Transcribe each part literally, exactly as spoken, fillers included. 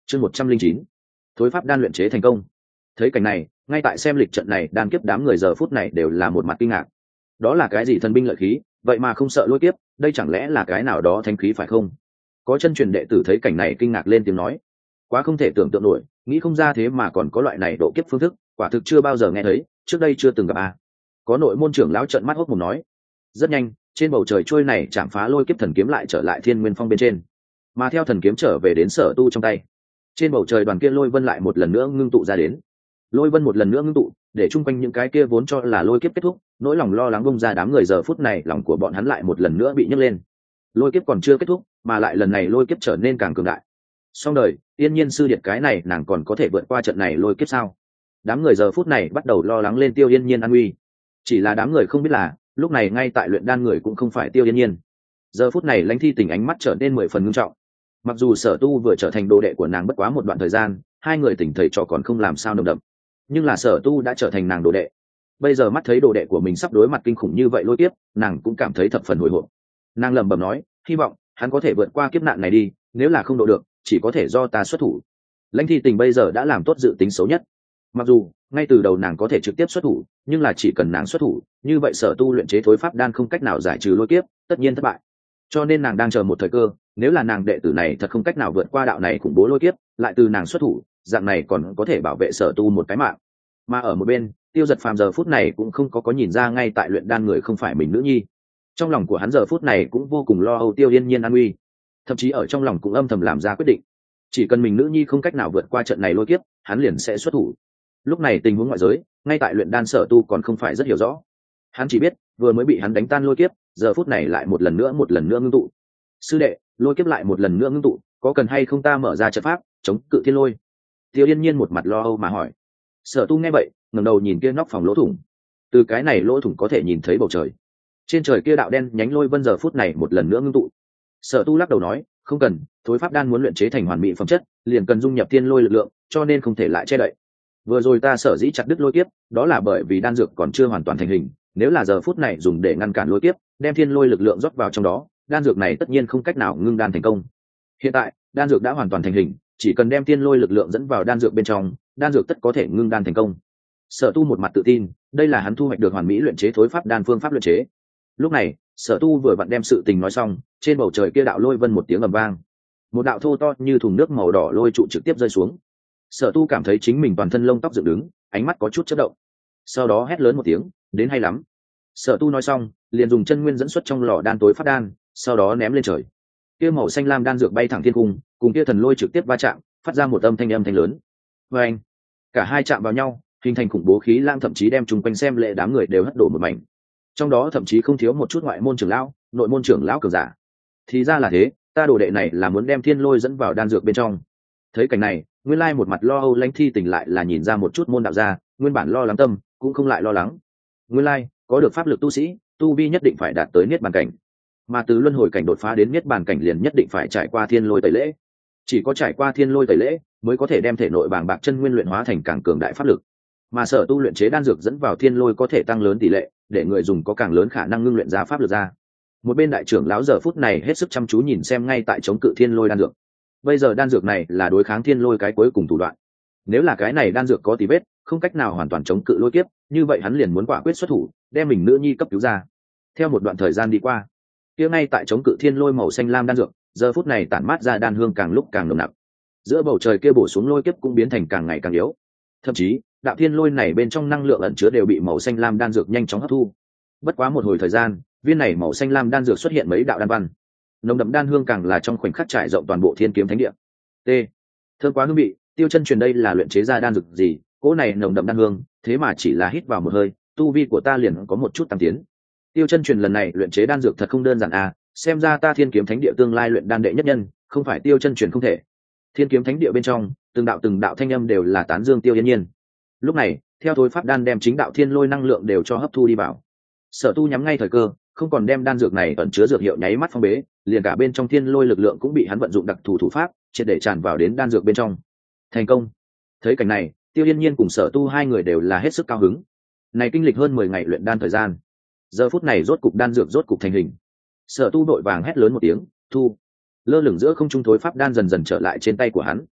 chương một trăm linh chín thối pháp đan luyện chế thành công. Thấy cảnh này, ngay tại xem lịch trận này đan kiếp đám người giờ phút này đều là một mặt kinh ngạc. Đó là cái gì thần binh lợi khí, vậy mà không sợ lôi kiếp, đây chẳng lẽ là cái nào đó thánh khí phải không? Có chân truyền đệ tử thấy cảnh này kinh ngạc lên tiếng nói, quá không thể tưởng tượng nổi, nghĩ không ra thế mà còn có loại này độ kiếp phương thức, quả thực chưa bao giờ nghe thấy, trước đây chưa từng gặp à. Có nội môn trưởng lão trợn mắt hốt mồm nói. Rất nhanh, trên bầu trời trôi này chạm phá lôi kiếp thần kiếm lại trở lại Thiên Nguyên Phong bên trên, mà theo thần kiếm trở về đến Sở Tu trong tay, trên bầu trời đoàn kia lôi vân lại một lần nữa ngưng tụ ra đến. Lôi vân một lần nữa ngưng tụ, để chung quanh những cái kia vốn cho là lôi kiếp kết thúc, nỗi lòng lo lắng bung ra đám người giờ phút này, lòng của bọn hắn lại một lần nữa bị nhấc lên. Lôi kiếp còn chưa kết thúc, mà lại lần này lôi kiếp trở nên càng cường đại. Xong đời, Yên Nhiên sư điệt cái này nàng còn có thể vượt qua trận này lôi kiếp sao? Đám người giờ phút này bắt đầu lo lắng lên Tiêu Yên Nhiên an nguy. Chỉ là đám người không biết là, lúc này ngay tại luyện đan người cũng không phải Tiêu Yên Nhiên. Giờ phút này Lãnh Thi Tình ánh mắt trở nên mười phần nghiêm trọng. Mặc dù Sở Tu vừa trở thành đồ đệ của nàng bất quá một đoạn thời gian, hai người tình thầy trò còn không làm sao nồng đậm, nhưng là Sở Tu đã trở thành nàng đồ đệ. Bây giờ mắt thấy đồ đệ của mình sắp đối mặt kinh khủng như vậy lôi kiếp, nàng cũng cảm thấy thập phần hồi hộp. Nàng lẩm bẩm nói, hy vọng hắn có thể vượt qua kiếp nạn này đi, nếu là không độ được, chỉ có thể do ta xuất thủ. Lãnh Thi Tình bây giờ đã làm tốt dự tính xấu nhất. Mặc dù ngay từ đầu nàng có thể trực tiếp xuất thủ, nhưng là chỉ cần nàng xuất thủ, như vậy Sở Tu luyện chế thối pháp đan không cách nào giải trừ lôi kiếp, tất nhiên thất bại. Cho nên nàng đang chờ một thời cơ, nếu là nàng đệ tử này thật không cách nào vượt qua đạo này khủng bố lôi kiếp, lại từ nàng xuất thủ, dạng này còn có thể bảo vệ Sở Tu một cái mạng. Mà ở một bên, Tiêu Giật Phàm giờ phút này cũng không có có nhìn ra ngay tại luyện đan người không phải mình nữ nhi. Trong lòng của hắn giờ phút này cũng vô cùng lo âu Tiêu Yên Nhiên an nguy, thậm chí ở trong lòng cũng âm thầm làm ra quyết định, chỉ cần mình nữ nhi không cách nào vượt qua trận này lôi kiếp, hắn liền sẽ xuất thủ. Lúc này tình huống ngoại giới, ngay tại luyện đan Sở Tu còn không phải rất hiểu rõ. Hắn chỉ biết, vừa mới bị hắn đánh tan lôi kiếp, giờ phút này lại một lần nữa một lần nữa ngưng tụ. Sư đệ, lôi kiếp lại một lần nữa ngưng tụ, có cần hay không ta mở ra trận pháp chống cự thiên lôi? Tiêu Yên Nhiên một mặt lo âu mà hỏi. Sở Tu nghe vậy, ngẩng đầu nhìn kia nóc phòng lỗ thủng. Từ cái này lỗ thủng có thể nhìn thấy bầu trời. Trên trời kia đạo đen nhánh lôi vân giờ phút này một lần nữa ngưng tụ. Sở Tu lắc đầu nói, không cần, thối pháp đan muốn luyện chế thành hoàn mỹ phẩm chất, liền cần dung nhập thiên lôi lực lượng, cho nên không thể lại che đậy. Vừa rồi ta sở dĩ chặt đứt lôi kiếp, đó là bởi vì đan dược còn chưa hoàn toàn thành hình, nếu là giờ phút này dùng để ngăn cản lôi kiếp, đem thiên lôi lực lượng rót vào trong đó, đan dược này tất nhiên không cách nào ngưng đan thành công. Hiện tại, đan dược đã hoàn toàn thành hình, chỉ cần đem thiên lôi lực lượng dẫn vào đan dược bên trong, đan dược tất có thể ngưng đan thành công. Sở Tu một mặt tự tin, đây là hắn thu hoạch được hoàn mỹ luyện chế thối pháp đan phương pháp luyện chế. Lúc này, Sở Tu vừa vặn đem sự tình nói xong, trên bầu trời kia đạo lôi vân một tiếng ầm vang, một đạo thô to như thùng nước màu đỏ lôi trụ trực tiếp rơi xuống. Sở Tu cảm thấy chính mình toàn thân lông tóc dựng đứng, ánh mắt có chút chớp động. Sau đó hét lớn một tiếng, đến hay lắm. Sở Tu nói xong, liền dùng chân nguyên dẫn xuất trong lò đan tối phát đan, sau đó ném lên trời. Kia màu xanh lam đan dược bay thẳng thiên cung, cùng kia thần lôi trực tiếp va chạm, phát ra một âm thanh âm thanh lớn. Và anh, cả hai chạm vào nhau, hình thành khủng bố khí lang, thậm chí đem chung quanh xem lệ đám người đều hất đổ một mảnh. Trong đó thậm chí không thiếu một chút ngoại môn trưởng lão, nội môn trưởng lão cường giả. Thì ra là thế, ta đồ đệ này là muốn đem thiên lôi dẫn vào đan dược bên trong. Thấy cảnh này, nguyên lai một mặt lo âu Lãnh Thi Tình lại là nhìn ra một chút môn đạo gia, nguyên bản lo lắng tâm cũng không lại lo lắng. Nguyên lai có được pháp lực tu sĩ, tu vi nhất định phải đạt tới niết bàn cảnh, mà từ luân hồi cảnh đột phá đến niết bàn cảnh liền nhất định phải trải qua thiên lôi tẩy lễ. Chỉ có trải qua thiên lôi tẩy lễ mới có thể đem thể nội bàng bạc chân nguyên luyện hóa thành càng cường đại pháp lực. Mà Sở Tu luyện chế đan dược dẫn vào thiên lôi có thể tăng lớn tỷ lệ, để người dùng có càng lớn khả năng ngưng luyện ra pháp lực ra. Một bên đại trưởng lão giờ phút này hết sức chăm chú nhìn xem ngay tại chống cự thiên lôi đan dược. Bây giờ đan dược này là đối kháng thiên lôi cái cuối cùng thủ đoạn. Nếu là cái này đan dược có tí vết, không cách nào hoàn toàn chống cự lôi kiếp, như vậy hắn liền muốn quả quyết xuất thủ, đem mình nữ nhi cấp cứu ra. Theo một đoạn thời gian đi qua, kia ngay tại chống cự thiên lôi màu xanh lam đan dược, giờ phút này tản mát ra đan hương càng lúc càng nồng nặc. Giữa bầu trời kia bổ xuống lôi kiếp cũng biến thành càng ngày càng yếu. Thậm chí, đạo thiên lôi này bên trong năng lượng ẩn chứa đều bị màu xanh lam đan dược nhanh chóng hấp thu. Bất quá một hồi thời gian, viên này màu xanh lam đan dược xuất hiện mấy đạo đan văn. Nồng đậm đan hương càng là trong khoảnh khắc trải rộng toàn bộ Thiên Kiếm Thánh Địa. T. Thơm quá hương vị, Tiêu Chân truyền đây là luyện chế ra đan dược gì, cỗ này nồng đậm đan hương, thế mà chỉ là hít vào một hơi, tu vi của ta liền có một chút tăng tiến. Tiêu Chân truyền lần này luyện chế đan dược thật không đơn giản à, xem ra ta Thiên Kiếm Thánh Địa tương lai luyện đan đệ nhất nhân, không phải Tiêu Chân truyền không thể. Thiên Kiếm Thánh Địa bên trong, từng đạo từng đạo thanh âm đều là tán dương Tiêu Yên Nhiên. Lúc này, theo thối pháp đan đem chính đạo thiên lôi năng lượng đều cho hấp thu đi vào. Sở Tu nhắm ngay thời cơ, không còn đem đan dược này ẩn chứa dược hiệu nháy mắt phong bế, liền cả bên trong thiên lôi lực lượng cũng bị hắn vận dụng đặc thù thủ pháp, triệt để tràn vào đến đan dược bên trong. Thành công. Thấy cảnh này, Tiêu Yên Nhiên cùng Sở Tu hai người đều là hết sức cao hứng. Này kinh lịch hơn mười ngày luyện đan thời gian, giờ phút này rốt cục đan dược rốt cục thành hình. Sở Tu đội vàng hét lớn một tiếng, thu. Lơ lửng giữa không trung thối pháp đan dần dần trở lại trên tay của hắn.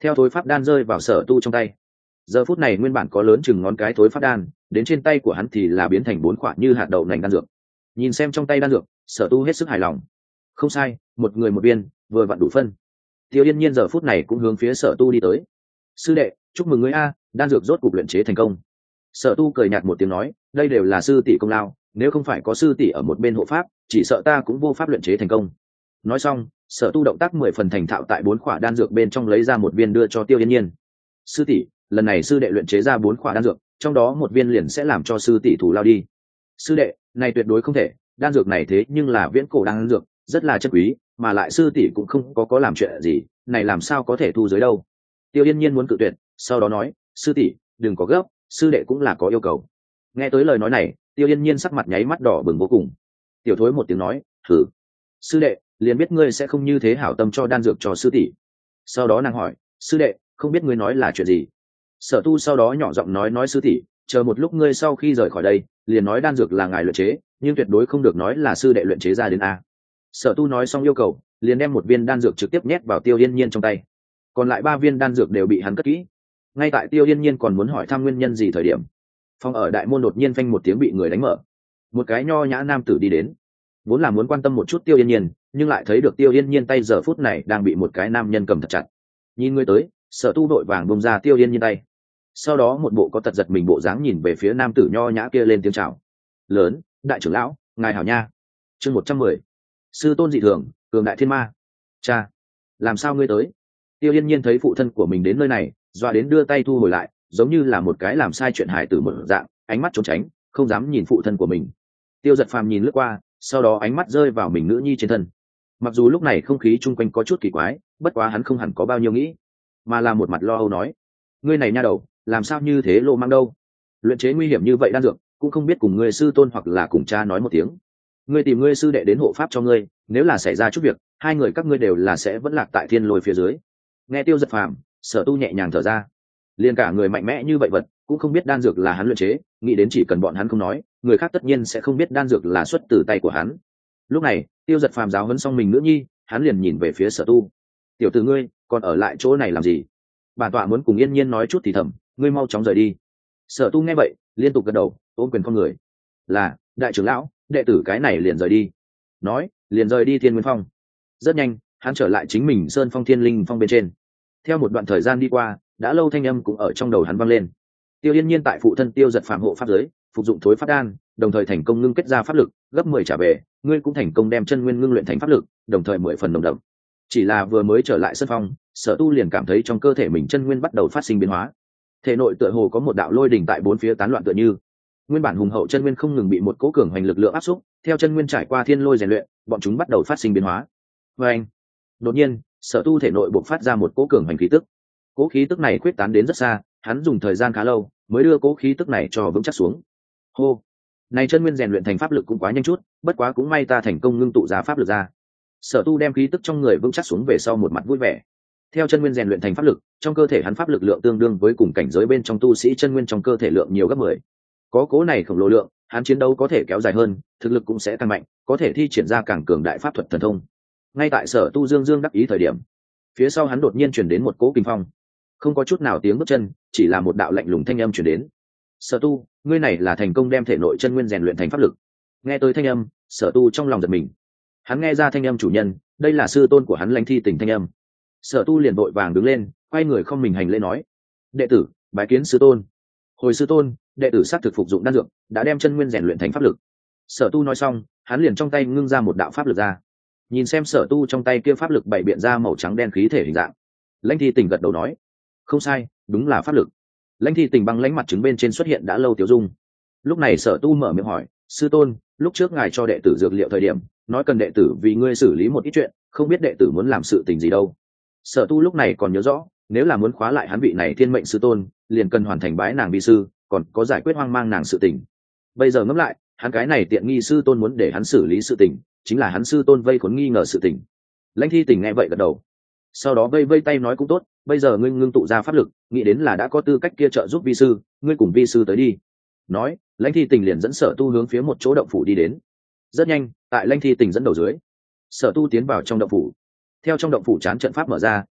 theo thối pháp đan rơi vào Sở Tu trong tay. Giờ phút này nguyên bản có lớn chừng ngón cái thối pháp đan, đến trên tay của hắn thì là biến thành bốn quả như hạt đậu nành đan dược. Nhìn xem trong tay đan dược, Sở Tu hết sức hài lòng. Không sai, một người một viên, vừa vặn đủ phân. Tiêu Yên Nhiên giờ phút này cũng hướng phía Sở Tu đi tới. Sư đệ, chúc mừng ngươi a, đan dược rốt cục luyện chế thành công. Sở Tu cười nhạt một tiếng nói, đây đều là sư tỷ công lao, nếu không phải có sư tỷ ở một bên hộ pháp, chỉ sợ ta cũng vô pháp luyện chế thành công. Nói xong, Sở Tu động tác mười phần thành thạo tại bốn quả đan dược bên trong lấy ra một viên đưa cho Tiêu Yên Nhiên. Sư tỷ, lần này sư đệ luyện chế ra bốn quả đan dược, trong đó một viên liền sẽ làm cho sư tỷ thủ lao đi. Sư đệ, này tuyệt đối không thể, đan dược này thế nhưng là viễn cổ đan dược, rất là chất quý, mà lại sư tỷ cũng không có có làm chuyện gì, này làm sao có thể thu giới đâu. Tiêu Yên Nhiên muốn cự tuyệt, sau đó nói, sư tỷ, đừng có gấp, sư đệ cũng là có yêu cầu. Nghe tới lời nói này, Tiêu Yên Nhiên sắc mặt nháy mắt đỏ bừng vô cùng. Tiểu thối một tiếng nói, thử. Sư đệ, liền biết ngươi sẽ không như thế hảo tâm cho đan dược cho sư tỷ. Sau đó nàng hỏi, sư đệ, không biết ngươi nói là chuyện gì. Sở Tu sau đó nhỏ giọng nói nói sư tỷ, chờ một lúc ngươi sau khi rời khỏi đây, liền nói đan dược là ngài luyện chế, nhưng tuyệt đối không được nói là sư đệ luyện chế ra đến a. Sở Tu nói xong yêu cầu, liền đem một viên đan dược trực tiếp nhét vào Tiêu Yên Nhiên trong tay, còn lại ba viên đan dược đều bị hắn cất kỹ. Ngay tại Tiêu Yên Nhiên còn muốn hỏi thăm nguyên nhân gì thời điểm, phòng ở đại môn đột nhiên phanh một tiếng bị người đánh mở. Một cái nho nhã nam tử đi đến, vốn là muốn quan tâm một chút Tiêu Yên Nhiên, nhưng lại thấy được Tiêu Yên Nhiên tay giờ phút này đang bị một cái nam nhân cầm thật chặt. Nhìn người tới, Sở Tu đội vàng bông ra Tiêu Yên Nhiên tay, sau đó một bộ có tật giật mình bộ dáng nhìn về phía nam tử nho nhã kia lên tiếng chào lớn, đại trưởng lão, ngài hảo nha. Chương một trăm mười, sư tôn dị thường, cường đại thiên ma. Cha, làm sao ngươi tới? Tiêu Yên Nhiên thấy phụ thân của mình đến nơi này, dọa đến đưa tay thu hồi lại, giống như là một cái làm sai chuyện hài tử một dạng, ánh mắt trốn tránh, không dám nhìn phụ thân của mình. Tiêu Giật Phàm nhìn lướt qua, sau đó ánh mắt rơi vào mình nữ nhi trên thân. Mặc dù lúc này không khí chung quanh có chút kỳ quái, bất quá hắn không hẳn có bao nhiêu nghĩ, mà là một mặt lo âu nói, ngươi này nha đầu, làm sao như thế lộ mang đâu? Luyện chế nguy hiểm như vậy đan dược, cũng không biết cùng ngươi sư tôn hoặc là cùng cha nói một tiếng. Ngươi tìm ngươi sư đệ đến hộ pháp cho ngươi, nếu là xảy ra chút việc, hai người các ngươi đều là sẽ vẫn lạc tại thiên lôi phía dưới. Nghe Tiêu Giật Phàm, Sở Tu nhẹ nhàng thở ra. Liên cả người mạnh mẽ như vậy vật, cũng không biết đan dược là hắn luyện chế, nghĩ đến chỉ cần bọn hắn không nói, người khác tất nhiên sẽ không biết đan dược là xuất từ tay của hắn. Lúc này, Tiêu Giật Phàm giáo huấn xong mình nữ nhi, hắn liền nhìn về phía Sở Tu. Tiểu tử ngươi, còn ở lại chỗ này làm gì? Bản tọa muốn cùng Yên Nhiên nói chút thì thầm, ngươi mau chóng rời đi. Sở Tu nghe vậy, liên tục gật đầu, ôm quyền con người. Là, đại trưởng lão, đệ tử cái này liền rời đi. Nói, liền rời đi Thiên Nguyên Phong. Rất nhanh, hắn trở lại chính mình Sơn Phong Thiên Linh Phong bên trên. Theo một đoạn thời gian đi qua, đã lâu thanh âm cũng ở trong đầu hắn vang lên. Tiêu Yên Nhiên tại phụ thân Tiêu Giật Phàm hộ pháp giới, phục dụng thối pháp đan, đồng thời thành công ngưng kết ra pháp lực, gấp mười trả về, ngươi cũng thành công đem chân nguyên ngưng luyện thành pháp lực, đồng thời mười phần đồng đậm. Chỉ là vừa mới trở lại sân phong, Sở Tu liền cảm thấy trong cơ thể mình chân nguyên bắt đầu phát sinh biến hóa. Thể nội tựa hồ có một đạo lôi đỉnh tại bốn phía tán loạn tựa như. Nguyên bản hùng hậu chân nguyên không ngừng bị một cỗ cường hoành lực lượng áp xúc, theo chân nguyên trải qua thiên lôi rèn luyện, bọn chúng bắt đầu phát sinh biến hóa. Và anh, đột nhiên, Sở Tu thể nội bộc phát ra một cỗ cường hoành khí tức. Cỗ khí tức này quyết tán đến rất xa, hắn dùng thời gian khá lâu mới đưa cỗ khí tức này cho vững chắc xuống. Hô, này chân nguyên rèn luyện thành pháp lực cũng quá nhanh chút, bất quá cũng may ta thành công ngưng tụ ra pháp lực ra. Sở Tu đem khí tức trong người vững chắc xuống về sau một mặt vui vẻ. Theo chân nguyên rèn luyện thành pháp lực, trong cơ thể hắn pháp lực lượng tương đương với cùng cảnh giới bên trong tu sĩ chân nguyên trong cơ thể lượng nhiều gấp mười. Có cố này khổng lồ lượng, hắn chiến đấu có thể kéo dài hơn, thực lực cũng sẽ tăng mạnh, có thể thi triển ra càng cường đại pháp thuật thần thông. Ngay tại Sở Tu dương dương đắc ý thời điểm, phía sau hắn đột nhiên truyền đến một cỗ kinh phong. Không có chút nào tiếng bước chân, chỉ là một đạo lạnh lùng thanh âm truyền đến. Sở Tu, ngươi này là thành công đem thể nội chân nguyên rèn luyện thành pháp lực. Nghe tới thanh âm, Sở Tu trong lòng giật mình. Hắn nghe ra thanh âm chủ nhân, đây là sư tôn của hắn Lãnh Thi Tình thanh âm. Sở Tu liền vội vàng đứng lên, quay người không mình hành lễ nói: đệ tử bái kiến sư tôn. Hồi sư tôn, đệ tử sát thực phục dụng đan dược, đã đem chân nguyên rèn luyện thành pháp lực. Sở Tu nói xong, hắn liền trong tay ngưng ra một đạo pháp lực ra. Nhìn xem Sở Tu trong tay kia pháp lực bày biện ra màu trắng đen khí thể hình dạng, Lãnh Thi Tình gật đầu nói: không sai, đúng là pháp lực. Lãnh Thi Tình băng lãnh mặt trứng bên trên xuất hiện đã lâu tiểu dung. Lúc này Sở Tu mở miệng hỏi: sư tôn, lúc trước ngài cho đệ tử dược liệu thời điểm, nói cần đệ tử vì ngươi xử lý một ít chuyện, không biết đệ tử muốn làm sự tình gì đâu. Sở Tu lúc này còn nhớ rõ, nếu là muốn khóa lại hắn vị này thiên mệnh sư tôn, liền cần hoàn thành bái nàng vi sư, còn có giải quyết hoang mang nàng sự tình. Bây giờ ngẫm lại, hắn cái này tiện nghi sư tôn muốn để hắn xử lý sự tình, chính là hắn sư tôn vây khốn nghi ngờ sự tình. Lãnh Thi Tình nghe vậy gật đầu, sau đó vây vây tay nói cũng tốt, bây giờ ngươi ngưng tụ ra pháp lực, nghĩ đến là đã có tư cách kia trợ giúp vi sư, ngươi cùng vi sư tới đi. Nói, Lãnh Thi Tình liền dẫn Sở Tu hướng phía một chỗ động phủ đi đến. Rất nhanh, tại Lãnh Thi Tình dẫn đầu dưới, Sở Tu tiến vào trong động phủ. Theo trong động phủ trán trận pháp mở ra,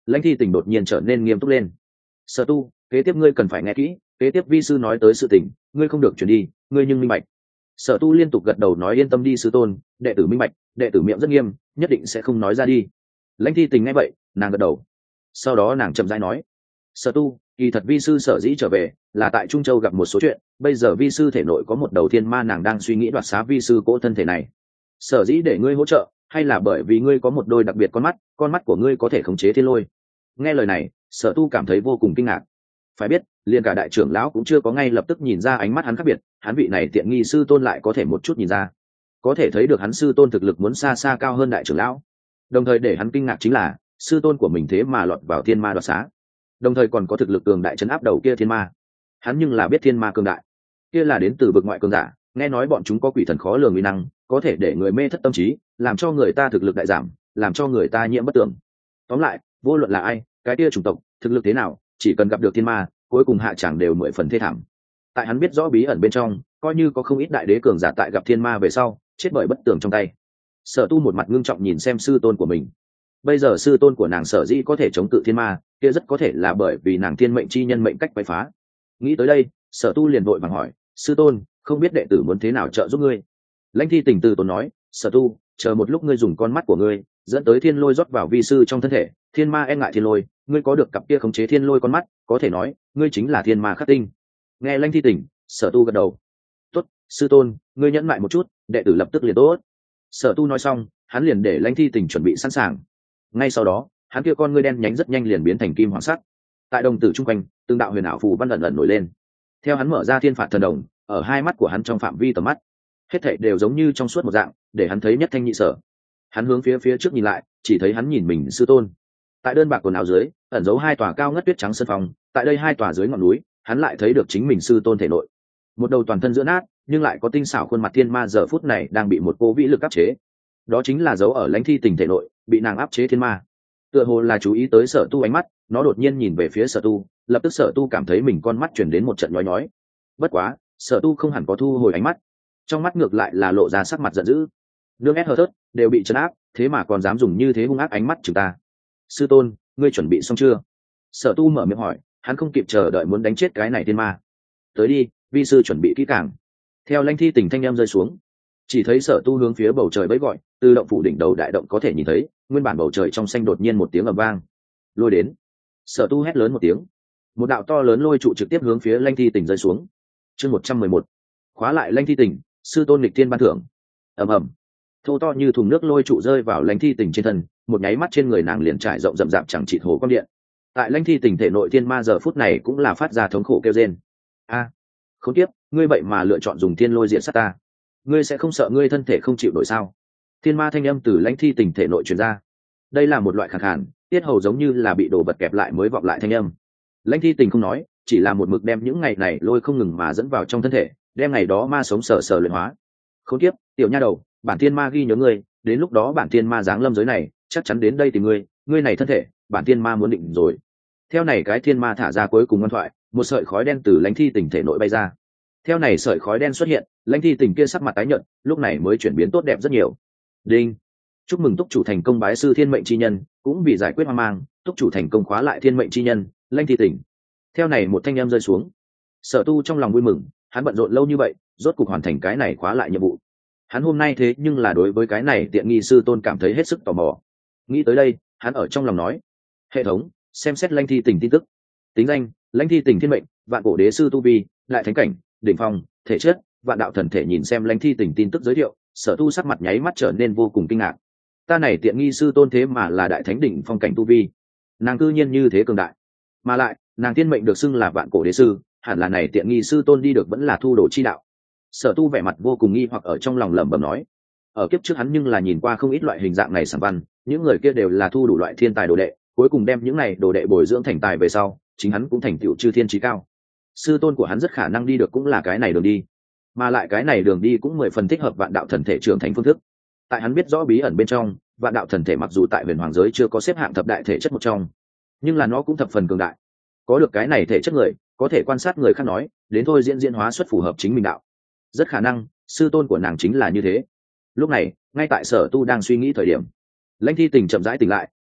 lãnh thi tình đột nhiên trở nên nghiêm túc lên. Sở tu, kế tiếp ngươi cần phải nghe kỹ, kế tiếp vi sư nói tới sự tình ngươi không được chuyển đi, ngươi nhưng minh bạch. Sở tu liên tục gật đầu nói yên tâm đi sư tôn, đệ tử minh bạch, đệ tử miệng rất nghiêm, nhất định sẽ không nói ra đi. Lãnh thi tình nghe vậy nàng gật đầu, sau đó nàng chậm rãi nói, sở tu, kỳ thật vi sư sở dĩ trở về là tại Trung Châu gặp một số chuyện, bây giờ vi sư thể nội có một đầu thiên ma, nàng đang suy nghĩ đoạt xá vi sư cỗ thân thể này. Sở dĩ để ngươi hỗ trợ hay là bởi vì ngươi có một đôi đặc biệt con mắt, con mắt của ngươi có thể khống chế thiên lôi. Nghe lời này Sở tu cảm thấy vô cùng kinh ngạc. Phải biết liền cả đại trưởng lão cũng chưa có ngay lập tức nhìn ra ánh mắt hắn khác biệt, hắn vị này tiện nghi sư tôn lại có thể một chút nhìn ra, có thể thấy được hắn sư tôn thực lực muốn xa xa cao hơn đại trưởng lão. Đồng thời để hắn kinh ngạc chính là sư tôn của mình thế mà lọt vào thiên ma đoạt xá, đồng thời còn có thực lực cường đại chấn áp đầu kia thiên ma. Hắn nhưng là biết thiên ma cường đại kia là đến từ vực ngoại cường giả, nghe nói bọn chúng có quỷ thần khó lường uy năng, có thể để người mê thất tâm trí, làm cho người ta thực lực đại giảm, làm cho người ta nhiễm bất tưởng. Tóm lại vô luận là ai, cái kia chủng tộc, thực lực thế nào, chỉ cần gặp được thiên ma cuối cùng hạ chẳng đều mười phần thê thảm. Tại hắn biết rõ bí ẩn bên trong, coi như có không ít đại đế cường giả tại gặp thiên ma về sau chết bởi bất tường trong tay. Sở tu một mặt ngưng trọng nhìn xem sư tôn của mình. Bây giờ sư tôn của nàng sở dĩ có thể chống cự thiên ma kia rất có thể là bởi vì nàng thiên mệnh chi nhân mệnh cách quay phá. Nghĩ tới đây Sở tu liền vội vàng hỏi, sư tôn, không biết đệ tử muốn thế nào trợ giúp ngươi? Lãnh thi tình từ tốn nói, Sở tu, chờ một lúc ngươi dùng con mắt của ngươi dẫn tới thiên lôi rót vào vi sư trong thân thể, thiên ma e ngại thiên lôi, ngươi có được cặp kia khống chế thiên lôi con mắt, có thể nói ngươi chính là thiên ma khắc tinh. Nghe Lãnh thi tình, Sở tu gật đầu, tốt, sư tôn, ngươi nhẫn lại một chút, đệ tử lập tức liền tốt. Sở tu nói xong hắn liền để Lãnh thi tình chuẩn bị sẵn sàng. Ngay sau đó hắn kia con ngươi đen nhánh rất nhanh liền biến thành kim hoàng sắc. Tại đồng tử chung quanh từng đạo huyền ảo phù văn ẩn ẩn nổi lên. Theo hắn mở ra thiên phạt thần đồng, ở hai mắt của hắn trong phạm vi tầm mắt hết thảy đều giống như trong suốt một dạng, để hắn thấy nhất thanh nhị sở. Hắn hướng phía phía trước nhìn lại, chỉ thấy hắn nhìn mình sư tôn. Tại đơn bạc quần áo dưới ẩn giấu hai tòa cao ngất tuyết trắng sân phòng, tại đây hai tòa dưới ngọn núi hắn lại thấy được chính mình sư tôn thể nội một đầu toàn thân giữa nát nhưng lại có tinh xảo khuôn mặt thiên ma giờ phút này đang bị một cô vĩ lực áp chế. Đó chính là dấu ở Lãnh thi tình thể nội bị nàng áp chế thiên ma. Tựa hồ là chú ý tới Sở tu ánh mắt, nó đột nhiên nhìn về phía Sở tu, lập tức Sở tu cảm thấy mình con mắt chuyển đến một trận nhói nhói. Bất quá Sở tu không hẳn có thu hồi ánh mắt, trong mắt ngược lại là lộ ra sắc mặt giận dữ. Nương ép hờ thớt đều bị trấn áp, thế mà còn dám dùng như thế hung ác ánh mắt chừng ta. Sư tôn, ngươi chuẩn bị xong chưa? Sở tu mở miệng hỏi, hắn không kịp chờ đợi muốn đánh chết cái này thiên ma. Tới đi, vi sư chuẩn bị kỹ càng. Theo Lãnh thi tình thanh em rơi xuống, chỉ thấy Sở tu hướng phía bầu trời bẫy gọi, từ động phủ đỉnh đầu đại động có thể nhìn thấy nguyên bản bầu trời trong xanh đột nhiên một tiếng ầm vang, lôi đến. Sở tu hét lớn một tiếng, một đạo to lớn lôi trụ trực tiếp hướng phía Lãnh thi tình rơi xuống. Chương một trăm mười một, khóa lại Lãnh thi tình, sư tôn nghịch thiên ban thưởng. Ầm ầm, thô to như thùng nước lôi trụ rơi vào Lãnh thi tình trên thân, một nháy mắt trên người nàng liền trải rộng rậm rạp chẳng chịt hồ quang điện. Tại Lãnh thi tình thể nội thiên ma giờ phút này cũng là phát ra thống khổ kêu rên. A, khốn kiếp, ngươi vậy mà lựa chọn dùng thiên lôi diện sát ta, ngươi sẽ không sợ ngươi thân thể không chịu nổi sao? Thiên ma thanh âm từ Lãnh thi tình thể nội truyền ra. Đây là một loại khàn khàn, tiết hầu giống như là bị đồ vật kẹp lại mới vọng lại thanh âm. Lãnh thi tình không nói, chỉ là một mực đem những ngày này lôi không ngừng mà dẫn vào trong thân thể, đem ngày đó ma sống sờ sờ luyện hóa. Khốn kiếp, tiểu nha đầu, bản thiên ma ghi nhớ ngươi, đến lúc đó bản thiên ma giáng lâm giới này chắc chắn đến đây tìm ngươi, ngươi này thân thể bản thiên ma muốn định rồi. Theo này cái thiên ma thả ra cuối cùng ngoan thoại, một sợi khói đen từ Lãnh thi tình thể nội bay ra. Theo này sợi khói đen xuất hiện, Lãnh thi tình kia sắc mặt tái nhợt, lúc này mới chuyển biến tốt đẹp rất nhiều. Đinh, chúc mừng túc chủ thành công bái sư thiên mệnh chi nhân, cũng vì giải quyết hoang mang, túc chủ thành công khóa lại thiên mệnh chi nhân Lãnh thi tình. Theo này một thanh âm rơi xuống, Sở tu trong lòng vui mừng, hắn bận rộn lâu như vậy rốt cục hoàn thành cái này khóa lại nhiệm vụ. Hắn hôm nay thế nhưng là đối với cái này tiện nghi sư tôn cảm thấy hết sức tò mò. Nghĩ tới đây hắn ở trong lòng nói, hệ thống xem xét Lãnh thi tình tin tức. Tính danh: Lãnh thi tình thiên mệnh, vạn cổ đế sư tu vi, lại thánh cảnh đỉnh phong, thể chất vạn đạo thần thể. Nhìn xem Lãnh thi tình tin tức giới thiệu, Sở tu sắc mặt nháy mắt trở nên vô cùng kinh ngạc. Ta này tiện nghi sư tôn thế mà là đại thánh đỉnh phong cảnh tu vi, nàng cư nhiên như thế cường đại, mà lại nàng thiên mệnh được xưng là vạn cổ đế sư, hẳn là này tiện nghi sư tôn đi được vẫn là thu đồ chi đạo. Sở tu vẻ mặt vô cùng nghi hoặc ở trong lòng lẩm bẩm nói. Ở kiếp trước hắn nhưng là nhìn qua không ít loại hình dạng này sản văn, những người kia đều là thu đủ loại thiên tài đồ đệ, cuối cùng đem những này đồ đệ bồi dưỡng thành tài về sau chính hắn cũng thành tựu chư thiên chí cao. Sư tôn của hắn rất khả năng đi được cũng là cái này đường đi, mà lại cái này đường đi cũng mười phần thích hợp vạn đạo thần thể trưởng thành phương thức. Tại hắn biết rõ bí ẩn bên trong, vạn đạo thần thể mặc dù tại huyền hoàng giới chưa có xếp hạng thập đại thể chất một trong, nhưng là nó cũng thập phần cường đại. Có được cái này thể chất người có thể quan sát người khác nói đến thôi diễn diễn hóa xuất phù hợp chính mình đạo. Rất khả năng sư tôn của nàng chính là như thế. Lúc này ngay tại Sở tu đang suy nghĩ thời điểm, Lãnh thi tình chậm rãi tỉnh lại,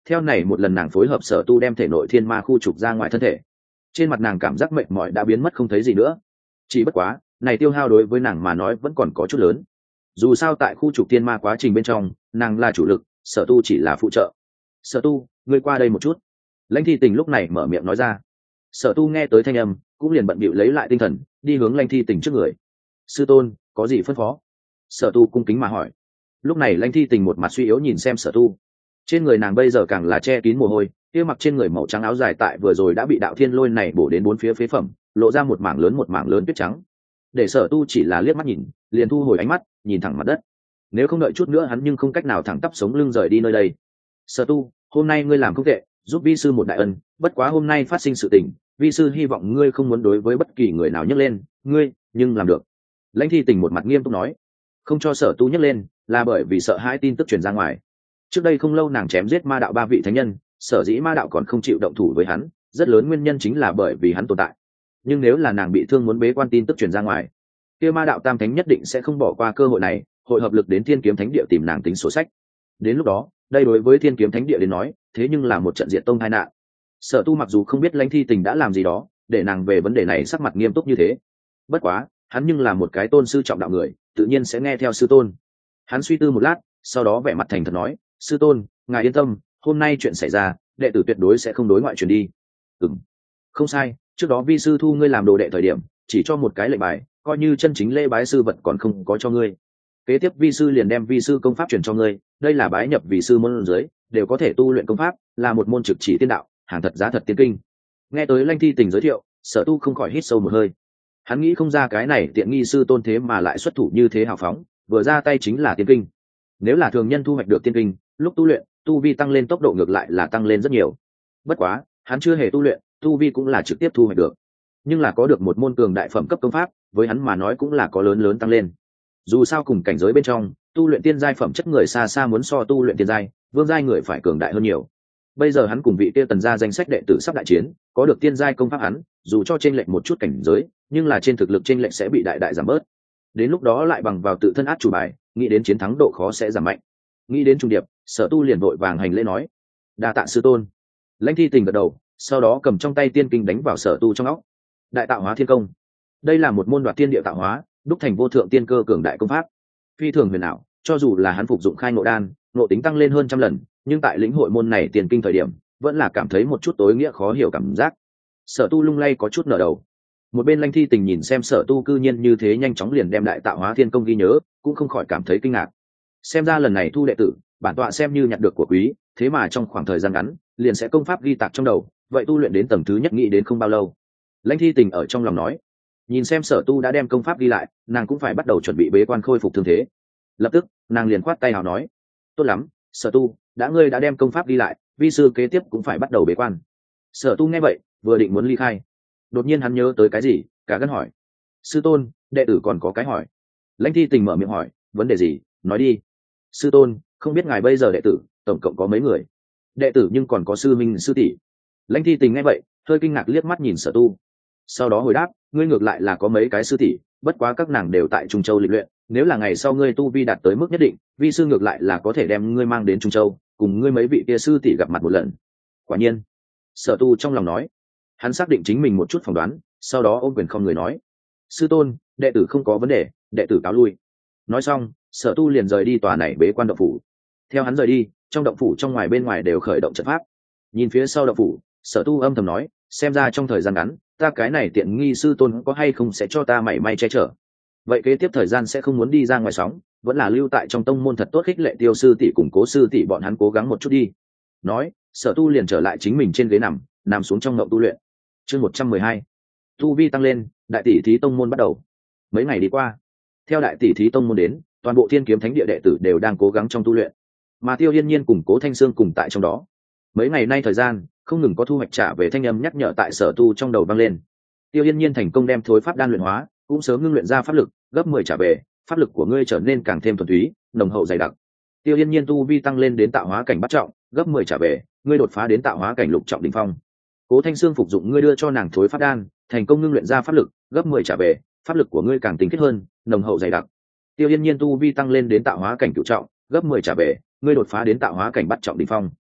Theo này một lần nàng phối hợp sở tu đem thể nội thiên ma khu trục ra ngoài thân thể, trên mặt nàng cảm giác mệt mỏi đã biến mất không thấy gì nữa. Chỉ bất quá này tiêu hao đối với nàng mà nói vẫn còn có chút lớn. Dù sao tại khu trục thiên ma quá trình bên trong, nàng là chủ lực, sở tu chỉ là phụ trợ. Sở tu, ngươi qua đây một chút. Lãnh Thi Tình lúc này mở miệng nói ra. Sở tu nghe tới thanh âm cũng liền bận bịu lấy lại tinh thần, đi hướng Lãnh Thi Tình trước người. Sư tôn, có gì phân phó? Sở tu cung kính mà hỏi. Lúc này Lãnh Thi Tình một mặt suy yếu nhìn xem sở tu. Trên người nàng bây giờ càng là che kín mồ hôi, kia mặc trên người màu trắng áo dài tại vừa rồi đã bị đạo thiên lôi này bổ đến bốn phía phế phẩm, lộ ra một mảng lớn một mảng lớn tuyết trắng. Để sở tu chỉ là liếc mắt nhìn, liền thu hồi ánh mắt, nhìn thẳng mặt đất. Nếu không đợi chút nữa hắn nhưng không cách nào thẳng tắp sống lưng rời đi nơi đây. Sở tu, hôm nay ngươi làm không tệ, giúp vi sư một đại ân, bất quá hôm nay phát sinh sự tình, vi sư hy vọng ngươi không muốn đối với bất kỳ người nào nhắc lên, ngươi nhưng làm được. Lãnh Thi Tình một mặt nghiêm túc nói. Không cho sở tu nhắc lên là bởi vì sợ hai tin tức truyền ra ngoài. Trước đây không lâu nàng chém giết ma đạo ba vị thánh nhân, sở dĩ ma đạo còn không chịu động thủ với hắn, rất lớn nguyên nhân chính là bởi vì hắn tồn tại. Nhưng nếu là nàng bị thương muốn bế quan tin tức truyền ra ngoài, kia ma đạo tam thánh nhất định sẽ không bỏ qua cơ hội này, hội hợp lực đến Thiên Kiếm Thánh Địa tìm nàng tính sổ sách. Đến lúc đó, đây đối với Thiên Kiếm Thánh Địa đến nói, thế nhưng là một trận diệt tông tai nạn. Sở tu mặc dù không biết Lãnh Thi Tình đã làm gì đó để nàng về vấn đề này sắc mặt nghiêm túc như thế, bất quá hắn nhưng là một cái tôn sư trọng đạo người, tự nhiên sẽ nghe theo sư tôn. Hắn suy tư một lát, sau đó vẻ mặt thành thật nói, sư tôn, ngài yên tâm, hôm nay chuyện xảy ra, đệ tử tuyệt đối sẽ không đối ngoại truyền đi. Ừm, không sai, trước đó vi sư thu ngươi làm đồ đệ thời điểm chỉ cho một cái lệnh bài, coi như chân chính lễ bái sư vật còn không có cho ngươi. Kế tiếp vi sư liền đem vi sư công pháp truyền cho ngươi, đây là bái nhập vì sư môn dưới đều có thể tu luyện công pháp, là một môn trực chỉ tiên đạo, hàng thật giá thật tiên kinh. Nghe tới Lãnh Thi Tình giới thiệu, sở tu không khỏi hít sâu một hơi. Hắn nghĩ không ra cái này tiện nghi sư tôn thế mà lại xuất thủ như thế hào phóng, vừa ra tay chính là tiên kinh. Nếu là thường nhân thu hoạch được tiên kinh, lúc tu luyện tu vi tăng lên tốc độ ngược lại là tăng lên rất nhiều. Bất quá hắn chưa hề tu luyện, tu vi cũng là trực tiếp thu hoạch được. Nhưng là có được một môn cường đại phẩm cấp công pháp, với hắn mà nói cũng là có lớn lớn tăng lên. Dù sao cùng cảnh giới bên trong, tu luyện tiên giai phẩm chất người xa xa muốn so tu luyện tiên giai, vương giai người phải cường đại hơn nhiều. Bây giờ hắn cùng vị kia tần gia danh sách đệ tử sắp đại chiến, có được tiên giai công pháp hắn, dù cho chênh lệch một chút cảnh giới, nhưng là trên thực lực chênh lệch sẽ bị đại đại giảm bớt. Đến lúc đó lại bằng vào tự thân át chủ bài, nghĩ đến chiến thắng độ khó sẽ giảm mạnh. Nghĩ đến trung điệp, sở tu liền vội vàng hành lễ nói, đa tạ sư tôn. Lãnh Thi Tình gật đầu, sau đó cầm trong tay tiên kinh đánh vào sở tu trong óc. Đại tạo hóa thiên công, đây là một môn đoạt tiên địa tạo hóa, đúc thành vô thượng tiên cơ cường đại công pháp, phi thường huyền ảo. Cho dù là hắn phục dụng khai ngộ đan, ngộ tính tăng lên hơn trăm lần, nhưng tại lĩnh hội môn này tiền kinh thời điểm vẫn là cảm thấy một chút tối nghĩa khó hiểu cảm giác. Sở tu lung lay có chút nở đầu. Một bên Lãnh Thi Tình nhìn xem sở tu cư nhiên như thế nhanh chóng liền đem đại tạo hóa thiên công ghi nhớ, cũng không khỏi cảm thấy kinh ngạc. Xem ra lần này thu đệ tử, bản tọa xem như nhặt được của quý, thế mà trong khoảng thời gian ngắn liền sẽ công pháp ghi tạc trong đầu, vậy tu luyện đến tầng thứ nhất nghĩ đến không bao lâu. Lãnh Thi Tình ở trong lòng nói. Nhìn xem sở tu đã đem công pháp ghi lại, nàng cũng phải bắt đầu chuẩn bị bế quan khôi phục thương thế. Lập tức nàng liền khoát tay nào nói, tốt lắm, sở tu, đã ngươi đã đem công pháp ghi lại, vi sư kế tiếp cũng phải bắt đầu bế quan. Sở tu nghe vậy vừa định muốn ly khai, đột nhiên hắn nhớ tới cái gì, cả gân hỏi, sư tôn, đệ tử còn có cái hỏi. Lãnh Thi Tình mở miệng hỏi, vấn đề gì, nói đi. Sư tôn, không biết ngài bây giờ đệ tử tổng cộng có mấy người? Đệ tử nhưng còn có sư minh sư tỷ. Lãnh Thi Tình nghe vậy hơi kinh ngạc liếc mắt nhìn sở tu, sau đó hồi đáp, ngươi ngược lại là có mấy cái sư tỷ, bất quá các nàng đều tại Trung Châu lịch luyện, nếu là ngày sau ngươi tu vi đạt tới mức nhất định, vi sư ngược lại là có thể đem ngươi mang đến Trung Châu, cùng ngươi mấy vị kia sư tỷ gặp mặt một lần. Quả nhiên, sở tu trong lòng nói. Hắn xác định chính mình một chút phỏng đoán, sau đó ôm quyền không người nói, sư tôn, đệ tử không có vấn đề, đệ tử cáo lui. Nói xong, sở tu liền rời đi tòa này bế quan động phủ. Theo hắn rời đi, trong động phủ trong ngoài bên ngoài đều khởi động trận pháp. Nhìn phía sau động phủ, sở tu âm thầm nói, xem ra trong thời gian ngắn ta cái này tiện nghi sư tôn có hay không sẽ cho ta mảy may che chở. Vậy kế tiếp thời gian sẽ không muốn đi ra ngoài sóng, vẫn là lưu tại trong tông môn thật tốt, khích lệ Tiêu sư tỷ cùng Cố sư tỷ bọn hắn cố gắng một chút đi. Nói, sở tu liền trở lại chính mình trên ghế nằm, nằm xuống trong ngậu tu luyện. Chương một trăm mười hai, tu vi tăng lên, đại tỷ thí tông môn bắt đầu. Mấy ngày đi qua, theo đại tỷ thí tông môn đến, toàn bộ Thiên Kiếm Thánh Địa đệ tử đều đang cố gắng trong tu luyện, mà Tiêu Yên Nhiên cùng Cố Thanh Sương cùng tại trong đó. Mấy ngày nay thời gian không ngừng có thu hoạch trả về thanh âm nhắc nhở tại sở tu trong đầu vang lên. Tiêu Yên Nhiên thành công đem thối pháp đan luyện hóa, cũng sớm ngưng luyện ra pháp lực gấp mười trả về, pháp lực của ngươi trở nên càng thêm thuần túy, nồng hậu dày đặc. Tiêu Yên Nhiên tu vi tăng lên đến tạo hóa cảnh bắt trọng, gấp mười trả về, ngươi đột phá đến tạo hóa cảnh lục trọng đỉnh phong. Cố Thanh Sương phục dụng ngươi đưa cho nàng thối pháp đan, thành công ngưng luyện ra pháp lực gấp mười trả về, pháp lực của ngươi càng tinh khiết hơn, nồng hậu dày đặc. Tiêu Yên Nhiên tu vi tăng lên đến tạo hóa cảnh cửu trọng, gấp mười trả về, ngươi đột phá đến tạo hóa cảnh bắt trọng đỉnh phong.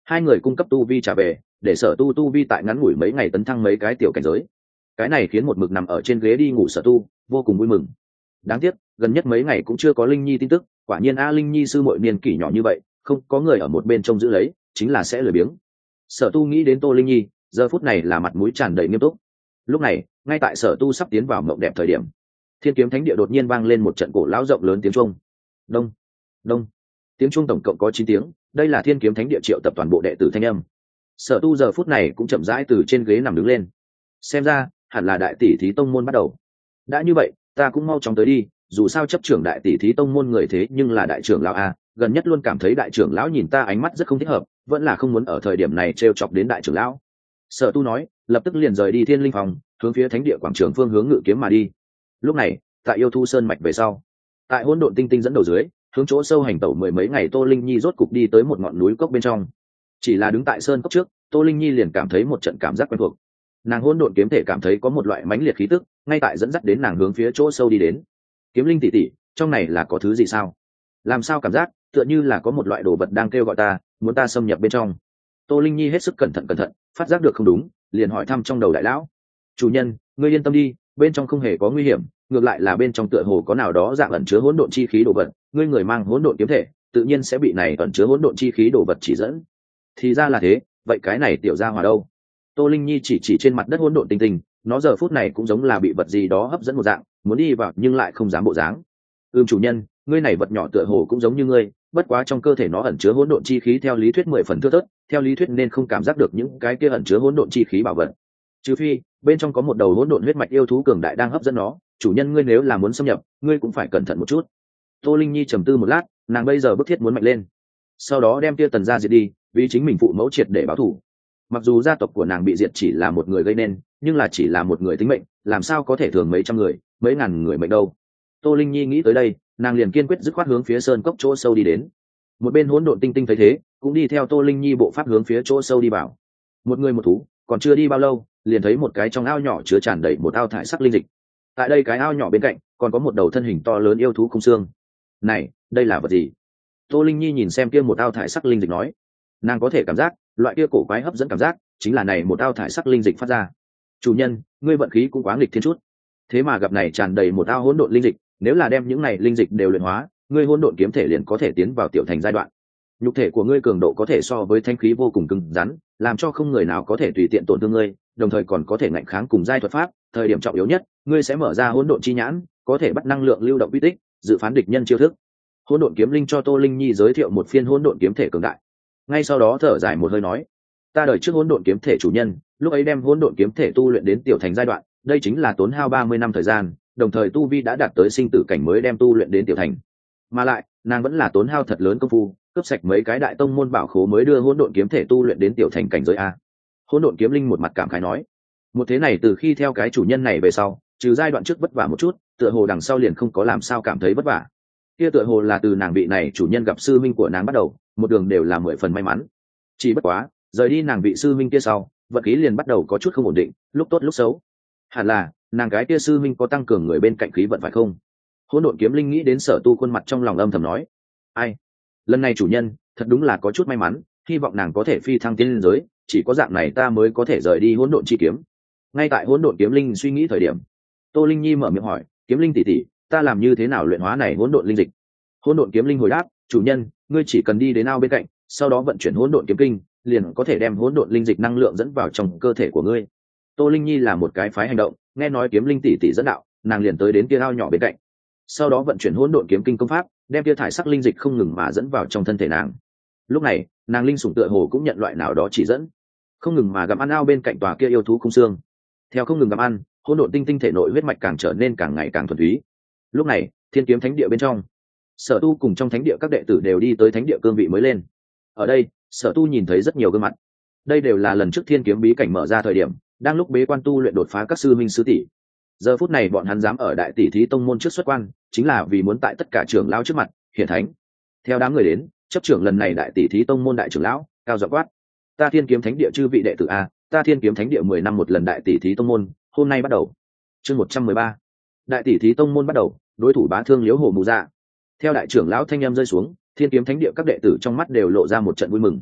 hai người cung cấp tu vi trả về, để Sở Tu tu vi tại ngắn ngủi mấy ngày tấn thăng mấy cái tiểu cảnh giới. Cái này khiến một mực nằm ở trên ghế đi ngủ Sở Tu vô cùng vui mừng. Đáng tiếc gần nhất mấy ngày cũng chưa có Linh Nhi tin tức, quả nhiên a Linh Nhi sư muội niên kỷ nhỏ như vậy, không có người ở một bên trông giữ lấy, chính là sẽ lười biếng. Sở Tu nghĩ đến Tô Linh Nhi, giờ phút này là mặt mũi tràn đầy nghiêm túc. Lúc này ngay tại Sở Tu sắp tiến vào mộng đẹp thời điểm, Thiên Kiếm Thánh Địa đột nhiên vang lên một trận cổ lão rộng lớn tiếng chuông. Đông đông, tiếng chuông tổng cộng có chín tiếng, đây là Thiên Kiếm Thánh Địa triệu tập toàn bộ đệ tử thanh âm. Sở Tu giờ phút này cũng chậm rãi từ trên ghế nằm đứng lên, xem ra hẳn là đại tỷ thí tông môn bắt đầu. Đã như vậy ta cũng mau chóng tới đi, dù sao chấp trưởng đại tỷ thí tông môn người thế nhưng là đại trưởng lão a, gần nhất luôn cảm thấy đại trưởng lão nhìn ta ánh mắt rất không thích hợp, vẫn là không muốn ở thời điểm này trêu chọc đến đại trưởng lão. Sở Tu nói, lập tức liền rời đi Thiên Linh phòng, hướng phía thánh địa quảng trường phương hướng ngự kiếm mà đi. Lúc này tại Yêu Thu Sơn mạch về sau, tại Hỗn Độn Tinh Tinh dẫn đầu dưới, hướng chỗ sâu hành tẩu mười mấy ngày Tô Linh Nhi rốt cục đi tới một ngọn núi cốc bên trong. Chỉ là đứng tại sơn cốc trước, Tô Linh Nhi liền cảm thấy một trận cảm giác quen thuộc. Nàng hỗn độn kiếm thể cảm thấy có một loại mãnh liệt khí tức, ngay tại dẫn dắt đến nàng hướng phía chỗ sâu đi đến. Kiếm Linh tỷ tỷ, trong này là có thứ gì sao? Làm sao cảm giác tựa như là có một loại đồ vật đang kêu gọi ta, muốn ta xâm nhập bên trong. Tô Linh Nhi hết sức cẩn thận cẩn thận, phát giác được không đúng, liền hỏi thăm trong đầu đại lão. Chủ nhân, ngươi yên tâm đi, bên trong không hề có nguy hiểm, ngược lại là bên trong tựa hồ có nào đó dạng ẩn chứa hỗn độn chi khí đồ vật, ngươi người mang hỗn độn kiếm thể, tự nhiên sẽ bị này ẩn chứa hỗn độn chi khí đồ vật chỉ dẫn. Thì ra là thế, vậy cái này tiểu gia hỏa đâu? Tô Linh Nhi chỉ chỉ trên mặt đất hỗn độn tinh tinh, nó giờ phút này cũng giống là bị vật gì đó hấp dẫn một dạng, muốn đi vào nhưng lại không dám bộ dáng. Ừm chủ nhân, ngươi này vật nhỏ tựa hồ cũng giống như ngươi, bất quá trong cơ thể nó ẩn chứa hỗn độn chi khí theo lý thuyết mười phần thưa thớt, theo lý thuyết nên không cảm giác được những cái kia ẩn chứa hỗn độn chi khí bảo vật. Trừ phi bên trong có một đầu hỗn độn huyết mạch yêu thú cường đại đang hấp dẫn nó, chủ nhân ngươi nếu là muốn xâm nhập, ngươi cũng phải cẩn thận một chút. Tô Linh Nhi trầm tư một lát, nàng bây giờ bức thiết muốn mạnh lên, sau đó đem tia Tần gia diệt đi, vì chính mình phụ mẫu triệt để báo thù. Mặc dù gia tộc của nàng bị diệt chỉ là một người gây nên, nhưng là chỉ là một người tính mệnh, làm sao có thể thường mấy trăm người mấy ngàn người mệnh đâu. Tô Linh Nhi nghĩ tới đây, nàng liền kiên quyết dứt khoát hướng phía sơn cốc chỗ sâu đi đến. Một bên hỗn độn tinh tinh thấy thế, cũng đi theo Tô Linh Nhi bộ pháp hướng phía chỗ sâu đi vào. Một người một thú, còn chưa đi bao lâu, liền thấy một cái trong ao nhỏ chứa tràn đầy một ao thải sắc linh dịch. Tại đây cái ao nhỏ bên cạnh còn có một đầu thân hình to lớn yêu thú không xương. Này, đây là vật gì? Tô Linh Nhi nhìn xem kia một ao thải sắc linh dịch nói, nàng có thể cảm giác loại kia cổ quái hấp dẫn cảm giác chính là này một ao thải sắc linh dịch phát ra. Chủ nhân, ngươi vận khí cũng quá nghịch thiên chút, thế mà gặp này tràn đầy một ao hỗn độn linh dịch, nếu là đem những này linh dịch đều luyện hóa, ngươi hỗn độn kiếm thể liền có thể tiến vào tiểu thành giai đoạn. Nhục thể của ngươi cường độ có thể so với thanh khí vô cùng cứng rắn, làm cho không người nào có thể tùy tiện tổn thương ngươi, đồng thời còn có thể ngạnh kháng cùng giai thuật pháp. Thời điểm trọng yếu nhất, ngươi sẽ mở ra hỗn độn chi nhãn, có thể bắt năng lượng lưu động uy tích, dự phán địch nhân chiêu thức. Hỗn độn kiếm linh cho Tô Linh Nhi giới thiệu một phiên hỗn độn kiếm thể cường đại. Ngay sau đó thở dài một hơi nói, ta đời trước hỗn độn kiếm thể chủ nhân, lúc ấy đem hỗn độn kiếm thể tu luyện đến tiểu thành giai đoạn, đây chính là tốn hao ba mươi năm thời gian, đồng thời tu vi đã đạt tới sinh tử cảnh mới đem tu luyện đến tiểu thành. Mà lại, nàng vẫn là tốn hao thật lớn công phu, cướp sạch mấy cái đại tông môn bảo khố mới đưa hỗn độn kiếm thể tu luyện đến tiểu thành cảnh giới a. Hỗn độn kiếm linh một mặt cảm khái nói, một thế này từ khi theo cái chủ nhân này về sau, trừ giai đoạn trước vất vả một chút, tựa hồ đằng sau liền không có làm sao cảm thấy vất vả. Kia tựa hồ là từ nàng vị này chủ nhân gặp sư minh của nàng bắt đầu, một đường đều là mười phần may mắn. Chỉ bất quá, rời đi nàng vị sư minh kia sau, vận khí liền bắt đầu có chút không ổn định, lúc tốt lúc xấu. Hẳn là nàng cái kia sư minh có tăng cường người bên cạnh khí vận phải không? Hỗn độn kiếm linh nghĩ đến Sở Tu khuôn mặt trong lòng âm thầm nói, ai, lần này chủ nhân thật đúng là có chút may mắn, hy vọng nàng có thể phi thăng tiến lên giới, chỉ có dạng này ta mới có thể rời đi hỗn độn chi kiếm. Ngay tại hỗn độn kiếm linh suy nghĩ thời điểm, Tô Linh Nhi mở miệng hỏi, kiếm linh tỷ tỷ, ta làm như thế nào luyện hóa này hỗn độn linh dịch? Hỗn độn kiếm linh hồi đáp, chủ nhân, ngươi chỉ cần đi đến ao bên cạnh, sau đó vận chuyển hỗn độn kiếm kinh, liền có thể đem hỗn độn linh dịch năng lượng dẫn vào trong cơ thể của ngươi. Tô Linh Nhi là một cái phái hành động, nghe nói kiếm linh tỷ tỷ dẫn đạo, nàng liền tới đến kia ao nhỏ bên cạnh, sau đó vận chuyển hỗn độn kiếm kinh công pháp, đem kia thải sắc linh dịch không ngừng mà dẫn vào trong thân thể nàng. Lúc này, nàng linh sủng tựa hồ cũng nhận loại nào đó chỉ dẫn, không ngừng mà gặm ăn ao bên cạnh tòa kia yêu thú không xương. Theo không ngừng gặm ăn, hỗn độn tinh tinh thể nội huyết mạch càng trở nên càng ngày càng thuần túy. Lúc này, Thiên Kiếm Thánh Địa bên trong, Sở Tu cùng trong thánh địa các đệ tử đều đi tới thánh địa cương vị mới lên. Ở đây, Sở Tu nhìn thấy rất nhiều gương mặt. Đây đều là lần trước Thiên Kiếm bí cảnh mở ra thời điểm, đang lúc bế quan tu luyện đột phá các sư minh sư tỷ. Giờ phút này bọn hắn dám ở đại tỷ thí tông môn trước xuất quan, chính là vì muốn tại tất cả trưởng lão trước mặt hiển thánh. Theo đám người đến, chấp trưởng lần này đại tỷ thí tông môn đại trưởng lão cao giọng quát, ta Thiên Kiếm Thánh Địa chư vị đệ tử a, ta Thiên Kiếm Thánh Địa mười năm một lần đại tỷ thí tông môn, hôm nay bắt đầu. Chương một trăm mười ba, đại tỷ thí tông môn bắt đầu, đối thủ bá thương liễu hồ mù dạ. Theo đại trưởng lão thanh em rơi xuống, Thiên Kiếm Thánh Địa các đệ tử trong mắt đều lộ ra một trận vui mừng.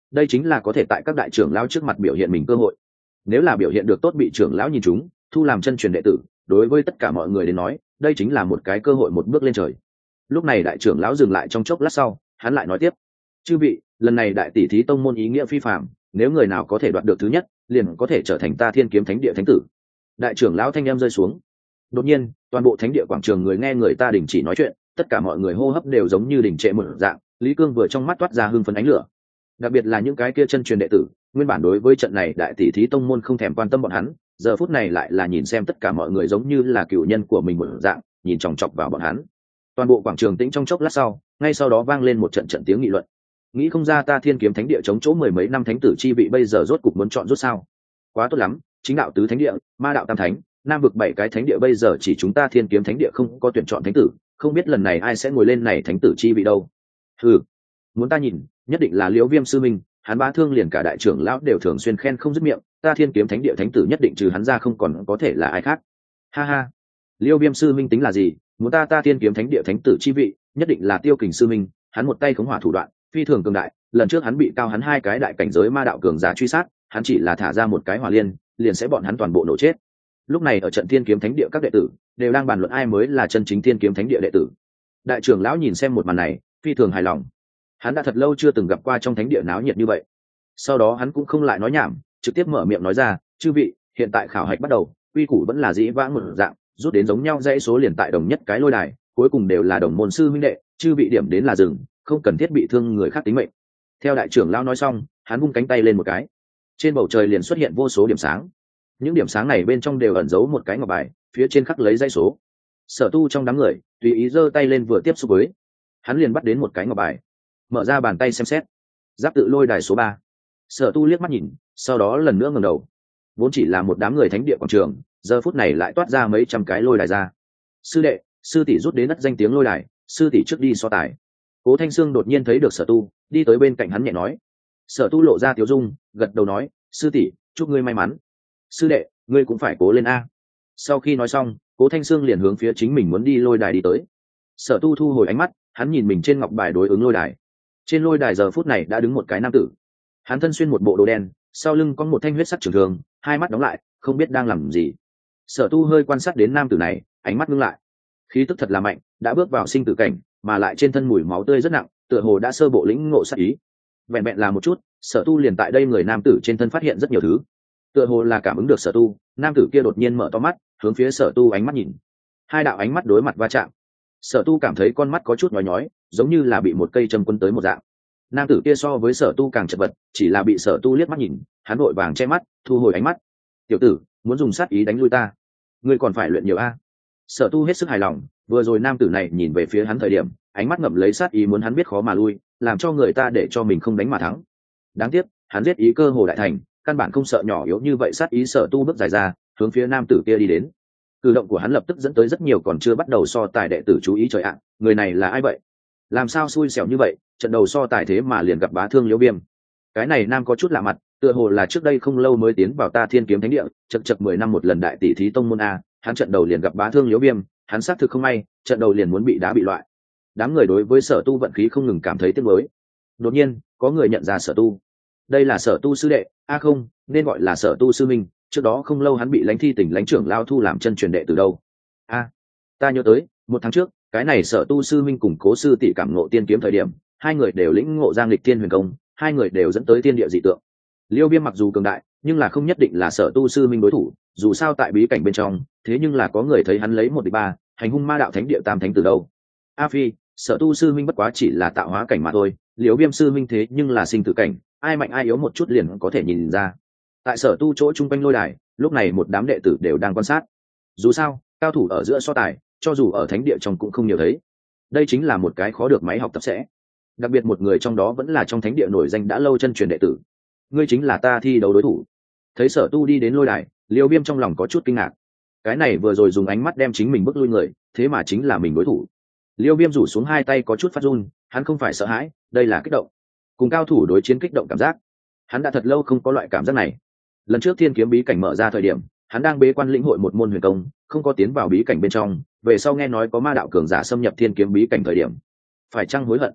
đây chính là có thể tại các đại trưởng lão trước mặt biểu hiện mình cơ hội. Nếu là biểu hiện được tốt bị trưởng lão nhìn chúng, thu làm chân truyền đệ tử, đối với tất cả mọi người đến nói, đây chính là một cái cơ hội một bước lên trời. Lúc này đại trưởng lão dừng lại trong chốc lát sau, hắn lại nói tiếp: chư vị, lần này đại tỷ thí tông môn ý nghĩa phi phàm, nếu người nào có thể đoạt được thứ nhất, liền có thể trở thành ta Thiên Kiếm Thánh Địa thánh tử. Đại trưởng lão thanh em rơi xuống. Đột nhiên, toàn bộ thánh địa quảng trường người nghe người ta đình chỉ nói chuyện, tất cả mọi người hô hấp đều giống như đình trệ một dạng. Lý Cương vừa trong mắt toát ra hưng phấn ánh lửa, đặc biệt là những cái kia chân truyền đệ tử, nguyên bản đối với trận này đại tỷ thí tông môn không thèm quan tâm bọn hắn, giờ phút này lại là nhìn xem tất cả mọi người giống như là cựu nhân của mình một dạng, nhìn chòng chọc vào bọn hắn. Toàn bộ quảng trường tĩnh trong chốc lát sau, ngay sau đó vang lên một trận trận tiếng nghị luận. Nghĩ không ra ta Thiên Kiếm Thánh Địa chống chỗ mười mấy năm thánh tử chi vị bây giờ rốt cục muốn chọn rút sao? Quá tốt lắm, chính đạo tứ thánh địa, ma đạo tam thánh, nam vực bảy cái thánh địa bây giờ chỉ chúng ta Thiên Kiếm Thánh Địa không có tuyển chọn thánh tử, không biết lần này ai sẽ ngồi lên này thánh tử chi vị đâu. Ừ, muốn ta nhìn, nhất định là Liễu Viêm sư minh, hắn bá thương liền cả đại trưởng lão đều thường xuyên khen không dứt miệng, ta Thiên Kiếm Thánh Địa thánh tử nhất định trừ hắn ra không còn có thể là ai khác. Ha ha, Liễu Viêm sư minh tính là gì, muốn ta ta Thiên Kiếm Thánh Địa thánh tử chi vị, nhất định là Tiêu Kình sư minh, hắn một tay khống hỏa thủ đoạn, phi thường cường đại, lần trước hắn bị cao hắn hai cái đại cảnh giới ma đạo cường giả truy sát, hắn chỉ là thả ra một cái hỏa liên, liền sẽ bọn hắn toàn bộ nổ chết. Lúc này ở trận Thiên Kiếm Thánh Địa các đệ tử đều đang bàn luận ai mới là chân chính Thiên Kiếm Thánh Địa đệ tử. Đại trưởng lão nhìn xem một màn này, phi thường hài lòng. Hắn đã thật lâu chưa từng gặp qua trong thánh địa náo nhiệt như vậy. Sau đó hắn cũng không lại nói nhảm, trực tiếp mở miệng nói ra: chư vị, hiện tại khảo hạch bắt đầu, quy củ vẫn là dĩ vãng một dạng, rút đến giống nhau dãy số liền tại đồng nhất cái lôi đài, cuối cùng đều là đồng môn sư huynh đệ, chư vị điểm đến là dừng, không cần thiết bị thương người khác tính mệnh. Theo đại trưởng lão nói xong, hắn vung cánh tay lên một cái, trên bầu trời liền xuất hiện vô số điểm sáng. Những điểm sáng này bên trong đều ẩn giấu một cái ngọc bài, phía trên khắc lấy dãy số. Sở Tu trong đám người tùy ý giơ tay lên vừa tiếp xúc với, hắn liền bắt đến một cái ngọc bài, mở ra bàn tay xem xét. Giáp tự lôi đài số ba. Sở Tu liếc mắt nhìn, sau đó lần nữa ngẩng đầu. Vốn chỉ là một đám người thánh địa quảng trường, giờ phút này lại toát ra mấy trăm cái lôi đài ra. Sư đệ, sư tỷ rút đến đất danh tiếng lôi đài, sư tỷ trước đi so tài. Cố Thanh Sương đột nhiên thấy được Sở Tu, đi tới bên cạnh hắn nhẹ nói. Sở Tu lộ ra tiếu dung, gật đầu nói: sư tỷ, chúc ngươi may mắn. Sư đệ, ngươi cũng phải cố lên a. Sau khi nói xong, Cố Thanh Sương liền hướng phía chính mình muốn đi lôi đài đi tới. Sở Tu thu hồi ánh mắt, hắn nhìn mình trên ngọc bài đối ứng lôi đài. Trên lôi đài giờ phút này đã đứng một cái nam tử. Hắn thân xuyên một bộ đồ đen, sau lưng có một thanh huyết sắc trường thương, hai mắt đóng lại, không biết đang làm gì. Sở Tu hơi quan sát đến nam tử này, ánh mắt ngưng lại. Khí tức thật là mạnh, đã bước vào sinh tử cảnh, mà lại trên thân mùi máu tươi rất nặng, tựa hồ đã sơ bộ lĩnh ngộ sát ý. Vẹn vẹn là một chút, Sở Tu liền tại đây người nam tử trên thân phát hiện rất nhiều thứ. Tựa hồ là cảm ứng được Sở Tu, nam tử kia đột nhiên mở to mắt, hướng phía Sở Tu ánh mắt nhìn. Hai đạo ánh mắt đối mặt va chạm. Sở Tu cảm thấy con mắt có chút nhói nhói, giống như là bị một cây châm quấn tới một dạng. Nam tử kia so với Sở Tu càng chật vật, chỉ là bị Sở Tu liếc mắt nhìn, hắn vội vàng che mắt, thu hồi ánh mắt. Tiểu tử, muốn dùng sát ý đánh lui ta, ngươi còn phải luyện nhiều a. Sở Tu hết sức hài lòng, vừa rồi nam tử này nhìn về phía hắn thời điểm, ánh mắt ngậm lấy sát ý muốn hắn biết khó mà lui, làm cho người ta để cho mình không đánh mà thắng. Đáng tiếc, hắn giết ý cơ hồ đại thành, căn bản không sợ nhỏ yếu như vậy. Sát ý Sở Tu bước dài ra, hướng phía nam tử kia đi đến. Cử động của hắn lập tức dẫn tới rất nhiều còn chưa bắt đầu so tài đệ tử chú ý. Trời ạ, người này là ai vậy? Làm sao xui xẻo như vậy, trận đầu so tài thế mà liền gặp bá thương Liễu Viêm. Cái này nam có chút lạ mặt, tựa hồ là trước đây không lâu mới tiến vào ta Thiên Kiếm Thánh Địa, chật chật mười năm một lần đại tỷ thí tông môn a, hắn trận đầu liền gặp bá thương Liễu Viêm, hắn xác thực không may, trận đầu liền muốn bị đá bị loại. Đám người đối với Sở Tu vận khí không ngừng cảm thấy tiếc nuối. Đột nhiên, có người nhận ra Sở Tu. Đây là Sở Tu sư đệ, a không, nên gọi là Sở Tu sư minh, trước đó không lâu hắn bị Lãnh Thi Tỉnh Lãnh trưởng lao thu làm chân truyền đệ từ đâu. A, ta nhớ tới, một tháng trước, cái này Sở Tu sư minh cùng Cố sư tỷ cảm ngộ tiên kiếm thời điểm, hai người đều lĩnh ngộ Giang Lịch Thiên Huyền Công, hai người đều dẫn tới tiên địa dị tượng. Liêu Viêm mặc dù cường đại, nhưng là không nhất định là Sở Tu sư minh đối thủ, dù sao tại bí cảnh bên trong, thế nhưng là có người thấy hắn lấy một địch ba, hành hung ma đạo thánh địa tam thánh từ đâu. A Phi, Sở Tu sư minh bất quá chỉ là tạo hóa cảnh mà thôi, Liêu Viêm sư minh thế nhưng là sinh tử cảnh, ai mạnh ai yếu một chút liền có thể nhìn ra. Tại Sở Tu chỗ trung quanh lôi đài, lúc này một đám đệ tử đều đang quan sát. Dù sao, cao thủ ở giữa so tài, cho dù ở thánh địa trong cũng không nhiều thấy. Đây chính là một cái khó được máy học tập sẽ. Đặc biệt một người trong đó vẫn là trong thánh địa nổi danh đã lâu chân truyền đệ tử. Ngươi chính là ta thi đấu đối thủ. Thấy Sở Tu đi đến lôi đài, Liêu Viêm trong lòng có chút kinh ngạc. Cái này vừa rồi dùng ánh mắt đem chính mình bước lui người, thế mà chính là mình đối thủ. Liêu Viêm rủ xuống hai tay có chút phát run, hắn không phải sợ hãi, đây là kích động. Cùng cao thủ đối chiến kích động cảm giác. Hắn đã thật lâu không có loại cảm giác này. Lần trước Thiên Kiếm bí cảnh mở ra thời điểm, hắn đang bế quan lĩnh hội một môn huyền công, không có tiến vào bí cảnh bên trong, về sau nghe nói có ma đạo cường giả xâm nhập Thiên Kiếm bí cảnh thời điểm, phải chăng hối hận?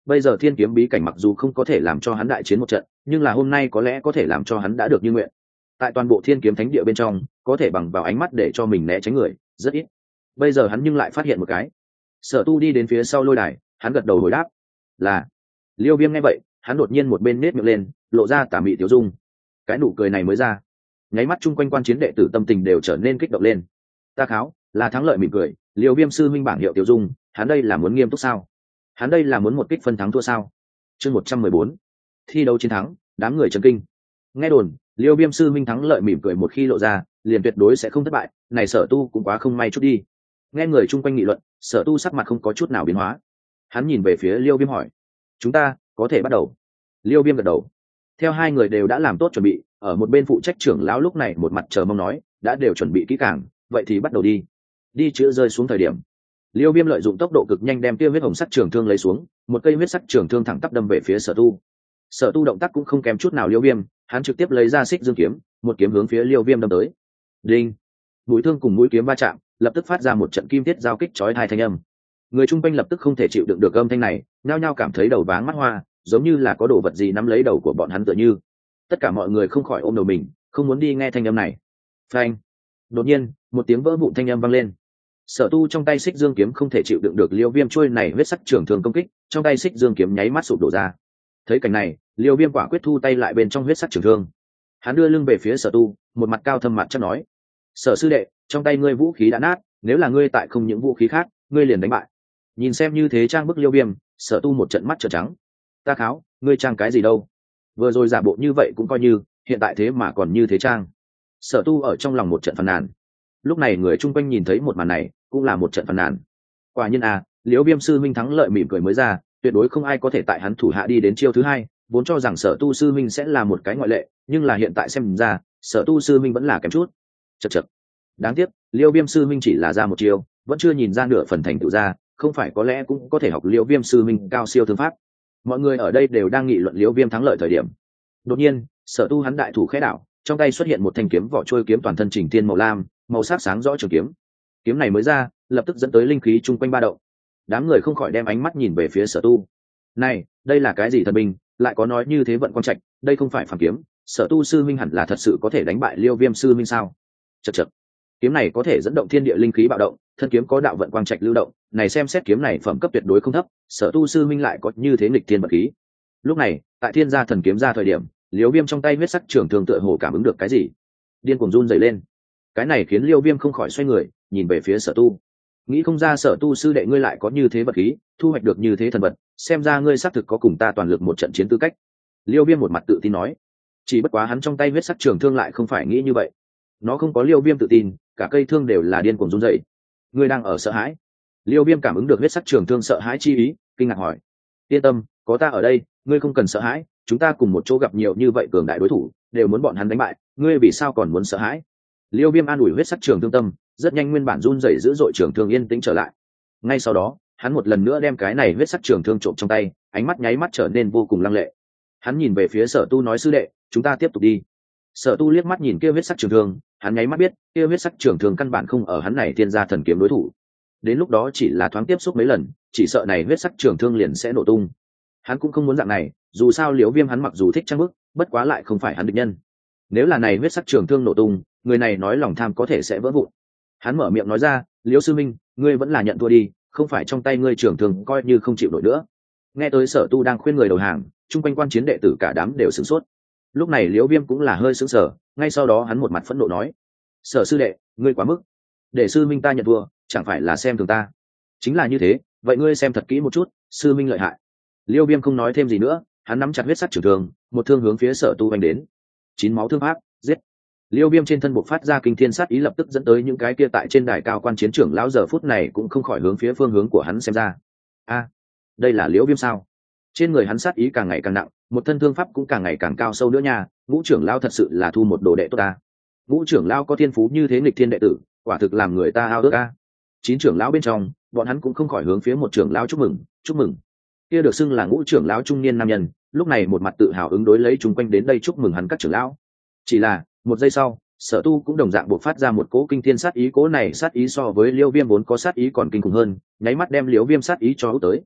bây giờ thiên kiếm bí cảnh mặc dù không có thể làm cho hắn đại chiến một trận, nhưng là hôm nay có lẽ có thể làm cho hắn đã được như nguyện. Tại toàn bộ thiên kiếm thánh địa bên trong, có thể bằng vào ánh mắt để cho mình né tránh người rất ít, bây giờ hắn nhưng lại phát hiện một cái. Sở Tu đi đến phía sau lôi đài, hắn gật đầu hồi đáp là. Liêu Viêm nghe vậy, hắn đột nhiên một bên nết miệng lên, lộ ra tà mị tiểu dung. Cái nụ cười này mới ra, nháy mắt chung quanh quan chiến đệ tử tâm tình đều trở nên kích động lên. Ta kháo, là thắng lợi mỉm cười, Liêu Viêm sư minh bảng hiệu tiểu dung, hắn đây là muốn nghiêm túc sao? Hắn đây là muốn một kích phân thắng thua sao? Chương một trăm mười bốn, thi đấu chiến thắng, đám người chấn kinh. Nghe đồn, Liêu Viêm sư minh thắng lợi mỉm cười một khi lộ ra, liền tuyệt đối sẽ không thất bại, này Sở Tu cũng quá không may chút đi. Nghe người chung quanh nghị luận, Sở Tu sắc mặt không có chút nào biến hóa. Hắn nhìn về phía Liêu Viêm hỏi: "Chúng ta có thể bắt đầu?" Liêu Viêm gật đầu. Theo hai người đều đã làm tốt chuẩn bị, ở một bên phụ trách trưởng lão lúc này một mặt chờ mong nói: "Đã đều chuẩn bị kỹ càng, vậy thì bắt đầu đi." Đi chữa rơi xuống thời điểm, Liêu Viêm lợi dụng tốc độ cực nhanh đem tiêu huyết hồng sắc trường thương lấy xuống, một cây huyết sắc trường thương thẳng tắp đâm về phía Sở Tu. Sở Tu động tác cũng không kém chút nào Liêu Viêm, hắn trực tiếp lấy ra xích dương kiếm, một kiếm hướng phía Liêu Viêm đâm tới. Đinh! Mũi thương cùng mũi kiếm va chạm, lập tức phát ra một trận kim thiết giao kích chói tai thanh âm. Người chung quanh lập tức không thể chịu đựng được âm thanh này, nhao nhao cảm thấy đầu váng mắt hoa, giống như là có đồ vật gì nắm lấy đầu của bọn hắn tựa như. Tất cả mọi người không khỏi ôm đầu mình, không muốn đi nghe thanh âm này. Phanh! Đột nhiên, một tiếng vỡ vụn thanh âm vang lên. Sở Tu trong tay xích dương kiếm không thể chịu đựng được Liêu Viêm trôi này huyết sắc trường thương công kích, trong tay xích dương kiếm nháy mắt sụp đổ ra. Thấy cảnh này, Liêu Viêm quả quyết thu tay lại bên trong huyết sắc trường thương. Hắn đưa lưng về phía Sở Tu, một mặt cao thâm mặt chắc nói: "Sở sư đệ, trong tay ngươi vũ khí đã nát, nếu là ngươi tại không những vũ khí khác, ngươi liền đánh bại." Nhìn xem như thế trang bức Liêu Viêm, Sở Tu một trận mắt trợn trắng. "Ta kháo, ngươi trang cái gì đâu? Vừa rồi giả bộ như vậy cũng coi như, hiện tại thế mà còn như thế trang." Sở Tu ở trong lòng một trận phàn nàn. Lúc này người chung quanh nhìn thấy một màn này, cũng là một trận phàn nàn. Quả nhiên à, Liễu Viêm sư minh thắng lợi mỉm cười mới ra, tuyệt đối không ai có thể tại hắn thủ hạ đi đến chiêu thứ hai, vốn cho rằng Sở Tu sư minh sẽ là một cái ngoại lệ, nhưng là hiện tại xem ra, Sở Tu sư minh vẫn là kém chút. Chậc chậc. Đáng tiếc, Liễu Viêm sư minh chỉ là ra một chiêu, vẫn chưa nhìn ra nửa phần thành tựu ra, không phải có lẽ cũng có thể học Liễu Viêm sư minh cao siêu thương pháp. Mọi người ở đây đều đang nghị luận Liễu Viêm thắng lợi thời điểm. Đột nhiên, Sở Tu hắn đại thủ khẽ đảo, trong tay xuất hiện một thanh kiếm vỏ trôi kiếm toàn thân chỉnh thiên màu lam, màu sắc sáng rõ trường kiếm. Kiếm này mới ra, lập tức dẫn tới linh khí chung quanh ba động. Đám người không khỏi đem ánh mắt nhìn về phía Sở Tu. Này, đây là cái gì thần binh, lại có nói như thế vận quang trạch, đây không phải phàm kiếm, Sở Tu sư minh hẳn là thật sự có thể đánh bại Liêu Viêm sư minh sao? Chậc chậc. Kiếm này có thể dẫn động thiên địa linh khí bạo động, thân kiếm có đạo vận quang trạch lưu động, này xem xét kiếm này phẩm cấp tuyệt đối không thấp, Sở Tu sư minh lại có như thế nghịch thiên vật khí. Lúc này, tại Thiên Gia thần kiếm ra thời điểm, Liêu Viêm trong tay huyết sắc trường thương tựa hồ cảm ứng được cái gì, điên cuồng run rẩy lên. Cái này khiến Liêu Viêm không khỏi xoay người, nhìn về phía Sở Tu. Nghĩ không ra Sở Tu sư đệ ngươi lại có như thế vật khí, thu hoạch được như thế thần vật, xem ra ngươi xác thực có cùng ta toàn lực một trận chiến tư cách. Liêu Viêm một mặt tự tin nói. Chỉ bất quá hắn trong tay huyết sắc trường thương lại không phải nghĩ như vậy. Nó không có Liêu Viêm tự tin, cả cây thương đều là điên cuồng run rẩy. Ngươi đang ở sợ hãi? Liêu Viêm cảm ứng được huyết sắc trường thương sợ hãi chi ý, kinh ngạc hỏi. Yên tâm, có ta ở đây, ngươi không cần sợ hãi, chúng ta cùng một chỗ gặp nhiều như vậy cường đại đối thủ, đều muốn bọn hắn đánh bại, ngươi vì sao còn muốn sợ hãi? Liêu Viêm an ủi huyết sắc trường thương tâm, rất nhanh nguyên bản run rẩy dữ dội trường thương yên tĩnh trở lại. Ngay sau đó, hắn một lần nữa đem cái này huyết sắc trường thương trộm trong tay, ánh mắt nháy mắt trở nên vô cùng lăng lệ. Hắn nhìn về phía Sở Tu nói: sư đệ, chúng ta tiếp tục đi. Sở Tu liếc mắt nhìn kia huyết sắc trường thương, hắn nháy mắt biết, kia huyết sắc trường thương căn bản không ở hắn này Thiên Gia thần kiếm đối thủ. Đến lúc đó chỉ là thoáng tiếp xúc mấy lần, chỉ sợ này huyết sắc trường thương liền sẽ nổ tung. Hắn cũng không muốn dạng này, dù sao Liễu Viêm hắn mặc dù thích trang bức, bất quá lại không phải hắn địch nhân. Nếu là này huyết sắc trường thương nổ tung, người này nói lòng tham có thể sẽ vỡ vụn. Hắn mở miệng nói ra: Liễu sư minh, ngươi vẫn là nhận thua đi, không phải trong tay ngươi trường thương coi như không chịu nổi nữa. Nghe tới Sở Tu đang khuyên người đầu hàng, chung quanh quan chiến đệ tử cả đám đều sửng sốt. Lúc này Liễu Viêm cũng là hơi sững sờ, ngay sau đó hắn một mặt phẫn nộ nói: Sở sư đệ, ngươi quá mức, để sư minh ta nhận thua, chẳng phải là xem thường ta? Chính là như thế, vậy ngươi xem thật kỹ một chút, sư minh lợi hại. Liễu Viêm không nói thêm gì nữa, hắn nắm chặt huyết sắc trường thương, một thương hướng phía Sở Tu vành đến. Chín máu thương pháp, giết. Liêu Viêm trên thân bộc phát ra kinh thiên sát ý, lập tức dẫn tới những cái kia tại trên đài cao quan chiến trưởng lão giờ phút này cũng không khỏi hướng phía phương hướng của hắn xem ra. A, đây là Liễu Viêm sao? Trên người hắn sát ý càng ngày càng nặng, một thân thương pháp cũng càng ngày càng cao sâu nữa nha, Ngũ trưởng lão thật sự là thu một đồ đệ tốt ta. Ngũ trưởng lão có thiên phú như thế nghịch thiên đệ tử, quả thực làm người ta ao ước a. Chín trưởng lão bên trong, bọn hắn cũng không khỏi hướng phía một trưởng lão chúc mừng, chúc mừng. Kia được xưng là Ngũ trưởng lão trung niên nam nhân, lúc này một mặt tự hào ứng đối lấy chúng quanh đến đây chúc mừng hắn các trưởng lão. Chỉ là một giây sau, Sở Tu cũng đồng dạng buộc phát ra một cỗ kinh thiên sát ý, cỗ này sát ý so với Liêu Viêm vốn có sát ý còn kinh khủng hơn, nháy mắt đem Liêu Viêm sát ý cho hút tới.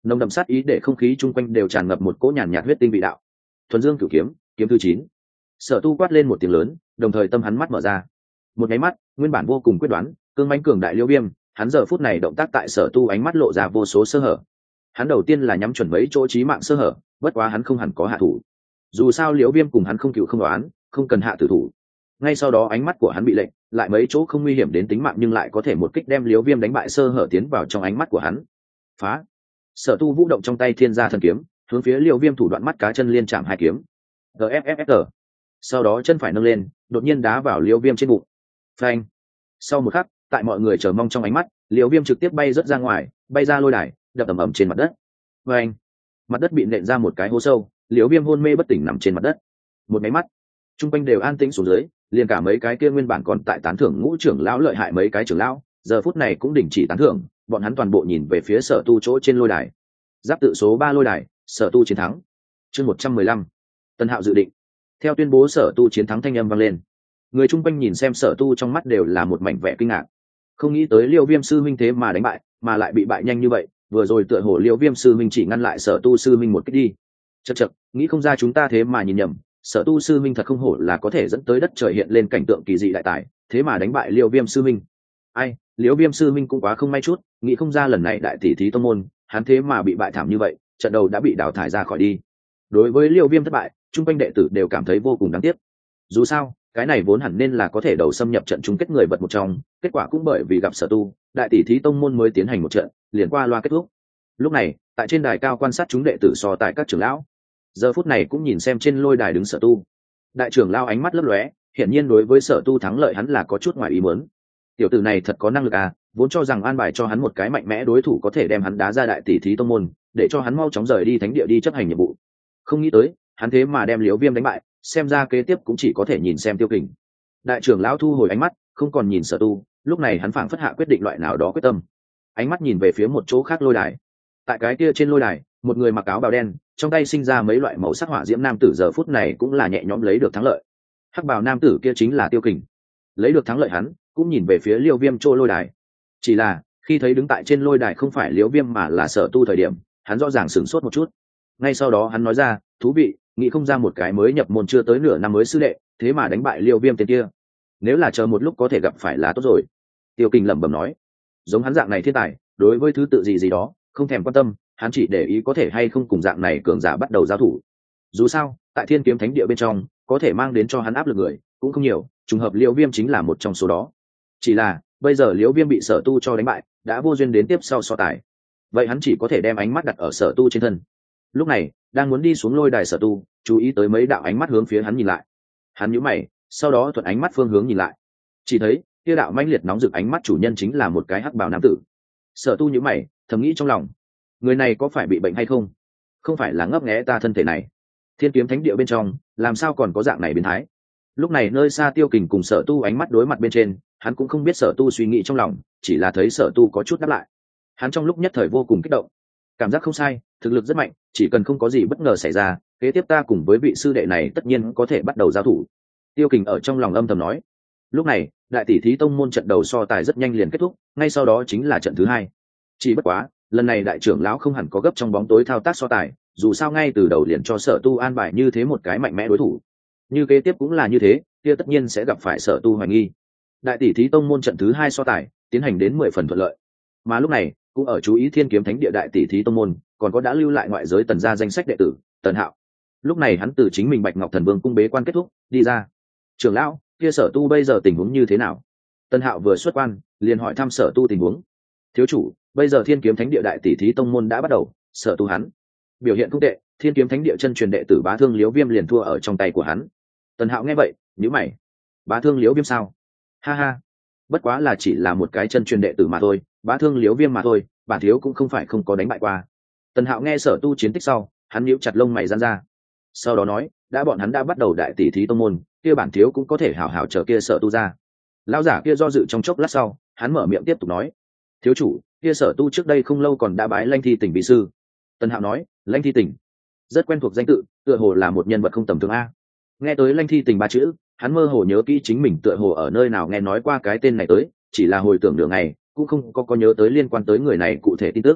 nồng đậm sát ý để không khí chung quanh đều tràn ngập một cỗ nhàn nhạt huyết tinh vị đạo. Thuần Dương Cửu Kiếm, kiếm thứ chín. Sở Tu quát lên một tiếng lớn, đồng thời tâm hắn mắt mở ra. Một cái mắt, nguyên bản vô cùng quyết đoán, cương mãnh cường đại Liêu Viêm, hắn giờ phút này động tác tại Sở Tu ánh mắt lộ ra vô số sơ hở. Hắn đầu tiên là nhắm chuẩn mấy chỗ chí mạng sơ hở, bất quá hắn không hẳn có hạ thủ. Dù sao Liêu Viêm cùng hắn không cựu không đoán, không cần hạ tử thủ. Ngay sau đó ánh mắt của hắn bị lệnh, lại mấy chỗ không nguy hiểm đến tính mạng nhưng lại có thể một kích đem Liêu Viêm đánh bại sơ hở tiến vào trong ánh mắt của hắn. Phá! Sở Tu vũ động trong tay Thiên Gia thần kiếm, hướng phía Liêu Viêm thủ đoạn mắt cá chân liên chạm hai kiếm. Gffsr. Sau đó chân phải nâng lên, đột nhiên đá vào Liêu Viêm trên bụng. Phanh! Sau một khắc, tại mọi người chờ mong trong ánh mắt, Liêu Viêm trực tiếp bay rất ra ngoài, bay ra lôi đài, đập ầm ầm trên mặt đất. Phanh! Mặt đất bị nện ra một cái hố sâu, Liêu Viêm hôn mê bất tỉnh nằm trên mặt đất. Một máy mắt, trung quanh đều an tĩnh xuống dưới, liền cả mấy cái kia nguyên bản còn tại tán thưởng ngũ trưởng lão lợi hại mấy cái trưởng lão, giờ phút này cũng đình chỉ tán thưởng, bọn hắn toàn bộ nhìn về phía Sở Tu chỗ trên lôi đài. Giáp tự số ba lôi đài, Sở Tu chiến thắng. Chương một trăm mười lăm. Tân Hạo dự định. Theo tuyên bố Sở Tu chiến thắng thanh âm vang lên. Người chung quanh nhìn xem Sở Tu trong mắt đều là một mảnh vẻ kinh ngạc. Không nghĩ tới Liêu Viêm sư huynh thế mà đánh bại, mà lại bị bại nhanh như vậy, vừa rồi tựa hồ Liêu Viêm sư huynh chỉ ngăn lại Sở Tu sư huynh một kích đi. Chậc chậc, nghĩ không ra chúng ta thế mà nhìn nhầm, Sở Tu sư huynh thật không hổ là có thể dẫn tới đất trời hiện lên cảnh tượng kỳ dị đại tài, thế mà đánh bại Liêu Viêm sư huynh. Ai, Liêu Viêm sư huynh cũng quá không may chút, nghĩ không ra lần này đại tỷ thí tông môn, hắn thế mà bị bại thảm như vậy, trận đầu đã bị đào thải ra khỏi đi. Đối với Liêu Viêm thất bại, trung quanh đệ tử đều cảm thấy vô cùng đáng tiếc. Dù sao, cái này vốn hẳn nên là có thể đầu xâm nhập trận chung kết người vật một trong, kết quả cũng bởi vì gặp Sở Tu, đại tỷ thí tông môn mới tiến hành một trận, liền qua loa kết thúc. Lúc này, tại trên đài cao quan sát chúng đệ tử so tại các trưởng lão, giờ phút này cũng nhìn xem trên lôi đài đứng Sở Tu. Đại trưởng lão ánh mắt lấp lóe, hiển nhiên đối với Sở Tu thắng lợi hắn là có chút ngoài ý muốn. Tiểu tử này thật có năng lực à, vốn cho rằng an bài cho hắn một cái mạnh mẽ đối thủ có thể đem hắn đá ra đại tỷ thí tông môn, để cho hắn mau chóng rời đi thánh địa đi chấp hành nhiệm vụ. Không nghĩ tới, hắn thế mà đem Liễu Viêm đánh bại, xem ra kế tiếp cũng chỉ có thể nhìn xem Tiêu Kình. Đại trưởng lão thu hồi ánh mắt, không còn nhìn Sở Tu, lúc này hắn phảng phất hạ quyết định loại nào đó quyết tâm. Ánh mắt nhìn về phía một chỗ khác lôi đài. Tại cái kia trên lôi đài, một người mặc áo bào đen, trong tay sinh ra mấy loại màu sắc hỏa diễm nam tử giờ phút này cũng là nhẹ nhõm lấy được thắng lợi. Hắc bào nam tử kia chính là Tiêu Kình. Lấy được thắng lợi hắn, cũng nhìn về phía Liêu Viêm chỗ lôi đài. Chỉ là, khi thấy đứng tại trên lôi đài không phải Liêu Viêm mà là Sở Tu thời điểm, hắn rõ ràng sửng sốt một chút. Ngay sau đó hắn nói ra, thú vị, nghĩ không ra một cái mới nhập môn chưa tới nửa năm mới sư đệ, thế mà đánh bại Liêu Viêm tên kia. Nếu là chờ một lúc có thể gặp phải là tốt rồi. Tiêu Kình lẩm bẩm nói, giống hắn dạng này thiên tài, đối với thứ tự gì gì đó, không thèm quan tâm, hắn chỉ để ý có thể hay không cùng dạng này cường giả bắt đầu giao thủ. Dù sao, tại Thiên Kiếm Thánh địa bên trong, có thể mang đến cho hắn áp lực người cũng không nhiều, trùng hợp Liêu Viêm chính là một trong số đó. Chỉ là, bây giờ Liêu Viêm bị Sở Tu cho đánh bại, đã vô duyên đến tiếp sau so tài. Vậy hắn chỉ có thể đem ánh mắt đặt ở Sở Tu trên thân. Lúc này, đang muốn đi xuống lôi đài Sở Tu, chú ý tới mấy đạo ánh mắt hướng phía hắn nhìn lại. Hắn nhíu mày, sau đó thuận ánh mắt phương hướng nhìn lại. Chỉ thấy, kia đạo mãnh liệt nóng rực ánh mắt chủ nhân chính là một cái hắc bào nam tử. Sở Tu nhíu mày, thầm nghĩ trong lòng, người này có phải bị bệnh hay không? Không phải là ngấp nghé ta thân thể này. Thiên Kiếm Thánh địa bên trong, làm sao còn có dạng này biến thái? Lúc này nơi xa Tiêu Kình cùng Sở Tu ánh mắt đối mặt bên trên, hắn cũng không biết Sở Tu suy nghĩ trong lòng, chỉ là thấy Sở Tu có chút đáp lại. Hắn trong lúc nhất thời vô cùng kích động, cảm giác không sai, thực lực rất mạnh, chỉ cần không có gì bất ngờ xảy ra, kế tiếp ta cùng với vị sư đệ này tất nhiên có thể bắt đầu giao thủ. Tiêu Kình ở trong lòng âm thầm nói. Lúc này, đại tỷ thí tông môn trận đầu so tài rất nhanh liền kết thúc, ngay sau đó chính là trận thứ hai. Chỉ bất quá, lần này đại trưởng lão không hẳn có gấp trong bóng tối thao tác so tài, dù sao ngay từ đầu liền cho Sở Tu an bài như thế một cái mạnh mẽ đối thủ. Như kế tiếp cũng là như thế, kia tất nhiên sẽ gặp phải Sở Tu hoài nghi. Đại tỷ thí tông môn trận thứ hai so tài tiến hành đến mười phần thuận lợi. Mà lúc này, cũng ở chú ý Thiên Kiếm Thánh địa đại tỷ thí tông môn, còn có đã lưu lại ngoại giới Tần gia danh sách đệ tử, Tần Hạo. Lúc này hắn từ chính mình Bạch Ngọc Thần Vương cung bế quan kết thúc, đi ra. Trưởng lão, kia Sở Tu bây giờ tình huống như thế nào? Tần Hạo vừa xuất quan, liền hỏi thăm Sở Tu tình huống. Thiếu chủ, bây giờ Thiên Kiếm Thánh địa đại tỷ thí tông môn đã bắt đầu, Sở Tu hắn biểu hiện không tệ, Thiên Kiếm Thánh địa chân truyền đệ tử Bá Thương Liễu Viêm liền thua ở trong tay của hắn. Tần Hạo nghe vậy, nhíu mày. Bá Thương Liễu Viêm sao? Ha ha, bất quá là chỉ là một cái chân truyền đệ tử mà thôi, Bá Thương Liễu Viêm mà thôi, bản thiếu cũng không phải không có đánh bại qua. Tần Hạo nghe Sở Tu chiến tích sau, hắn nhíu chặt lông mày giãn ra. Sau đó nói, đã bọn hắn đã bắt đầu đại tỷ thí tông môn, kia bản thiếu cũng có thể hảo hảo chờ kia Sở Tu ra. Lão giả kia do dự trong chốc lát sau, hắn mở miệng tiếp tục nói, thiếu chủ, kia Sở Tu trước đây không lâu còn đã bái Lanh Thi Tỉnh bí sư. Tần Hạo nói, Lanh Thi Tỉnh, rất quen thuộc danh tự, tựa hồ là một nhân vật không tầm thường a. Nghe tới Lanh Thi Tỉnh ba chữ, hắn mơ hồ nhớ kỹ chính mình tựa hồ ở nơi nào nghe nói qua cái tên này tới, chỉ là hồi tưởng nửa ngày, cũng không có có nhớ tới liên quan tới người này cụ thể tin tức.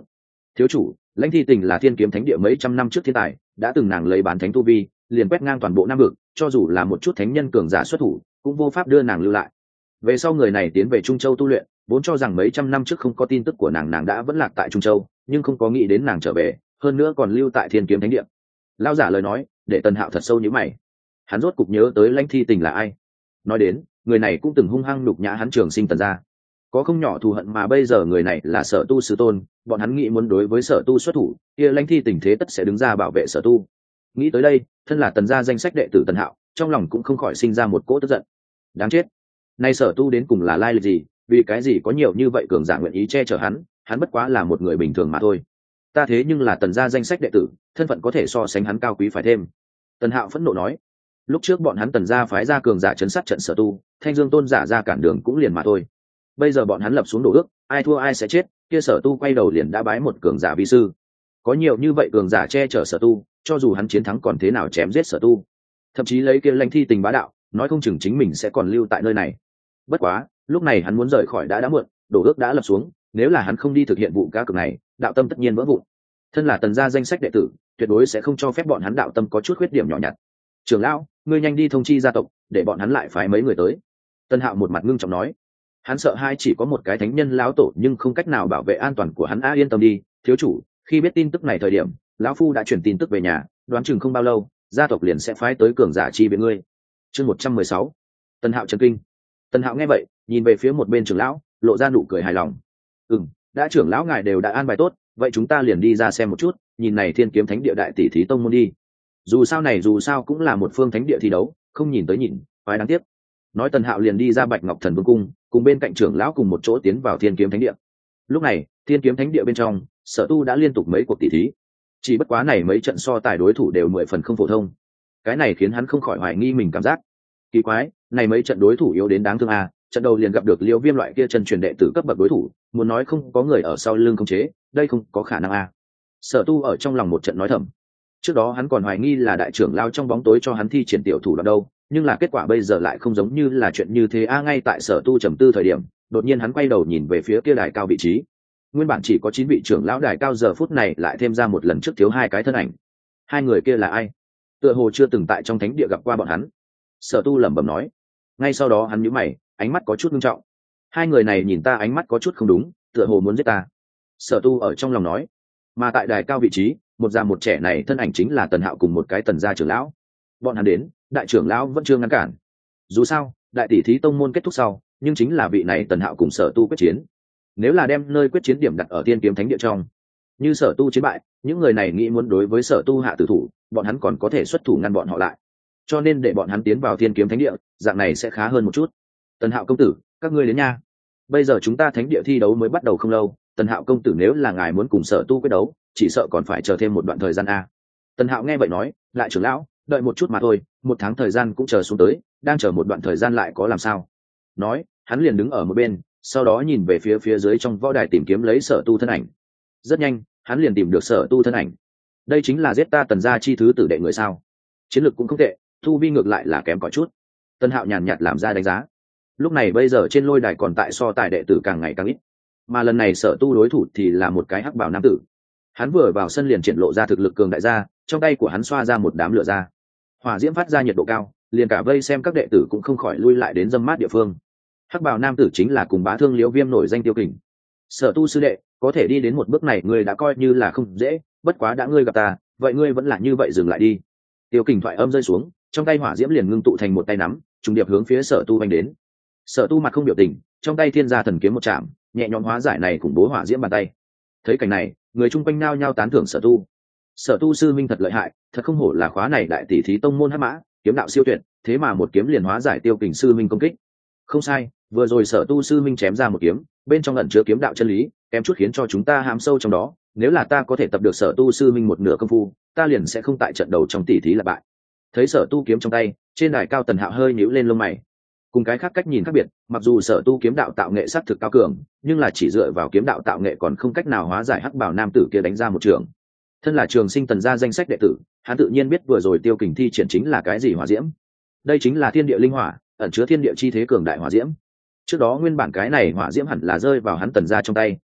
thiếu chủ, Lãnh Thi Tình là thiên kiếm thánh địa mấy trăm năm trước thiên tài, đã từng nàng lấy bán thánh tu vi liền quét ngang toàn bộ nam vực, cho dù là một chút thánh nhân cường giả xuất thủ cũng vô pháp đưa nàng lưu lại. Về sau người này tiến về Trung Châu tu luyện, vốn cho rằng mấy trăm năm trước không có tin tức của nàng nàng đã vẫn lạc tại Trung Châu, nhưng không có nghĩ đến nàng trở về, hơn nữa còn lưu tại thiên kiếm thánh địa. Lão giả lời nói để Tần Hạo thật sâu nhíu mày. Hắn rốt cục nhớ tới Lãnh Thi Tình là ai. Nói đến, người này cũng từng hung hăng nhục nhã hắn Trường Sinh Tần gia, có không nhỏ thù hận, mà bây giờ người này là Sở Tu sư tôn, bọn hắn nghĩ muốn đối với Sở Tu xuất thủ, kia Lãnh Thi Tình thế tất sẽ đứng ra bảo vệ Sở Tu. Nghĩ tới đây, thân là Tần gia danh sách đệ tử Tần Hạo, trong lòng cũng không khỏi sinh ra một cỗ tức giận. Đáng chết, nay Sở Tu đến cùng là lai lịch gì, vì cái gì có nhiều như vậy cường giả nguyện ý che chở hắn, hắn bất quá là một người bình thường mà thôi. Ta thế nhưng là Tần gia danh sách đệ tử, thân phận có thể so sánh hắn cao quý phải thêm. Tần Hạo phẫn nộ nói. Lúc trước bọn hắn Tần gia phái ra cường giả chấn sát trận Sở Tu, Thanh Dương tôn giả ra cản đường cũng liền mà thôi. Bây giờ bọn hắn lập xuống đồ ước, ai thua ai sẽ chết, kia Sở Tu quay đầu liền đã bái một cường giả vi sư. Có nhiều như vậy cường giả che chở Sở Tu, cho dù hắn chiến thắng còn thế nào chém giết Sở Tu, thậm chí lấy kia Lãnh Thi Tình bá đạo, nói không chừng chính mình sẽ còn lưu tại nơi này. Bất quá, lúc này hắn muốn rời khỏi đã đã muộn, đồ ước đã lập xuống, nếu là hắn không đi thực hiện vụ cá cược này, đạo tâm tất nhiên vỡ vụn. Thân là Tần gia danh sách đệ tử, tuyệt đối sẽ không cho phép bọn hắn đạo tâm có chút khuyết điểm nhỏ nhặt. Trưởng lão, ngươi nhanh đi thông chi gia tộc, để bọn hắn lại phái mấy người tới. Tân Hạo một mặt ngưng trọng nói. Hắn sợ hai chỉ có một cái thánh nhân lão tổ, nhưng không cách nào bảo vệ an toàn của hắn. A yên tâm đi, thiếu chủ, khi biết tin tức này thời điểm, lão phu đã chuyển tin tức về nhà, đoán chừng không bao lâu, gia tộc liền sẽ phái tới cường giả chi viện ngươi. Chương một trăm mười sáu. Tân Hạo chấn kinh. Tân Hạo nghe vậy, nhìn về phía một bên trưởng lão, lộ ra nụ cười hài lòng. Ừm, đã trưởng lão ngài đều đã an bài tốt, vậy chúng ta liền đi ra xem một chút, nhìn này Thiên Kiếm Thánh địa đại tỷ thí tông môn đi. Dù sao này dù sao cũng là một phương thánh địa thi đấu, không nhìn tới nhìn, phải đáng tiếc. Nói Tần Hạo liền đi ra Bạch Ngọc Thần Vương cung, cùng bên cạnh trưởng lão cùng một chỗ tiến vào Thiên Kiếm Thánh địa. Lúc này, Thiên Kiếm Thánh địa bên trong, Sở Tu đã liên tục mấy cuộc tỷ thí. Chỉ bất quá này mấy trận so tài đối thủ đều mười phần không phổ thông. Cái này khiến hắn không khỏi hoài nghi mình cảm giác. Kỳ quái, này mấy trận đối thủ yếu đến đáng thương a, trận đầu liền gặp được Liễu Viêm loại kia chân truyền đệ tử cấp bậc đối thủ, muốn nói không có người ở sau lưng khống chế, đây không có khả năng a. Sở Tu ở trong lòng một trận nói thầm. Trước đó hắn còn hoài nghi là đại trưởng lao trong bóng tối cho hắn thi triển tiểu thủ đoạn đâu, nhưng là kết quả bây giờ lại không giống như là chuyện như thế a. Ngay tại Sở Tu trầm tư thời điểm, đột nhiên hắn quay đầu nhìn về phía kia đài cao vị trí. Nguyên bản chỉ có chín vị trưởng lão đài cao, giờ phút này lại thêm ra một lần trước thiếu hai cái thân ảnh. Hai người kia là ai? Tựa hồ chưa từng tại trong thánh địa gặp qua bọn hắn. Sở Tu lẩm bẩm nói. Ngay sau đó hắn nhíu mày, ánh mắt có chút nghiêm trọng. Hai người này nhìn ta ánh mắt có chút không đúng, tựa hồ muốn giết ta. Sở Tu ở trong lòng nói. Mà tại đài cao vị trí, một già một trẻ này thân ảnh chính là Tần Hạo cùng một cái Tần gia trưởng lão. Bọn hắn đến, đại trưởng lão vẫn chưa ngăn cản. Dù sao, đại tỷ thí tông môn kết thúc sau, nhưng chính là vị này Tần Hạo cùng Sở Tu quyết chiến. Nếu là đem nơi quyết chiến điểm đặt ở Thiên Kiếm Thánh địa trong, như Sở Tu chiến bại, những người này nghĩ muốn đối với Sở Tu hạ tử thủ, bọn hắn còn có thể xuất thủ ngăn bọn họ lại. Cho nên để bọn hắn tiến vào Thiên Kiếm Thánh địa, dạng này sẽ khá hơn một chút. Tần Hạo công tử, các ngươi đến nha. Bây giờ chúng ta thánh địa thi đấu mới bắt đầu không lâu, Tần Hạo công tử nếu là ngài muốn cùng Sở Tu quyết đấu, chỉ sợ còn phải chờ thêm một đoạn thời gian a. Tần Hạo nghe vậy nói, lại trưởng lão, đợi một chút mà thôi, một tháng thời gian cũng chờ xuống tới, đang chờ một đoạn thời gian lại có làm sao. Nói, hắn liền đứng ở một bên, sau đó nhìn về phía phía dưới trong võ đài tìm kiếm lấy Sở Tu thân ảnh. Rất nhanh, hắn liền tìm được Sở Tu thân ảnh. Đây chính là giết ta Tần gia chi thứ tử đệ người sao? Chiến lược cũng không tệ, thu vi ngược lại là kém cỏi chút. Tần Hạo nhàn nhạt làm ra đánh giá. Lúc này bây giờ trên lôi đài còn tại so tài đệ tử càng ngày càng ít, mà lần này Sở Tu đối thủ thì là một cái hắc bào nam tử. Hắn vừa vào sân liền triển lộ ra thực lực cường đại gia, trong tay của hắn xoa ra một đám lửa ra, hỏa diễm phát ra nhiệt độ cao, liền cả vây xem các đệ tử cũng không khỏi lui lại đến dâm mát địa phương. Hắc bào nam tử chính là cùng bá thương Liễu Viêm nổi danh Tiêu Kình. Sở Tu sư đệ, có thể đi đến một bước này ngươi đã coi như là không dễ, bất quá đã ngươi gặp ta, vậy ngươi vẫn là như vậy dừng lại đi. Tiêu Kình thoại âm rơi xuống, trong tay hỏa diễm liền ngưng tụ thành một tay nắm, trùng điệp hướng phía Sở Tu vành đến. Sở Tu mặt không biểu tình, trong tay thiên gia thần kiếm một chạm, nhẹ nhõm hóa giải này khủng bố hỏa diễm bàn tay. Thấy cảnh này, người chung quanh nao nhao tán thưởng Sở Tu. Sở Tu sư minh thật lợi hại, thật không hổ là khóa này đại tỷ thí tông môn hắc mã, kiếm đạo siêu tuyệt, thế mà một kiếm liền hóa giải Tiêu Kình sư minh công kích. Không sai, vừa rồi Sở Tu sư minh chém ra một kiếm, bên trong ẩn chứa kiếm đạo chân lý, kém chút khiến cho chúng ta hám sâu trong đó. Nếu là ta có thể tập được Sở Tu sư minh một nửa công phu, ta liền sẽ không tại trận đầu trong tỷ thí là bại. Thấy Sở Tu kiếm trong tay, trên đài cao Tần Hạo hơi nhíu lên lông mày. Cùng cái khác cách nhìn khác biệt, mặc dù Sở Tu kiếm đạo tạo nghệ sắc thực cao cường, nhưng là chỉ dựa vào kiếm đạo tạo nghệ còn không cách nào hóa giải hắc bảo nam tử kia đánh ra một trường. Thân là Trường Sinh Tần gia danh sách đệ tử, hắn tự nhiên biết vừa rồi Tiêu Kình thi triển chính là cái gì hỏa diễm. Đây chính là thiên địa linh hỏa, ẩn chứa thiên địa chi thế cường đại hỏa diễm. Trước đó nguyên bản cái này hỏa diễm hẳn là rơi vào hắn Tần gia trong tay,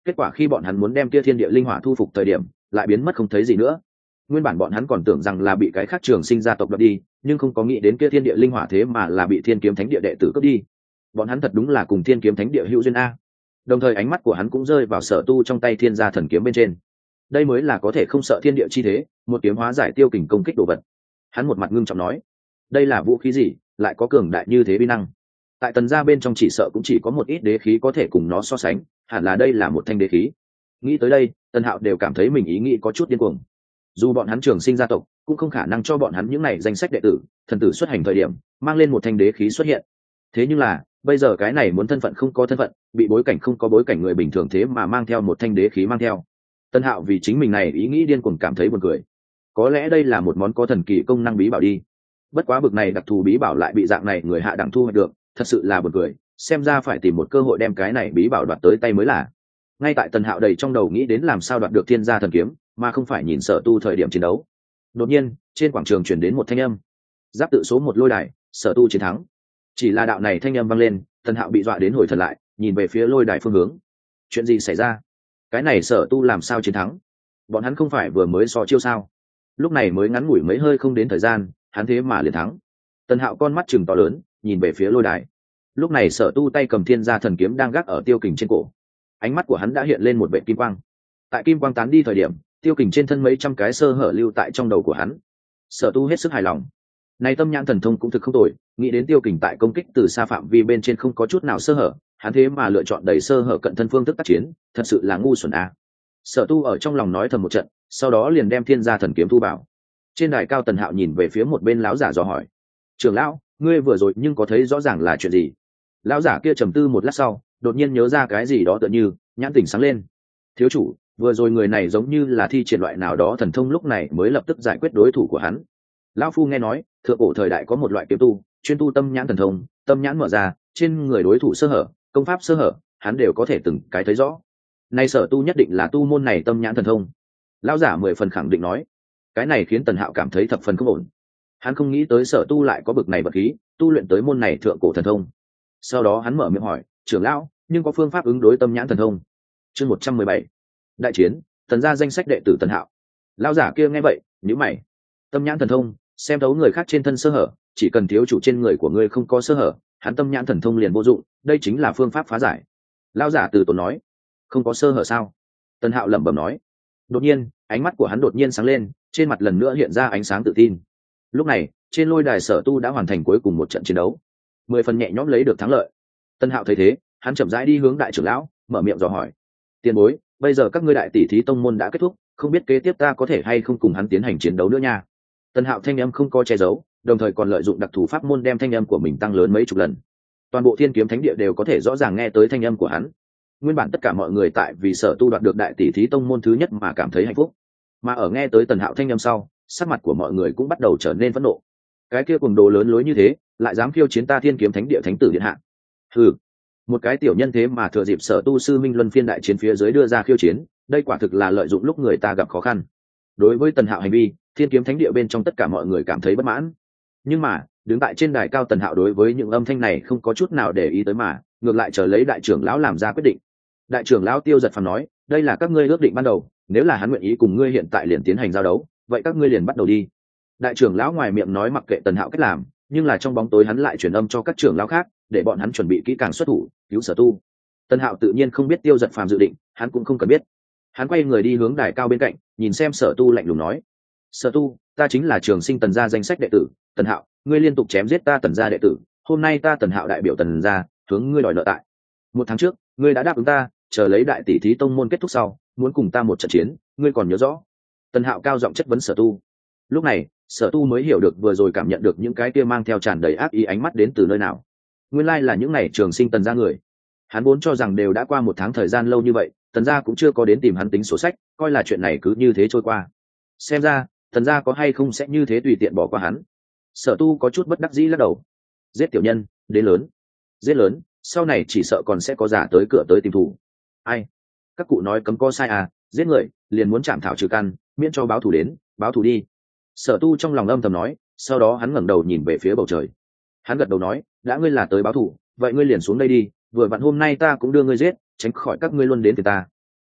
kết quả khi bọn hắn muốn đem kia thiên địa linh hỏa thu phục thời điểm lại biến mất không thấy gì nữa. Nguyên bản bọn hắn còn tưởng rằng là bị cái khác trường sinh gia tộc đoạt đi, nhưng không có nghĩ đến kia thiên địa linh hỏa thế mà là bị thiên kiếm thánh địa đệ tử cướp đi. Bọn hắn thật đúng là cùng thiên kiếm thánh địa hữu duyên a. Đồng thời ánh mắt của hắn cũng rơi vào Sở Tu trong tay thiên gia thần kiếm bên trên. Đây mới là có thể không sợ thiên địa chi thế, một kiếm hóa giải tiêu kình công kích đồ vật. Hắn một mặt ngưng trọng nói, đây là vũ khí gì, lại có cường đại như thế uy năng? Tại Tần gia bên trong chỉ sợ cũng chỉ có một ít đế khí có thể cùng nó so sánh, hẳn là đây là một thanh đế khí. Nghĩ tới đây, Tần Hạo đều cảm thấy mình ý nghĩ có chút điên cuồng. Dù bọn hắn trường sinh gia tộc cũng không khả năng cho bọn hắn những này danh sách đệ tử thần tử xuất hành thời điểm mang lên một thanh đế khí xuất hiện. Thế nhưng là bây giờ cái này muốn thân phận không có thân phận, bị bối cảnh không có bối cảnh người bình thường thế mà mang theo một thanh đế khí mang theo. Tân Hạo vì chính mình này ý nghĩ điên cuồng cảm thấy buồn cười. Có lẽ đây là một món có thần kỳ công năng bí bảo đi. Bất quá bực này đặc thù bí bảo lại bị dạng này người hạ đẳng thu hoạch được, thật sự là buồn cười. Xem ra phải tìm một cơ hội đem cái này bí bảo đoạt tới tay mới là. Ngay tại Tần Hạo đầy trong đầu nghĩ đến làm sao đoạt được thiên gia thần kiếm, mà không phải nhìn Sở Tu thời điểm chiến đấu. Đột nhiên, trên quảng trường truyền đến một thanh âm. Giáp tự số một lôi đài, Sở Tu chiến thắng. Chỉ là đạo này thanh âm vang lên, Tần Hạo bị dọa đến hồi thần lại, nhìn về phía lôi đài phương hướng. Chuyện gì xảy ra? Cái này Sở Tu làm sao chiến thắng? Bọn hắn không phải vừa mới so chiêu sao? Lúc này mới ngắn ngủi mấy hơi không đến thời gian, hắn thế mà liền thắng. Tần Hạo con mắt trừng to lớn, nhìn về phía lôi đài. Lúc này Sở Tu tay cầm thiên gia thần kiếm đang gác ở Tiêu Kình trên cổ. Ánh mắt của hắn đã hiện lên một vệt kim quang. Tại kim quang tán đi thời điểm, Tiêu Kình trên thân mấy trăm cái sơ hở lưu tại trong đầu của hắn. Sở Tu hết sức hài lòng. Này tâm nhãn thần thông cũng thực không tồi, nghĩ đến Tiêu Kình tại công kích từ xa phạm vi bên trên không có chút nào sơ hở, hắn thế mà lựa chọn đầy sơ hở cận thân phương thức tác chiến, thật sự là ngu xuẩn a. Sở Tu ở trong lòng nói thầm một trận, sau đó liền đem thiên gia thần kiếm thu bảo. Trên đài cao Tần Hạo nhìn về phía một bên lão giả dò hỏi: "Trưởng lão, ngươi vừa rồi nhưng có thấy rõ ràng là chuyện gì?" Lão giả kia trầm tư một lát sau, đột nhiên nhớ ra cái gì đó tựa như, nhãn tỉnh sáng lên. "Thiếu chủ, vừa rồi người này giống như là thi triển loại nào đó thần thông, lúc này mới lập tức giải quyết đối thủ của hắn." Lão phu nghe nói, thượng cổ thời đại có một loại kiếm tu, chuyên tu tâm nhãn thần thông, tâm nhãn mở ra, trên người đối thủ sơ hở, công pháp sơ hở, hắn đều có thể từng cái thấy rõ. Nay Sở Tu nhất định là tu môn này tâm nhãn thần thông. Lão giả mười phần khẳng định nói. Cái này khiến Tần Hạo cảm thấy thập phần không ổn. Hắn không nghĩ tới Sở Tu lại có bực này vật khí, tu luyện tới môn này thượng cổ thần thông. Sau đó hắn mở miệng hỏi: "Trưởng lão, nhưng có phương pháp ứng đối tâm nhãn thần thông?" Chương một trăm mười bảy. Đại chiến, Tần gia danh sách đệ tử Tần Hạo. Lão giả kia nghe vậy, nhíu mày. Tâm nhãn thần thông, xem thấu người khác trên thân sơ hở, chỉ cần thiếu chủ trên người của ngươi không có sơ hở, hắn tâm nhãn thần thông liền vô dụng, đây chính là phương pháp phá giải. Lão giả từ tốn nói. Không có sơ hở sao? Tần Hạo lẩm bẩm nói. Đột nhiên, ánh mắt của hắn đột nhiên sáng lên, trên mặt lần nữa hiện ra ánh sáng tự tin. Lúc này, trên lôi đài Sở Tu đã hoàn thành cuối cùng một trận chiến đấu, mười phần nhẹ nhõm lấy được thắng lợi. Tần Hạo thấy thế, hắn chậm rãi đi hướng đại trưởng lão, mở miệng dò hỏi: "Tiền bối, bây giờ các ngươi đại tỷ thí tông môn đã kết thúc, không biết kế tiếp ta có thể hay không cùng hắn tiến hành chiến đấu nữa nha?" Tần Hạo thanh âm không có che giấu, đồng thời còn lợi dụng đặc thù pháp môn đem thanh âm của mình tăng lớn mấy chục lần. Toàn bộ Thiên Kiếm Thánh Địa đều có thể rõ ràng nghe tới thanh âm của hắn. Nguyên bản tất cả mọi người tại vì Sở Tu đoạt được đại tỷ thí tông môn thứ nhất mà cảm thấy hạnh phúc, mà ở nghe tới Tần Hạo thanh âm sau, sắc mặt của mọi người cũng bắt đầu trở nên phẫn nộ. Cái kia cuồng đồ lớn lối như thế, lại dám khiêu chiến ta Thiên Kiếm Thánh Địa thánh tử điện hạ. Hừ, một cái tiểu nhân thế mà thừa dịp Sở Tu sư minh luân phiên đại chiến phía dưới đưa ra khiêu chiến, đây quả thực là lợi dụng lúc người ta gặp khó khăn. Đối với Tần Hạo hành vi, Thiên Kiếm Thánh Địa bên trong tất cả mọi người cảm thấy bất mãn. Nhưng mà, đứng tại trên đài cao Tần Hạo đối với những âm thanh này không có chút nào để ý tới, mà ngược lại chờ lấy đại trưởng lão làm ra quyết định. Đại trưởng lão Tiêu Giật Phàm nói: "Đây là các ngươi ước định ban đầu, nếu là hắn nguyện ý cùng ngươi hiện tại liền tiến hành giao đấu, vậy các ngươi liền bắt đầu đi." Đại trưởng lão ngoài miệng nói mặc kệ Tần Hạo cách làm, nhưng là trong bóng tối hắn lại truyền âm cho các trưởng lão khác, để bọn hắn chuẩn bị kỹ càng xuất thủ cứu Sở Tu. Tần Hạo tự nhiên không biết Tiêu Giật Phàm dự định, hắn cũng không cần biết. Hắn quay người đi hướng đài cao bên cạnh, nhìn xem Sở Tu lạnh lùng nói: "Sở Tu, ta chính là trường sinh Tần gia danh sách đệ tử, Tần Hạo, ngươi liên tục chém giết ta Tần gia đệ tử, hôm nay ta Tần Hạo đại biểu Tần gia, hướng ngươi đòi nợ tại. Một tháng trước, ngươi đã đáp ứng ta, chờ lấy đại tỷ thí tông môn kết thúc sau, muốn cùng ta một trận chiến, ngươi còn nhớ rõ?" Tần Hạo cao giọng chất vấn Sở Tu. Lúc này, Sở Tu mới hiểu được vừa rồi cảm nhận được những cái kia mang theo tràn đầy ác ý ánh mắt đến từ nơi nào. Nguyên lai là những này trường sinh Tần gia người. Hắn vốn cho rằng đều đã qua một tháng thời gian lâu như vậy, Tần gia cũng chưa có đến tìm hắn tính sổ sách, coi là chuyện này cứ như thế trôi qua. Xem ra, Tần gia có hay không sẽ như thế tùy tiện bỏ qua hắn. Sở Tu có chút bất đắc dĩ lắc đầu. Giết tiểu nhân, đến lớn. Giết lớn, sau này chỉ sợ còn sẽ có giả tới cửa tới tìm thủ. Ai? Các cụ nói cấm có sai à, giết người, liền muốn chạm thảo trừ căn, miễn cho báo thù đến, báo thù đi. Sở Tu trong lòng âm thầm nói, sau đó hắn ngẩng đầu nhìn về phía bầu trời. Hắn gật đầu nói: "Đã ngươi là tới báo thù, vậy ngươi liền xuống đây đi, vừa vặn hôm nay ta cũng đưa ngươi giết, tránh khỏi các ngươi luôn đến từ ta."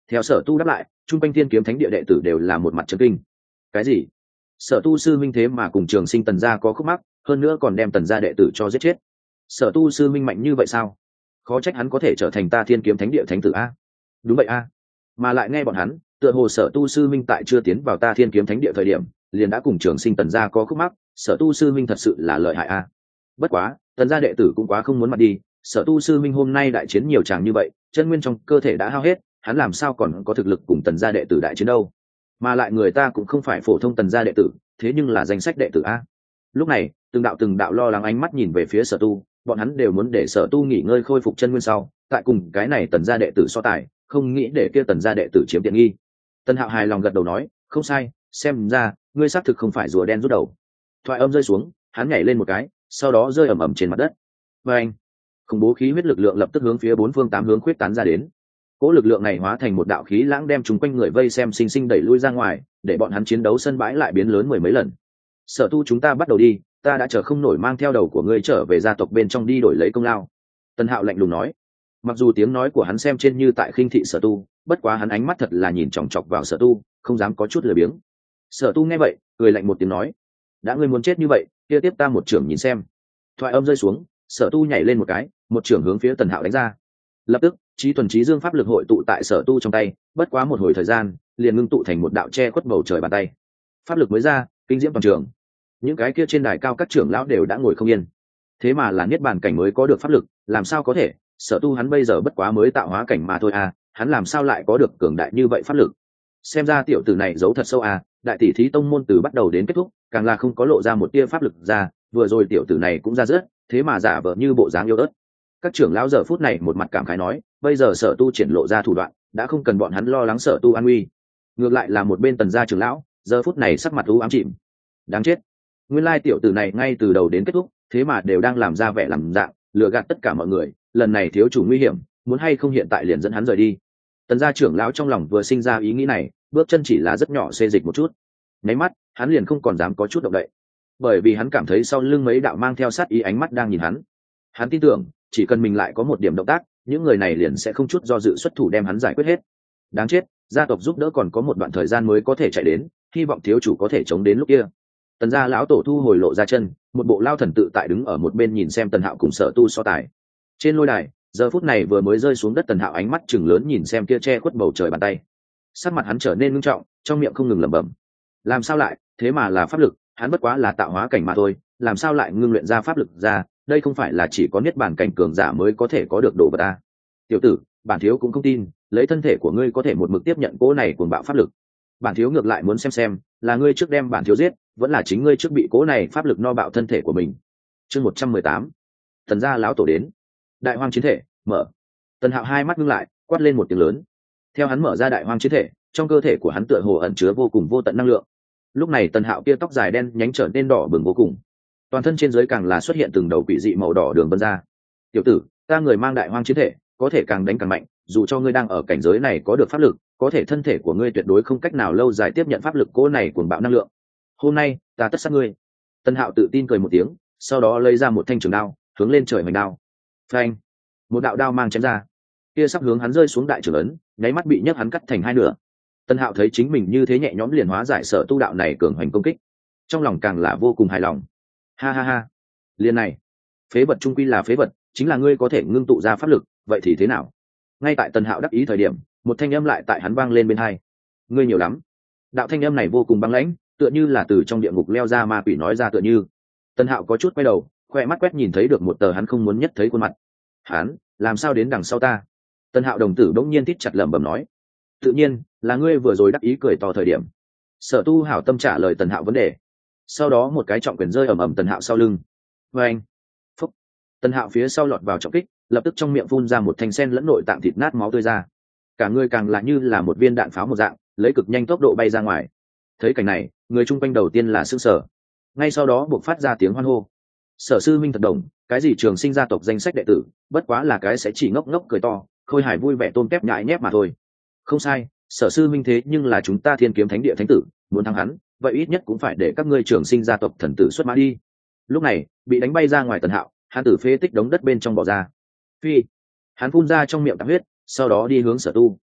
Theo Sở Tu đáp lại, trung quanh thiên kiếm thánh địa đệ tử đều là một mặt chấn kinh. Cái gì? Sở Tu sư minh thế mà cùng Trường Sinh Tần gia có khúc mắc, hơn nữa còn đem Tần gia đệ tử cho giết chết. Sở Tu sư minh mạnh như vậy sao? Khó trách hắn có thể trở thành ta thiên kiếm thánh địa thánh tử a. Đúng vậy a. Mà lại nghe bọn hắn, tựa hồ Sở Tu sư minh tại chưa tiến vào ta thiên kiếm thánh địa thời điểm, liền đã cùng Trường Sinh Tần gia có khúc mắc, Sở Tu sư minh thật sự là lợi hại a. Bất quá, Tần gia đệ tử cũng quá không muốn mặt đi, Sở Tu sư minh hôm nay đại chiến nhiều tràng như vậy, chân nguyên trong cơ thể đã hao hết, hắn làm sao còn có thực lực cùng Tần gia đệ tử đại chiến đâu? Mà lại người ta cũng không phải phổ thông Tần gia đệ tử, thế nhưng là danh sách đệ tử a. Lúc này, từng đạo từng đạo lo lắng ánh mắt nhìn về phía Sở Tu, bọn hắn đều muốn để Sở Tu nghỉ ngơi khôi phục chân nguyên sau, tại cùng cái này Tần gia đệ tử so tài, không nghĩ để kia Tần gia đệ tử chiếm tiện nghi. Tần Hạo hài lòng gật đầu nói, không sai, xem ra ngươi xác thực không phải rùa đen rút đầu. Thoại âm rơi xuống, hắn nhảy lên một cái, sau đó rơi ầm ầm trên mặt đất. Và anh, khủng bố khí huyết lực lượng lập tức hướng phía bốn phương tám hướng khuyết tán ra đến. Cỗ lực lượng này hóa thành một đạo khí lãng đem chúng quanh người vây xem sinh sinh đẩy lui ra ngoài, để bọn hắn chiến đấu sân bãi lại biến lớn mười mấy lần. Sở Tu, chúng ta bắt đầu đi, ta đã chờ không nổi mang theo đầu của ngươi trở về gia tộc bên trong đi đổi lấy công lao. Tần Hạo lạnh lùng nói. Mặc dù tiếng nói của hắn xem trên như tại khinh thị Sở Tu, bất quá hắn ánh mắt thật là nhìn chòng chọc vào Sở Tu, không dám có chút lười biếng. Sở Tu nghe vậy, cười lạnh một tiếng nói, đã ngươi muốn chết như vậy, kia tiếp ta một trưởng nhìn xem. Thoại âm rơi xuống, Sở Tu nhảy lên một cái, một trưởng hướng phía Tần Hạo đánh ra. Lập tức, trí tuần trí dương pháp lực hội tụ tại Sở Tu trong tay, bất quá một hồi thời gian, liền ngưng tụ thành một đạo che khuất bầu trời bàn tay. Pháp lực mới ra, kinh diễm toàn trường. Những cái kia trên đài cao các trưởng lão đều đã ngồi không yên. Thế mà là niết bàn cảnh mới có được pháp lực, làm sao có thể? Sở Tu hắn bây giờ bất quá mới tạo hóa cảnh mà thôi à, hắn làm sao lại có được cường đại như vậy pháp lực? Xem ra tiểu tử này giấu thật sâu à, đại tỷ thí tông môn từ bắt đầu đến kết thúc, càng là không có lộ ra một tia pháp lực ra, vừa rồi tiểu tử này cũng ra rất, thế mà giả vờ như bộ dáng yếu ớt. Các trưởng lão giờ phút này một mặt cảm khái nói, bây giờ Sở Tu triển lộ ra thủ đoạn, đã không cần bọn hắn lo lắng Sở Tu an nguy. Ngược lại là một bên Tần gia trưởng lão, giờ phút này sắc mặt u ám chìm. Đáng chết, nguyên lai tiểu tử này ngay từ đầu đến kết thúc, thế mà đều đang làm ra vẻ làm dạng, lừa gạt tất cả mọi người, lần này thiếu chủ nguy hiểm, muốn hay không hiện tại liền dẫn hắn rời đi. Tần gia trưởng lão trong lòng vừa sinh ra ý nghĩ này, bước chân chỉ là rất nhỏ xê dịch một chút, nháy mắt hắn liền không còn dám có chút động đậy, bởi vì hắn cảm thấy sau lưng mấy đạo mang theo sát ý ánh mắt đang nhìn hắn. Hắn tin tưởng chỉ cần mình lại có một điểm động tác, những người này liền sẽ không chút do dự xuất thủ đem hắn giải quyết hết. Đáng chết, gia tộc giúp đỡ còn có một đoạn thời gian mới có thể chạy đến, hy vọng thiếu chủ có thể chống đến lúc kia. Tần gia lão tổ thu hồi lộ ra chân, một bộ lao thần tự tại đứng ở một bên nhìn xem Tần Hạo cùng Sở Tu so tài. Trên lôi đài, giờ phút này vừa mới rơi xuống đất Tần Hạo ánh mắt chừng lớn nhìn xem kia che khuất bầu trời bàn tay, sắc mặt hắn trở nên nghiêm trọng, trong miệng không ngừng lẩm bẩm, làm sao lại, thế mà là pháp lực, hắn bất quá là tạo hóa cảnh mà thôi, làm sao lại ngưng luyện ra pháp lực ra, đây không phải là chỉ có niết bàn cảnh cường giả mới có thể có được đồ vật à? Tiểu tử, bản thiếu cũng không tin, lấy thân thể của ngươi có thể một mực tiếp nhận cỗ này cuồng bạo pháp lực. Bản thiếu ngược lại muốn xem xem, là ngươi trước đem bản thiếu giết, vẫn là chính ngươi trước bị cỗ này pháp lực no bạo thân thể của mình. Chương một trăm mười tám, Tần gia lão tổ đến. Đại hoang chiến thể, mở. Tần Hạo hai mắt ngưng lại, quát lên một tiếng lớn. Theo hắn mở ra đại hoang chiến thể, trong cơ thể của hắn tựa hồ ẩn chứa vô cùng vô tận năng lượng. Lúc này Tần Hạo kia tóc dài đen nhánh trở nên đỏ bừng vô cùng, toàn thân trên dưới càng là xuất hiện từng đầu quỷ dị màu đỏ đường vân ra. Tiểu tử, ta người mang đại hoang chiến thể, có thể càng đánh càng mạnh, dù cho ngươi đang ở cảnh giới này có được pháp lực, có thể thân thể của ngươi tuyệt đối không cách nào lâu dài tiếp nhận pháp lực cỗ này cuồng bạo năng lượng. Hôm nay, ta tất sát ngươi. Tần Hạo tự tin cười một tiếng, sau đó lấy ra một thanh trường đao, hướng lên trời hoành đao. Phanh! Một đạo đao mang chém ra, kia sắp hướng hắn rơi xuống đại trưởng ấn, nháy mắt bị nhấc hắn cắt thành hai nửa. Tần Hạo thấy chính mình như thế nhẹ nhõm liền hóa giải Sở Tu đạo này cường hoành công kích, trong lòng càng là vô cùng hài lòng. Ha ha ha, liền này, phế vật trung quy là phế vật, chính là ngươi có thể ngưng tụ ra pháp lực, vậy thì thế nào? Ngay tại Tần Hạo đắc ý thời điểm, một thanh âm lại tại hắn vang lên bên tai. Ngươi nhiều lắm. Đạo thanh âm này vô cùng băng lãnh, tựa như là từ trong địa ngục leo ra ma quỷ nói ra tựa như. Tần Hạo có chút quay đầu, khoe mắt quét nhìn thấy được một tờ hắn không muốn nhất thấy khuôn mặt. Hắn, làm sao đến đằng sau ta? Tần Hạo đồng tử bỗng nhiên thít chặt lẩm bẩm nói. Tự nhiên, là ngươi vừa rồi đắc ý cười to thời điểm. Sở Tu hảo tâm trả lời Tần Hạo vấn đề. Sau đó một cái trọng quyền rơi ầm ầm Tần Hạo sau lưng. Và anh, phúc. Tần Hạo phía sau lọt vào trọng kích, lập tức trong miệng phun ra một thanh sen lẫn nội tạng thịt nát máu tươi ra. Cả người càng là như là một viên đạn pháo một dạng, lấy cực nhanh tốc độ bay ra ngoài. Thấy cảnh này, người chung quanh đầu tiên là sửng sở, ngay sau đó buộc phát ra tiếng hoan hô. Sở sư minh thật đồng, cái gì trường sinh gia tộc danh sách đệ tử, bất quá là cái sẽ chỉ ngốc ngốc cười to, khôi hài vui vẻ tôn kép nhại nhép mà thôi. Không sai, Sở sư minh thế nhưng là chúng ta Thiên Kiếm Thánh địa thánh tử, muốn thắng hắn, vậy ít nhất cũng phải để các ngươi trường sinh gia tộc thần tử xuất mã đi. Lúc này, bị đánh bay ra ngoài Tần Hạo, hắn tử phế tích đống đất bên trong bỏ ra. Phi, hắn phun ra trong miệng tạp huyết, sau đó đi hướng Sở Tu.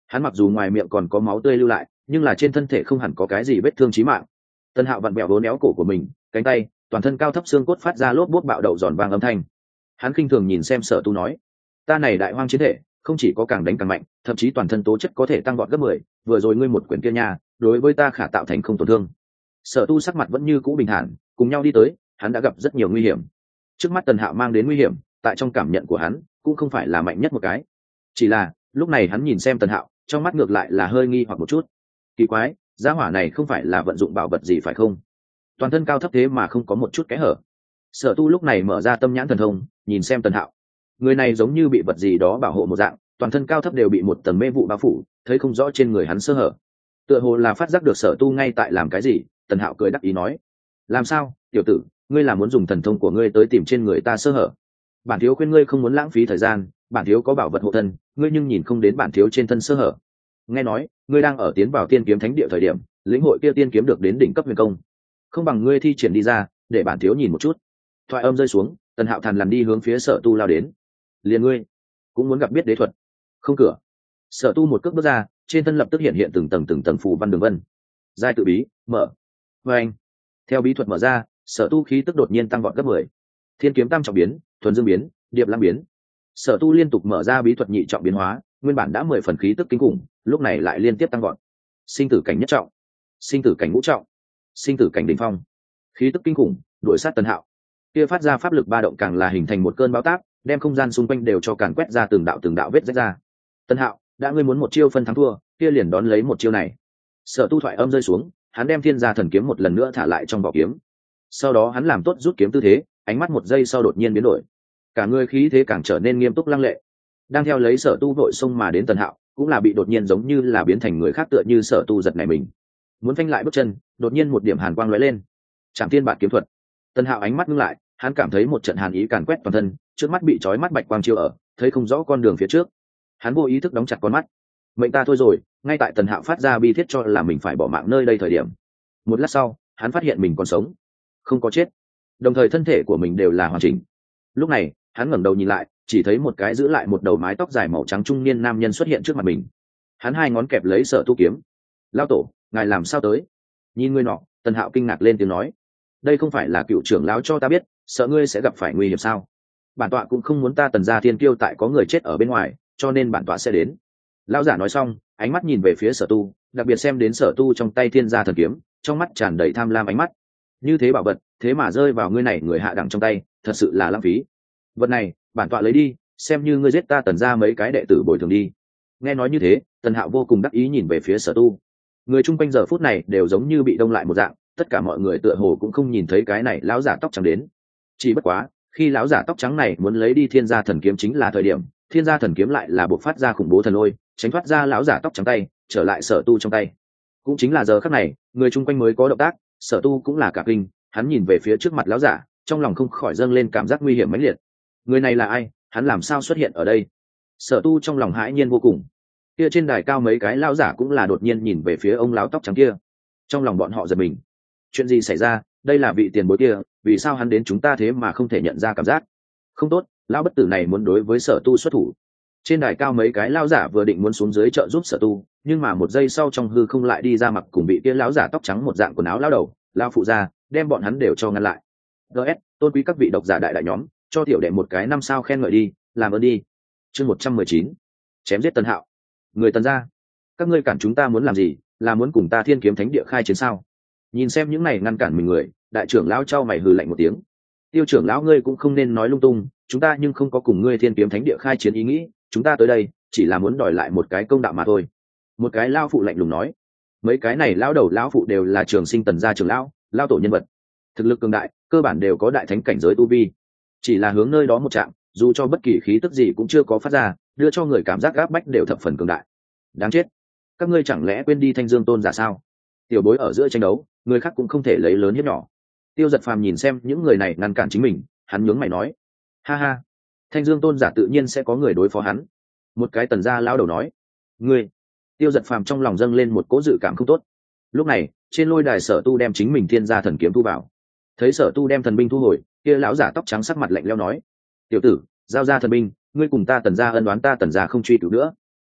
Hắn mặc dù ngoài miệng còn có máu tươi lưu lại, nhưng là trên thân thể không hẳn có cái gì vết thương chí mạng. Tần Hạo vặn bẹo vốn éo cổ của mình, cánh tay, toàn thân cao thấp xương cốt phát ra lốp bút bạo đậu giòn vang âm thanh. Hắn khinh thường nhìn xem Sở Tu nói, ta này đại hoang chiến thể không chỉ có càng đánh càng mạnh, thậm chí toàn thân tố chất có thể tăng vọt gấp mười, vừa rồi ngươi một quyền kia nha, đối với ta khả tạo thành không tổn thương. Sở Tu sắc mặt vẫn như cũ bình thản, cùng nhau đi tới, hắn đã gặp rất nhiều nguy hiểm. Trước mắt Tần Hạo mang đến nguy hiểm, tại trong cảm nhận của hắn, cũng không phải là mạnh nhất một cái. Chỉ là, lúc này hắn nhìn xem Tần Hạo, trong mắt ngược lại là hơi nghi hoặc một chút. Kỳ quái, gia hỏa này không phải là vận dụng bảo vật gì phải không? Toàn thân cao thấp thế mà không có một chút kẽ hở. Sở Tu lúc này mở ra tâm nhãn thần thông, nhìn xem Tần Hạo. Người này giống như bị vật gì đó bảo hộ một dạng, toàn thân cao thấp đều bị một tầng mê vụ bao phủ, thấy không rõ trên người hắn sơ hở. Tựa hồ là phát giác được Sở Tu ngay tại làm cái gì, Tần Hạo cười đắc ý nói: làm sao, tiểu tử, ngươi là muốn dùng thần thông của ngươi tới tìm trên người ta sơ hở? Bản thiếu khuyên ngươi không muốn lãng phí thời gian, bản thiếu có bảo vật hộ thân, ngươi nhưng nhìn không đến bản thiếu trên thân sơ hở. Nghe nói ngươi đang ở tiến vào tiên kiếm thánh địa thời điểm, lĩnh hội kia tiên kiếm được đến đỉnh cấp huyền công, không bằng ngươi thi triển đi ra, để bản thiếu nhìn một chút. Thoại âm rơi xuống, Tần Hạo thằn lằn đi hướng phía Sở Tu lao đến. Liền ngươi cũng muốn gặp biết đế thuật? Không cửa. Sở Tu một cước bước ra, trên thân lập tức hiện hiện từng tầng từng tầng phù văn đường vân. Giai tự bí mở. Và anh, theo bí thuật mở ra, Sở Tu khí tức đột nhiên tăng vọt gấp mười. Thiên kiếm tam trọng biến, thuần dương biến, điệp lăng biến. Sở Tu liên tục mở ra bí thuật nhị trọng biến hóa, nguyên bản đã mười phần khí tức kinh khủng, lúc này lại liên tiếp tăng vọt. Sinh tử cảnh nhất trọng, sinh tử cảnh ngũ trọng, sinh tử cảnh đỉnh phong. Khí tức kinh khủng, đuổi sát Tần Hạo. Kia phát ra pháp lực ba động càng là hình thành một cơn bão táp, đem không gian xung quanh đều cho càn quét ra từng đạo từng đạo vết rách ra. Tần Hạo, đã ngươi muốn một chiêu phân thắng thua, kia liền đón lấy một chiêu này. Sở Tu thoại âm rơi xuống, hắn đem thiên gia thần kiếm một lần nữa thả lại trong vỏ kiếm. Sau đó hắn làm tốt rút kiếm tư thế, ánh mắt một giây sau đột nhiên biến đổi, cả người khí thế càng trở nên nghiêm túc lăng lệ. Đang theo lấy Sở Tu vội xông mà đến Tần Hạo, cũng là bị đột nhiên giống như là biến thành người khác, tựa như Sở Tu giật nảy mình, muốn phanh lại bước chân, đột nhiên một điểm hàn quang lóe lên. Trảm Thiên Bạt kiếm thuật. Tần Hạo ánh mắt ngưng lại, hắn cảm thấy một trận hàn ý càn quét toàn thân, trước mắt bị chói mắt bạch quang chiếu ở, thấy không rõ con đường phía trước. Hắn vô ý thức đóng chặt con mắt. Mệnh ta thôi rồi. Ngay tại Tần Hạo phát ra bi thiết cho là mình phải bỏ mạng nơi đây thời điểm, một lát sau, hắn phát hiện mình còn sống, không có chết, đồng thời thân thể của mình đều là hoàn chỉnh. Lúc này, hắn ngẩng đầu nhìn lại, chỉ thấy một cái giữ lại một đầu mái tóc dài màu trắng trung niên nam nhân xuất hiện trước mặt mình. Hắn hai ngón kẹp lấy Sở Tu kiếm. Lão tổ, ngài làm sao tới? Nhìn người nọ, Tần Hạo kinh ngạc lên tiếng nói: đây không phải là cựu trưởng lão cho ta biết, sợ ngươi sẽ gặp phải nguy hiểm sao? Bản tọa cũng không muốn ta Tần gia thiên kiêu tại có người chết ở bên ngoài, cho nên bản tọa sẽ đến. Lão giả nói xong, ánh mắt nhìn về phía Sở Tu, đặc biệt xem đến Sở Tu trong tay thiên gia thần kiếm, trong mắt tràn đầy tham lam ánh mắt. Như thế bảo vật, thế mà rơi vào ngươi này người hạ đẳng trong tay, thật sự là lãng phí. Vật này, bản tọa lấy đi, xem như ngươi giết ta Tần gia mấy cái đệ tử bồi thường đi. Nghe nói như thế, Tần Hạo vô cùng đắc ý nhìn về phía Sở Tu. Người chung quanh giờ phút này đều giống như bị đông lại một dạng, tất cả mọi người tựa hồ cũng không nhìn thấy cái này lão giả tóc trắng đến. Chỉ bất quá, khi lão giả tóc trắng này muốn lấy đi thiên gia thần kiếm chính là thời điểm, thiên gia thần kiếm lại là bộc phát ra khủng bố thần lôi, tránh thoát ra lão giả tóc trắng tay, trở lại Sở Tu trong tay. Cũng chính là giờ khắc này, người chung quanh mới có động tác, Sở Tu cũng là cả kinh, hắn nhìn về phía trước mặt lão giả, trong lòng không khỏi dâng lên cảm giác nguy hiểm mãnh liệt. Người này là ai? Hắn làm sao xuất hiện ở đây? Sở Tu trong lòng hãi nhiên vô cùng. Kia trên đài cao mấy cái lão giả cũng là đột nhiên nhìn về phía ông lão tóc trắng kia. Trong lòng bọn họ giật mình. Chuyện gì xảy ra? Đây là vị tiền bối kia, vì sao hắn đến chúng ta thế mà không thể nhận ra cảm giác? Không tốt, lão bất tử này muốn đối với Sở Tu xuất thủ. Trên đài cao mấy cái lão giả vừa định muốn xuống dưới trợ giúp Sở Tu, nhưng mà một giây sau trong hư không lại đi ra mặc cùng vị kia lão giả tóc trắng một dạng quần áo lão đầu, lão phụ gia, đem bọn hắn đều cho ngăn lại. gs tôn quý các vị độc giả đại đại nhóm, cho tiểu đệ một cái năm sao khen ngợi đi, làm ơn đi. Chương một trăm mười chín, chém giết Tần Hạo. Người Tần gia, các ngươi cản chúng ta muốn làm gì? Là muốn cùng ta Thiên Kiếm Thánh Địa khai chiến sao? Nhìn xem những này ngăn cản mình người, đại trưởng lão trao mày hừ lạnh một tiếng. Tiêu trưởng lão, ngươi cũng không nên nói lung tung, chúng ta nhưng không có cùng ngươi Thiên Kiếm Thánh Địa khai chiến ý nghĩ, chúng ta tới đây chỉ là muốn đòi lại một cái công đạo mà thôi. Một cái lão phụ lạnh lùng nói. Mấy cái này lão đầu lão phụ đều là trường sinh Tần gia trưởng lão, lão tổ nhân vật, thực lực cường đại, cơ bản đều có đại thánh cảnh giới tu vi. Chỉ là hướng nơi đó một chạm, dù cho bất kỳ khí tức gì cũng chưa có phát ra, đưa cho người cảm giác áp bách đều thập phần cường đại. Đáng chết, các ngươi chẳng lẽ quên đi Thanh Dương Tôn giả sao? Tiểu bối ở giữa tranh đấu, người khác cũng không thể lấy lớn hiếp nhỏ. Tiêu Giật Phàm nhìn xem những người này ngăn cản chính mình, hắn nhướng mày nói: ha ha, Thanh Dương Tôn giả tự nhiên sẽ có người đối phó hắn. Một cái Tần gia lão đầu nói: ngươi. Tiêu Giật Phàm trong lòng dâng lên một cỗ dự cảm không tốt. Lúc này, trên lôi đài Sở Tu đem chính mình thiên gia thần kiếm thu vào. Thấy Sở Tu đem thần binh thu hồi, kia lão giả tóc trắng sắc mặt lạnh lẽo nói: tiểu tử, giao ra thần binh, ngươi cùng ta Tần gia ân oán ta Tần gia không truy cứu nữa.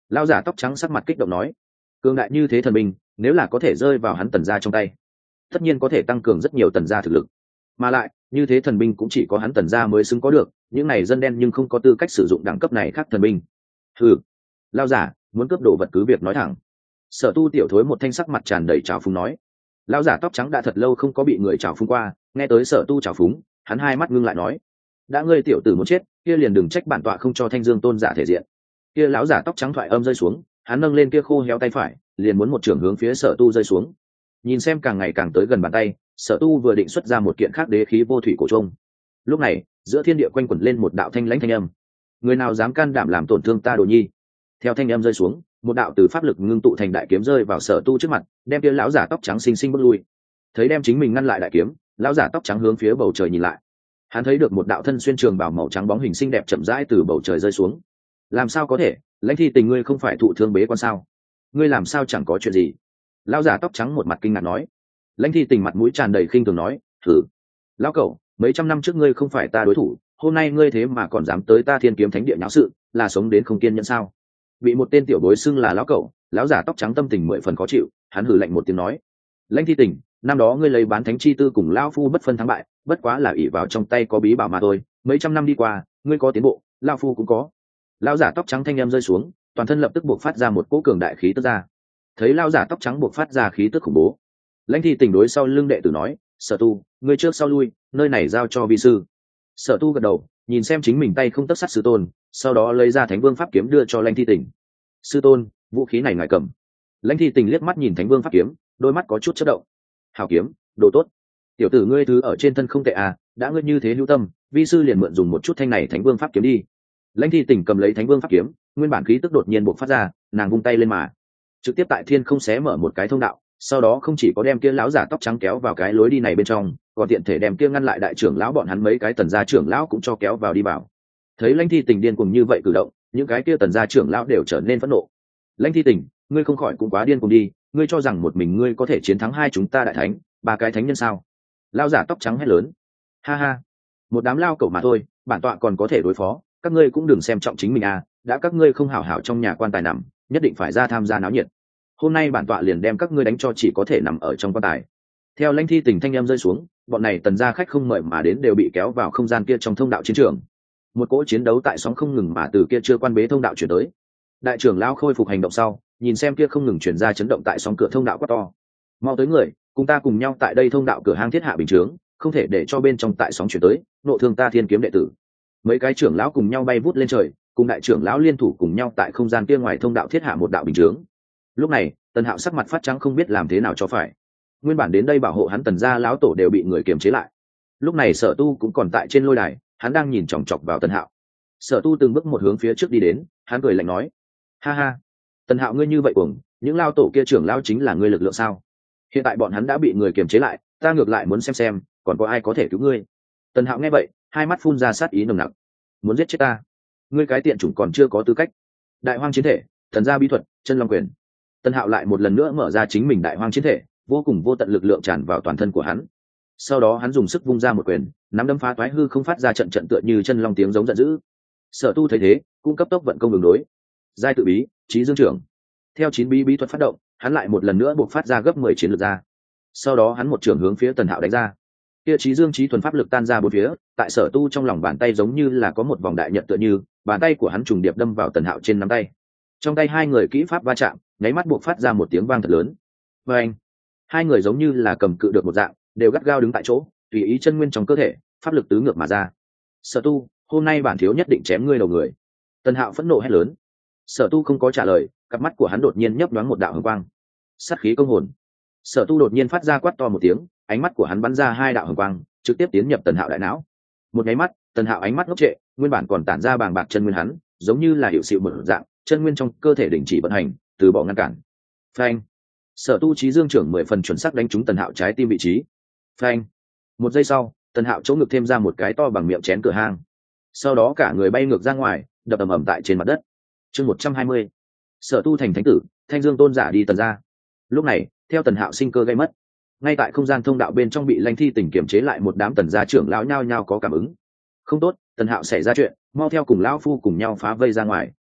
Lão giả tóc trắng sắc mặt kích động nói, cường đại như thế thần binh nếu là có thể rơi vào hắn tần gia trong tay, tất nhiên có thể tăng cường rất nhiều tần gia thực lực, mà lại như thế thần binh cũng chỉ có hắn tần gia mới xứng có được, những này dân đen nhưng không có tư cách sử dụng đẳng cấp này khác thần binh. Hừ, lão giả muốn cướp đồ vật cứ việc nói thẳng. Sở Tu tiểu thối một thanh sắc mặt tràn đầy trào phúng nói. Lão giả tóc trắng đã thật lâu không có bị người trào phúng qua, nghe tới Sở Tu trào phúng, hắn hai mắt ngưng lại nói, đã ngươi tiểu tử muốn chết, kia liền đừng trách bản tọa không cho Thanh Dương tôn giả thể diện. Kia lão giả tóc trắng thoại âm rơi xuống, hắn nâng lên kia khô héo tay phải, liền muốn một trường hướng phía Sở Tu rơi xuống. Nhìn xem càng ngày càng tới gần bàn tay, Sở Tu vừa định xuất ra một kiện khác đế khí vô thủy cổ trùng. Lúc này, giữa thiên địa quanh quẩn lên một đạo thanh lãnh thanh âm. Người nào dám can đảm làm tổn thương ta Đồ Nhi? Theo thanh âm rơi xuống, một đạo từ pháp lực ngưng tụ thành đại kiếm rơi vào Sở Tu trước mặt, đem kia lão giả tóc trắng xinh xinh bước lui. Thấy đem chính mình ngăn lại đại kiếm, lão giả tóc trắng hướng phía bầu trời nhìn lại. Hắn thấy được một đạo thân xuyên trường bào màu trắng bóng hình xinh đẹp chậm rãi từ bầu trời rơi xuống. Làm sao có thể? Lãnh Thi Tình ngươi không phải thụ thương bế quan sao? Ngươi làm sao chẳng có chuyện gì? Lão giả tóc trắng một mặt kinh ngạc nói. Lãnh Thi Tình mặt mũi tràn đầy khinh thường nói, thử. Lão cẩu, mấy trăm năm trước ngươi không phải ta đối thủ, hôm nay ngươi thế mà còn dám tới ta Thiên Kiếm Thánh Địa nháo sự, là sống đến không kiên nhẫn sao? Bị một tên tiểu bối xưng là lão cẩu, lão giả tóc trắng tâm tình mười phần khó chịu, hắn hừ lạnh một tiếng nói, Lãnh Thi Tình, năm đó ngươi lấy bán thánh chi tư cùng lão phu bất phân thắng bại, bất quá là ỷ vào trong tay có bí bảo mà thôi, mấy trăm năm đi qua, ngươi có tiến bộ, lão phu cũng có. Lão giả tóc trắng thanh em rơi xuống, toàn thân lập tức buộc phát ra một cỗ cường đại khí tức ra. Thấy lão giả tóc trắng buộc phát ra khí tức khủng bố, Lãnh Thi Tình đối sau lưng đệ tử nói, Sở Tu, ngươi trước sau lui, nơi này giao cho vi sư. Sở Tu gật đầu, nhìn xem chính mình tay không tấc sắt sư tôn, sau đó lấy ra Thánh Vương pháp kiếm đưa cho Lãnh Thi Tình. Sư tôn, vũ khí này ngài cầm. Lãnh Thi Tình liếc mắt nhìn Thánh Vương pháp kiếm, đôi mắt có chút chớp động. Hảo kiếm, đồ tốt. Tiểu tử ngươi thứ ở trên thân không tệ à, đã ngươi như thế lưu tâm, vi sư liền mượn dùng một chút thanh này Thánh Vương pháp kiếm đi. Lãnh Thi Tình cầm lấy Thánh Vương pháp kiếm, nguyên bản khí tức đột nhiên bộc phát ra, nàng vung tay lên mà trực tiếp tại thiên không xé mở một cái thông đạo, sau đó không chỉ có đem kia lão giả tóc trắng kéo vào cái lối đi này bên trong, còn tiện thể đem kia ngăn lại đại trưởng lão bọn hắn mấy cái tần gia trưởng lão cũng cho kéo vào đi vào. Thấy Lãnh Thi Tình điên cuồng như vậy cử động, những cái kia tần gia trưởng lão đều trở nên phẫn nộ. Lãnh Thi Tình, ngươi không khỏi cũng quá điên cuồng đi, ngươi cho rằng một mình ngươi có thể chiến thắng hai chúng ta đại thánh, ba cái thánh nhân sao? Lão giả tóc trắng hét lớn. Ha ha, một đám lao cẩu mà thôi, bản tọa còn có thể đối phó, các ngươi cũng đừng xem trọng chính mình à, đã các ngươi không hảo hảo trong nhà quan tài nằm, nhất định phải ra tham gia náo nhiệt. Hôm nay bản tọa liền đem các ngươi đánh cho chỉ có thể nằm ở trong quan tài. Theo Lãnh Thi Tình thanh em rơi xuống, bọn này tần gia khách không mời mà đến đều bị kéo vào không gian kia trong thông đạo chiến trường. Một cỗ chiến đấu tại sóng không ngừng mà từ kia chưa quan bế thông đạo chuyển tới. Đại trưởng lão khôi phục hành động sau, nhìn xem kia không ngừng chuyển ra chấn động tại sóng cửa thông đạo quá to. Mau tới người, cùng ta cùng nhau tại đây thông đạo cửa hang thiết hạ bình chướng, không thể để cho bên trong tại sóng chuyển tới, nộ thương ta Thiên Kiếm đệ tử. Mấy cái trưởng lão cùng nhau bay vút lên trời, cùng đại trưởng lão liên thủ cùng nhau tại không gian kia ngoài thông đạo thiết hạ một đạo bình chướng. Lúc này, Tần Hạo sắc mặt phát trắng không biết làm thế nào cho phải. Nguyên bản đến đây bảo hộ hắn Tần gia lão tổ đều bị người kiềm chế lại. Lúc này Sở Tu cũng còn tại trên lôi đài, hắn đang nhìn chòng chọc vào Tần Hạo. Sở Tu từng bước một hướng phía trước đi đến, hắn cười lạnh nói, ha ha, Tần Hạo ngươi như vậy cuồng, những lao tổ kia trưởng lão chính là ngươi lực lượng sao? Hiện tại bọn hắn đã bị người kiềm chế lại, ta ngược lại muốn xem xem còn có ai có thể cứu ngươi. Tần Hạo nghe vậy, hai mắt phun ra sát ý nồng nặc, muốn giết chết ta? Ngươi cái tiện chủng còn chưa có tư cách. Đại hoang chiến thể, thần gia bí thuật, chân long quyền. Tần Hạo lại một lần nữa mở ra chính mình đại hoang chiến thể, vô cùng vô tận lực lượng tràn vào toàn thân của hắn. Sau đó hắn dùng sức vung ra một quyền, nắm đấm phá toái hư không phát ra trận trận tựa như chân long tiếng giống giận dữ. Sở Tu thấy thế, cũng cấp tốc vận công đường đối. Giai tự bí, Chí Dương trưởng. Theo chín bí bí thuật phát động, hắn lại một lần nữa buộc phát ra gấp mười chiến lực ra. Sau đó hắn một trường hướng phía Tần Hạo đánh ra. Kia Chí Dương chí thuần pháp lực tan ra bốn phía, tại Sở Tu trong lòng bàn tay giống như là có một vòng đại nhật tựa như, bàn tay của hắn trùng điệp đâm vào Tần Hạo trên nắm tay. Trong tay hai người kỹ pháp va chạm, nháy mắt buộc phát ra một tiếng vang thật lớn. Và anh, hai người giống như là cầm cự được một dạng, đều gắt gao đứng tại chỗ, tùy ý chân nguyên trong cơ thể, pháp lực tứ ngược mà ra. Sở Tu, hôm nay bản thiếu nhất định chém ngươi đầu người. Tần Hạo phẫn nộ hét lớn. Sở Tu không có trả lời, cặp mắt của hắn đột nhiên nhấp nhoáng một đạo hồng quang. Sát khí công hồn. Sở Tu đột nhiên phát ra quát to một tiếng, ánh mắt của hắn bắn ra hai đạo hồng quang, trực tiếp tiến nhập Tần Hạo đại não. Một nháy mắt, Tần Hạo ánh mắt ngốc trệ, nguyên bản còn tản ra bàng bạc chân nguyên hắn, giống như là hiệu xịu một dạng, chân nguyên trong cơ thể đình chỉ vận hành, từ bỏ ngăn cản. Phanh. Sở Tu Chí Dương trưởng mười phần chuẩn xác đánh trúng Tần Hạo trái tim vị trí. Phanh. Một giây sau, Tần Hạo chỗ ngực thêm ra một cái to bằng miệng chén cửa hang. Sau đó cả người bay ngược ra ngoài, đập ầm ầm tại trên mặt đất. Chương một trăm hai mươi. Sở Tu thành thánh tử, Thanh Dương tôn giả đi Tần gia. Lúc này, theo Tần Hạo sinh cơ gây mất, ngay tại không gian thông đạo bên trong bị Lãnh Thi Tình kiểm chế lại một đám Tần gia trưởng lão nhao nhao có cảm ứng. Không tốt, Tần Hạo xảy ra chuyện, mau theo cùng lão phu cùng nhau phá vây ra ngoài.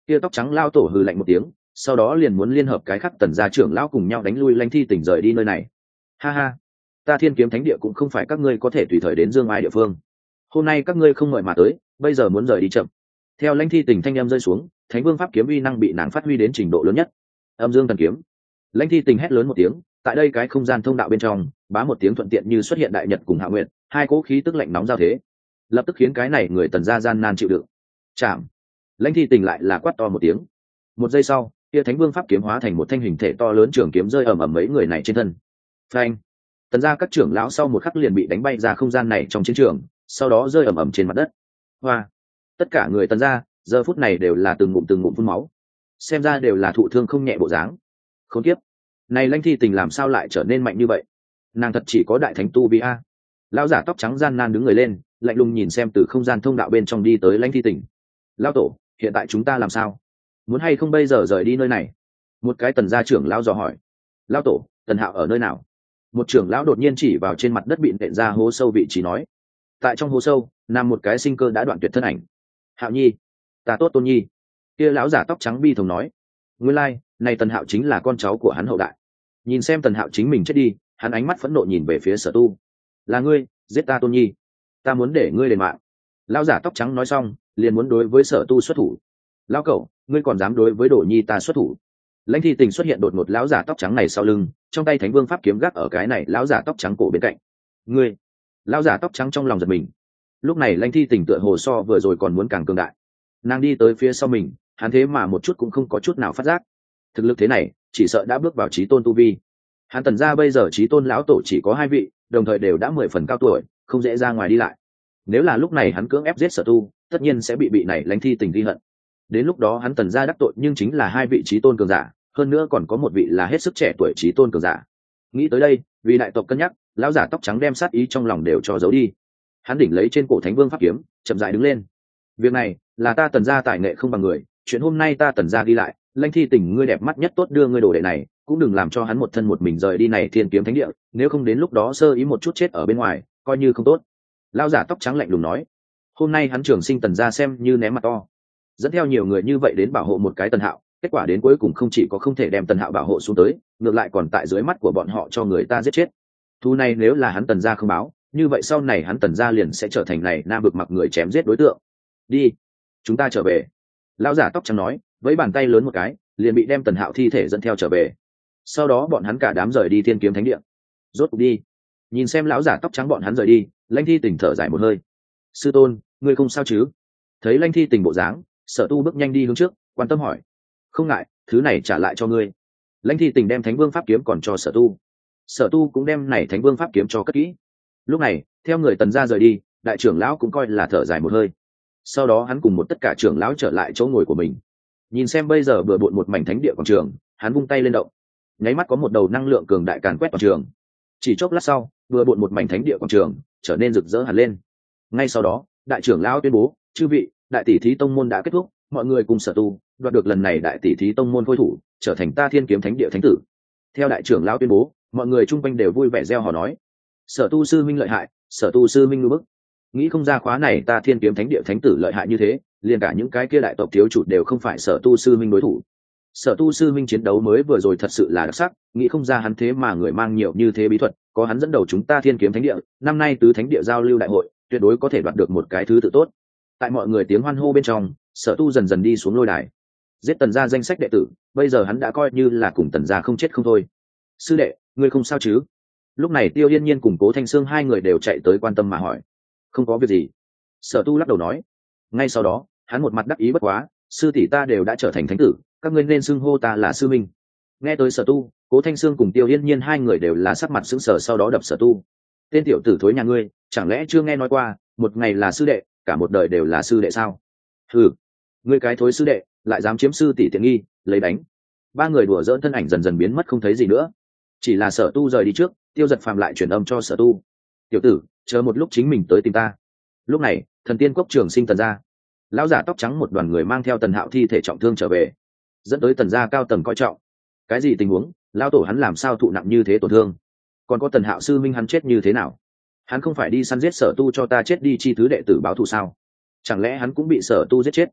kia tóc trắng lao tổ hừ lạnh một tiếng, sau đó liền muốn liên hợp cái khắc tần gia trưởng lão cùng nhau đánh lui Lãnh Thi Tình rời đi nơi này. Ha ha, ta Thiên Kiếm Thánh Địa cũng không phải các ngươi có thể tùy thời đến dương ai địa phương. Hôm nay các ngươi không mời mà tới, bây giờ muốn rời đi chậm. Theo Lãnh Thi Tình thanh âm rơi xuống, Thánh Vương pháp kiếm uy năng bị nàng phát huy đến trình độ lớn nhất. Âm Dương Thần Kiếm. Lãnh Thi Tình hét lớn một tiếng, tại đây cái không gian thông đạo bên trong, bá một tiếng thuận tiện như xuất hiện đại nhật cùng hạ nguyệt, hai cỗ khí tức lạnh nóng giao thế, lập tức khiến cái này người tần gia gian nan chịu đựng. Chạm. Lãnh Thi Tình lại là quát to một tiếng. Một giây sau, kia Thánh Vương pháp kiếm hóa thành một thanh hình thể to lớn trường kiếm rơi ầm ầm mấy người này trên thân. Phanh. Tần gia các trưởng lão sau một khắc liền bị đánh bay ra không gian này trong chiến trường, sau đó rơi ầm ầm trên mặt đất. Hoa. Tất cả người tần gia giờ phút này đều là từng ngụm từng ngụm phun máu, xem ra đều là thụ thương không nhẹ bộ dáng. Khốn kiếp, này Lãnh Thi Tình làm sao lại trở nên mạnh như vậy? Nàng thật chỉ có đại thánh tu vi a. Lão giả tóc trắng gian nan đứng người lên, lạnh lùng nhìn xem từ không gian thông đạo bên trong đi tới Lãnh Thi Tình. Lão tổ, hiện tại chúng ta làm sao? Muốn hay không bây giờ rời đi nơi này? Một cái tần gia trưởng lão dò hỏi. Lão tổ, Tần Hạo ở nơi nào? Một trưởng lão đột nhiên chỉ vào trên mặt đất bị nện ra hố sâu vị trí nói. Tại trong hố sâu nằm một cái sinh cơ đã đoạn tuyệt thân ảnh. Hạo Nhi, ta tốt Tôn Nhi. Kia lão giả tóc trắng bi thống nói. Nguyên lai, like, này Tần Hạo chính là con cháu của hắn hậu đại. Nhìn xem Tần Hạo chính mình chết đi, hắn ánh mắt phẫn nộ nhìn về phía Sở Tu. Là ngươi giết ta Tôn Nhi, ta muốn để ngươi đền mạng. Lão giả tóc trắng nói xong liền muốn đối với Sở Tu xuất thủ. Lão cẩu, ngươi còn dám đối với Đồ Nhi ta xuất thủ? Lãnh Thi Tình xuất hiện đột ngột lão giả tóc trắng này sau lưng, trong tay Thánh Vương pháp kiếm gác ở cái này lão giả tóc trắng cổ bên cạnh. Ngươi! Lão giả tóc trắng trong lòng giật mình. Lúc này Lãnh Thi Tình tựa hồ so vừa rồi còn muốn càng cường đại. Nàng đi tới phía sau mình, hắn thế mà một chút cũng không có chút nào phát giác. Thực lực thế này, chỉ sợ đã bước vào chí tôn tu vi. Hắn Tần gia bây giờ chí tôn lão tổ chỉ có hai vị, đồng thời đều đã mười phần cao tuổi, không dễ ra ngoài đi lại. Nếu là lúc này hắn cưỡng ép giết Sở Tu, tất nhiên sẽ bị bị này Lãnh Thi Tình ghi hận. Đến lúc đó hắn Tần gia đắc tội nhưng chính là hai vị chí tôn cường giả, hơn nữa còn có một vị là hết sức trẻ tuổi chí tôn cường giả. Nghĩ tới đây, vì đại tộc cân nhắc, lão giả tóc trắng đem sát ý trong lòng đều cho giấu đi. Hắn đỉnh lấy trên cổ Thánh Vương pháp kiếm, chậm rãi đứng lên. Việc này là ta Tần gia tài nghệ không bằng người, chuyện hôm nay ta Tần gia ghi lại, Lãnh Thi Tình ngươi đẹp mắt nhất tốt đưa ngươi đồ đệ này, cũng đừng làm cho hắn một thân một mình rời đi này Thiên Kiếm Thánh Địa, nếu không đến lúc đó sơ ý một chút chết ở bên ngoài, coi như không tốt. Lão giả tóc trắng lạnh lùng nói. Hôm nay hắn trường sinh Tần gia xem như ném mặt to, dẫn theo nhiều người như vậy đến bảo hộ một cái Tần Hạo, kết quả đến cuối cùng không chỉ có không thể đem Tần Hạo bảo hộ xuống tới, ngược lại còn tại dưới mắt của bọn họ cho người ta giết chết. Thu này nếu là hắn Tần gia không báo, như vậy sau này hắn Tần gia liền sẽ trở thành này nam bực mặc người chém giết đối tượng. Đi, chúng ta trở về. Lão giả tóc trắng nói, với bàn tay lớn một cái, liền bị đem Tần Hạo thi thể dẫn theo trở về. Sau đó bọn hắn cả đám rời đi Thiên Kiếm Thánh Địa. Rốt cuộc đi. Nhìn xem lão giả tóc trắng bọn hắn rời đi, Lãnh Thi Tình thở dài một hơi. Sư tôn, ngươi không sao chứ? Thấy Lãnh Thi Tình bộ dáng, Sở Tu bước nhanh đi hướng trước, quan tâm hỏi. Không ngại, thứ này trả lại cho ngươi. Lãnh Thi Tình đem Thánh Vương pháp kiếm còn cho Sở Tu. Sở Tu cũng đem này Thánh Vương pháp kiếm cho cất kỹ. Lúc này, theo người Tần gia rời đi, đại trưởng lão cũng coi là thở dài một hơi. Sau đó hắn cùng một tất cả trưởng lão trở lại chỗ ngồi của mình. Nhìn xem bây giờ bừa bộn một mảnh thánh địa quảng trường, hắn vung tay lên động, nháy mắt có một đầu năng lượng cường đại càn quét toàn trường. Chỉ chốc lát sau, bừa bộn một mảnh thánh địa quảng trường trở nên rực rỡ hẳn lên. Ngay sau đó, đại trưởng lão tuyên bố, chư vị, đại tỷ thí tông môn đã kết thúc, mọi người cùng Sở Tu đoạt được lần này đại tỷ thí tông môn khôi thủ, trở thành ta Thiên Kiếm Thánh Địa thánh tử. Theo đại trưởng lão tuyên bố, mọi người chung quanh đều vui vẻ reo hò nói, Sở Tu sư minh lợi hại, Sở Tu sư minh ngư bức. Nghĩ không ra khóa này ta Thiên Kiếm Thánh Địa thánh tử lợi hại như thế, liền cả những cái kia đại tộc thiếu chủ đều không phải Sở Tu sư minh đối thủ. Sở Tu sư minh chiến đấu mới vừa rồi thật sự là đặc sắc, nghĩ không ra hắn thế mà người mang nhiều như thế bí thuật, có hắn dẫn đầu chúng ta Thiên Kiếm Thánh Địa, năm nay tứ thánh địa giao lưu đại hội, tuyệt đối có thể đoạt được một cái thứ tự tốt. Tại mọi người tiếng hoan hô bên trong, Sở Tu dần dần đi xuống lôi đài. Giết Tần gia danh sách đệ tử, bây giờ hắn đã coi như là cùng Tần gia không chết không thôi. Sư đệ, ngươi không sao chứ? Lúc này Tiêu Yên Nhiên cùng Cố Thanh Sương hai người đều chạy tới quan tâm mà hỏi. Không có việc gì. Sở Tu lắc đầu nói. Ngay sau đó, hắn một mặt đắc ý bất quá, sư tỷ ta đều đã trở thành thánh tử, các ngươi nên xưng hô ta là sư minh. Nghe tới Sở Tu, Cố Thanh Sương cùng Tiêu Yên Nhiên hai người đều là sắc mặt sững sờ, sau đó đập Sở Tu. Tên tiểu tử thối nhà ngươi, chẳng lẽ chưa nghe nói qua, một ngày là sư đệ, cả một đời đều là sư đệ sao? Hừ, ngươi cái thối sư đệ, lại dám chiếm sư tỷ tiện nghi, lấy đánh. Ba người đùa giỡn thân ảnh dần dần biến mất không thấy gì nữa. Chỉ là Sở Tu rời đi trước, Tiêu Giật Phàm lại truyền âm cho Sở Tu. Tiểu tử, chờ một lúc chính mình tới tìm ta. Lúc này, Thần Tiên Cốc trường sinh Tần gia, lão giả tóc trắng một đoàn người mang theo Tần Hạo thi thể trọng thương trở về, dẫn tới Tần gia cao tầng coi trọng. Cái gì tình huống? Lão tổ hắn làm sao thụ nặng như thế tổn thương? Còn có Tần Hạo sư minh hắn chết như thế nào? Hắn không phải đi săn giết Sở Tu cho ta chết đi chi thứ đệ tử báo thù sao? Chẳng lẽ hắn cũng bị Sở Tu giết chết?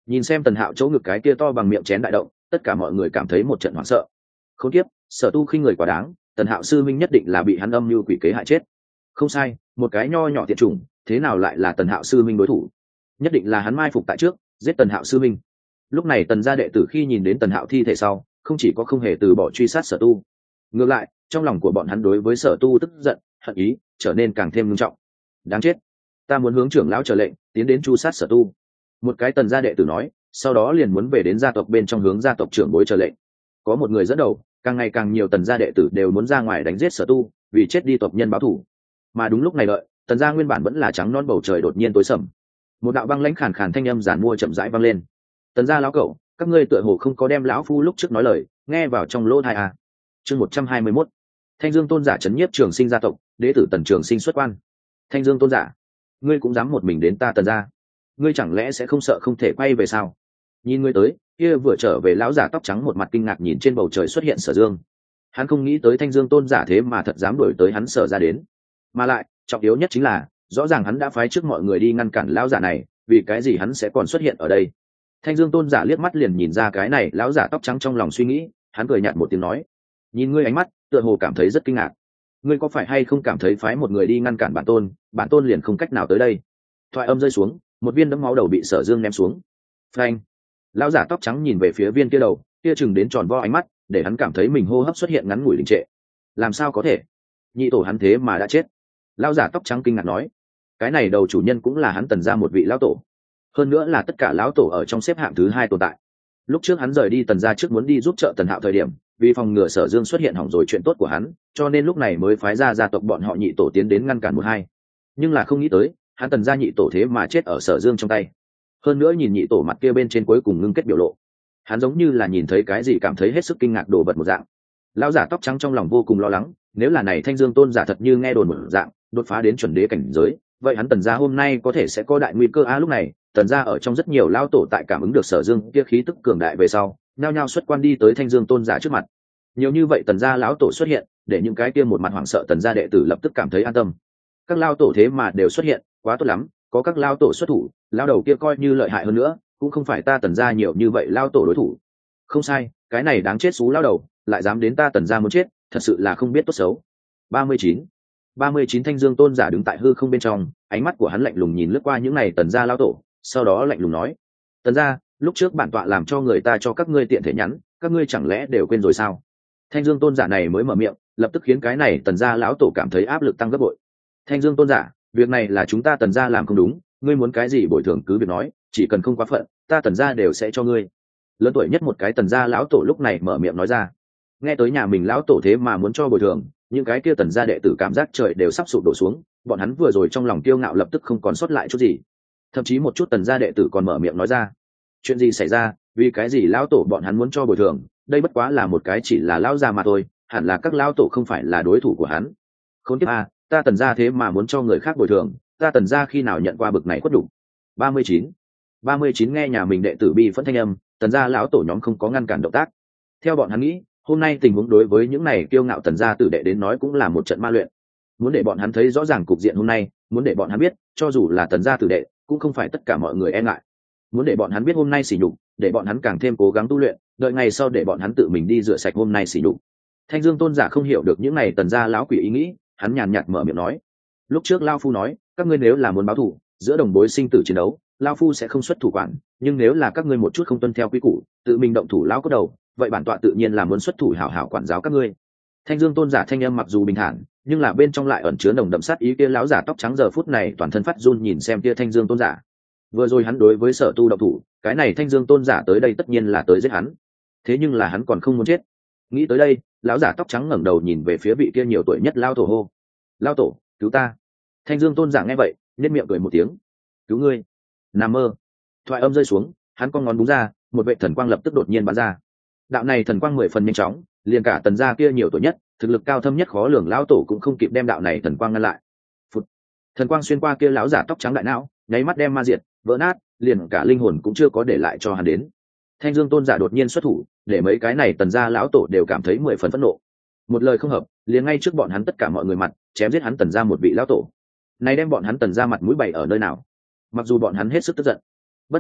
Nhìn xem tần hạo chỗ ngực cái kia to bằng miệng chén đại động, tất cả mọi người cảm thấy một trận hoảng sợ. Không tiếp, Sở Tu khinh người quá đáng, tần hạo sư minh nhất định là bị hắn âm mưu quỷ kế hại chết. Không sai, một cái nho nhỏ tiện chủng, thế nào lại là tần hạo sư minh đối thủ? Nhất định là hắn mai phục tại trước, giết tần hạo sư minh. Lúc này tần gia đệ tử khi nhìn đến tần hạo thi thể sau, không chỉ có không hề từ bỏ truy sát Sở Tu, ngược lại trong lòng của bọn hắn đối với Sở Tu tức giận hận ý trở nên càng thêm nghiêm trọng. Đáng chết, ta muốn hướng trưởng lão trở lệnh tiến đến chu sát Sở Tu. Một cái tần gia đệ tử nói, sau đó liền muốn về đến gia tộc bên trong hướng gia tộc trưởng bối trở lệnh. Có một người dẫn đầu, càng ngày càng nhiều tần gia đệ tử đều muốn ra ngoài đánh giết Sở Tu, vì chết đi tộc nhân báo thù. Mà đúng lúc này đợi, tần gia nguyên bản vẫn là trắng non bầu trời đột nhiên tối sầm. Một đạo băng lãnh khàn khàn thanh âm giản mua chậm rãi vang lên. Tần gia lão cẩu, các ngươi tựa hồ không có đem lão phu lúc trước nói lời nghe vào trong lỗ tai à? Chương một trăm hai mươi mốt. Thanh Dương tôn giả trấn nhiếp Trường Sinh gia tộc, đệ tử Tần Trường Sinh xuất quan. Thanh Dương tôn giả, ngươi cũng dám một mình đến ta Tần gia? Ngươi chẳng lẽ sẽ không sợ không thể quay về sao? Nhìn ngươi tới, kia vừa trở về lão giả tóc trắng một mặt kinh ngạc nhìn trên bầu trời xuất hiện Sở Dương. Hắn không nghĩ tới Thanh Dương tôn giả thế mà thật dám đuổi tới hắn Sở ra đến. Mà lại, trọng yếu nhất chính là, rõ ràng hắn đã phái trước mọi người đi ngăn cản lão giả này, vì cái gì hắn sẽ còn xuất hiện ở đây? Thanh Dương tôn giả liếc mắt liền nhìn ra cái này lão giả tóc trắng trong lòng suy nghĩ, hắn cười nhạt một tiếng nói: "Nhìn ngươi ánh mắt, tựa hồ cảm thấy rất kinh ngạc. Ngươi có phải hay không cảm thấy phái một người đi ngăn cản bản tôn, bản tôn liền không cách nào tới đây?" Thoại âm rơi xuống, một viên đấm máu đầu bị Sở Dương ném xuống. Phanh! Lão giả tóc trắng nhìn về phía viên kia đầu, kia chừng đến tròn vo ánh mắt, để hắn cảm thấy mình hô hấp xuất hiện ngắn ngủi đình trệ. Làm sao có thể? Nhị tổ hắn thế mà đã chết. Lão giả tóc trắng kinh ngạc nói: "Cái này đầu chủ nhân cũng là hắn Tần gia một vị lão tổ. Hơn nữa là tất cả lão tổ ở trong xếp hạng thứ hai tồn tại. Lúc trước hắn rời đi Tần gia trước muốn đi giúp trợ Tần Hạo thời điểm, vì phòng ngừa Sở Dương xuất hiện hỏng rồi chuyện tốt của hắn, cho nên lúc này mới phái ra gia tộc bọn họ nhị tổ tiến đến ngăn cản một hai. Nhưng là không nghĩ tới, hắn Tần gia nhị tổ thế mà chết ở Sở Dương trong tay. Hơn nữa nhìn nhị tổ mặt kia bên trên cuối cùng ngưng kết biểu lộ, hắn giống như là nhìn thấy cái gì cảm thấy hết sức kinh ngạc đồ vật một dạng." Lão giả tóc trắng trong lòng vô cùng lo lắng, nếu là này Thanh Dương tôn giả thật như nghe đồn một dạng, đột phá đến chuẩn đế cảnh giới, vậy hắn Tần gia hôm nay có thể sẽ có đại nguy cơ a. Lúc này Tần gia ở trong rất nhiều lão tổ tại cảm ứng được Sở Dương kia khí tức cường đại về sau, nhao nhao xuất quan đi tới Thanh Dương tôn giả trước mặt. Nhiều như vậy Tần gia lão tổ xuất hiện, để những cái kia một mặt hoảng sợ Tần gia đệ tử lập tức cảm thấy an tâm. Các lão tổ thế mà đều xuất hiện, quá tốt lắm, có các lão tổ xuất thủ, lão đầu kia coi như lợi hại hơn nữa, cũng không phải ta Tần gia nhiều như vậy lão tổ đối thủ. Không sai, cái này đáng chết xú lão đầu, lại dám đến ta Tần gia muốn chết, thật sự là không biết tốt xấu. ba mươi chín ba mươi chín Thanh Dương tôn giả đứng tại hư không bên trong, ánh mắt của hắn lạnh lùng nhìn lướt qua những này Tần gia lão tổ, sau đó lạnh lùng nói: "Tần gia, lúc trước bản tọa làm cho người ta cho các ngươi tiện thể nhắn, các ngươi chẳng lẽ đều quên rồi sao?" Thanh Dương tôn giả này mới mở miệng, lập tức khiến cái này Tần gia lão tổ cảm thấy áp lực tăng gấp bội. "Thanh Dương tôn giả, việc này là chúng ta Tần gia làm không đúng, ngươi muốn cái gì bồi thường cứ việc nói, chỉ cần không quá phận, ta Tần gia đều sẽ cho ngươi." Lớn tuổi nhất một cái Tần gia lão tổ lúc này mở miệng nói ra. Nghe tới nhà mình lão tổ thế mà muốn cho bồi thường, những cái kia Tần gia đệ tử cảm giác trời đều sắp sụp đổ xuống, bọn hắn vừa rồi trong lòng kiêu ngạo lập tức không còn sót lại chút gì. Thậm chí một chút Tần gia đệ tử còn mở miệng nói ra: "Chuyện gì xảy ra, vì cái gì lão tổ bọn hắn muốn cho bồi thường, đây bất quá là một cái chỉ là lão gia mà thôi, hẳn là các lão tổ không phải là đối thủ của hắn." Khốn kiếp a, ta Tần gia thế mà muốn cho người khác bồi thường, ta Tần gia khi nào nhận qua bực này khuất đủ. ba mươi chín ba mươi chín nghe nhà mình đệ tử bi phẫn thanh âm, Tần gia lão tổ nhóm không có ngăn cản động tác. Theo bọn hắn nghĩ, hôm nay tình huống đối với những này kiêu ngạo Tần gia tử đệ đến nói cũng là một trận ma luyện. Muốn để bọn hắn thấy rõ ràng cục diện hôm nay, muốn để bọn hắn biết, cho dù là Tần gia tử đệ, cũng không phải tất cả mọi người e ngại. Muốn để bọn hắn biết hôm nay sỉ nhục, để bọn hắn càng thêm cố gắng tu luyện, đợi ngày sau để bọn hắn tự mình đi rửa sạch hôm nay sỉ nhục. Thanh Dương tôn giả không hiểu được những này Tần gia lão quỷ ý nghĩ, hắn nhàn nhạt mở miệng nói: "Lúc trước lão phu nói, các ngươi nếu là muốn báo thù, giữa đồng bối sinh tử chiến đấu, lão phu sẽ không xuất thủ quản, nhưng nếu là các ngươi một chút không tuân theo quy củ, tự mình động thủ lão có đầu, vậy bản tọa tự nhiên là muốn xuất thủ hảo hảo quản giáo các ngươi." Thanh Dương tôn giả thanh âm mặc dù bình thản, nhưng là bên trong lại ẩn chứa nồng đậm sát ý. Kia lão giả tóc trắng giờ phút này toàn thân phát run nhìn xem kia Thanh Dương tôn giả. Vừa rồi hắn đối với Sở Tu động thủ, cái này Thanh Dương tôn giả tới đây tất nhiên là tới giết hắn. Thế nhưng là hắn còn không muốn chết. Nghĩ tới đây, lão giả tóc trắng ngẩng đầu nhìn về phía vị kia nhiều tuổi nhất lão tổ hô: "Lão tổ, cứu ta!" Thanh Dương tôn giả nghe vậy, nhếch miệng cười một tiếng: "Cứu ngươi? Nằm mơ!" Thoại âm rơi xuống, hắn cong ngón búng ra, một vệ thần quang lập tức đột nhiên bắn ra. Đạo này thần quang mười phần nhanh chóng, liền cả Tần gia kia nhiều tuổi nhất, thực lực cao thâm nhất khó lường lão tổ cũng không kịp đem đạo này thần quang ngăn lại. Phụt. Thần quang xuyên qua kia lão giả tóc trắng đại não, nháy mắt đem ma diệt, vỡ nát, liền cả linh hồn cũng chưa có để lại cho hắn đến. Thanh Dương tôn giả đột nhiên xuất thủ, để mấy cái này Tần gia lão tổ đều cảm thấy mười phần phẫn nộ. Một lời không hợp, liền ngay trước bọn hắn tất cả mọi người mặt, chém giết hắn Tần gia một vị lão tổ. Này đem bọn hắn Tần gia mặt mũi bày ở nơi nào? Mặc dù bọn hắn hết sức tức giận, bất quá,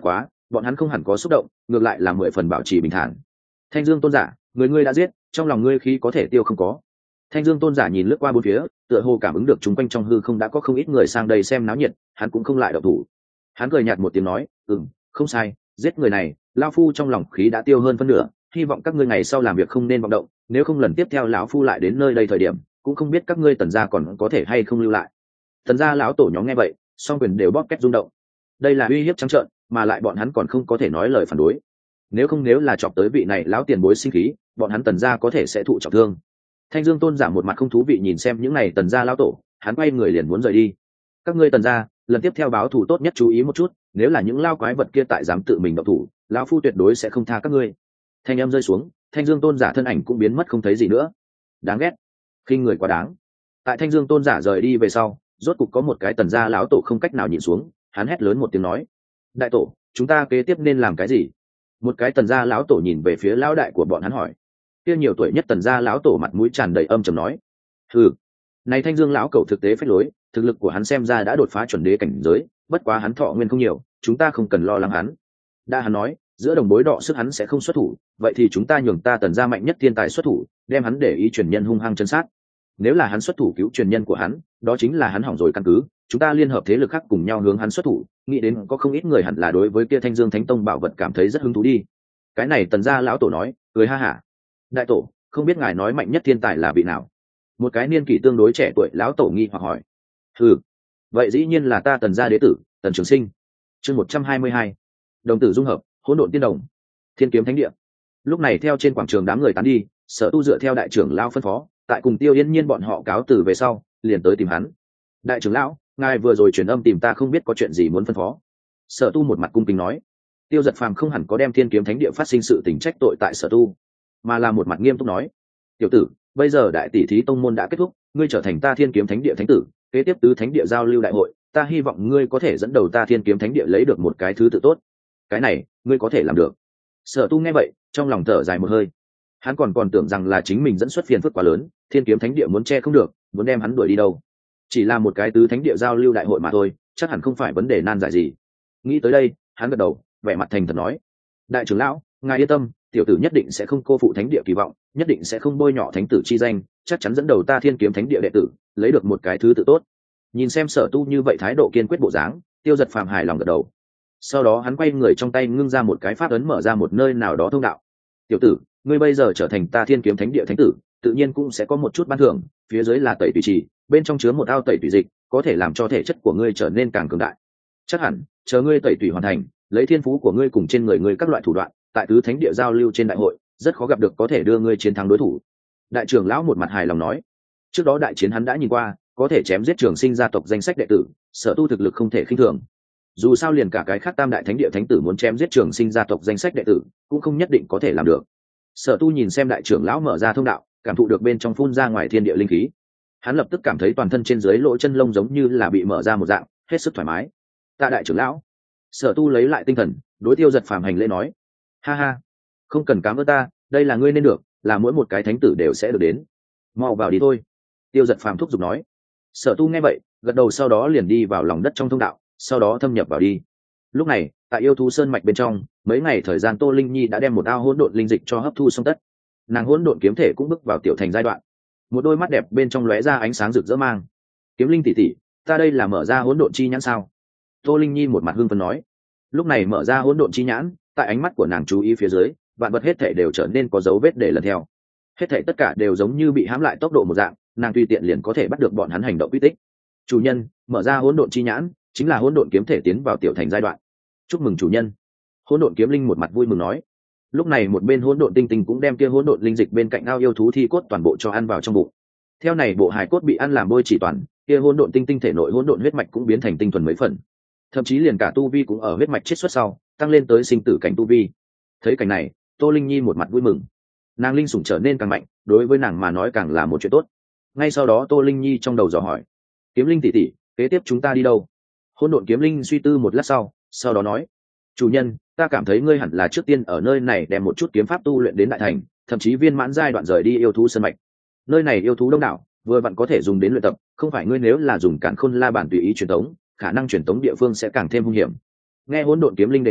bọn hắn không hẳn có xúc động, ngược lại là mười phần bảo trì bình thản. Thanh Dương tôn giả, người ngươi đã giết, trong lòng ngươi khí có thể tiêu không có. Thanh Dương tôn giả nhìn lướt qua bốn phía, tựa hồ cảm ứng được chúng quanh trong hư không đã có không ít người sang đây xem náo nhiệt, hắn cũng không lại động thủ. Hắn cười nhạt một tiếng nói, "Ừm, không sai, giết người này, lão phu trong lòng khí đã tiêu hơn phân nửa, hy vọng các ngươi ngày sau làm việc không nên vọng động, nếu không lần tiếp theo lão phu lại đến nơi đây thời điểm, cũng không biết các ngươi Tần gia còn có thể hay không lưu lại." Tần gia lão tổ nhóm nghe vậy, song quyền đều bóp két rung động. Đây là uy hiếp trắng trợn, mà lại bọn hắn còn không có thể nói lời phản đối. Nếu không nếu là chọc tới vị này lão tiền bối sinh khí, bọn hắn Tần gia có thể sẽ thụ trọng thương. Thanh Dương tôn giả một mặt không thú vị nhìn xem những này Tần gia lão tổ, hắn quay người liền muốn rời đi. Các ngươi Tần gia, lần tiếp theo báo thù tốt nhất chú ý một chút, nếu là những lao quái vật kia tại dám tự mình động thủ, lão phu tuyệt đối sẽ không tha các ngươi. Thanh âm rơi xuống, Thanh Dương tôn giả thân ảnh cũng biến mất không thấy gì nữa. Đáng ghét, khinh người quá đáng. Tại Thanh Dương tôn giả rời đi về sau, rốt cục có một cái Tần gia lão tổ không cách nào nhìn xuống, hắn hét lớn một tiếng nói: "Đại tổ, chúng ta kế tiếp nên làm cái gì?" Một cái Tần gia lão tổ nhìn về phía lão đại của bọn hắn hỏi. Kia nhiều tuổi nhất Tần gia lão tổ mặt mũi tràn đầy âm trầm nói: "Hừ, này Thanh Dương lão cẩu thực tế phách lối, thực lực của hắn xem ra đã đột phá chuẩn đế cảnh giới, bất quá hắn thọ nguyên không nhiều, chúng ta không cần lo lắng hắn." Đã hắn nói, giữa đồng bối đọ sức hắn sẽ không xuất thủ, vậy thì chúng ta nhường ta Tần gia mạnh nhất thiên tài xuất thủ, đem hắn để ý truyền nhân hung hăng chân sát. Nếu là hắn xuất thủ cứu truyền nhân của hắn, đó chính là hắn hỏng rồi căn cứ, chúng ta liên hợp thế lực khác cùng nhau hướng hắn xuất thủ, nghĩ đến có không ít người hẳn là đối với kia Thanh Dương Thánh Tông bảo vật cảm thấy rất hứng thú đi. Cái này Tần gia lão tổ nói, cười ha hả. Đại tổ, không biết ngài nói mạnh nhất thiên tài là vị nào? Một cái niên kỷ tương đối trẻ tuổi lão tổ nghi hoặc hỏi. Ừ, vậy dĩ nhiên là ta Tần gia đế tử, Tần Trường Sinh. Chương một trăm hai mươi hai, đồng tử dung hợp, hỗn độn tiên đồng, thiên kiếm thánh địa. Lúc này theo trên quảng trường đám người tán đi, Sở Tu dựa theo đại trưởng lão phân phó, tại cùng Tiêu Yên Nhiên bọn họ cáo từ về sau, liền tới tìm hắn. Đại trưởng lão, ngài vừa rồi truyền âm tìm ta không biết có chuyện gì muốn phân phó. Sở Tu một mặt cung kính nói. Tiêu Giật Phàm không hẳn có đem thiên kiếm thánh địa phát sinh sự tình trách tội tại Sở Tu, mà là một mặt nghiêm túc nói: "Tiểu tử, bây giờ đại tỷ thí tông môn đã kết thúc, ngươi trở thành ta thiên kiếm thánh địa thánh tử, kế tiếp tứ thánh địa giao lưu đại hội, ta hy vọng ngươi có thể dẫn đầu ta thiên kiếm thánh địa lấy được một cái thứ tự tốt. Cái này, ngươi có thể làm được." Sở Tu nghe vậy, trong lòng thở dài một hơi. Hắn còn còn tưởng rằng là chính mình dẫn xuất phiền phức quá lớn, thiên kiếm thánh địa muốn che không được, muốn đem hắn đuổi đi đâu. Chỉ là một cái tứ thánh địa giao lưu đại hội mà thôi, chắc hẳn không phải vấn đề nan giải gì. Nghĩ tới đây, hắn gật đầu, vẻ mặt thành thật nói: "Đại trưởng lão, ngài yên tâm, tiểu tử nhất định sẽ không cô phụ thánh địa kỳ vọng, nhất định sẽ không bôi nhọ thánh tử chi danh, chắc chắn dẫn đầu ta thiên kiếm thánh địa đệ tử lấy được một cái thứ tự tốt." Nhìn xem Sở Tu như vậy thái độ kiên quyết bộ dáng, Tiêu Giật Phàm hài lòng gật đầu. Sau đó hắn quay người trong tay ngưng ra một cái pháp ấn mở ra một nơi nào đó thông đạo. "Tiểu tử, ngươi bây giờ trở thành ta thiên kiếm thánh địa thánh tử, tự nhiên cũng sẽ có một chút ban thưởng, phía dưới là tẩy tùy trì, bên trong chứa một ao tẩy tùy dịch, có thể làm cho thể chất của ngươi trở nên càng cường đại. Chắc hẳn, chờ ngươi tẩy tùy hoàn thành, lấy thiên phú của ngươi cùng trên người ngươi các loại thủ đoạn, tại tứ thánh địa giao lưu trên đại hội, rất khó gặp được có thể đưa ngươi chiến thắng đối thủ." Đại trưởng lão một mặt hài lòng nói. Trước đó đại chiến hắn đã nhìn qua, có thể chém giết Trường Sinh gia tộc danh sách đệ tử, Sở Tu thực lực không thể khinh thường. Dù sao liền cả cái khác tam đại thánh địa thánh tử muốn chém giết Trường Sinh gia tộc danh sách đệ tử, cũng không nhất định có thể làm được. Sở Tu nhìn xem đại trưởng lão mở ra thông đạo, cảm thụ được bên trong phun ra ngoài thiên địa linh khí, hắn lập tức cảm thấy toàn thân trên dưới lỗ chân lông giống như là bị mở ra một dạng, hết sức thoải mái. Tạ đại trưởng lão. Sở Tu lấy lại tinh thần, đối Tiêu Giật Phàm hành lễ nói: "Ha ha, không cần cảm ơn ta, đây là ngươi nên được, là mỗi một cái thánh tử đều sẽ được đến. Mau vào đi thôi." Tiêu Giật Phàm thúc giục nói. Sở Tu nghe vậy, gật đầu, sau đó liền đi vào lòng đất trong thông đạo, sau đó thâm nhập vào đi. Lúc này, tại yêu thú sơn mạch bên trong, mấy ngày thời gian Tô Linh Nhi đã đem một ao hỗn độn linh dịch cho hấp thu xong tất. Nàng hỗn độn kiếm thể cũng bước vào tiểu thành giai đoạn. Một đôi mắt đẹp bên trong lóe ra ánh sáng rực rỡ mang: "Kiếm Linh tỷ tỷ, ta đây là mở ra hỗn độn chi nhãn sao?" Tô Linh Nhi một mặt hưng phấn nói. Lúc này mở ra hỗn độn chi nhãn, tại ánh mắt của nàng chú ý phía dưới, vạn vật hết thảy đều trở nên có dấu vết để lần theo. Hết thảy tất cả đều giống như bị hãm lại tốc độ một dạng, nàng tùy tiện liền có thể bắt được bọn hắn hành động quy tích. "Chủ nhân, mở ra hỗn độn chi nhãn, chính là hỗn độn kiếm thể tiến vào tiểu thành giai đoạn." "Chúc mừng chủ nhân." Hỗn độn kiếm linh một mặt vui mừng nói. Lúc này một bên hỗn độn tinh tinh cũng đem kia hỗn độn linh dịch bên cạnh ao yêu thú thi cốt toàn bộ cho ăn vào trong bụng. Theo này bộ hài cốt bị ăn làm bôi chỉ toàn, kia hỗn độn tinh tinh thể nội hỗn độn huyết mạch cũng biến thành tinh thuần mấy phần. Thậm chí liền cả tu vi cũng ở huyết mạch chiết xuất sau, tăng lên tới sinh tử cảnh tu vi. Thấy cảnh này, Tô Linh Nhi một mặt vui mừng. Nàng linh sủng trở nên càng mạnh, đối với nàng mà nói càng là một chuyện tốt. Ngay sau đó Tô Linh Nhi trong đầu dò hỏi: "Kiếm Linh tỷ tỷ, kế tiếp chúng ta đi đâu?" Hỗn độn kiếm linh suy tư một lát sau, sau đó nói: "Chủ nhân, ta cảm thấy ngươi hẳn là trước tiên ở nơi này đem một chút kiếm pháp tu luyện đến đại thành, thậm chí viên mãn giai đoạn rời đi yêu thú sơn mạch. Nơi này yêu thú đông đảo, vừa vặn có thể dùng đến luyện tập, không phải ngươi nếu là dùng Càn Khôn La bản tùy ý truyền tống, khả năng truyền tống địa phương sẽ càng thêm hung hiểm." Nghe hỗn độn kiếm linh đề nghị,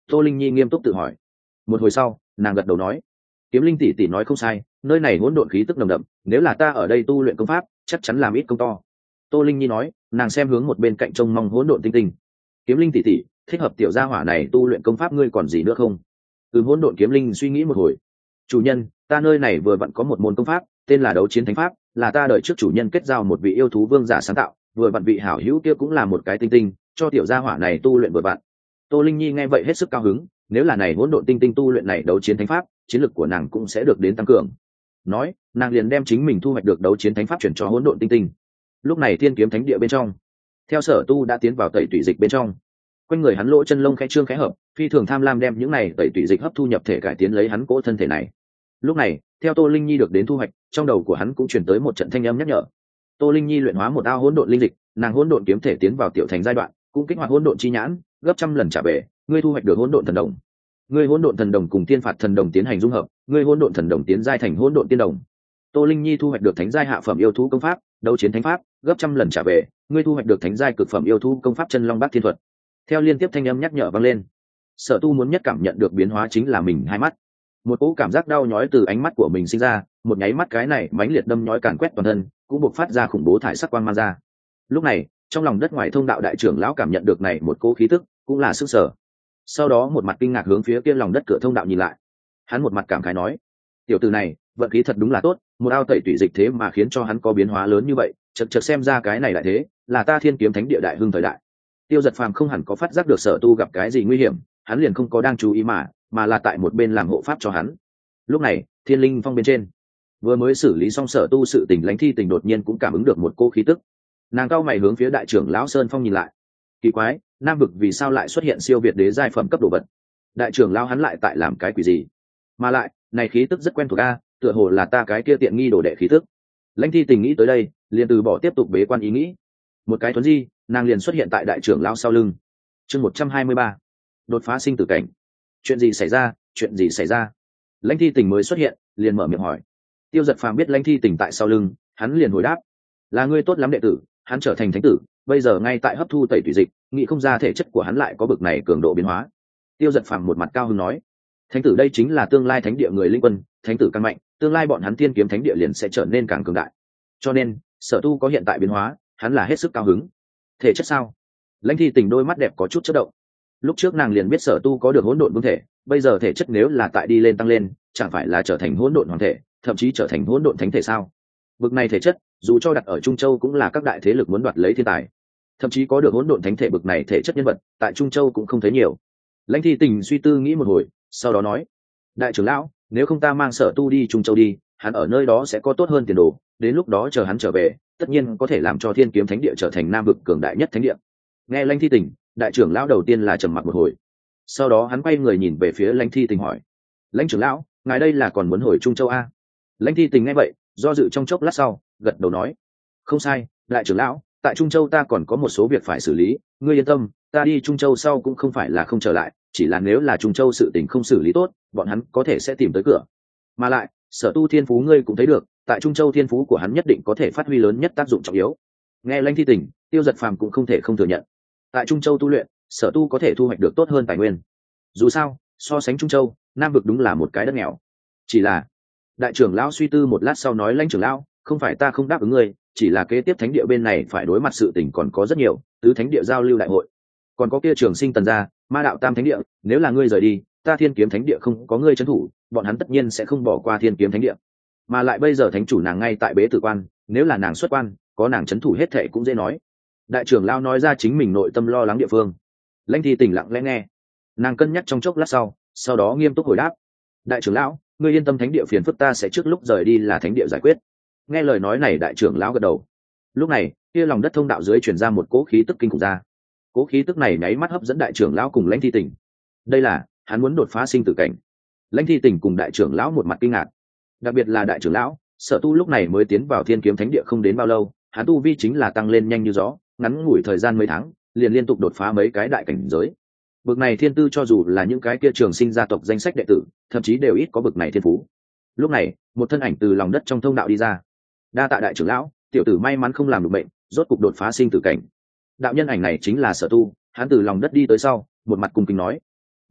Tô Linh Nhi nghiêm túc tự hỏi. Một hồi sau nàng gật đầu nói, kiếm linh tỷ tỷ nói không sai, nơi này hỗn độn khí tức nồng đậm, nếu là ta ở đây tu luyện công pháp chắc chắn làm ít công to. Tô Linh Nhi nói, nàng xem hướng một bên cạnh trông mong hỗn độn tinh tinh. Kiếm linh tỷ tỷ, thích hợp tiểu gia hỏa này tu luyện công pháp ngươi còn gì nữa không? Ừ, hỗn độn kiếm linh suy nghĩ một hồi. Chủ nhân, ta nơi này vừa vặn có một môn công pháp tên là đấu chiến thánh pháp, là ta đợi trước chủ nhân kết giao một vị yêu thú vương giả sáng tạo, vừa vặn vị hảo hữu kia cũng là một cái tinh tinh, cho tiểu gia hỏa này tu luyện vừa vặn. Tô Linh Nhi nghe vậy hết sức cao hứng, nếu là này hỗn độn tinh tinh tu luyện này đấu chiến thánh pháp, chiến lực của nàng cũng sẽ được đến tăng cường. Nói, nàng liền đem chính mình thu hoạch được đấu chiến thánh pháp chuyển cho hỗn độn tinh tinh. Lúc này thiên kiếm thánh địa bên trong, theo Sở Tu đã tiến vào tẩy tủy dịch bên trong, quanh người hắn lỗ chân lông khẽ trương khẽ hợp, phi thường tham lam đem những này tẩy tủy dịch hấp thu nhập thể cải tiến lấy hắn cỗ thân thể này. Lúc này, theo Tô Linh Nhi được đến thu hoạch, trong đầu của hắn cũng truyền tới một trận thanh âm nhắc nhở. Tô Linh Nhi luyện hóa một ao hỗn độn linh dịch, nàng hỗn độn kiếm thể tiến vào tiểu thành giai đoạn, cũng kích hoạt hỗn độn chi nhãn, gấp trăm lần trả về, ngươi thu hoạch được hỗn độn thần đồng. Ngươi hỗn độn thần đồng cùng tiên phạt thần đồng tiến hành dung hợp, ngươi hỗn độn thần đồng tiến giai thành hỗn độn tiên đồng. Tô Linh Nhi thu hoạch được thánh giai hạ phẩm yêu thú công pháp, đấu chiến thánh pháp, gấp trăm lần trả về, ngươi thu hoạch được thánh giai cực phẩm yêu thú công pháp chân long bát thiên thuật. Theo liên tiếp thanh âm nhắc nhở vang lên, Sở Tu muốn nhất cảm nhận được biến hóa chính là mình hai mắt. Một cỗ cảm giác đau nhói từ ánh mắt của mình sinh ra, một nháy mắt cái này mãnh liệt đâm nhói càn quét toàn thân, cũng buộc phát ra khủng bố thải sắc quang mang ra. Lúc này, trong lòng đất ngoài thông đạo đại trưởng lão cảm nhận được này một cỗ khí tức, cũng là sức sở. Sau đó một mặt kinh ngạc hướng phía kia lòng đất cửa thông đạo nhìn lại. Hắn một mặt cảm khái nói, tiểu tử này, vận khí thật đúng là tốt, một ao tẩy tủy dịch thế mà khiến cho hắn có biến hóa lớn như vậy, chợt chợt xem ra cái này lại thế, là ta Thiên Kiếm Thánh Địa đại hưng thời đại. Tiêu Giật Phàm không hẳn có phát giác được Sở Tu gặp cái gì nguy hiểm, hắn liền không có đang chú ý mà, mà là tại một bên làm hộ pháp cho hắn. Lúc này, Thiên Linh Phong bên trên, vừa mới xử lý xong Sở Tu sự tình, Lãnh Thi Tình đột nhiên cũng cảm ứng được một cô khí tức. Nàng cao mày hướng phía đại trưởng lão Sơn Phong nhìn lại. Kỳ quái, Nam vực vì sao lại xuất hiện siêu việt đế giai phẩm cấp đồ vật? Đại trưởng lão hắn lại tại làm cái quỷ gì? Mà lại, này khí tức rất quen thuộc a, tựa hồ là ta cái kia tiện nghi đồ đệ khí tức. Lãnh Thi Tình nghĩ tới đây, liền từ bỏ tiếp tục bế quan ý nghĩ. Một cái thuấn di, nàng liền xuất hiện tại đại trưởng lão sau lưng. Chương một trăm hai mươi ba, đột phá sinh tử cảnh. Chuyện gì xảy ra? Chuyện gì xảy ra? Lãnh Thi Tình mới xuất hiện, liền mở miệng hỏi. Tiêu Giật Phàm biết Lãnh Thi Tình tại sau lưng, hắn liền hồi đáp, là ngươi tốt lắm đệ tử, hắn trở thành thánh tử, bây giờ ngay tại hấp thu tẩy tủy dịch, nghĩ không ra thể chất của hắn lại có bực này cường độ biến hóa. Tiêu Giật Phàm một mặt cao hứng nói, thánh tử đây chính là tương lai thánh địa người linh quân, thánh tử càng mạnh, tương lai bọn hắn Thiên Kiếm Thánh Địa liền sẽ trở nên càng cường đại. Cho nên, Sở Tu có hiện tại biến hóa, hắn là hết sức cao hứng. Thể chất sao? Lãnh Thi Tình đôi mắt đẹp có chút chớp động. Lúc trước nàng liền biết Sở Tu có được hỗn độn vương thể, bây giờ thể chất nếu là tại đi lên tăng lên, chẳng phải là trở thành hỗn độn hoàng thể, thậm chí trở thành hỗn độn thánh thể sao? Bực này thể chất, dù cho đặt ở Trung Châu cũng là các đại thế lực muốn đoạt lấy thiên tài. Thậm chí có được hỗn độn thánh thể bực này thể chất nhân vật, tại Trung Châu cũng không thấy nhiều. Lãnh Thi Tình suy tư nghĩ một hồi, sau đó nói, đại trưởng lão, nếu không ta mang Sở Tu đi Trung Châu đi, hắn ở nơi đó sẽ có tốt hơn tiền đồ, đến lúc đó chờ hắn trở về, tất nhiên có thể làm cho Thiên Kiếm Thánh Địa trở thành Nam vực cường đại nhất thánh địa. Nghe Lãnh Thi Tình, đại trưởng lão đầu tiên là trầm mặc một hồi, sau đó hắn quay người nhìn về phía Lãnh Thi Tình hỏi, Lãnh trưởng lão, ngài đây là còn muốn hồi Trung Châu a? Lãnh Thi Tình nghe vậy, do dự trong chốc lát sau, gật đầu nói, không sai, đại trưởng lão, tại Trung Châu ta còn có một số việc phải xử lý, ngươi yên tâm, ta đi Trung Châu sau cũng không phải là không trở lại, chỉ là nếu là Trung Châu sự tình không xử lý tốt, bọn hắn có thể sẽ tìm tới cửa. Mà lại, Sở Tu thiên phú ngươi cũng thấy được, tại Trung Châu thiên phú của hắn nhất định có thể phát huy lớn nhất tác dụng trọng yếu. Nghe Lãnh Thi Tình, Tiêu Giật Phàm cũng không thể không thừa nhận, tại Trung Châu tu luyện, Sở Tu có thể thu hoạch được tốt hơn tài nguyên. Dù sao, so sánh Trung Châu, Nam vực đúng là một cái đất nghèo. Chỉ là, đại trưởng lão suy tư một lát sau nói, Lãnh trưởng lão, không phải ta không đáp ứng ngươi, chỉ là kế tiếp thánh địa bên này phải đối mặt sự tình còn có rất nhiều, tứ thánh địa giao lưu đại hội, còn có kia Trường Sinh Tần gia, Ma đạo tam thánh địa, nếu là ngươi rời đi, ta Thiên Kiếm Thánh Địa không có ngươi trấn thủ, bọn hắn tất nhiên sẽ không bỏ qua Thiên Kiếm Thánh Địa. Mà lại bây giờ thánh chủ nàng ngay tại bế tử quan, nếu là nàng xuất quan, có nàng trấn thủ hết thệ cũng dễ nói. Đại trưởng lão nói ra chính mình nội tâm lo lắng địa phương. Lãnh Thi Tình lặng lẽ nghe, nàng cân nhắc trong chốc lát sau, sau đó nghiêm túc hồi đáp, đại trưởng lão, ngươi yên tâm, thánh địa phiền phức ta sẽ trước lúc rời đi là thánh địa giải quyết. Nghe lời nói này, đại trưởng lão gật đầu. Lúc này, kia lòng đất thông đạo dưới truyền ra một cỗ khí tức kinh khủng ra. Cỗ khí tức này nháy mắt hấp dẫn đại trưởng lão cùng Lãnh Thi Tình. Đây là, hắn muốn đột phá sinh tử cảnh. Lãnh Thi Tình cùng đại trưởng lão một mặt kinh ngạc. Đặc biệt là đại trưởng lão, Sở Tu lúc này mới tiến vào Thiên Kiếm Thánh Địa không đến bao lâu, hắn tu vi chính là tăng lên nhanh như gió, ngắn ngủi thời gian mấy tháng, liền liên tục đột phá mấy cái đại cảnh giới. Bực này thiên tư cho dù là những cái kia Trường Sinh gia tộc danh sách đệ tử, thậm chí đều ít có bực này thiên phú. Lúc này, một thân ảnh từ lòng đất trong thông đạo đi ra. Đa tạ đại trưởng lão, tiểu tử may mắn không làm được bệnh, rốt cục đột phá sinh tử cảnh. Đạo nhân ảnh này chính là Sở Tu, hắn từ lòng đất đi tới sau, một mặt cung kính nói,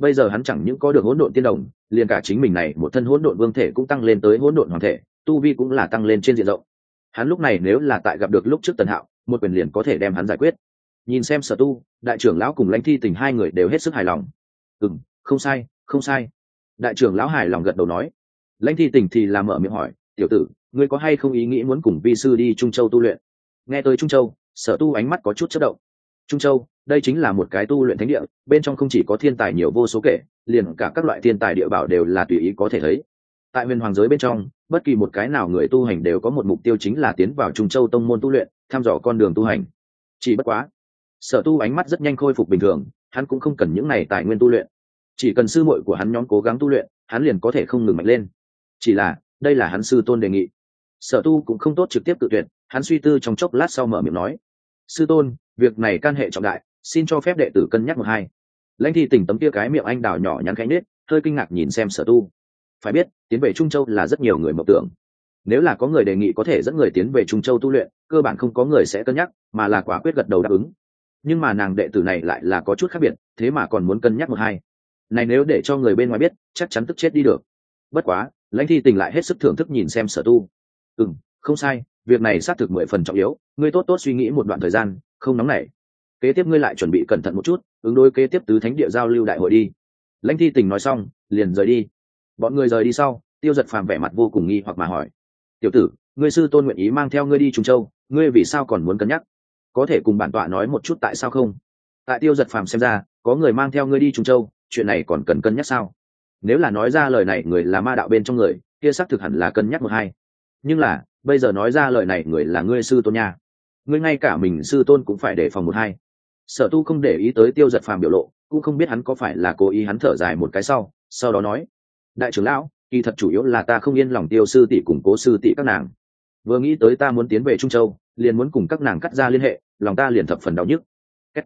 bây giờ hắn chẳng những có được hỗn độn tiên đồng, liền cả chính mình này một thân hỗn độn vương thể cũng tăng lên tới hỗn độn hoàng thể, tu vi cũng là tăng lên trên diện rộng. Hắn lúc này nếu là tại gặp được lúc trước Tần Hạo, một quyền liền có thể đem hắn giải quyết. Nhìn xem Sở Tu, đại trưởng lão cùng Lãnh Thi Tình hai người đều hết sức hài lòng. "Ừm, không sai, không sai." Đại trưởng lão hài lòng gật đầu nói. Lãnh Thi Tình thì làm mở miệng hỏi, "Tiểu tử, ngươi có hay không ý nghĩ muốn cùng vi sư đi Trung Châu tu luyện?" Nghe tới Trung Châu, Sở Tu ánh mắt có chút chớp động. Trung Châu, đây chính là một cái tu luyện thánh địa, bên trong không chỉ có thiên tài nhiều vô số kể, liền cả các loại thiên tài địa bảo đều là tùy ý có thể thấy. Tại Huyền Hoàng giới bên trong, bất kỳ một cái nào người tu hành đều có một mục tiêu chính là tiến vào Trung Châu tông môn tu luyện, thăm dò con đường tu hành. Chỉ bất quá, Sở Tu ánh mắt rất nhanh khôi phục bình thường, hắn cũng không cần những này tài nguyên tu luyện, chỉ cần sư muội của hắn nhóm cố gắng tu luyện, hắn liền có thể không ngừng mạnh lên. Chỉ là, đây là hắn sư tôn đề nghị. Sở Tu cũng không tốt trực tiếp tự tuyệt, hắn suy tư trong chốc lát sau mở miệng nói: "Sư tôn, việc này can hệ trọng đại, xin cho phép đệ tử cân nhắc một hai." Lãnh Thi Tình tấm kia cái miệng anh đào nhỏ nhắn khẽ nết, hơi kinh ngạc nhìn xem Sở Tu. Phải biết, tiến về Trung Châu là rất nhiều người mộng tưởng. Nếu là có người đề nghị có thể dẫn người tiến về Trung Châu tu luyện, cơ bản không có người sẽ cân nhắc, mà là quả quyết gật đầu đáp ứng. Nhưng mà nàng đệ tử này lại là có chút khác biệt, thế mà còn muốn cân nhắc một hai. Này nếu để cho người bên ngoài biết, chắc chắn tức chết đi được. Bất quá, Lãnh Thi Tình lại hết sức thưởng thức nhìn xem Sở Tu. "Ừm, không sai, việc này xác thực mười phần trọng yếu, ngươi tốt tốt suy nghĩ một đoạn thời gian, không nóng nảy. Kế tiếp ngươi lại chuẩn bị cẩn thận một chút, ứng đối kế tiếp tứ thánh địa giao lưu đại hội đi." Lãnh Thi Tình nói xong, liền rời đi. Bọn người rời đi sau, Tiêu Giật Phàm vẻ mặt vô cùng nghi hoặc mà hỏi: "Tiểu tử, ngươi sư tôn nguyện ý mang theo ngươi đi Trung Châu, ngươi vì sao còn muốn cân nhắc? Có thể cùng bản tọa nói một chút tại sao không?" Tại Tiêu Giật Phàm xem ra, có người mang theo ngươi đi Trung Châu, chuyện này còn cần cân nhắc sao? Nếu là nói ra lời này người là ma đạo bên trong người, kia xác thực hẳn là cân nhắc một hai. Nhưng là, bây giờ nói ra lời này người là ngươi sư tôn nha. Ngươi ngay cả mình sư tôn cũng phải đề phòng một hai. Sở Tu không để ý tới Tiêu Giật Phàm biểu lộ, cũng không biết hắn có phải là cố ý. Hắn thở dài một cái sau, sau đó nói: "Đại trưởng lão, kỳ thật chủ yếu là ta không yên lòng Tiêu sư tỷ cùng Cố sư tỷ các nàng. Vừa nghĩ tới ta muốn tiến về Trung Châu, liền muốn cùng các nàng cắt ra liên hệ, lòng ta liền thập phần đau nhức."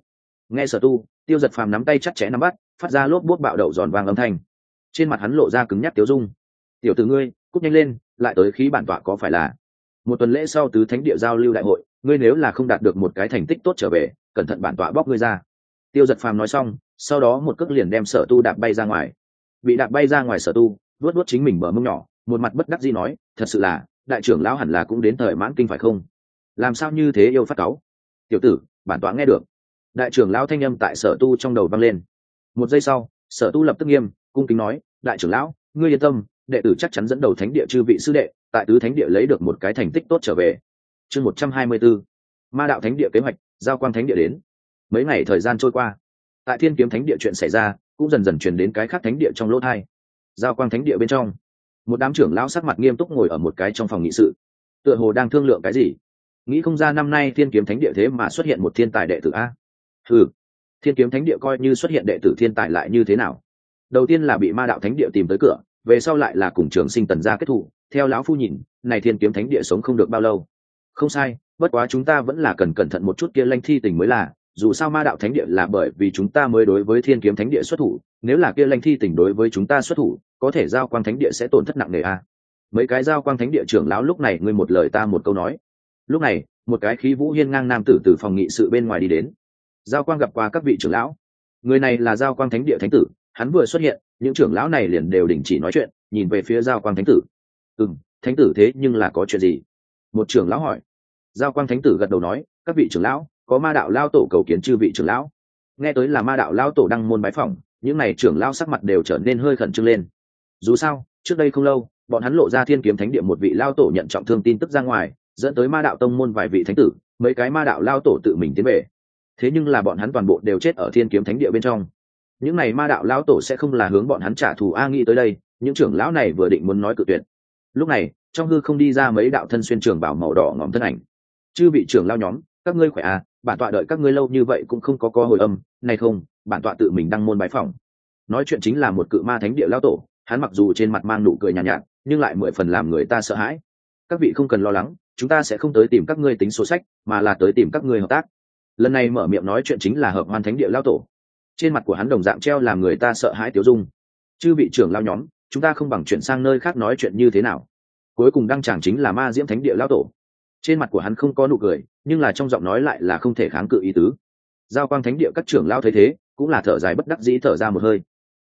Nghe Sở Tu, Tiêu Giật Phàm nắm tay chặt chẽ nắm bắt, phát ra lốp bút bạo đậu giòn vang âm thanh. Trên mặt hắn lộ ra cứng nhắc tiêu dung. "Tiểu tử ngươi, cút nhanh lên, lại tới khí bản tọa có phải là một tuần lễ sau tứ thánh địa giao lưu đại hội, ngươi nếu là không đạt được một cái thành tích tốt trở về, cẩn thận bản tọa bóc ngươi ra." Tiêu Giật Phàm nói xong, sau đó một cước liền đem Sở Tu đạp bay ra ngoài. Bị đạp bay ra ngoài Sở Tu, vuốt vuốt chính mình bờ mông nhỏ, một mặt bất đắc dĩ nói: "Thật sự là, đại trưởng lão hẳn là cũng đến thời mãn kinh phải không? Làm sao như thế yêu phát cáu?" "Tiểu tử, bản tọa nghe được." Đại trưởng lão thanh âm tại Sở Tu trong đầu vang lên. Một giây sau, Sở Tu lập tức nghiêm cung kính nói: "Đại trưởng lão, ngươi yên tâm, đệ tử chắc chắn dẫn đầu thánh địa chư vị sư đệ, tại tứ thánh địa lấy được một cái thành tích tốt trở về." Chương một trăm hai mươi bốn. Ma đạo thánh địa kế hoạch, giao quang thánh địa đến. Mấy ngày thời gian trôi qua, tại Thiên Kiếm thánh địa chuyện xảy ra, cũng dần dần truyền đến cái khác thánh địa trong lỗ thai. Giao quang thánh địa bên trong, một đám trưởng lão sắc mặt nghiêm túc ngồi ở một cái trong phòng nghị sự, tựa hồ đang thương lượng cái gì. Nghĩ không ra năm nay Thiên Kiếm thánh địa thế mà xuất hiện một thiên tài đệ tử a. Ừ, Thiên Kiếm thánh địa coi như xuất hiện đệ tử thiên tài lại như thế nào? Đầu tiên là bị Ma đạo thánh địa tìm tới cửa, về sau lại là cùng Trường Sinh Tần gia kết thù. Theo lão phu nhìn, này Thiên Kiếm thánh địa sống không được bao lâu. Không sai, bất quá chúng ta vẫn là cần cẩn thận một chút kia Lãnh Thi Tình mới là, dù sao Ma đạo thánh địa là bởi vì chúng ta mới đối với Thiên Kiếm thánh địa xuất thủ, nếu là kia Lãnh Thi Tình đối với chúng ta xuất thủ, có thể giao quang thánh địa sẽ tổn thất nặng nề a." Mấy cái giao quang thánh địa trưởng lão lúc này ngươi một lời ta một câu nói. Lúc này, một cái khí vũ hiên ngang nam tử từ phòng nghị sự bên ngoài đi đến. Giao quang gặp qua các vị trưởng lão. Người này là giao quang thánh địa thánh tử, hắn vừa xuất hiện, những trưởng lão này liền đều đình chỉ nói chuyện, nhìn về phía giao quang thánh tử. "Ừm, thánh tử thế nhưng là có chuyện gì?" Một trưởng lão hỏi. Giao quang thánh tử gật đầu nói: "Các vị trưởng lão, có Ma đạo lao tổ cầu kiến chư vị trưởng lão." Nghe tới là Ma đạo lao tổ đăng môn bái phỏng, những này trưởng lão sắc mặt đều trở nên hơi khẩn trương lên. Dù sao, trước đây không lâu, bọn hắn lộ ra Thiên Kiếm thánh địa một vị lao tổ nhận trọng thương tin tức ra ngoài, dẫn tới Ma đạo tông môn vài vị thánh tử, mấy cái Ma đạo lao tổ tự mình tiến về. Thế nhưng là bọn hắn toàn bộ đều chết ở Thiên Kiếm thánh địa bên trong. Những này Ma đạo lao tổ sẽ không là hướng bọn hắn trả thù a. Nghĩ tới đây, những trưởng lão này vừa định muốn nói cự tuyệt. Lúc này, trong hư không đi ra mấy đạo thân xuyên trường bào màu đỏ ngòm thân ảnh. "Chư vị trưởng lão nhóm, các ngươi khỏe à? Bản tọa đợi các ngươi lâu như vậy cũng không có có hồi âm, này không, bản tọa tự mình đăng môn bái phỏng." Nói chuyện chính là một cự ma thánh địa lão tổ, hắn mặc dù trên mặt mang nụ cười nhàn nhạt, nhạt, nhưng lại mười phần làm người ta sợ hãi. "Các vị không cần lo lắng, chúng ta sẽ không tới tìm các ngươi tính sổ sách, mà là tới tìm các ngươi hợp tác." Lần này mở miệng nói chuyện chính là Hợp Hoan thánh địa lão tổ. Trên mặt của hắn đồng dạng treo làm người ta sợ hãi tiêu dung. "Chư vị trưởng lão nhóm, chúng ta không bằng chuyển sang nơi khác nói chuyện như thế nào?" Cuối cùng đăng tràng chính là Ma Diễm thánh địa lão tổ. Trên mặt của hắn không có nụ cười, nhưng là trong giọng nói lại là không thể kháng cự ý tứ. Giao quang thánh địa các trưởng lão thấy thế, cũng là thở dài bất đắc dĩ thở ra một hơi.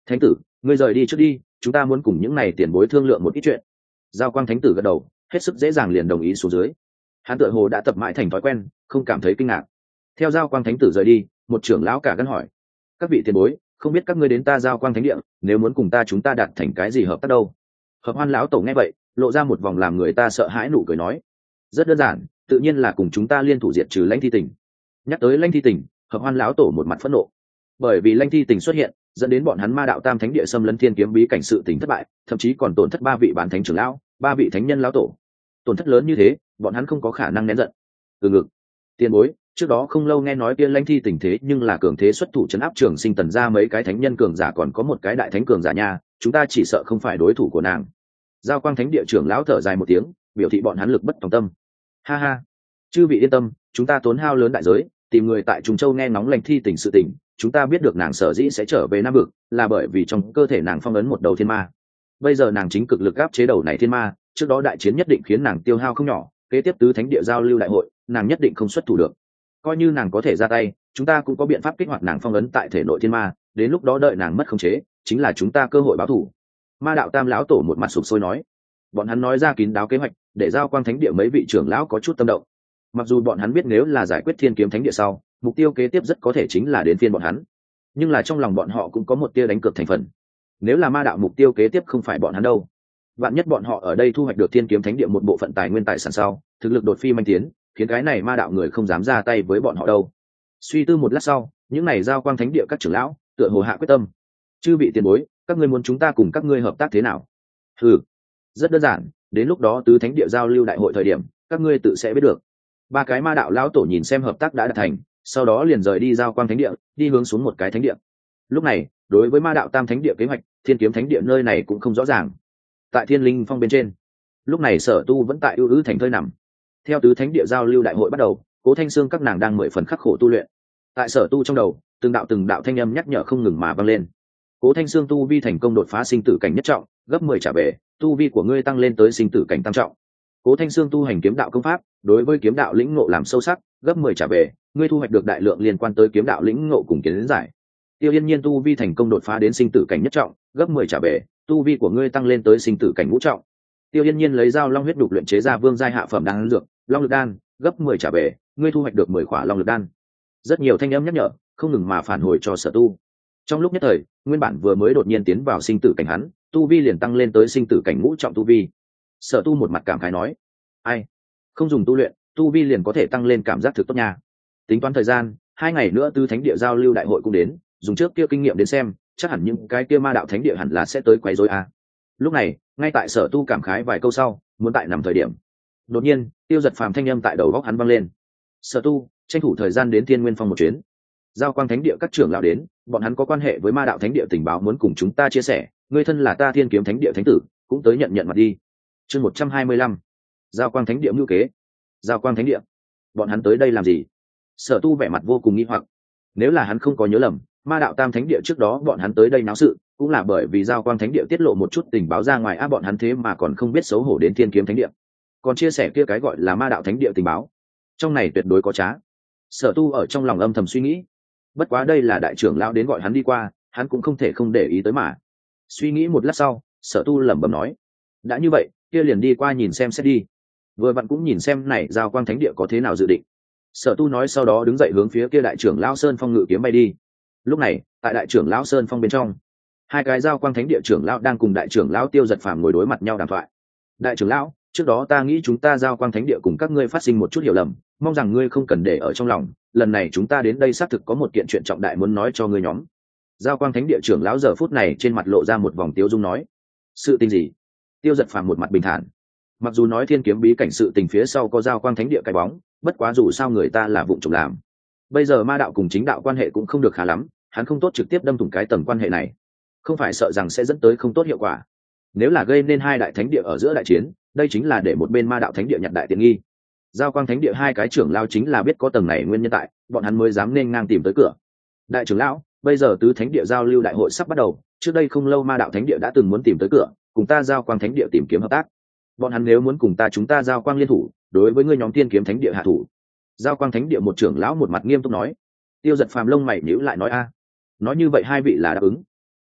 Thánh tử, ngươi rời đi trước đi, chúng ta muốn cùng những này tiền bối thương lượng một ít chuyện. Giao quang thánh tử gật đầu, hết sức dễ dàng liền đồng ý xuống dưới. Hắn tựa hồ đã tập mãi thành thói quen, không cảm thấy kinh ngạc. Theo giao quang thánh tử rời đi, một trưởng lão cả gân hỏi: các vị tiền bối, không biết các ngươi đến ta giao quang thánh địa, nếu muốn cùng ta chúng ta đạt thành cái gì hợp tác đâu? Hợp Hoan lão tổ nghe vậy, lộ ra một vòng làm người ta sợ hãi nụ cười nói: rất đơn giản, tự nhiên là cùng chúng ta liên thủ diệt trừ Lãnh Thi Tỉnh. Nhắc tới Lãnh Thi Tỉnh, Hợp Hoan lão tổ một mặt phẫn nộ, bởi vì Lãnh Thi Tỉnh xuất hiện, dẫn đến bọn hắn Ma đạo Tam Thánh địa xâm lấn thiên kiếm bí cảnh sự tình thất bại, thậm chí còn tổn thất ba vị bán thánh trưởng lão, ba vị thánh nhân lão tổ. Tổn thất lớn như thế, bọn hắn không có khả năng nén giận. Từ ngực, tiền bối, trước đó không lâu nghe nói kia Lãnh Thi Tỉnh thế nhưng là cường thế xuất thủ trấn áp Trường Sinh Tần ra mấy cái thánh nhân cường giả, còn có một cái đại thánh cường giả nha, chúng ta chỉ sợ không phải đối thủ của nàng. Giao Quang Thánh địa trưởng lão thở dài một tiếng, biểu thị bọn hắn lực bất tòng tâm. Ha ha, chư vị yên tâm, chúng ta tốn hao lớn đại giới tìm người tại Trùng Châu nghe ngóng Lãnh Thi Tỉnh sự tình, chúng ta biết được nàng sở dĩ sẽ trở về Nam Vực, là bởi vì trong cơ thể nàng phong ấn một đầu thiên ma. Bây giờ nàng chính cực lực áp chế đầu này thiên ma, trước đó đại chiến nhất định khiến nàng tiêu hao không nhỏ, kế tiếp tứ thánh địa giao lưu đại hội, nàng nhất định không xuất thủ được. Coi như nàng có thể ra tay, chúng ta cũng có biện pháp kích hoạt nàng phong ấn tại thể nội thiên ma, đến lúc đó đợi nàng mất khống chế, chính là chúng ta cơ hội báo thù. Ma đạo Tam lão tổ một mặt sụp sôi nói. Bọn hắn nói ra kín đáo kế hoạch, để giao quang thánh địa mấy vị trưởng lão có chút tâm động. Mặc dù bọn hắn biết nếu là giải quyết thiên kiếm thánh địa sau, mục tiêu kế tiếp rất có thể chính là đến phiên bọn hắn, nhưng là trong lòng bọn họ cũng có một tia đánh cược thành phần. Nếu là ma đạo mục tiêu kế tiếp không phải bọn hắn đâu, vạn nhất bọn họ ở đây thu hoạch được thiên kiếm thánh địa một bộ phận tài nguyên tài sản sau, thực lực đột phi manh tiến, khiến cái này ma đạo người không dám ra tay với bọn họ đâu. Suy tư một lát sau, những này giao quang thánh địa các trưởng lão tựa hồ hạ quyết tâm. Chư vị tiền bối, các ngươi muốn chúng ta cùng các ngươi hợp tác thế nào? Ừ, rất đơn giản, đến lúc đó tứ thánh địa giao lưu đại hội thời điểm, các ngươi tự sẽ biết được. Ba cái ma đạo lão tổ nhìn xem hợp tác đã đạt thành, sau đó liền rời đi giao quang thánh địa, đi hướng xuống một cái thánh địa. Lúc này, đối với ma đạo Tam Thánh địa kế hoạch, thiên kiếm thánh địa nơi này cũng không rõ ràng. Tại Thiên Linh Phong bên trên, lúc này Sở Tu vẫn tại ưu ứ thành thơi nằm. Theo tứ thánh địa giao lưu đại hội bắt đầu, Cố Thanh Sương các nàng đang mười phần khắc khổ tu luyện. Tại Sở Tu trong đầu, từng đạo từng đạo thanh âm nhắc nhở không ngừng mà vang lên. Cố Thanh Sương tu vi thành công đột phá sinh tử cảnh nhất trọng, gấp mười trả về, tu vi của ngươi tăng lên tới sinh tử cảnh tam trọng. Cố Thanh Sương tu hành kiếm đạo công pháp, đối với kiếm đạo lĩnh ngộ làm sâu sắc, gấp mười trả về, ngươi thu hoạch được đại lượng liên quan tới kiếm đạo lĩnh ngộ cùng kiến giải. Tiêu Yên Nhiên tu vi thành công đột phá đến sinh tử cảnh nhất trọng, gấp mười trả về, tu vi của ngươi tăng lên tới sinh tử cảnh ngũ trọng. Tiêu Yên Nhiên lấy dao long huyết đục luyện chế ra vương giai hạ phẩm đan dược, Long Lực Đan, gấp mười trả về, ngươi thu hoạch được mười khỏa Long Lực Đan. Rất nhiều thanh âm nhắc nhở, không ngừng mà phản hồi cho Sở Tu. Trong lúc nhất thời, nguyên bản vừa mới đột nhiên tiến vào sinh tử cảnh hắn, tu vi liền tăng lên tới sinh tử cảnh ngũ trọng tu vi. Sở Tu một mặt cảm khái nói: "Ai, không dùng tu luyện, tu vi liền có thể tăng lên, cảm giác thực tốt nha." Tính toán thời gian, hai ngày nữa Tứ Thánh địa giao lưu đại hội cũng đến, dùng trước kia kinh nghiệm đến xem, chắc hẳn những cái kia ma đạo thánh địa hẳn là sẽ tới quấy rối à. Lúc này, ngay tại Sở Tu cảm khái vài câu sau, muốn tại nằm thời điểm, đột nhiên, Tiêu Giật Phàm thanh âm tại đầu góc hắn vang lên: "Sở Tu, tranh thủ thời gian đến Thiên Nguyên Phong một chuyến. Giao Quang Thánh địa các trưởng lão đến, bọn hắn có quan hệ với ma đạo thánh địa tình báo muốn cùng chúng ta chia sẻ, ngươi thân là ta Thiên Kiếm Thánh địa thánh tử, cũng tới nhận nhận mặt đi." Chương một trăm hai mươi lăm, Giao Quang Thánh địa mưu kế. Giao Quang Thánh địa, bọn hắn tới đây làm gì? Sở Tu vẻ mặt vô cùng nghi hoặc. Nếu là hắn không có nhớ lầm, ma đạo Tam Thánh địa trước đó bọn hắn tới đây náo sự, cũng là bởi vì Giao Quang Thánh địa tiết lộ một chút tình báo ra ngoài, á bọn hắn thế mà còn không biết xấu hổ đến Thiên Kiếm Thánh địa, còn chia sẻ kia cái gọi là ma đạo thánh địa tình báo. Trong này tuyệt đối có trá. Sở Tu ở trong lòng âm thầm suy nghĩ. Bất quá đây là đại trưởng lão đến gọi hắn đi qua, hắn cũng không thể không để ý tới mà. Suy nghĩ một lát sau, Sở Tu lẩm bẩm nói: đã như vậy, kia liền đi qua nhìn xem xét đi. Vừa vặn cũng nhìn xem này Giao Quang Thánh địa có thế nào dự định. Sở Tu nói, sau đó đứng dậy hướng phía kia đại trưởng lão Sơn Phong ngự kiếm bay đi. Lúc này, tại đại trưởng lão Sơn Phong bên trong, hai cái Giao Quang Thánh địa trưởng lão đang cùng đại trưởng lão Tiêu Giật Phàm ngồi đối mặt nhau đàm thoại. Đại trưởng lão, trước đó ta nghĩ chúng ta Giao Quang Thánh địa cùng các ngươi phát sinh một chút hiểu lầm, mong rằng ngươi không cần để ở trong lòng, lần này chúng ta đến đây xác thực có một kiện chuyện trọng đại muốn nói cho ngươi nhóm. Giao Quang Thánh địa trưởng lão giờ phút này trên mặt lộ ra một vòng tiêu dung nói: sự tình gì? Tiêu Giật Phàm một mặt bình thản. Mặc dù nói Thiên Kiếm bí cảnh sự tình phía sau có Giao Quang Thánh địa cái bóng, bất quá dù sao người ta là vụng trộm làm. Bây giờ ma đạo cùng chính đạo quan hệ cũng không được khá lắm, hắn không tốt trực tiếp đâm thủng cái tầng quan hệ này, không phải sợ rằng sẽ dẫn tới không tốt hiệu quả. Nếu là gây nên hai đại thánh địa ở giữa đại chiến, đây chính là để một bên ma đạo thánh địa nhặt đại tiện nghi. Giao Quang Thánh địa hai cái trưởng lão chính là biết có tầng này nguyên nhân tại, bọn hắn mới dám nên ngang tìm tới cửa. Đại trưởng lão, bây giờ tứ thánh địa giao lưu đại hội sắp bắt đầu, trước đây không lâu ma đạo thánh địa đã từng muốn tìm tới cửa, cùng ta Giao Quang Thánh địa tìm kiếm hợp tác. Bọn hắn nếu muốn cùng ta chúng ta Giao Quang liên thủ, đối với ngươi nhóm Thiên Kiếm Thánh địa hạ thủ. Giao Quang Thánh địa một trưởng lão một mặt nghiêm túc nói. Tiêu Giật Phàm lông mày nhíu lại nói: a, nói như vậy hai vị là đáp ứng?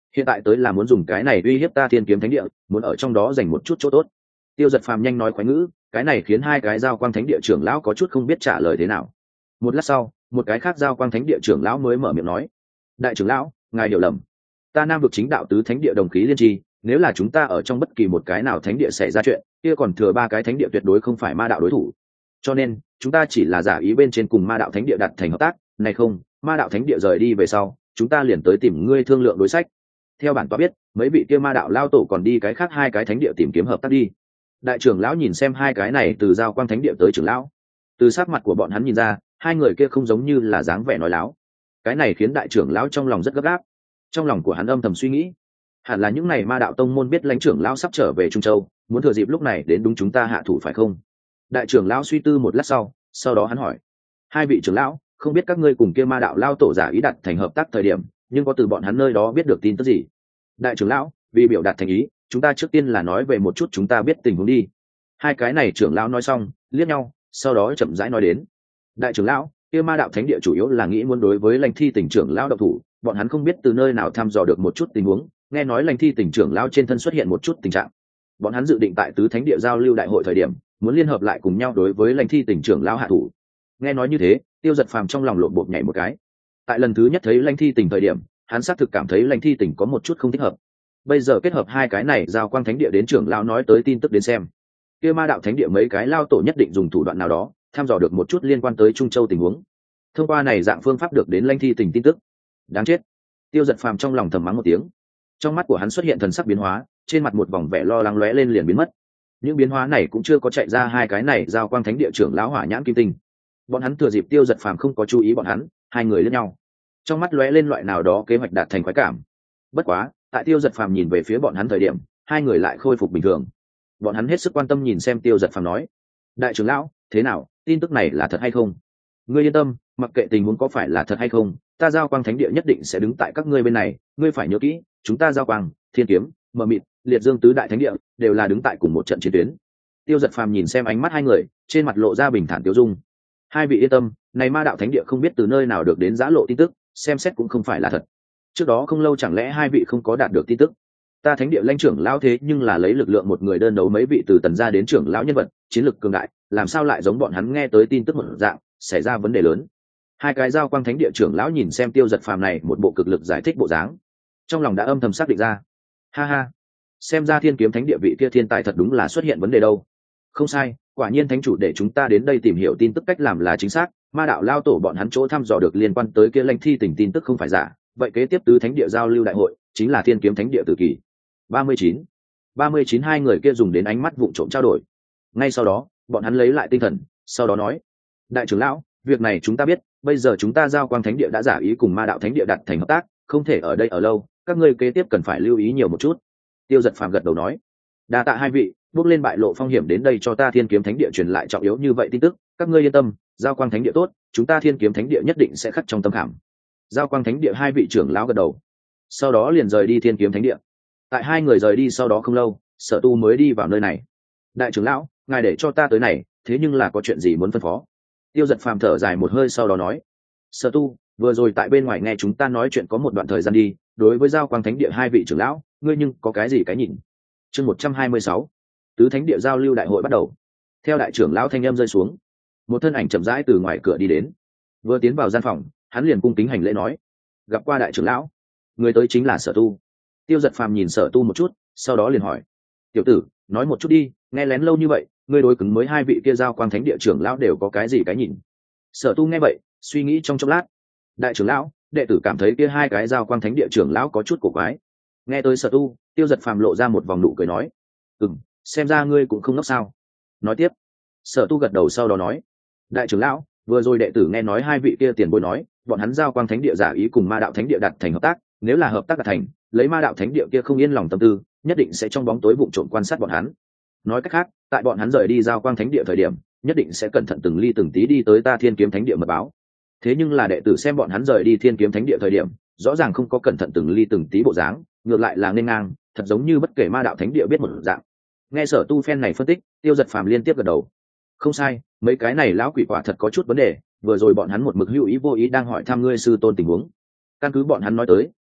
hiện tại tới là muốn dùng cái này uy hiếp ta thiên kiếm thánh địa, muốn ở trong đó dành một chút chỗ tốt. Tiêu Giật Phàm nhanh nói khoái ngữ, cái này khiến hai cái giao quang thánh địa trưởng lão có chút không biết trả lời thế nào. Một lát sau, một cái khác giao quang thánh địa trưởng lão mới mở miệng nói: đại trưởng lão, ngài hiểu lầm, ta Nam vực chính đạo tứ thánh địa đồng khí liên tri, nếu là chúng ta ở trong bất kỳ một cái nào thánh địa xảy ra chuyện, kia còn thừa ba cái thánh địa tuyệt đối không phải ma đạo đối thủ, cho nên chúng ta chỉ là giả ý bên trên cùng ma đạo thánh địa đặt thành hợp tác này, không ma đạo thánh địa rời đi về sau, chúng ta liền tới tìm ngươi thương lượng đối sách. Theo bản tọa biết, mấy vị kia ma đạo lao tổ còn đi cái khác hai cái thánh địa tìm kiếm hợp tác đi. Đại trưởng lão nhìn xem hai cái này từ giao quang thánh địa tới trưởng lão, từ sắc mặt của bọn hắn nhìn ra, hai người kia không giống như là dáng vẻ nói láo. Cái này khiến đại trưởng lão trong lòng rất gấp gáp. Trong lòng của hắn âm thầm suy nghĩ, hẳn là những này ma đạo tông môn biết lãnh trưởng lão sắp trở về Trung Châu, muốn thừa dịp lúc này đến đúng chúng ta hạ thủ phải không? Đại trưởng lão suy tư một lát sau, sau đó hắn hỏi: hai vị trưởng lão, không biết các ngươi cùng kia ma đạo lao tổ giả ý đặt thành hợp tác thời điểm, nhưng có từ bọn hắn nơi đó biết được tin tức gì? Đại trưởng lão, vì biểu đạt thành ý, chúng ta trước tiên là nói về một chút chúng ta biết tình huống đi. Hai cái này trưởng lão nói xong, liếc nhau, sau đó chậm rãi nói đến: đại trưởng lão, kia ma đạo thánh địa chủ yếu là nghĩ muốn đối với Lãnh Thi tỉnh trưởng lão động thủ, bọn hắn không biết từ nơi nào thăm dò được một chút tình huống, nghe nói Lãnh Thi tỉnh trưởng lão trên thân xuất hiện một chút tình trạng, bọn hắn dự định tại tứ thánh địa giao lưu đại hội thời điểm, muốn liên hợp lại cùng nhau đối với Lãnh Thi tỉnh trưởng lão hạ thủ. Nghe nói như thế, Tiêu Giật Phàm trong lòng lộn bột nhảy một cái. Tại lần thứ nhất thấy Lãnh Thi tỉnh thời điểm, hắn xác thực cảm thấy Lãnh Thi tỉnh có một chút không thích hợp. Bây giờ kết hợp hai cái này giao quang thánh địa đến trưởng lão nói tới tin tức đến xem, kia ma đạo thánh địa mấy cái lao tổ nhất định dùng thủ đoạn nào đó thăm dò được một chút liên quan tới Trung Châu tình huống, thông qua này dạng phương pháp được đến Lãnh Thi tỉnh tin tức. Đáng chết! Tiêu Giật Phàm trong lòng thầm mắng một tiếng. Trong mắt của hắn xuất hiện thần sắc biến hóa, trên mặt một vòng vẻ lo lắng lóe lên liền biến mất. Những biến hóa này cũng chưa có chạy ra hai cái này giao quang thánh địa trưởng lão hỏa nhãn kim tinh. Bọn hắn thừa dịp Tiêu Giật Phàm không có chú ý bọn hắn, hai người lẫn nhau, trong mắt lóe lên loại nào đó kế hoạch đạt thành khoái cảm. Bất quá, tại Tiêu Giật Phàm nhìn về phía bọn hắn thời điểm, hai người lại khôi phục bình thường. Bọn hắn hết sức quan tâm nhìn xem Tiêu Giật Phàm nói: đại trưởng lão, thế nào, tin tức này là thật hay không? Ngươi yên tâm, mặc kệ tình huống có phải là thật hay không, ta giao quang thánh địa nhất định sẽ đứng tại các ngươi bên này. Ngươi phải nhớ kỹ, chúng ta giao quang, thiên kiếm, mờ mịt, liệt dương tứ đại thánh địa đều là đứng tại cùng một trận chiến tuyến. Tiêu Giật Phàm nhìn xem ánh mắt hai người, trên mặt lộ ra bình thản tiêu dung. Hai vị yên tâm, này ma đạo thánh địa không biết từ nơi nào được đến giã lộ tin tức, xem xét cũng không phải là thật. Trước đó không lâu chẳng lẽ hai vị không có đạt được tin tức? Ta thánh địa lãnh trưởng lão thế nhưng là lấy lực lượng một người đơn đấu mấy vị từ tần gia đến trưởng lão nhân vật, chiến lực cường đại, làm sao lại giống bọn hắn nghe tới tin tức một dạng, xảy ra vấn đề lớn. Hai cái giao quang thánh địa trưởng lão nhìn xem Tiêu Giật Phàm này một bộ cực lực giải thích bộ dáng, trong lòng đã âm thầm xác định ra. Ha ha, xem ra thiên kiếm thánh địa vị kia thiên tài thật đúng là xuất hiện vấn đề đâu. Không sai, quả nhiên thánh chủ để chúng ta đến đây tìm hiểu tin tức cách làm là chính xác, ma đạo lao tổ bọn hắn chỗ thăm dò được liên quan tới kia Lãnh Thi tỉnh tin tức không phải giả, vậy kế tiếp tứ thánh địa giao lưu đại hội chính là thiên kiếm thánh địa tự kỷ. ba mươi chín ba mươi chín hai người kia dùng đến ánh mắt vụng trộm trao đổi. Ngay sau đó, bọn hắn lấy lại tinh thần, sau đó nói: đại trưởng lão, việc này chúng ta biết, bây giờ chúng ta giao quang thánh địa đã giả ý cùng ma đạo thánh địa đặt thành hợp tác, không thể ở đây ở lâu, các ngươi kế tiếp cần phải lưu ý nhiều một chút. Tiêu Giật Phàm gật đầu nói: đa tạ hai vị, bước lên bại lộ phong hiểm đến đây cho ta thiên kiếm thánh địa truyền lại trọng yếu như vậy tin tức, các ngươi yên tâm, giao quang thánh địa tốt, chúng ta thiên kiếm thánh địa nhất định sẽ khắc trong tâm khảm. Giao quang thánh địa hai vị trưởng lão gật đầu, sau đó liền rời đi thiên kiếm thánh địa. Tại hai người rời đi sau đó không lâu, Sở Tu mới đi vào nơi này. Đại trưởng lão, ngài để cho ta tới này, thế nhưng là có chuyện gì muốn phân phó? Tiêu Giật Phàm thở dài một hơi sau đó nói: Sở Tu, vừa rồi tại bên ngoài nghe chúng ta nói chuyện có một đoạn thời gian đi, đối với giao quang thánh địa hai vị trưởng lão, ngươi nhưng có cái gì cái nhìn? Chương một trăm hai mươi sáu, tứ thánh địa giao lưu đại hội bắt đầu. Theo đại trưởng lão thanh âm rơi xuống, một thân ảnh chậm rãi từ ngoài cửa đi đến. Vừa tiến vào gian phòng, hắn liền cung kính hành lễ nói: gặp qua đại trưởng lão. Người tới chính là Sở Tu. Tiêu Giật Phàm nhìn Sở Tu một chút, sau đó liền hỏi: tiểu tử, nói một chút đi, nghe lén lâu như vậy, ngươi đối cứng mới hai vị kia giao quang thánh địa trưởng lão đều có cái gì cái nhìn? Sở Tu nghe vậy, suy nghĩ trong chốc lát: đại trưởng lão, đệ tử cảm thấy kia hai cái giao quang thánh địa trưởng lão có chút cổ quái. Nghe tới Sở Tu, Tiêu Giật Phàm lộ ra một vòng nụ cười nói: ừm, xem ra ngươi cũng không ngốc sao. Nói tiếp. Sở Tu gật đầu sau đó nói: đại trưởng lão, vừa rồi đệ tử nghe nói hai vị kia tiền bối nói, bọn hắn giao quang thánh địa giả ý cùng ma đạo thánh địa đặt thành hợp tác, nếu là hợp tác đạt thành, lấy ma đạo thánh địa kia không yên lòng tâm tư, nhất định sẽ trong bóng tối vụng trộm quan sát bọn hắn. Nói cách khác, tại bọn hắn rời đi giao quang thánh địa thời điểm, nhất định sẽ cẩn thận từng ly từng tí đi tới ta thiên kiếm thánh địa mật báo. Thế nhưng là đệ tử xem bọn hắn rời đi thiên kiếm thánh địa thời điểm, rõ ràng không có cẩn thận từng ly từng tí bộ dáng, ngược lại là nên ngang, thật giống như bất kể ma đạo thánh địa biết một dạng. Nghe Sở Tu phen này phân tích, Tiêu Giật Phàm liên tiếp gật đầu. Không sai, mấy cái này lão quỷ quả thật có chút vấn đề, vừa rồi bọn hắn một mực hữu ý vô ý đang hỏi thăm ngươi sư tôn tình huống. Căn cứ bọn hắn nói tới,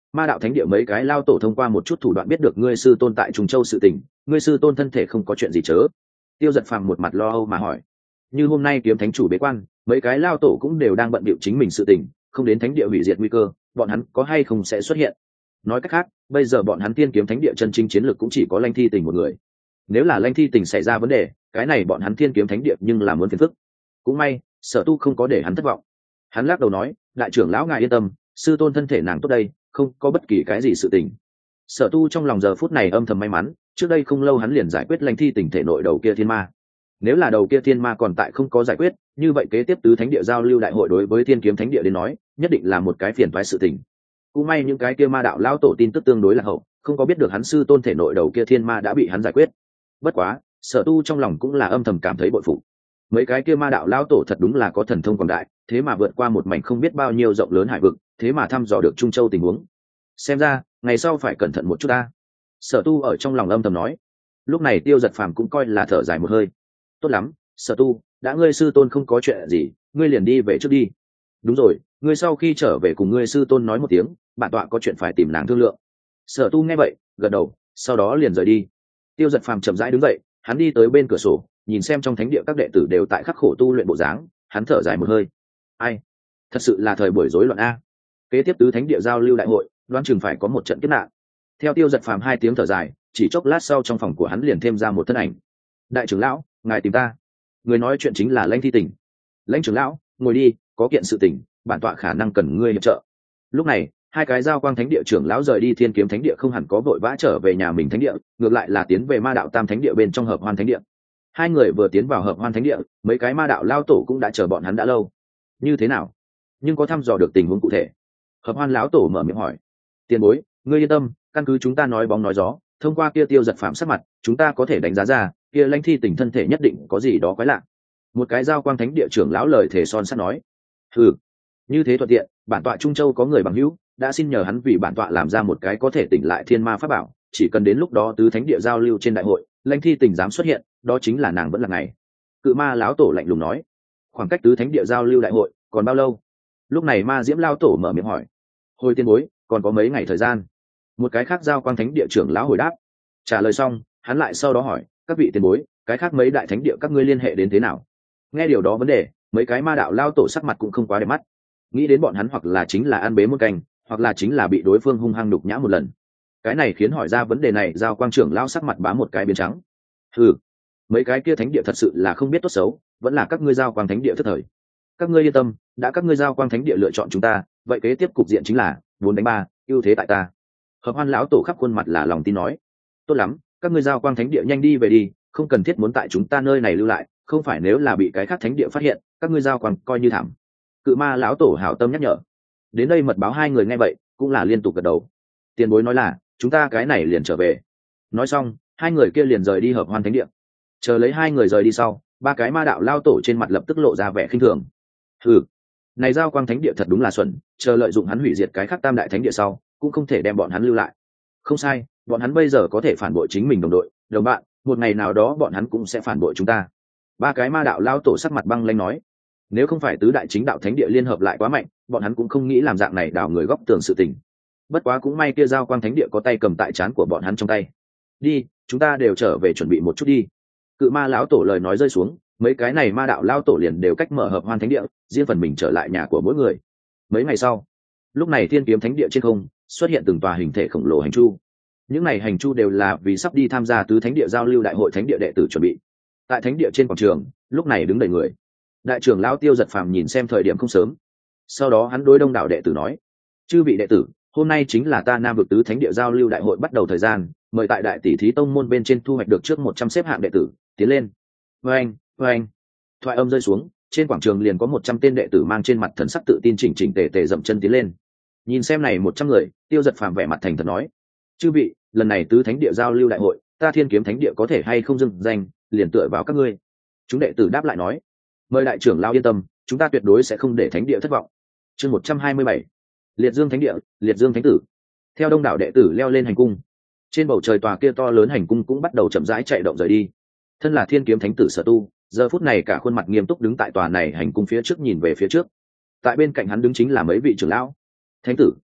Ma đạo thánh địa mấy cái lao tổ thông qua một chút thủ đoạn biết được ngươi sư tôn tại Trùng Châu sự tình, ngươi sư tôn thân thể không có chuyện gì chớ. Tiêu Dật Phàm một mặt lo âu mà hỏi. Như hôm nay kiếm thánh chủ bế quan, mấy cái lao tổ cũng đều đang bận bịu chính mình sự tình, không đến thánh địa hủy diệt nguy cơ, bọn hắn có hay không sẽ xuất hiện. Nói cách khác, bây giờ bọn hắn Thiên Kiếm Thánh địa chân chính chiến lược cũng chỉ có Lanh Thi Tình một người. Nếu là Lanh Thi Tình xảy ra vấn đề, cái này bọn hắn Thiên Kiếm Thánh địa nhưng là muốn phiền phức. Cũng may, Sở Tu không có để hắn thất vọng. Hắn lắc đầu nói, đại trưởng lão ngài yên tâm, sư tôn thân thể nàng tốt đây, không có bất kỳ cái gì sự tình. Sở Tu trong lòng giờ phút này âm thầm may mắn, trước đây không lâu hắn liền giải quyết Lanh Thi Tình thể nội đầu kia thiên ma. Nếu là đầu kia thiên ma còn tại không có giải quyết, như vậy kế tiếp tứ thánh địa giao lưu đại hội đối với Thiên Kiếm Thánh địa đến nói, nhất định là một cái phiền toái sự tình. Cũng may những cái kia ma đạo lão tổ tin tức tương đối là hậu, không có biết được hắn sư tôn thể nội đầu kia thiên ma đã bị hắn giải quyết. Bất quá, Sở Tu trong lòng cũng là âm thầm cảm thấy bội phục. Mấy cái kia ma đạo lão tổ thật đúng là có thần thông quảng đại, thế mà vượt qua một mảnh không biết bao nhiêu rộng lớn hải vực, thế mà thăm dò được Trung Châu tình huống. Xem ra, ngày sau phải cẩn thận một chút ta. Sở Tu ở trong lòng âm thầm nói. Lúc này Tiêu Dật Phàm cũng coi là thở dài một hơi. Tốt lắm, Sở Tu, đã ngươi sư tôn không có chuyện gì, ngươi liền đi về trước đi. Đúng rồi, ngươi sau khi trở về cùng ngươi sư tôn nói một tiếng, bản tọa có chuyện phải tìm nàng thương lượng. Sở Tu nghe vậy, gật đầu, sau đó liền rời đi. Tiêu Dật Phàm chậm rãi đứng dậy, hắn đi tới bên cửa sổ, nhìn xem trong thánh địa các đệ tử đều tại khắc khổ tu luyện bộ dáng, hắn thở dài một hơi. Ai, thật sự là thời buổi rối loạn a. Kế tiếp tứ thánh địa giao lưu đại hội, đoán chừng phải có một trận kiếp nạn. Theo Tiêu Dật Phàm hai tiếng thở dài, chỉ chốc lát sau trong phòng của hắn liền thêm ra một thân ảnh. Đại trưởng lão, ngài tìm ta. Người nói chuyện chính là Lãnh Thi Tình. Lãnh trưởng lão, ngồi đi, có kiện sự tình, bản tọa khả năng cần ngươi hiệp trợ. Lúc này, hai cái giao quang thánh địa trưởng lão rời đi Thiên Kiếm Thánh địa không hẳn có vội vã trở về nhà mình thánh địa, ngược lại là tiến về Ma đạo Tam Thánh địa bên trong Hợp Hoan Thánh địa. Hai người vừa tiến vào Hợp Hoan Thánh địa, mấy cái ma đạo lao tổ cũng đã chờ bọn hắn đã lâu. Như thế nào? Nhưng có thăm dò được tình huống cụ thể. Hợp Hoan lão tổ mở miệng hỏi. Tiền bối, ngươi yên tâm, căn cứ chúng ta nói bóng nói gió, thông qua kia Tiêu Dật Phạm sắc mặt, chúng ta có thể đánh giá ra, kia Lãnh Thi Tình thân thể nhất định có gì đó quái lạ. Một cái giao quang thánh địa trưởng lão lời thể son sắt nói. Ừ, như thế thuận tiện, bản tọa Trung Châu có người bằng hữu, đã xin nhờ hắn vì bản tọa làm ra một cái có thể tỉnh lại thiên ma pháp bảo, chỉ cần đến lúc đó tứ thánh địa giao lưu trên đại hội, Lãnh Thi Tình dám xuất hiện, đó chính là nàng vẫn là ngày. Cự ma lão tổ lạnh lùng nói. Khoảng cách tứ thánh địa giao lưu đại hội còn bao lâu? Lúc này ma diễm lão tổ mở miệng hỏi. Hồi tiên bối, còn có mấy ngày thời gian. Một cái khác giao quang thánh địa trưởng lão hồi đáp. Trả lời xong, hắn lại sau đó hỏi, các vị tiền bối, cái khác mấy đại thánh địa các ngươi liên hệ đến thế nào? Nghe điều đó vấn đề, mấy cái ma đạo lao tổ sắc mặt cũng không quá đẹp mắt. Nghĩ đến bọn hắn hoặc là chính là ăn bế một canh, hoặc là chính là bị đối phương hung hăng đục nhã một lần. Cái này khiến hỏi ra vấn đề này giao quang trưởng lao sắc mặt bám một cái biến trắng. Ừ, mấy cái kia thánh địa thật sự là không biết tốt xấu, vẫn là các ngươi giao quang thánh địa thất thời. Các ngươi yên tâm, đã các ngươi giao quang thánh địa lựa chọn chúng ta, vậy kế tiếp cục diện chính là bốn đánh ba, ưu thế tại ta. Hợp Hoan lão tổ khắp khuôn mặt là lòng tin nói. Tốt lắm, các ngươi giao quang thánh địa nhanh đi về đi, không cần thiết muốn tại chúng ta nơi này lưu lại, không phải nếu là bị cái khác thánh địa phát hiện, các ngươi giao quang coi như thảm. Cự ma lão tổ hảo tâm nhắc nhở. Đến đây mật báo hai người nghe vậy cũng là liên tục gật đầu. Tiền bối nói là chúng ta cái này liền trở về. Nói xong, hai người kia liền rời đi Hợp Hoan thánh địa. Chờ lấy hai người rời đi sau, ba cái ma đạo lao tổ trên mặt lập tức lộ ra vẻ khinh thường. Ừ, này giao quang thánh địa thật đúng là xuẩn, chờ lợi dụng hắn hủy diệt cái khác tam đại thánh địa sau, cũng không thể đem bọn hắn lưu lại. Không sai, bọn hắn bây giờ có thể phản bội chính mình đồng đội, đồng bạn, một ngày nào đó bọn hắn cũng sẽ phản bội chúng ta. Ba cái ma đạo lao tổ sắc mặt băng lãnh nói. Nếu không phải tứ đại chính đạo thánh địa liên hợp lại quá mạnh, bọn hắn cũng không nghĩ làm dạng này đào người góc tường sự tình. Bất quá cũng may kia giao quang thánh địa có tay cầm tại trán của bọn hắn trong tay. Đi, chúng ta đều trở về chuẩn bị một chút đi. Cự ma lão tổ lời nói rơi xuống, mấy cái này ma đạo lao tổ liền đều cách mở Hợp Hoan thánh địa, riêng phần mình trở lại nhà của mỗi người. Mấy ngày sau, lúc này Thiên Kiếm thánh địa trên không xuất hiện từng tòa hình thể khổng lồ hành chu. Những này hành chu đều là vì sắp đi tham gia tứ thánh địa giao lưu đại hội thánh địa đệ tử chuẩn bị. Tại thánh địa trên quảng trường, lúc này đứng đầy người. Đại trưởng lão Tiêu Dật Phàm nhìn xem thời điểm không sớm, sau đó hắn đối đông đảo đệ tử nói: chư vị đệ tử, hôm nay chính là ta Nam vực tứ thánh địa giao lưu đại hội bắt đầu thời gian, mời tại đại tỷ thí tông môn bên trên thu hoạch được trước một trăm xếp hạng đệ tử tiến lên. Oeng, oeng. Thoại âm rơi xuống, trên quảng trường liền có một trăm tên đệ tử mang trên mặt thần sắc tự tin chỉnh chỉnh tề tề dậm chân tiến lên. Nhìn xem này một trăm người, Tiêu Dật Phàm vẻ mặt thành thật nói: chư vị, lần này tứ thánh địa giao lưu đại hội, ta Thiên Kiếm thánh địa có thể hay không dừng danh, liền tựa vào các ngươi. Chúng đệ tử đáp lại nói: mời đại trưởng lão yên tâm, chúng ta tuyệt đối sẽ không để thánh địa thất vọng. Chương một trăm hai mươi bảy, Liệt Dương thánh địa, Liệt Dương thánh tử. Theo đông đảo đệ tử leo lên hành cung, trên bầu trời tòa kia to lớn hành cung cũng bắt đầu chậm rãi chạy động rời đi. Thân là Thiên Kiếm thánh tử Sở Tu, giờ phút này cả khuôn mặt nghiêm túc đứng tại tòa này hành cung phía trước nhìn về phía trước. Tại bên cạnh hắn đứng chính là mấy vị trưởng lão. Thánh tử,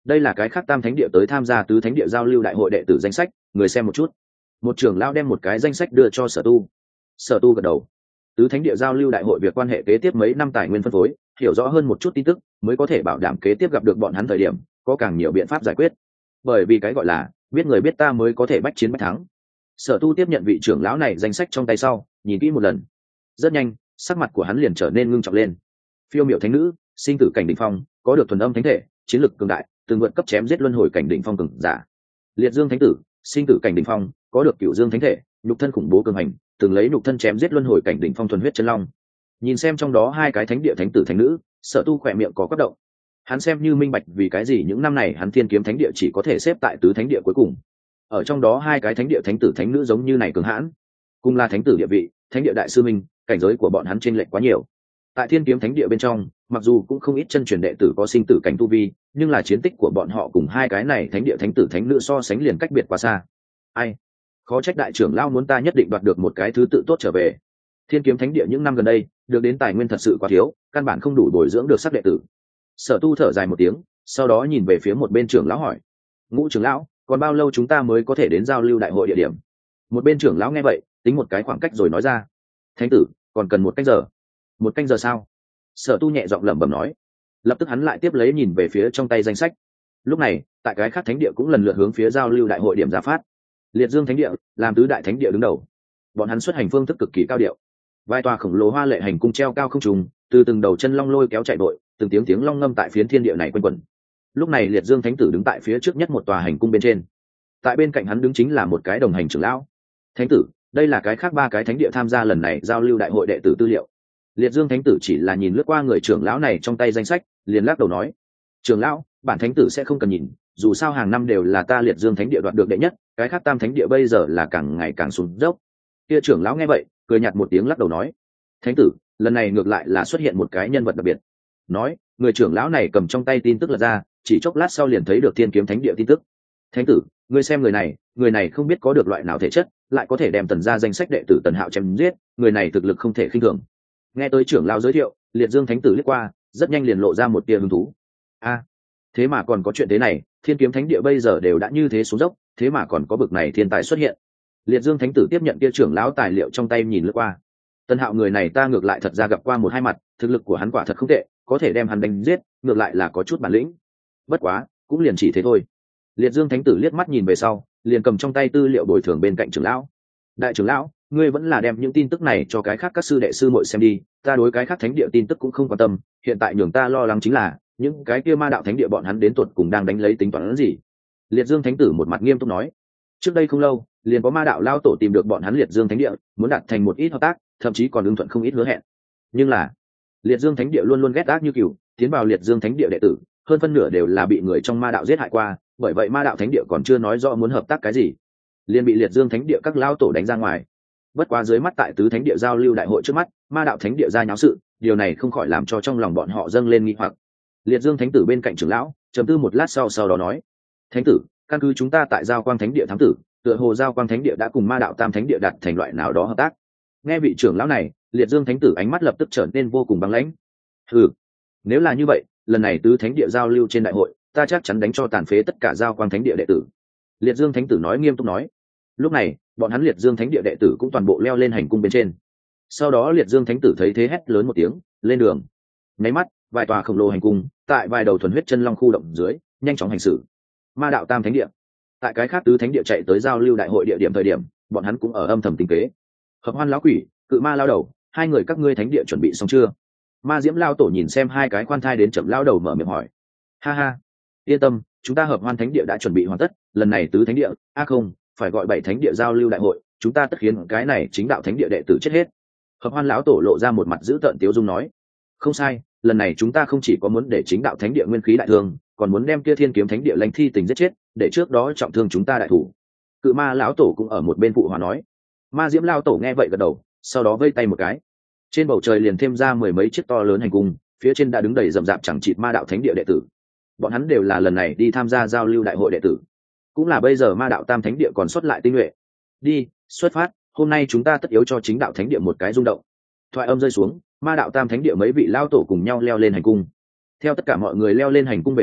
đây là cái khác tam thánh địa tới tham gia tứ thánh địa giao lưu đại hội đệ tử danh sách, người xem một chút. Một trưởng lão đem một cái danh sách đưa cho Sở Tu. Sở Tu gật đầu. Tứ thánh địa giao lưu đại hội việc quan hệ kế tiếp mấy năm tài nguyên phân phối, hiểu rõ hơn một chút tin tức mới có thể bảo đảm kế tiếp gặp được bọn hắn thời điểm có càng nhiều biện pháp giải quyết. Bởi vì cái gọi là biết người biết ta mới có thể bách chiến bách thắng. Sở Tu tiếp nhận vị trưởng lão này danh sách trong tay sau, nhìn kỹ một lần. Rất nhanh, sắc mặt của hắn liền trở nên ngưng trọng lên. Phiêu miểu thánh nữ, sinh tử cảnh đỉnh phong, có được thuần âm thánh thể, chiến lực cường đại, từng vượt cấp chém giết luân hồi cảnh đỉnh phong cường giả. Liệt Dương thánh tử, sinh tử cảnh đỉnh phong, có được cửu dương thánh thể, nhục thân khủng bố cường hành, từng lấy nhục thân chém giết luân hồi cảnh đỉnh phong thuần huyết chân long. Nhìn xem trong đó hai cái thánh địa thánh tử thánh nữ, Sở Tu khỏe miệng có quắc động. Hắn xem như minh bạch vì cái gì những năm này hắn Thiên Kiếm thánh địa chỉ có thể xếp tại tứ thánh địa cuối cùng. Ở trong đó hai cái thánh địa thánh tử thánh nữ giống như này cường hãn, cùng là thánh tử địa vị, thánh địa đại sư minh, cảnh giới của bọn hắn chênh lệch quá nhiều. Tại Thiên Kiếm thánh địa bên trong, mặc dù cũng không ít chân truyền đệ tử có sinh tử cảnh tu vi, nhưng là chiến tích của bọn họ cùng hai cái này thánh địa thánh tử thánh nữ so sánh liền cách biệt quá xa. Ai, khó trách đại trưởng lão muốn ta nhất định đoạt được một cái thứ tự tốt trở về. Thiên Kiếm thánh địa những năm gần đây được đến tài nguyên thật sự quá thiếu, căn bản không đủ bồi dưỡng được sắc đệ tử. Sở Tu thở dài một tiếng, sau đó nhìn về phía một bên trưởng lão hỏi: Ngũ trưởng lão, còn bao lâu chúng ta mới có thể đến giao lưu đại hội địa điểm? Một bên trưởng lão nghe vậy, tính một cái khoảng cách rồi nói ra: Thánh tử, còn cần một canh giờ. Một canh giờ sao? Sở Tu nhẹ giọng lẩm bẩm nói. Lập tức hắn lại tiếp lấy nhìn về phía trong tay danh sách. Lúc này, tại cái khác thánh địa cũng lần lượt hướng phía giao lưu đại hội điểm ra phát. Liệt Dương thánh địa làm tứ đại thánh địa đứng đầu, bọn hắn xuất hành phương thức cực kỳ cao điệu. Vài tòa khổng lồ hoa lệ hành cung treo cao không trùng, từ từng đầu chân long lôi kéo chạy đội, từng tiếng tiếng long ngâm tại phiến thiên địa này quanh quẩn. Lúc này Liệt Dương thánh tử đứng tại phía trước nhất một tòa hành cung bên trên, tại bên cạnh hắn đứng chính là một cái đồng hành trưởng lão. Thánh tử, đây là cái khác ba cái thánh địa tham gia lần này giao lưu đại hội đệ tử tư liệu. Liệt Dương thánh tử chỉ là nhìn lướt qua người trưởng lão này trong tay danh sách, liền lắc đầu nói: Trưởng lão, bản thánh tử sẽ không cần nhìn, dù sao hàng năm đều là ta Liệt Dương thánh địa đoạt được đệ nhất, cái khác tam thánh địa bây giờ là càng ngày càng xuống dốc. Kia trưởng lão nghe vậy, cười nhạt một tiếng lắc đầu nói: Thánh tử, lần này ngược lại là xuất hiện một cái nhân vật đặc biệt. Nói, người trưởng lão này cầm trong tay tin tức lật ra, chỉ chốc lát sau liền thấy được Thiên Kiếm thánh địa tin tức. Thánh tử, ngươi xem người này, người này không biết có được loại nào thể chất, lại có thể đem Tần gia danh sách đệ tử Tần Hạo chém giết, người này thực lực không thể khinh thường. Nghe tới trưởng lão giới thiệu, Liệt Dương thánh tử liếc qua, rất nhanh liền lộ ra một tia hứng thú. A, thế mà còn có chuyện thế này, Thiên Kiếm thánh địa bây giờ đều đã như thế xuống dốc, thế mà còn có bực này thiên tài xuất hiện. Liệt Dương thánh tử tiếp nhận kia trưởng lão tài liệu trong tay nhìn lướt qua. Tần Hạo người này ta ngược lại thật ra gặp qua một hai mặt, thực lực của hắn quả thật không tệ, có thể đem hắn đánh giết, ngược lại là có chút bản lĩnh. Bất quá, cũng liền chỉ thế thôi. Liệt Dương thánh tử liếc mắt nhìn về sau, liền cầm trong tay tư liệu bồi thường bên cạnh trưởng lão. Đại trưởng lão, ngươi vẫn là đem những tin tức này cho cái khác các sư đệ sư muội xem đi, ta đối cái khác thánh địa tin tức cũng không quan tâm, hiện tại nhường ta lo lắng chính là những cái kia ma đạo thánh địa bọn hắn đến tuột cùng đang đánh lấy tính toán gì. Liệt Dương thánh tử một mặt nghiêm túc nói. Trước đây không lâu, liền có ma đạo lao tổ tìm được bọn hắn Liệt Dương thánh địa, muốn đạt thành một ít hợp tác, thậm chí còn ưng thuận không ít hứa hẹn. Nhưng là Liệt Dương thánh địa luôn luôn ghét ác như cừu, tiến vào Liệt Dương thánh địa đệ tử hơn phân nửa đều là bị người trong ma đạo giết hại qua, bởi vậy ma đạo thánh địa còn chưa nói rõ muốn hợp tác cái gì, liền bị Liệt Dương thánh địa các lao tổ đánh ra ngoài. Bất quá dưới mắt tại tứ thánh địa giao lưu đại hội trước mắt, ma đạo thánh địa ra nháo sự, điều này không khỏi làm cho trong lòng bọn họ dâng lên nghi hoặc. Liệt Dương thánh tử bên cạnh trưởng lão trầm tư một lát sau sau đó nói: Thánh tử, căn cứ chúng ta tại giao quang thánh địa thám tử, tựa hồ giao quang thánh địa đã cùng ma đạo tam thánh địa đặt thành loại nào đó hợp tác. Nghe vị trưởng lão này, Liệt Dương thánh tử ánh mắt lập tức trở nên vô cùng băng lãnh. Ừ, nếu là như vậy, lần này tứ thánh địa giao lưu trên đại hội, ta chắc chắn đánh cho tàn phế tất cả giao quang thánh địa đệ tử. Liệt Dương thánh tử nói nghiêm túc nói. Lúc này, bọn hắn Liệt Dương thánh địa đệ tử cũng toàn bộ leo lên hành cung bên trên. Sau đó Liệt Dương thánh tử thấy thế hét lớn một tiếng, lên đường. Nháy mắt, vài tòa khổng lồ hành cung, tại vài đầu thuần huyết chân long khu động dưới, nhanh chóng hành xử. Ma đạo tam thánh địa, tại cái khác tứ thánh địa chạy tới giao lưu đại hội địa điểm thời điểm, bọn hắn cũng ở âm thầm tính kế. Hợp Hoan lão quỷ, Cự Ma lao đầu, hai người các ngươi thánh địa chuẩn bị xong chưa? Ma Diễm lao tổ nhìn xem hai cái khoan thai đến chậm lao đầu mở miệng hỏi. Ha ha, yên tâm, chúng ta Hợp Hoan thánh địa đã chuẩn bị hoàn tất, lần này tứ thánh địa, a à không, phải gọi bảy thánh địa giao lưu đại hội, chúng ta tất khiến cái này chính đạo thánh địa đệ tử chết hết. Hợp Hoan lão tổ lộ ra một mặt dữ tợn tiếu dung nói. Không sai, lần này chúng ta không chỉ có muốn để chính đạo thánh địa nguyên khí đại thương, còn muốn đem kia Thiên Kiếm thánh địa lãnh thi tình giết chết, để trước đó trọng thương chúng ta đại thủ. Cự Ma lão tổ cũng ở một bên phụ hòa nói. Ma Diễm lao tổ nghe vậy gật đầu, sau đó vây tay một cái, trên bầu trời liền thêm ra mười mấy chiếc to lớn hành cung, phía trên đã đứng đầy rậm rạp chẳng chịt ma đạo thánh địa đệ tử. Bọn hắn đều là lần này đi tham gia giao lưu đại hội đệ tử, cũng là bây giờ ma đạo tam thánh địa còn xuất lại tinh nhuệ. Đi, xuất phát, hôm nay chúng ta tất yếu cho chính đạo thánh địa một cái rung động. Thoại âm rơi xuống, ma đạo tam thánh địa mấy vị lao tổ cùng nhau leo lên hành cung. Theo tất cả mọi người leo lên hành cung về sau,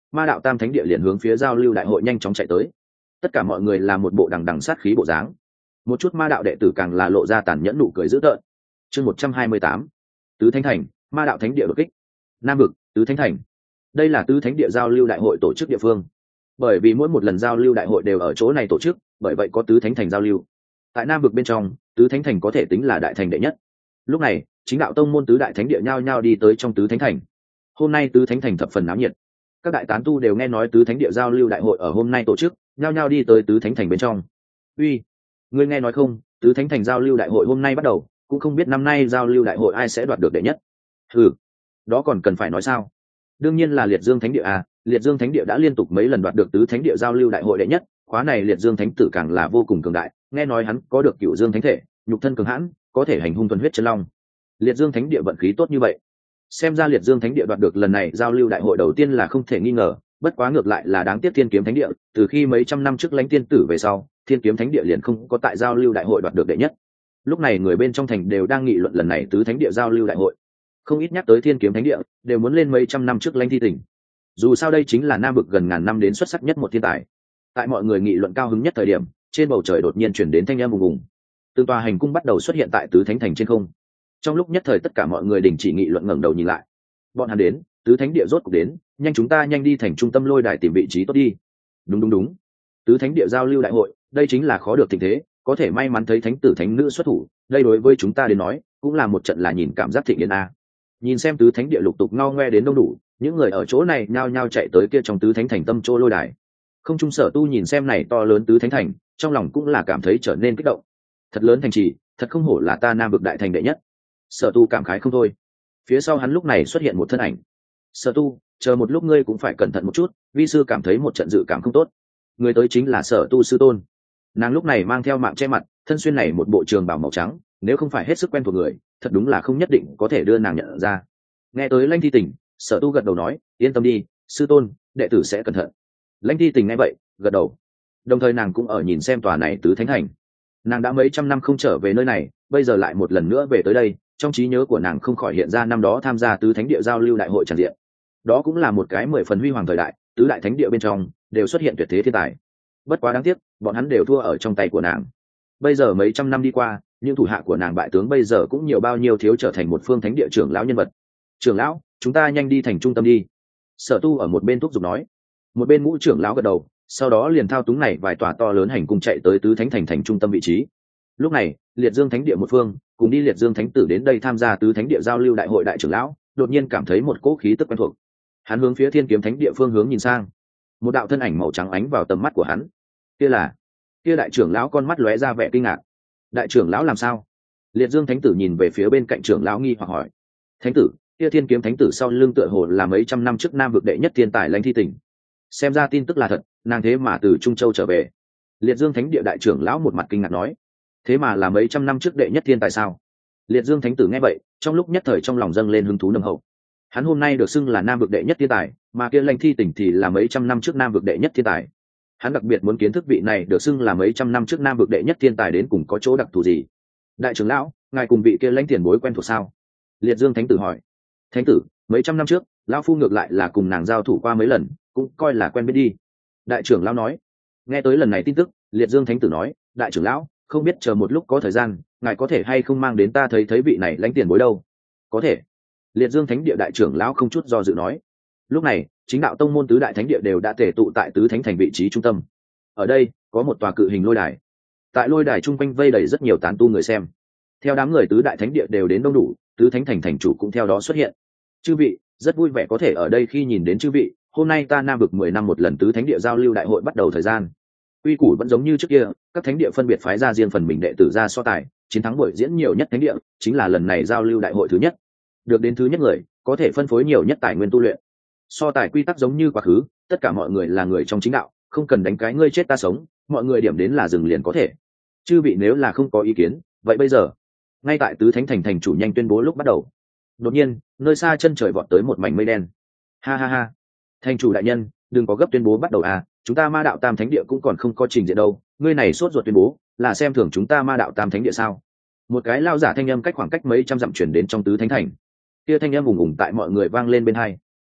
ma đạo tam thánh địa liền hướng phía giao lưu đại hội nhanh chóng chạy tới. Tất cả mọi người là một bộ đằng đằng sát khí bộ dáng, một chút ma đạo đệ tử càng là lộ ra tàn nhẫn nụ cười dữ tợn. Chương một trăm hai mươi tám, tứ thánh thành, ma đạo thánh địa đột kích. Nam vực, tứ thánh thành. Đây là tứ thánh địa giao lưu đại hội tổ chức địa phương. Bởi vì mỗi một lần giao lưu đại hội đều ở chỗ này tổ chức, bởi vậy có tứ thánh thành giao lưu. Tại Nam vực bên trong, tứ thánh thành có thể tính là đại thành đệ nhất. Lúc này, chính đạo tông môn tứ đại thánh địa nhao nhao đi tới trong tứ thánh thành. Hôm nay tứ thánh thành thập phần náo nhiệt. Các đại tán tu đều nghe nói tứ thánh địa giao lưu đại hội ở hôm nay tổ chức, nhao nhao đi tới tứ thánh thành bên trong. Uy, ngươi nghe nói không, tứ thánh thành giao lưu đại hội hôm nay bắt đầu, cũng không biết năm nay giao lưu đại hội ai sẽ đoạt được đệ nhất. Ừ, đó còn cần phải nói sao? Đương nhiên là Liệt Dương Thánh địa à, Liệt Dương Thánh địa đã liên tục mấy lần đoạt được tứ thánh địa giao lưu đại hội đệ nhất, khóa này Liệt Dương Thánh tử càng là vô cùng cường đại, nghe nói hắn có được Cửu Dương Thánh thể, nhục thân cường hãn, có thể hành hung thuần huyết chân long. Liệt Dương Thánh địa vận khí tốt như vậy. Xem ra Liệt Dương Thánh địa đoạt được lần này giao lưu đại hội đầu tiên là không thể nghi ngờ, bất quá ngược lại là đáng tiếc Thiên Kiếm Thánh địa, từ khi mấy trăm năm trước Lãnh Tiên tử về sau, Thiên Kiếm Thánh địa liền không có tại giao lưu đại hội đoạt được đệ nhất. Lúc này người bên trong thành đều đang nghị luận lần này tứ thánh địa giao lưu đại hội, không ít nhắc tới Thiên Kiếm Thánh địa, đều muốn lên mấy trăm năm trước Lãnh Thi Tỉnh. Dù sao đây chính là Nam vực gần ngàn năm đến xuất sắc nhất một thiên tài. Tại mọi người nghị luận cao hứng nhất thời điểm, trên bầu trời đột nhiên chuyển đến thanh âm ùng ùng. Từng tòa hành cung bắt đầu xuất hiện tại tứ thánh thành trên không. Trong lúc nhất thời tất cả mọi người đình chỉ nghị luận, ngẩng đầu nhìn lại. Bọn hắn đến, tứ thánh địa rốt cục đến, nhanh chúng ta nhanh đi thành trung tâm lôi đài tìm vị trí tốt đi. Đúng đúng đúng. Tứ thánh địa giao lưu đại hội, đây chính là khó được tình thế, có thể may mắn thấy thánh tử thánh nữ xuất thủ, đây đối với chúng ta đến nói, cũng là một trận là nhìn cảm giác thịnh yên a. Nhìn xem tứ thánh địa lục tục ngao ngoe đến đông đủ, những người ở chỗ này nhao nhao chạy tới kia trong tứ thánh thành tâm chỗ lôi đài. Không trung Sở Tu nhìn xem này to lớn tứ thánh thành, trong lòng cũng là cảm thấy trở nên kích động. Thật lớn thành trì, thật không hổ là ta Nam vực đại thành đệ nhất. Sở Tu cảm khái không thôi. Phía sau hắn lúc này xuất hiện một thân ảnh. Sở Tu, chờ một lúc ngươi cũng phải cẩn thận một chút, vi sư cảm thấy một trận dự cảm không tốt. Người tới chính là Sở Tu sư tôn. Nàng lúc này mang theo mạng che mặt, thân xuyên này một bộ trường bào màu trắng, nếu không phải hết sức quen thuộc người, thật đúng là không nhất định có thể đưa nàng nhận ra. Nghe tới Lãnh Thi Tỉnh, Sở Tu gật đầu nói, yên tâm đi, sư tôn, đệ tử sẽ cẩn thận. Lãnh Thi Tỉnh nghe vậy, gật đầu. Đồng thời nàng cũng ở nhìn xem tòa này tứ thánh thành. Nàng đã mấy trăm năm không trở về nơi này, bây giờ lại một lần nữa về tới đây, trong trí nhớ của nàng không khỏi hiện ra năm đó tham gia tứ thánh địa giao lưu đại hội tràn diện. Đó cũng là một cái mười phần huy hoàng thời đại, tứ đại thánh địa bên trong đều xuất hiện tuyệt thế thiên tài. Bất quá đáng tiếc, bọn hắn đều thua ở trong tay của nàng. Bây giờ mấy trăm năm đi qua, những thủ hạ của nàng bại tướng bây giờ cũng nhiều bao nhiêu thiếu trở thành một phương thánh địa trưởng lão nhân vật. Trưởng lão, chúng ta nhanh đi thành trung tâm đi. Sở Tu ở một bên thúc giục nói. Một bên ngũ trưởng lão gật đầu, sau đó liền thao túng này vài tòa to lớn hành cung chạy tới tứ thánh thành thành trung tâm vị trí. Lúc này, Liệt Dương Thánh địa một phương, cùng đi Liệt Dương Thánh tử đến đây tham gia tứ thánh địa giao lưu đại hội đại trưởng lão, đột nhiên cảm thấy một cỗ khí tức quen thuộc. Hắn hướng phía Thiên Kiếm Thánh địa phương hướng nhìn sang. Một đạo thân ảnh màu trắng ánh vào tầm mắt của hắn. Kia là, kia đại trưởng lão con mắt lóe ra vẻ kinh ngạc. Đại trưởng lão làm sao? Liệt Dương Thánh tử nhìn về phía bên cạnh trưởng lão nghi hoặc hỏi. Thánh tử, kia Thiên Kiếm Thánh tử sau lưng tựa hồ là mấy trăm năm trước Nam vực đệ nhất thiên tài Lãnh Thi Tỉnh. Xem ra tin tức là thật, nàng thế mà từ Trung Châu trở về. Liệt Dương Thánh địa đại trưởng lão một mặt kinh ngạc nói. Thế mà là mấy trăm năm trước đệ nhất thiên tài sao? Liệt Dương Thánh tử nghe vậy, trong lúc nhất thời trong lòng dâng lên hứng thú nồng hậu. Hắn hôm nay được xưng là Nam vực đệ nhất thiên tài, mà kia Lãnh Thi Tỉnh thì là mấy trăm năm trước Nam vực đệ nhất thiên tài. Hắn đặc biệt muốn kiến thức vị này được xưng là mấy trăm năm trước Nam vực đệ nhất thiên tài đến cùng có chỗ đặc thù gì. Đại trưởng lão, ngài cùng vị kia Lãnh tiền bối quen thuộc sao? Liệt Dương Thánh tử hỏi. Thánh tử, mấy trăm năm trước, lão phu ngược lại là cùng nàng giao thủ qua mấy lần, cũng coi là quen biết đi. Đại trưởng lão nói. Nghe tới lần này tin tức, Liệt Dương Thánh tử nói, đại trưởng lão, không biết chờ một lúc có thời gian, ngài có thể hay không mang đến ta thấy thấy vị này Lãnh tiền bối đâu? Có thể. Liệt Dương Thánh địa đại trưởng lão không chút do dự nói. Lúc này, chính đạo tông môn tứ đại thánh địa đều đã tề tụ tại tứ thánh thành vị trí trung tâm. Ở đây, có một tòa cự hình lôi đài. Tại lôi đài trung quanh vây đầy rất nhiều tán tu người xem. Theo đám người tứ đại thánh địa đều đến đông đủ, tứ thánh thành thành chủ cũng theo đó xuất hiện. Chư vị, rất vui vẻ có thể ở đây khi nhìn đến chư vị. Hôm nay ta Nam vực mười năm một lần tứ thánh địa giao lưu đại hội bắt đầu thời gian. Quy củ vẫn giống như trước kia, các thánh địa phân biệt phái ra riêng phần mình đệ tử ra so tài, chiến thắng buổi diễn nhiều nhất thánh địa, chính là lần này giao lưu đại hội thứ nhất. Được đến thứ nhất người, có thể phân phối nhiều nhất tài nguyên tu luyện. So tài quy tắc giống như quá khứ, tất cả mọi người là người trong chính đạo, không cần đánh cái ngươi chết ta sống, mọi người điểm đến là dừng liền có thể. Chư vị nếu là không có ý kiến, vậy bây giờ, ngay tại tứ thánh thành thành chủ nhanh tuyên bố lúc bắt đầu. Đột nhiên, nơi xa chân trời vọt tới một mảnh mây đen. Ha ha ha, thành chủ đại nhân, đừng có gấp tuyên bố bắt đầu à, chúng ta Ma đạo Tam Thánh địa cũng còn không có trình diện đâu, ngươi này sốt ruột tuyên bố, là xem thường chúng ta Ma đạo Tam Thánh địa sao? Một cái lao giả thanh âm cách khoảng cách mấy trăm dặm chuyển đến trong tứ thánh thành. Kia thanh âm ùng ùng tại mọi người vang lên bên hai.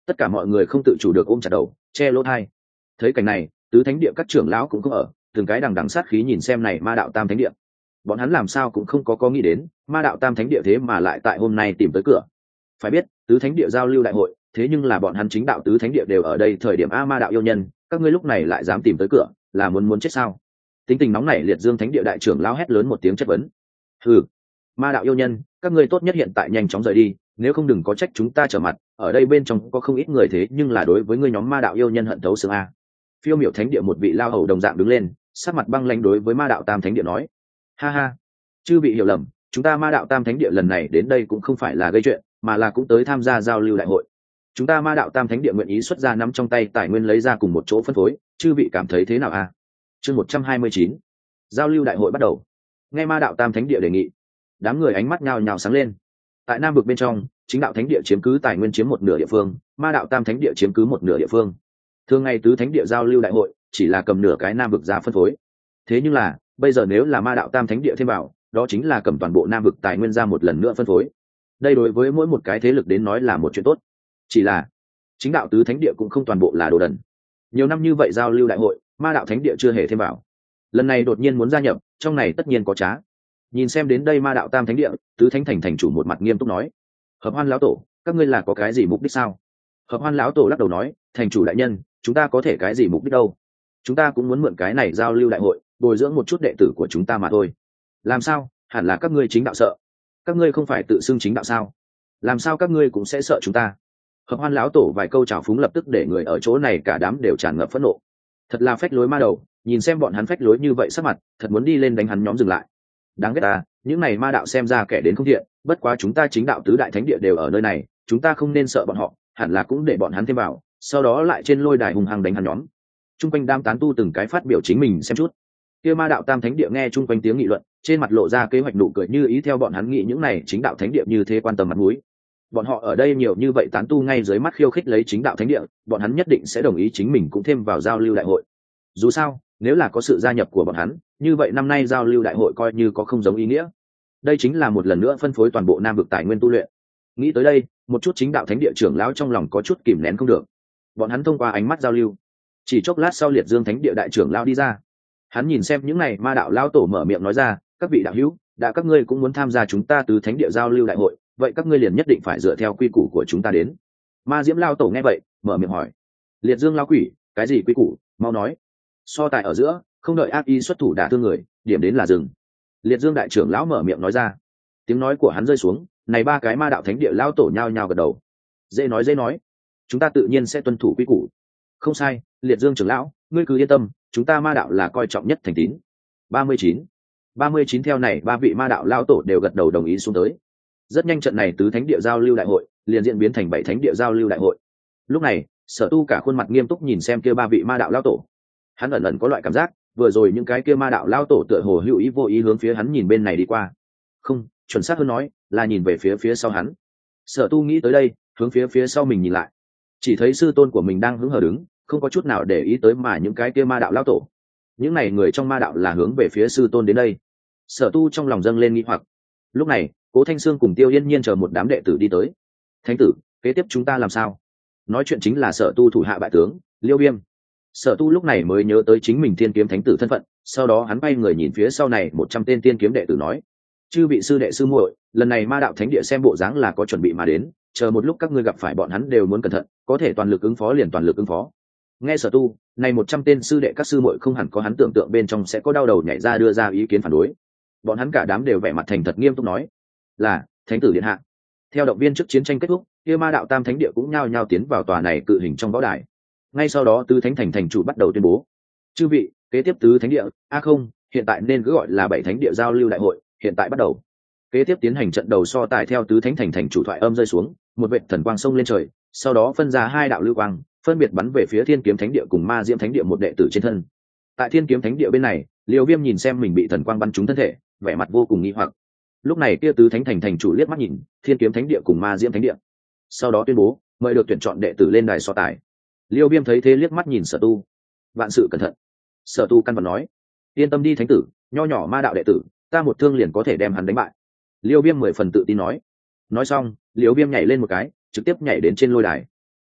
tất cả mọi người không tự chủ được ôm chặt đầu che lỗ thai. Thấy cảnh này, tứ thánh địa các trưởng lão cũng không ở, từng cái đằng đằng sát khí nhìn xem này ma đạo tam thánh địa. Bọn hắn làm sao cũng không có có nghĩ đến ma đạo tam thánh địa thế mà lại tại hôm nay tìm tới cửa. Phải biết tứ thánh địa giao lưu đại hội, thế nhưng là bọn hắn chính đạo tứ thánh địa đều ở đây thời điểm a ma đạo yêu nhân, các ngươi lúc này lại dám tìm tới cửa, là muốn muốn chết sao? Tính tình nóng nảy liệt dương thánh địa đại trưởng lao hét lớn một tiếng chất vấn. Hừ, ma đạo yêu nhân, các ngươi tốt nhất hiện tại nhanh chóng rời đi, nếu không đừng có trách chúng ta trở mặt. Ở đây bên trong có không ít người thế nhưng là đối với ngươi nhóm ma đạo yêu nhân hận thấu xương a. Phiêu miểu thánh địa một vị lao hầu đồng dạng đứng lên, sắc mặt băng lãnh đối với ma đạo tam thánh địa nói: ha ha, chư bị hiểu lầm, chúng ta ma đạo tam thánh địa lần này đến đây cũng không phải là gây chuyện, mà là cũng tới tham gia giao lưu đại hội. Chúng ta ma đạo tam thánh địa nguyện ý xuất ra nắm trong tay tài nguyên lấy ra cùng một chỗ phân phối, chư vị cảm thấy thế nào a? Chương một trăm hai mươi chín, giao lưu đại hội bắt đầu. Nghe ma đạo tam thánh địa đề nghị, đám người ánh mắt nhào nhào sáng lên. Tại nam vực bên trong, chính đạo thánh địa chiếm cứ tài nguyên chiếm một nửa địa phương, ma đạo tam thánh địa chiếm cứ một nửa địa phương. Thường ngày tứ thánh địa giao lưu đại hội chỉ là cầm nửa cái nam vực ra phân phối. Thế nhưng là bây giờ nếu là ma đạo tam thánh địa thêm vào, đó chính là cầm toàn bộ nam vực tài nguyên ra một lần nữa phân phối. Đây đối với mỗi một cái thế lực đến nói là một chuyện tốt. Chỉ là chính đạo tứ thánh địa cũng không toàn bộ là đồ đần. Nhiều năm như vậy giao lưu đại hội, ma đạo thánh địa chưa hề thêm vào, lần này đột nhiên muốn gia nhập, trong này tất nhiên có trá. Nhìn xem đến đây ma đạo tam thánh địa, tứ thánh thành thành chủ một mặt nghiêm túc nói: hợp hoan lão tổ, các ngươi là có cái gì mục đích sao? Hợp hoan lão tổ lắc đầu nói: thành chủ đại nhân, chúng ta có thể cái gì mục đích đâu, chúng ta cũng muốn mượn cái này giao lưu đại hội bồi dưỡng một chút đệ tử của chúng ta mà thôi. Làm sao, hẳn là các ngươi chính đạo sợ, các ngươi không phải tự xưng chính đạo sao? Làm sao các ngươi cũng sẽ sợ chúng ta? Hợp hoan lão tổ vài câu trào phúng lập tức để người ở chỗ này cả đám đều tràn ngập phẫn nộ. Thật là phách lối ma đầu, nhìn xem bọn hắn phách lối như vậy sắc mặt, thật muốn đi lên đánh hắn nhóm dừng lại. Đáng ghét ta, những này ma đạo xem ra kẻ đến không thiện, bất quá chúng ta chính đạo tứ đại thánh địa đều ở nơi này, chúng ta không nên sợ bọn họ, hẳn là cũng để bọn hắn thêm vào, sau đó lại trên lôi đài hùng hăng đánh hắn nhóm. Trung quanh đám tán tu từng cái phát biểu chính mình xem chút. Kia ma đạo tam thánh địa nghe trung quanh tiếng nghị luận, trên mặt lộ ra kế hoạch nụ cười như ý theo bọn hắn nghĩ những này chính đạo thánh địa như thế quan tâm mặt mũi. Bọn họ ở đây nhiều như vậy tán tu ngay dưới mắt khiêu khích lấy chính đạo thánh địa, bọn hắn nhất định sẽ đồng ý chính mình cũng thêm vào giao lưu đại hội. Dù sao, nếu là có sự gia nhập của bọn hắn, như vậy năm nay giao lưu đại hội coi như có không giống ý nghĩa. Đây chính là một lần nữa phân phối toàn bộ nam vực tài nguyên tu luyện. Nghĩ tới đây, một chút chính đạo thánh địa trưởng lão trong lòng có chút kìm nén không được. Bọn hắn thông qua ánh mắt giao lưu. Chỉ chốc lát sau liệt dương thánh địa đại trưởng lão đi ra. Hắn nhìn xem những này ma đạo lão tổ mở miệng nói ra: các vị đạo hữu, đã các ngươi cũng muốn tham gia chúng ta từ thánh địa giao lưu đại hội, vậy các ngươi liền nhất định phải dựa theo quy củ của chúng ta đến. Ma diễm lao tổ nghe vậy mở miệng hỏi: liệt dương lao quỷ, cái gì quy củ, mau nói. So tài ở giữa, không đợi ác y xuất thủ đả thương người, điểm đến là dừng. Liệt dương đại trưởng lão mở miệng nói ra. Tiếng nói của hắn rơi xuống, này ba cái ma đạo thánh địa lao tổ nhao nhao gật đầu. Dễ nói dễ nói, chúng ta tự nhiên sẽ tuân thủ quy củ. Không sai, liệt dương trưởng lão, ngươi cứ yên tâm, chúng ta ma đạo là coi trọng nhất thành tín. ba mươi chín, ba mươi chín theo này ba vị ma đạo lao tổ đều gật đầu đồng ý xuống tới. Rất nhanh trận này tứ thánh địa giao lưu đại hội liền diễn biến thành bảy thánh địa giao lưu đại hội. Lúc này Sở Tu cả khuôn mặt nghiêm túc nhìn xem kia ba vị ma đạo lao tổ. Hắn ẩn ẩn có loại cảm giác vừa rồi những cái kia ma đạo lao tổ tựa hồ hữu ý vô ý hướng phía hắn nhìn bên này đi qua. Không, chuẩn xác hơn nói là nhìn về phía phía sau hắn. Sở Tu nghĩ tới đây, hướng phía phía sau mình nhìn lại, chỉ thấy sư tôn của mình đang hứng hờ đứng, không có chút nào để ý tới mà những cái kia ma đạo lao tổ. Những này người trong ma đạo là hướng về phía sư tôn đến đây. Sở Tu trong lòng dâng lên nghi hoặc. Lúc này Cố Thanh Sương cùng Tiêu Yên Nhiên chờ một đám đệ tử đi tới. Thánh tử, kế tiếp chúng ta làm sao? Nói chuyện chính là Sở Tu thủ hạ bại tướng Liêu Viêm. Sở Tu lúc này mới nhớ tới chính mình Thiên Kiếm Thánh tử thân phận, sau đó hắn bay người nhìn phía sau này một trăm tên Tiên Kiếm đệ tử nói: chư vị sư đệ sư muội, lần này ma đạo thánh địa xem bộ dáng là có chuẩn bị mà đến, chờ một lúc các ngươi gặp phải bọn hắn đều muốn cẩn thận, có thể toàn lực ứng phó liền toàn lực ứng phó. Nghe Sở Tu, này một trăm tên sư đệ các sư muội không hẳn có hắn tưởng tượng bên trong sẽ có đau đầu nhảy ra đưa ra ý kiến phản đối. Bọn hắn cả đám đều vẻ mặt thành thật nghiêm túc nói: là thánh tử điện hạ. Theo động viên trước chiến tranh kết thúc, kia ma đạo tam thánh địa cũng nhao nhao tiến vào tòa này cự hình trong võ đài. Ngay sau đó tứ thánh thành thành chủ bắt đầu tuyên bố: chư vị, kế tiếp tứ thánh địa a à không hiện tại nên cứ gọi là bảy thánh địa giao lưu đại hội hiện tại bắt đầu. Kế tiếp tiến hành trận đầu so tài. Theo tứ thánh thành thành chủ thoại âm rơi xuống, một vệt thần quang sông lên trời, sau đó phân ra hai đạo lưu quang phân biệt bắn về phía Thiên Kiếm Thánh địa cùng Ma Diễm Thánh địa một đệ tử trên thân. Tại Thiên Kiếm Thánh địa bên này, Liêu Viêm nhìn xem mình bị thần quang bắn trúng thân thể, vẻ mặt vô cùng nghi hoặc. Lúc này kia tứ thánh thành thành chủ liếc mắt nhìn Thiên Kiếm Thánh địa cùng Ma Diễm Thánh địa, sau đó tuyên bố mời được tuyển chọn đệ tử lên đài so tài. Liêu Viêm thấy thế liếc mắt nhìn Sở Tu: vạn sự cẩn thận. Sở Tu căn bản nói: yên tâm đi thánh tử, nho nhỏ ma đạo đệ tử, ta một thương liền có thể đem hắn đánh bại. Liêu Viêm mười phần tự tin nói. Nói xong, Liêu Viêm nhảy lên một cái, trực tiếp nhảy đến trên lôi đài.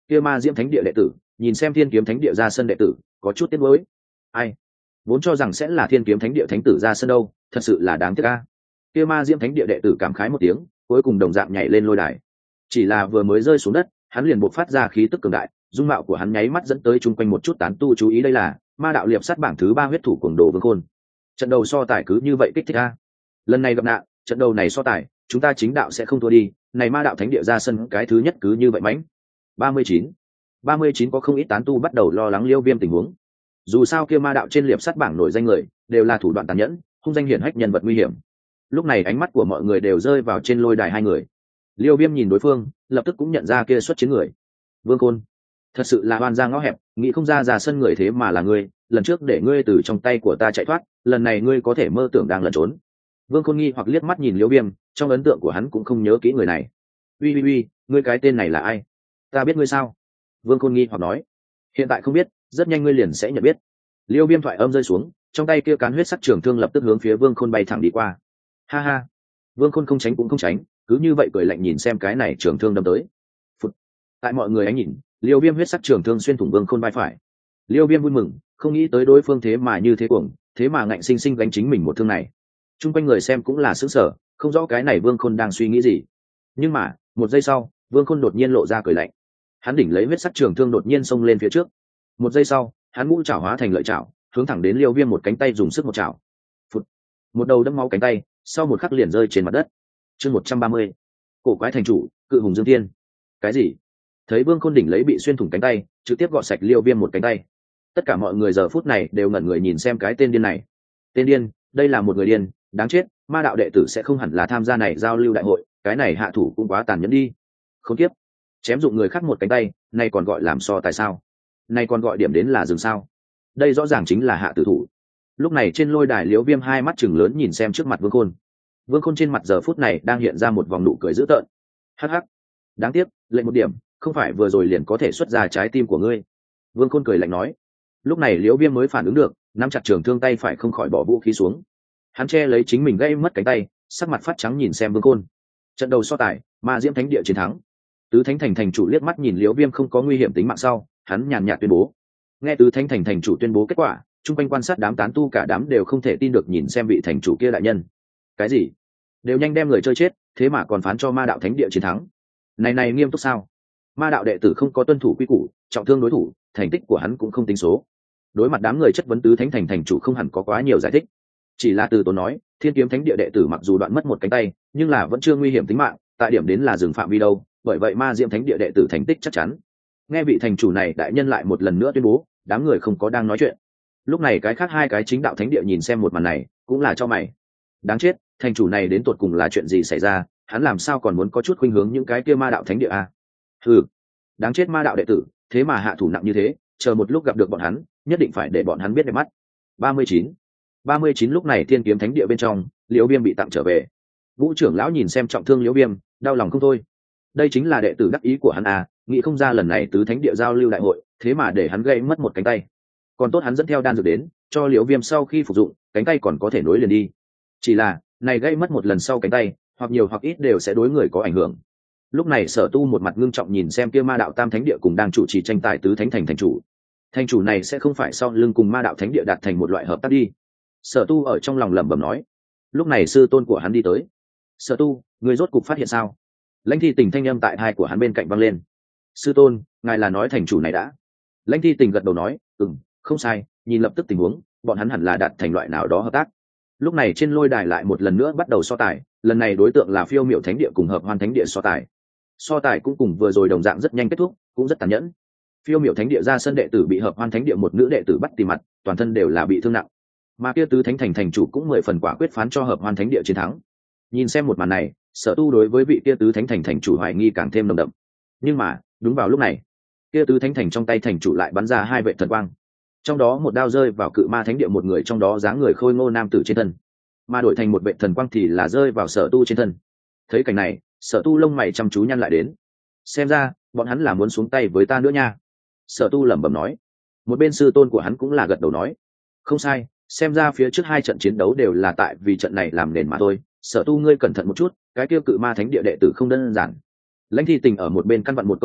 kia ma diễm thánh địa đệ tử nhìn xem thiên kiếm thánh địa ra sân đệ tử có chút tiếc nuối. Ai vốn cho rằng sẽ là thiên kiếm thánh địa thánh tử ra sân đâu, thật sự là đáng tiếc a. Kia ma diễm thánh địa đệ tử cảm khái một tiếng, cuối cùng đồng dạng nhảy lên lôi đài. Chỉ là vừa mới rơi xuống đất, hắn liền bộc phát ra khí tức cường đại, dung mạo của hắn nháy mắt dẫn tới chung quanh một chút tán tu chú ý. Đây là ma đạo liệp sát bảng thứ ba huyết thủ cuồng đồ Vương Khôn. Trận đầu so tài cứ như vậy kích thích a. Lần này gặp nạn, trận đầu này so tài chúng ta chính đạo sẽ không thua đi, này ma đạo thánh địa ra sân cái thứ nhất cứ như vậy mãnh. ba mươi chín ba mươi chín có không ít tán tu bắt đầu lo lắng Liêu Viêm tình huống. Dù sao kia ma đạo trên liệp sát bảng nổi danh người đều là thủ đoạn tàn nhẫn, hung danh hiển hách nhân vật nguy hiểm. Lúc này ánh mắt của mọi người đều rơi vào trên lôi đài hai người. Liêu Viêm nhìn đối phương, lập tức cũng nhận ra kia xuất chiến người. Vương Khôn, thật sự là oan ra ngõ hẹp, nghĩ không ra ra sân người thế mà là ngươi, lần trước để ngươi từ trong tay của ta chạy thoát, lần này ngươi có thể mơ tưởng đang lẩn trốn. Vương Khôn nghi hoặc liếc mắt nhìn Liêu Viêm, trong ấn tượng của hắn cũng không nhớ kỹ người này. Uy uy uy, ngươi cái tên này là ai? Ta biết ngươi sao? Vương Khôn nghi hoặc nói. Hiện tại không biết, rất nhanh ngươi liền sẽ nhận biết. Liêu Viêm thoại âm rơi xuống, trong tay kia cán huyết sắc trường thương lập tức hướng phía Vương Khôn bay thẳng đi qua. Ha ha. Vương Khôn không tránh cũng không tránh, cứ như vậy cười lạnh nhìn xem cái này trường thương đâm tới. Phụt. Tại mọi người ánh nhìn, Liêu Viêm huyết sắc trường thương xuyên thủng Vương Khôn vai phải. Liêu Viêm vui mừng, không nghĩ tới đối phương thế mà như thế cuồng, thế mà ngạnh sinh sinh gánh chính mình một thương này. Trung quanh người xem cũng là sững sờ, không rõ cái này Vương Khôn đang suy nghĩ gì. Nhưng mà, một giây sau, Vương Khôn đột nhiên lộ ra cười lạnh. Hắn đỉnh lấy huyết sắc trường thương đột nhiên xông lên phía trước. Một giây sau, hắn ngũ chảo hóa thành lợi chảo, hướng thẳng đến Liêu Viêm một cánh tay dùng sức một chảo. Phụt. Một đầu đâm máu cánh tay, sau một khắc liền rơi trên mặt đất. Chương một trăm ba mươi. Cổ quái thành chủ, cự hùng Dương Thiên. Cái gì? Thấy Vương Khôn đỉnh lấy bị xuyên thủng cánh tay, trực tiếp gọt sạch Liêu Viêm một cánh tay. Tất cả mọi người giờ phút này đều ngẩn người nhìn xem cái tên điên này. Tên điên, đây là một người điên, đáng chết, ma đạo đệ tử sẽ không hẳn là tham gia này giao lưu đại hội, cái này hạ thủ cũng quá tàn nhẫn đi. Không tiếp, chém dụng người khác một cánh tay, này còn gọi làm so tại sao? Này còn gọi điểm đến là dừng sao? Đây rõ ràng chính là hạ tử thủ. Lúc này trên lôi đài Liễu Viêm hai mắt trừng lớn nhìn xem trước mặt Vương Khôn. Vương Khôn trên mặt giờ phút này đang hiện ra một vòng nụ cười dữ tợn. Hắc hắc, đáng tiếc, lệnh một điểm, không phải vừa rồi liền có thể xuất ra trái tim của ngươi. Vương Khôn cười lạnh nói. Lúc này Liễu Viêm mới phản ứng được, nắm chặt trường thương tay phải không khỏi bỏ vũ khí xuống. Hắn che lấy chính mình gây mất cánh tay, sắc mặt phát trắng nhìn xem Vương Khôn. Trận đầu so tài, Ma Diễm Thánh địa chiến thắng. Tứ Thánh Thành thành chủ liếc mắt nhìn Liễu Viêm không có nguy hiểm tính mạng sau, hắn nhàn nhạt tuyên bố. Nghe Tứ Thánh Thành thành chủ tuyên bố kết quả, chung quanh quan sát đám tán tu cả đám đều không thể tin được nhìn xem vị thành chủ kia đại nhân. Cái gì? Đều nhanh đem người chơi chết, thế mà còn phán cho Ma đạo Thánh địa chiến thắng. Này này nghiêm túc sao? Ma đạo đệ tử không có tuân thủ quy củ, trọng thương đối thủ, thành tích của hắn cũng không tính số. Đối mặt đám người chất vấn Tứ Thánh Thành thành chủ không hẳn có quá nhiều giải thích, chỉ là từ tốn nói, Thiên Kiếm Thánh địa đệ tử mặc dù đoạn mất một cánh tay, nhưng là vẫn chưa nguy hiểm tính mạng, tại điểm đến là dừng phạm vi đâu, bởi vậy Ma Diễm Thánh địa đệ tử thành tích chắc chắn. Nghe vị thành chủ này đại nhân lại một lần nữa tuyên bố, đám người không có đang nói chuyện. Lúc này cái khác hai cái chính đạo thánh địa nhìn xem một màn này, cũng là cho mày. Đáng chết, thành chủ này đến tột cùng là chuyện gì xảy ra, hắn làm sao còn muốn có chút khuynh hướng những cái kia ma đạo thánh địa a? Hừ, đáng chết ma đạo đệ tử, thế mà hạ thủ nặng như thế, chờ một lúc gặp được bọn hắn, nhất định phải để bọn hắn biết đẹp mắt. ba mươi chín ba mươi chín lúc này Thiên Kiếm Thánh địa bên trong, Liễu Viêm bị tặng trở về. Vũ trưởng lão nhìn xem trọng thương Liễu Viêm, đau lòng không thôi. Đây chính là đệ tử đắc ý của hắn à, nghĩ không ra lần này Tứ Thánh địa giao lưu đại hội, thế mà để hắn gây mất một cánh tay. Còn tốt hắn dẫn theo đan dược đến, cho Liễu Viêm sau khi phục dụng, cánh tay còn có thể nối liền đi. Chỉ là, này gây mất một lần sau cánh tay, hoặc nhiều hoặc ít đều sẽ đối người có ảnh hưởng. Lúc này Sở Tu một mặt ngưng trọng nhìn xem kia Ma đạo Tam Thánh địa cùng đang chủ trì tranh tài Tứ Thánh Thành thành chủ. Thành chủ này sẽ không phải sau lưng cùng Ma đạo Thánh địa đạt thành một loại hợp tác đi. Sở Tu ở trong lòng lẩm bẩm nói. Lúc này sư tôn của hắn đi tới. Sở Tu, người rốt cục phát hiện sao? Lãnh Thi Tình thanh âm tại hai của hắn bên cạnh vang lên. Sư tôn, ngài là nói thành chủ này đã? Lãnh Thi Tình gật đầu nói, ừm, không sai, nhìn lập tức tình huống, bọn hắn hẳn là đạt thành loại nào đó hợp tác. Lúc này trên lôi đài lại một lần nữa bắt đầu so tài, lần này đối tượng là Phiêu Miểu Thánh địa cùng Hợp Hoan Thánh địa so tài. So tài cũng cùng vừa rồi đồng dạng rất nhanh kết thúc, cũng rất tàn nhẫn. Phiêu Miểu Thánh địa ra sân đệ tử bị Hợp Hoan Thánh địa một nữ đệ tử bắt tì mặt, toàn thân đều là bị thương nặng. Mà kia Tứ Thánh Thành thành chủ cũng mười phần quả quyết phán cho Hợp Hoan Thánh địa chiến thắng. Nhìn xem một màn này, Sở Tu đối với vị kia Tứ Thánh Thành thành chủ hoài nghi càng thêm nồng đậm. Nhưng mà, đúng vào lúc này, kia Tứ Thánh Thành trong tay thành chủ lại bắn ra hai vệ thần quang. Trong đó một đao rơi vào Cự Ma Thánh địa một người trong đó dáng người khôi ngô nam tử trên thân, mà đổi thành một vệ thần quang thì là rơi vào Sở Tu trên thân. Thấy cảnh này, Sở Tu lông mày chăm chú nhăn lại đến. Xem ra, bọn hắn là muốn xuống tay với ta nữa nha. Sở Tu lẩm bẩm nói. Một bên sư tôn của hắn cũng là gật đầu nói. Không sai, xem ra phía trước hai trận chiến đấu đều là tại vì trận này làm nền mà thôi. Sở Tu ngươi cẩn thận một chút, cái kia Cự Ma Thánh địa đệ tử không đơn giản. Lãnh Thi Tình ở một bên căn vặn một câu sau,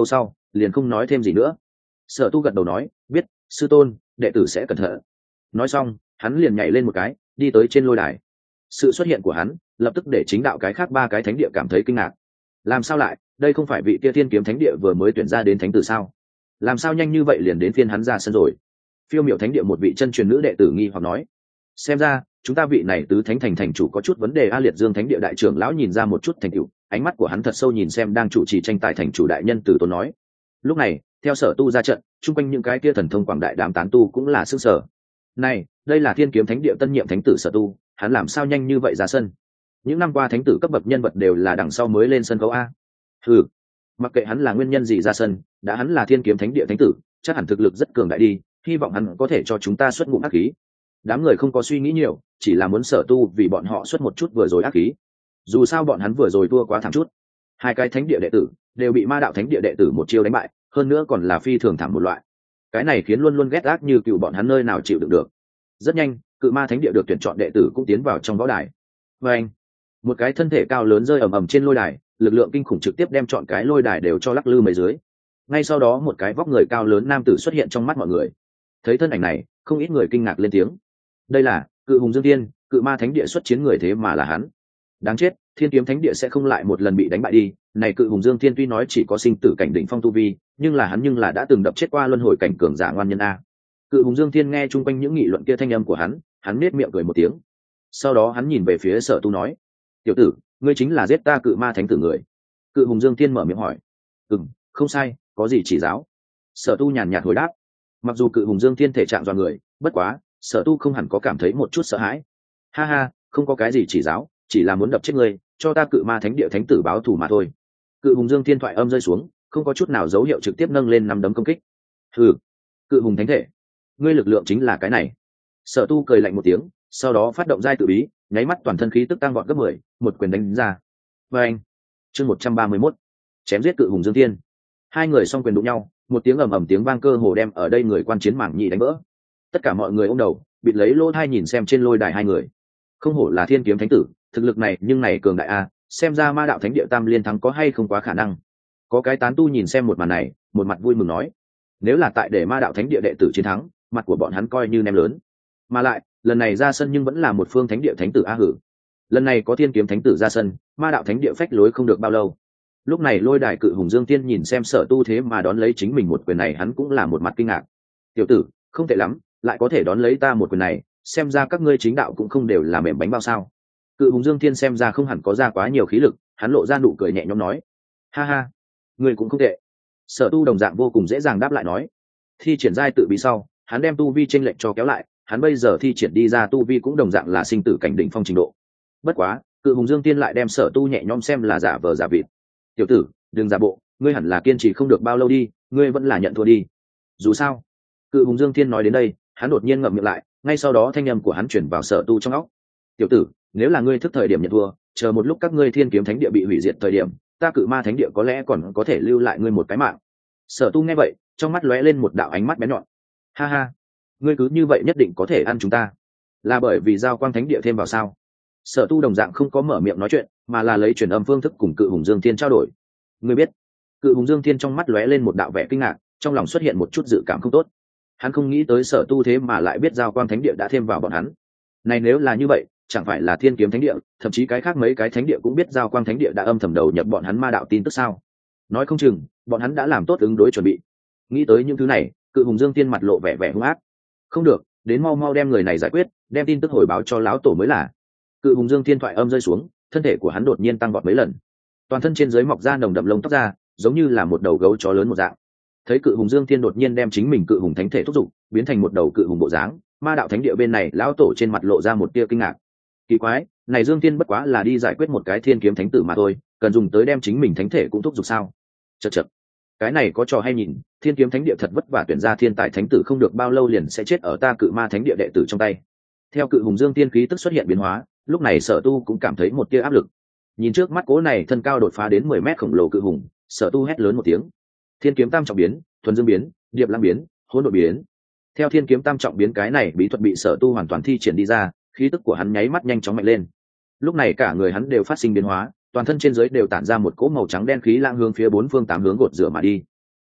liền không nói thêm gì nữa. Sở Tu gật đầu nói, biết, sư tôn, đệ tử sẽ cẩn thận. Nói xong hắn liền nhảy lên một cái đi tới trên lôi đài. Sự xuất hiện của hắn lập tức để chính đạo cái khác ba cái thánh địa cảm thấy kinh ngạc. Làm sao lại, đây không phải vị kia thiên kiếm thánh địa vừa mới tuyển ra đến thánh tử sao? Làm sao nhanh như vậy liền đến phiên hắn ra sân rồi? Phiêu Miểu thánh địa một vị chân truyền nữ đệ tử nghi hoặc nói, xem ra chúng ta vị này tứ thánh thành thành chủ có chút vấn đề a. Liệt Dương thánh địa đại trưởng lão nhìn ra một chút thành tựu, ánh mắt của hắn thật sâu nhìn xem đang chủ trì tranh tài thành chủ đại nhân Từ Tôn nói. Lúc này theo Sở Tu ra trận, chung quanh những cái kia thần thông quảng đại đám tán tu cũng là sức sở. Này, đây là thiên kiếm thánh địa tân nhiệm thánh tử Sở Tu, hắn làm sao nhanh như vậy ra sân? Những năm qua thánh tử cấp bậc nhân vật đều là đằng sau mới lên sân khấu a. Ừ, mặc kệ hắn là nguyên nhân gì ra sân, đã hắn là thiên kiếm thánh địa thánh tử, chắc hẳn thực lực rất cường đại đi, hy vọng hắn có thể cho chúng ta xuất ngụm ác khí. Đám người không có suy nghĩ nhiều, chỉ là muốn Sở Tu vì bọn họ xuất một chút vừa rồi ác khí. Dù sao bọn hắn vừa rồi thua quá thảm chút, hai cái thánh địa đệ tử đều bị ma đạo thánh địa đệ tử một chiêu đánh bại, hơn nữa còn là phi thường thảm một loại. Cái này khiến luôn luôn ghét ác như cựu bọn hắn nơi nào chịu đựng được. Rất nhanh, cự ma thánh địa được tuyển chọn đệ tử cũng tiến vào trong võ đài. Và anh, một cái thân thể cao lớn rơi ầm ầm trên lôi đài, lực lượng kinh khủng trực tiếp đem chọn cái lôi đài đều cho lắc lư mấy dưới. Ngay sau đó một cái vóc người cao lớn nam tử xuất hiện trong mắt mọi người. Thấy thân ảnh này, không ít người kinh ngạc lên tiếng. Đây là Cự Hùng Dương Thiên, cự ma thánh địa xuất chiến người, thế mà là hắn. Đáng chết, thiên kiếm thánh địa sẽ không lại một lần bị đánh bại đi. Này Cự Hùng Dương Thiên tuy nói chỉ có sinh tử cảnh đỉnh phong tu vi, nhưng là hắn nhưng là đã từng đập chết qua luân hồi cảnh cường giả ngoan nhân a. Cự Hùng Dương Thiên nghe chung quanh những nghị luận kia thanh âm của hắn, hắn nết miệng cười một tiếng. Sau đó hắn nhìn về phía Sở Tu nói, tiểu tử, ngươi chính là giết ta cự ma thánh tử người? Cự Hùng Dương Thiên mở miệng hỏi. Ừm, không sai, có gì chỉ giáo? Sở Tu nhàn nhạt hồi đáp. Mặc dù Cự Hùng Dương Thiên thể trạng doan người, bất quá Sở Tu không hẳn có cảm thấy một chút sợ hãi. Ha ha, không có cái gì chỉ giáo, chỉ là muốn đập chết ngươi, cho ta cự ma thánh địa thánh tử báo thù mà thôi. Cự Hùng Dương Thiên thoại âm rơi xuống, không có chút nào dấu hiệu trực tiếp nâng lên nắm đấm công kích. Hừ, Cự Hùng thánh thể, ngươi lực lượng chính là cái này? Sở Tu cười lạnh một tiếng, sau đó phát động giai tự bí, nháy mắt toàn thân khí tức tăng vọt gấp mười, một quyền đánh ra. Và anh, chương một trăm ba mươi mốt, chém giết Cự Hùng Dương Thiên. Hai người song quyền đụng nhau, một tiếng ầm ầm tiếng vang cơ hồ đem ở đây người quan chiến mảng nhị đánh vỡ. Tất cả mọi người ôm đầu, bịt lấy lỗ tai nhìn xem trên lôi đài hai người. Không hổ là thiên kiếm thánh tử, thực lực này nhưng này cường đại a, xem ra ma đạo thánh địa tam liên thắng có hay không quá khả năng. Có cái tán tu nhìn xem một màn này, một mặt vui mừng nói, nếu là tại để ma đạo thánh địa đệ tử chiến thắng, mặt của bọn hắn coi như nem lớn. Mà lại lần này ra sân nhưng vẫn là một phương thánh địa thánh tử a hử. Lần này có thiên kiếm thánh tử ra sân, ma đạo thánh địa phách lối không được bao lâu. Lúc này lôi đài Cự Hùng Dương Thiên nhìn xem Sở Tu thế mà đón lấy chính mình một quyền này, hắn cũng là một mặt kinh ngạc. Tiểu tử, không tệ lắm, lại có thể đón lấy ta một quyền này, xem ra các ngươi chính đạo cũng không đều là mềm bánh bao sao? Cự Hùng Dương Thiên xem ra không hẳn có ra quá nhiều khí lực, hắn lộ ra nụ cười nhẹ nhõm nói, ha ha, ngươi cũng không tệ. Sở Tu đồng dạng vô cùng dễ dàng đáp lại nói. Thi triển giai tự bí sau, hắn đem tu vi chênh lệch cho kéo lại, hắn bây giờ thi triển đi ra tu vi cũng đồng dạng là sinh tử cảnh đỉnh phong trình độ. Bất quá, Cự Hùng Dương Thiên lại đem Sở Tu nhẹ nhõm xem là giả vờ giả vịt. Tiểu tử, đừng giả bộ, ngươi hẳn là kiên trì không được bao lâu đi, ngươi vẫn là nhận thua đi. Dù sao, Cự Hùng Dương Thiên nói đến đây, hắn đột nhiên ngậm miệng lại, ngay sau đó thanh âm của hắn chuyển vào Sở Tu trong óc. Tiểu tử, nếu là ngươi thức thời điểm nhận thua, chờ một lúc các ngươi thiên kiếm thánh địa bị hủy diệt thời điểm, ta cự ma thánh địa có lẽ còn có thể lưu lại ngươi một cái mạng. Sở Tu nghe vậy, trong mắt lóe lên một đạo ánh mắt bén nhọn. Ha ha, ngươi cứ như vậy nhất định có thể ăn chúng ta? Là bởi vì giao quang thánh địa thêm vào sao? Sở Tu đồng dạng không có mở miệng nói chuyện, mà là lấy truyền âm phương thức cùng Cự Hùng Dương Thiên trao đổi. Ngươi biết? Cự Hùng Dương Thiên trong mắt lóe lên một đạo vẻ kinh ngạc, trong lòng xuất hiện một chút dự cảm không tốt. Hắn không nghĩ tới Sở Tu thế mà lại biết giao quang thánh địa đã thêm vào bọn hắn. Này nếu là như vậy, chẳng phải là thiên kiếm thánh địa, thậm chí cái khác mấy cái thánh địa cũng biết giao quang thánh địa đã âm thầm đầu nhập bọn hắn ma đạo tin tức sao? Nói không chừng bọn hắn đã làm tốt ứng đối chuẩn bị. Nghĩ tới những thứ này, Cự Hùng Dương Thiên mặt lộ vẻ vẻ hung ác. Không được, đến mau mau đem người này giải quyết, đem tin tức hồi báo cho lão tổ mới là. Cự Hùng Dương Thiên thoại âm rơi xuống, thân thể của hắn đột nhiên tăng vọt mấy lần, toàn thân trên dưới mọc ra nồng đậm lông tóc ra, giống như là một đầu gấu chó lớn một dạng. Thấy Cự Hùng Dương Thiên đột nhiên đem chính mình Cự Hùng thánh thể thúc giục, biến thành một đầu cự hùng bộ dáng, ma đạo thánh địa bên này lão tổ trên mặt lộ ra một tia kinh ngạc. Kỳ quái, này Dương Thiên bất quá là đi giải quyết một cái thiên kiếm thánh tử mà thôi, cần dùng tới đem chính mình thánh thể cũng thúc giục sao? Chậc chậc, cái này có trò hay nhìn, thiên kiếm thánh địa thật vất vả tuyển ra thiên tài thánh tử, không được bao lâu liền sẽ chết ở ta cự ma thánh địa đệ tử trong tay. Theo Cự Hùng Dương Thiên khí tức xuất hiện biến hóa, lúc này Sở Tu cũng cảm thấy một tia áp lực. Nhìn trước mắt cố này thân cao đột phá đến mười mét khổng lồ cự hùng, Sở Tu hét lớn một tiếng. Thiên kiếm tam trọng biến, thuần dương biến, điệp lăng biến, hỗn độn biến. Theo thiên kiếm tam trọng biến cái này bí thuật bị Sở Tu hoàn toàn thi triển đi ra, khí tức của hắn nháy mắt nhanh chóng mạnh lên. Lúc này cả người hắn đều phát sinh biến hóa, toàn thân trên dưới đều tản ra một cỗ màu trắng đen khí lang hướng phía bốn phương tám hướng gột rửa mà đi.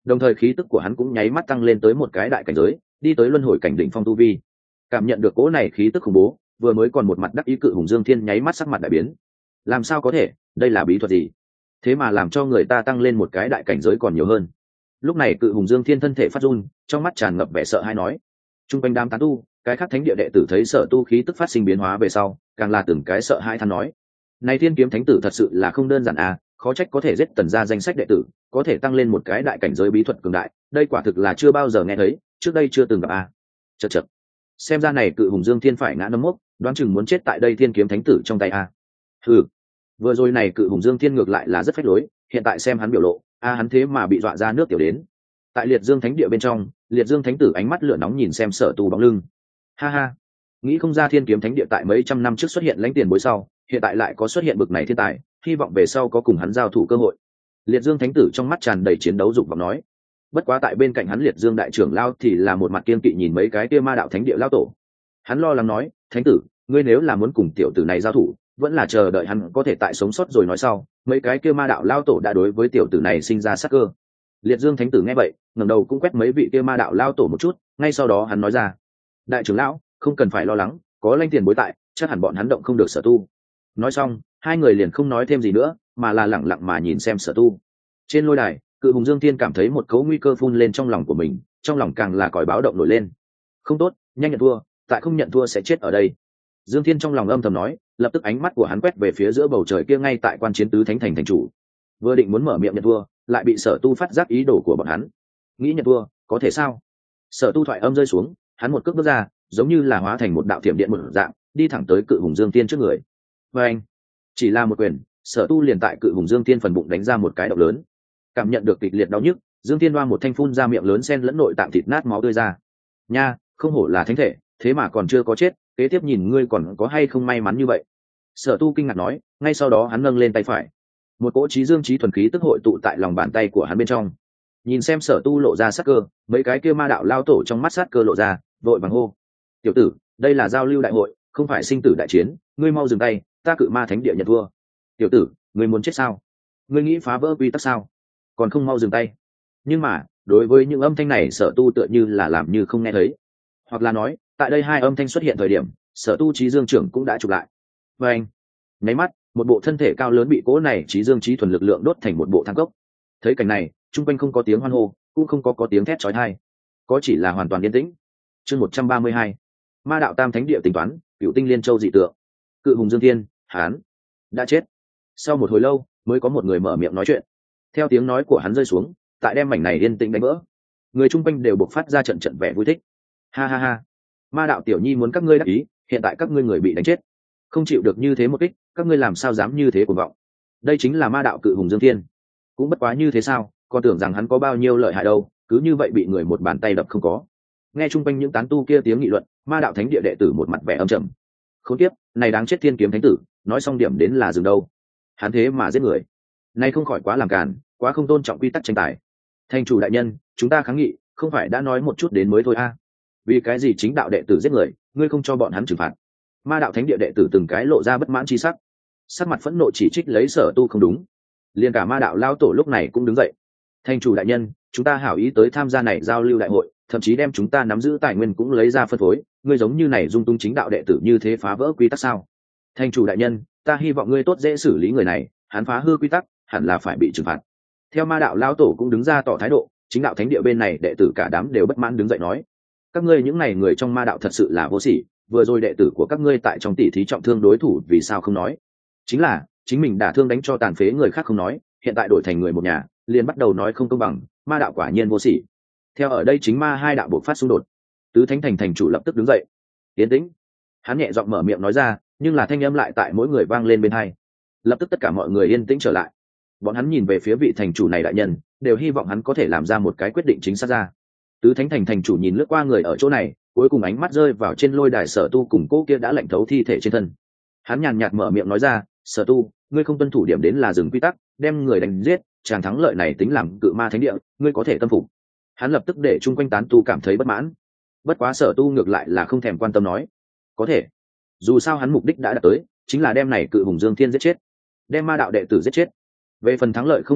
đồng thời khí tức của hắn cũng nháy mắt tăng lên tới một cái đại cảnh giới, đi tới luân hồi cảnh đỉnh phong tu vi. Cảm nhận được cỗ này khí tức khủng bố, vừa mới còn một mặt đắc ý cự hùng Dương Thiên nháy mắt sắc mặt đại biến. Làm sao có thể, đây là bí thuật gì? Thế mà làm cho người ta tăng lên một cái đại cảnh giới còn nhiều hơn. Lúc này cự hùng Dương Thiên thân thể phát run, trong mắt tràn ngập vẻ sợ hãi nói. Trung quanh đám tán tu, cái khác thánh địa đệ tử thấy Sở Tu khí tức phát sinh biến hóa về sau, càng là từng cái sợ hãi than nói: này Thiên Kiếm Thánh tử thật sự là không đơn giản à, khó trách có thể giết tần gia danh sách đệ tử, có thể tăng lên một cái đại cảnh giới bí thuật cường đại, đây quả thực là chưa bao giờ nghe thấy, trước đây chưa từng gặp à. Chậc chậc. Xem ra này cự hùng Dương Thiên phải ngã nấm mốc, đoán chừng muốn chết tại đây Thiên Kiếm Thánh tử trong tay à. Ừ. Vừa rồi này cự hùng Dương Thiên ngược lại là rất phách lối, hiện tại xem hắn biểu lộ, a à, hắn thế mà bị dọa ra nước tiểu đến. Tại Liệt Dương Thánh địa bên trong, Liệt Dương Thánh tử ánh mắt lửa nóng nhìn xem Sở Tu bóng lưng. Ha ha, nghĩ không ra Thiên Kiếm Thánh địa tại mấy trăm năm trước xuất hiện lãnh tiền bối sau, hiện tại lại có xuất hiện bực này thiên tài, hy vọng về sau có cùng hắn giao thủ cơ hội. Liệt Dương Thánh tử trong mắt tràn đầy chiến đấu dục vọng nói. Bất quá tại bên cạnh hắn Liệt Dương đại trưởng lao thì là một mặt kiên kỵ nhìn mấy cái kia ma đạo thánh địa lao tổ. Hắn lo lắng nói: "Thánh tử, ngươi nếu là muốn cùng tiểu tử này giao thủ, vẫn là chờ đợi hắn có thể tại sống sót rồi nói sau." Mấy cái kia ma đạo lao tổ đã đối với tiểu tử này sinh ra sát cơ. Liệt Dương Thánh tử nghe vậy, ngẩng đầu cũng quét mấy vị kia ma đạo lao tổ một chút, ngay sau đó hắn nói ra: "Đại trưởng lão, không cần phải lo lắng, có lãnh tiền bối tại, chắc hẳn bọn hắn động không được Sở Tu." Nói xong, hai người liền không nói thêm gì nữa, mà là lẳng lặng mà nhìn xem Sở Tu. Trên lôi đài, cự hùng Dương Thiên cảm thấy một cấu nguy cơ phun lên trong lòng của mình, trong lòng càng là còi báo động nổi lên. Không tốt, nhanh nhận thua, tại không nhận thua sẽ chết ở đây. Dương Thiên trong lòng âm thầm nói, lập tức ánh mắt của hắn quét về phía giữa bầu trời kia ngay tại quan chiến tứ thánh thành thành chủ. Vừa định muốn mở miệng nhận thua, lại bị Sở Tu phát giác ý đồ của bọn hắn. Nghĩ nhận thua, có thể sao? Sở Tu thoại âm rơi xuống, hắn một cước bước ra, giống như là hóa thành một đạo thiểm điện một dạng, đi thẳng tới cự hùng Dương Thiên trước người. Và anh, chỉ là một quyền, Sở Tu liền tại cự hùng Dương Thiên phần bụng đánh ra một cái động lớn. Cảm nhận được kịch liệt đau nhức, Dương Thiên Đoa một thanh phun ra miệng lớn xen lẫn nội tạng thịt nát máu tươi ra. Nha, không hổ là thánh thể, thế mà còn chưa có chết, kế tiếp nhìn ngươi còn có hay không may mắn như vậy. Sở Tu kinh ngạc nói, ngay sau đó hắn nâng lên tay phải, một cỗ trí dương trí thuần khí tức hội tụ tại lòng bàn tay của hắn bên trong. Nhìn xem Sở Tu lộ ra sát cơ, mấy cái kia ma đạo lao tổ trong mắt sát cơ lộ ra, vội vàng hô: "Tiểu tử, đây là giao lưu đại hội, không phải sinh tử đại chiến, ngươi mau dừng tay, ta cự ma thánh địa nhận thua." "Tiểu tử, ngươi muốn chết sao? Ngươi nghĩ phá vỡ quy tắc sao? Còn không mau dừng tay." Nhưng mà đối với những âm thanh này Sở Tu tựa như là làm như không nghe thấy, hoặc là nói tại đây hai âm thanh xuất hiện thời điểm Sở Tu trí dương trưởng cũng đã chụp lại. Và anh, nháy mắt một bộ thân thể cao lớn bị cỗ này trí dương trí thuần lực lượng đốt thành một bộ thang cốc. Thấy cảnh này, chung quanh không có tiếng hoan hô, cũng không có có tiếng thét chói tai, có chỉ là hoàn toàn yên tĩnh. Chương một trăm ba mươi hai, ma đạo tam thánh địa tính toán, cựu tinh liên châu dị tượng. Cự hùng Dương Thiên, hán đã chết. Sau một hồi lâu mới có một người mở miệng nói chuyện. Theo tiếng nói của hắn rơi xuống, tại đem mảnh này yên tĩnh đánh vỡ, người chung quanh đều bộc phát ra trận trận vẻ vui thích. Ha ha ha, ma đạo tiểu nhi muốn các ngươi đắc ý, hiện tại các ngươi người bị đánh chết, không chịu được như thế một kích, các ngươi làm sao dám như thế cuồng vọng. Đây chính là ma đạo cự hùng Dương Thiên, cũng bất quá như thế sao, còn tưởng rằng hắn có bao nhiêu lợi hại đâu, cứ như vậy bị người một bàn tay đập không có. Nghe chung quanh những tán tu kia tiếng nghị luận, ma đạo thánh địa đệ tử một mặt vẻ âm trầm. Khốn kiếp, này đáng chết Thiên Kiếm Thánh tử, nói xong điểm đến là dừng đâu, hắn thế mà giết người, này không khỏi quá làm càn, quá không tôn trọng quy tắc tranh tài. Thành chủ đại nhân, chúng ta kháng nghị, không phải đã nói một chút đến mới thôi a? À? Vì cái gì chính đạo đệ tử giết người, ngươi không cho bọn hắn trừng phạt? Ma đạo thánh địa đệ tử từng cái lộ ra bất mãn chi sắc, sắc mặt phẫn nộ chỉ trích lấy Sở Tu không đúng. Liên cả ma đạo lao tổ lúc này cũng đứng dậy. Thành chủ đại nhân, chúng ta hảo ý tới tham gia này giao lưu đại hội, thậm chí đem chúng ta nắm giữ tài nguyên cũng lấy ra phân phối, ngươi giống như này dung tung chính đạo đệ tử như thế phá vỡ quy tắc sao? Thành chủ đại nhân, ta hy vọng ngươi tốt dễ xử lý người này, hắn phá hư quy tắc, hẳn là phải bị trừng phạt. Theo ma đạo lao tổ cũng đứng ra tỏ thái độ, chính đạo thánh địa bên này đệ tử cả đám đều bất mãn đứng dậy nói: các ngươi những này người trong ma đạo thật sự là vô sỉ, vừa rồi đệ tử của các ngươi tại trong tỷ thí trọng thương đối thủ vì sao không nói? Chính là chính mình đả thương đánh cho tàn phế người khác không nói, hiện tại đổi thành người một nhà, liền bắt đầu nói không công bằng, ma đạo quả nhiên vô sỉ. Theo ở đây chính ma hai đạo buộc phát xung đột. Tứ thánh thành thành chủ lập tức đứng dậy. Yên tĩnh. Hắn nhẹ giọng mở miệng nói ra, nhưng là thanh âm lại tại mỗi người vang lên bên tai. Lập tức tất cả mọi người yên tĩnh trở lại. Bọn hắn nhìn về phía vị thành chủ này đại nhân, đều hy vọng hắn có thể làm ra một cái quyết định chính xác ra. Tứ thánh thành thành chủ nhìn lướt qua người ở chỗ này, cuối cùng ánh mắt rơi vào trên lôi đài Sở Tu cùng cô kia đã lạnh thấu thi thể trên thân. Hắn nhàn nhạt mở miệng nói ra: Sở Tu, ngươi không tuân thủ điểm đến là dừng quy tắc, đem người đánh giết, chàng thắng lợi này tính làm cự ma thánh địa, ngươi có thể tâm phục. Hắn lập tức để chung quanh tán tu cảm thấy bất mãn. Bất quá Sở Tu ngược lại là không thèm quan tâm nói: có thể. Dù sao hắn mục đích đã đạt tới, chính là đem này cự hùng Dương Thiên giết chết, đem ma đạo đệ tử giết chết. Về phần thắng lợi không thắng lợi,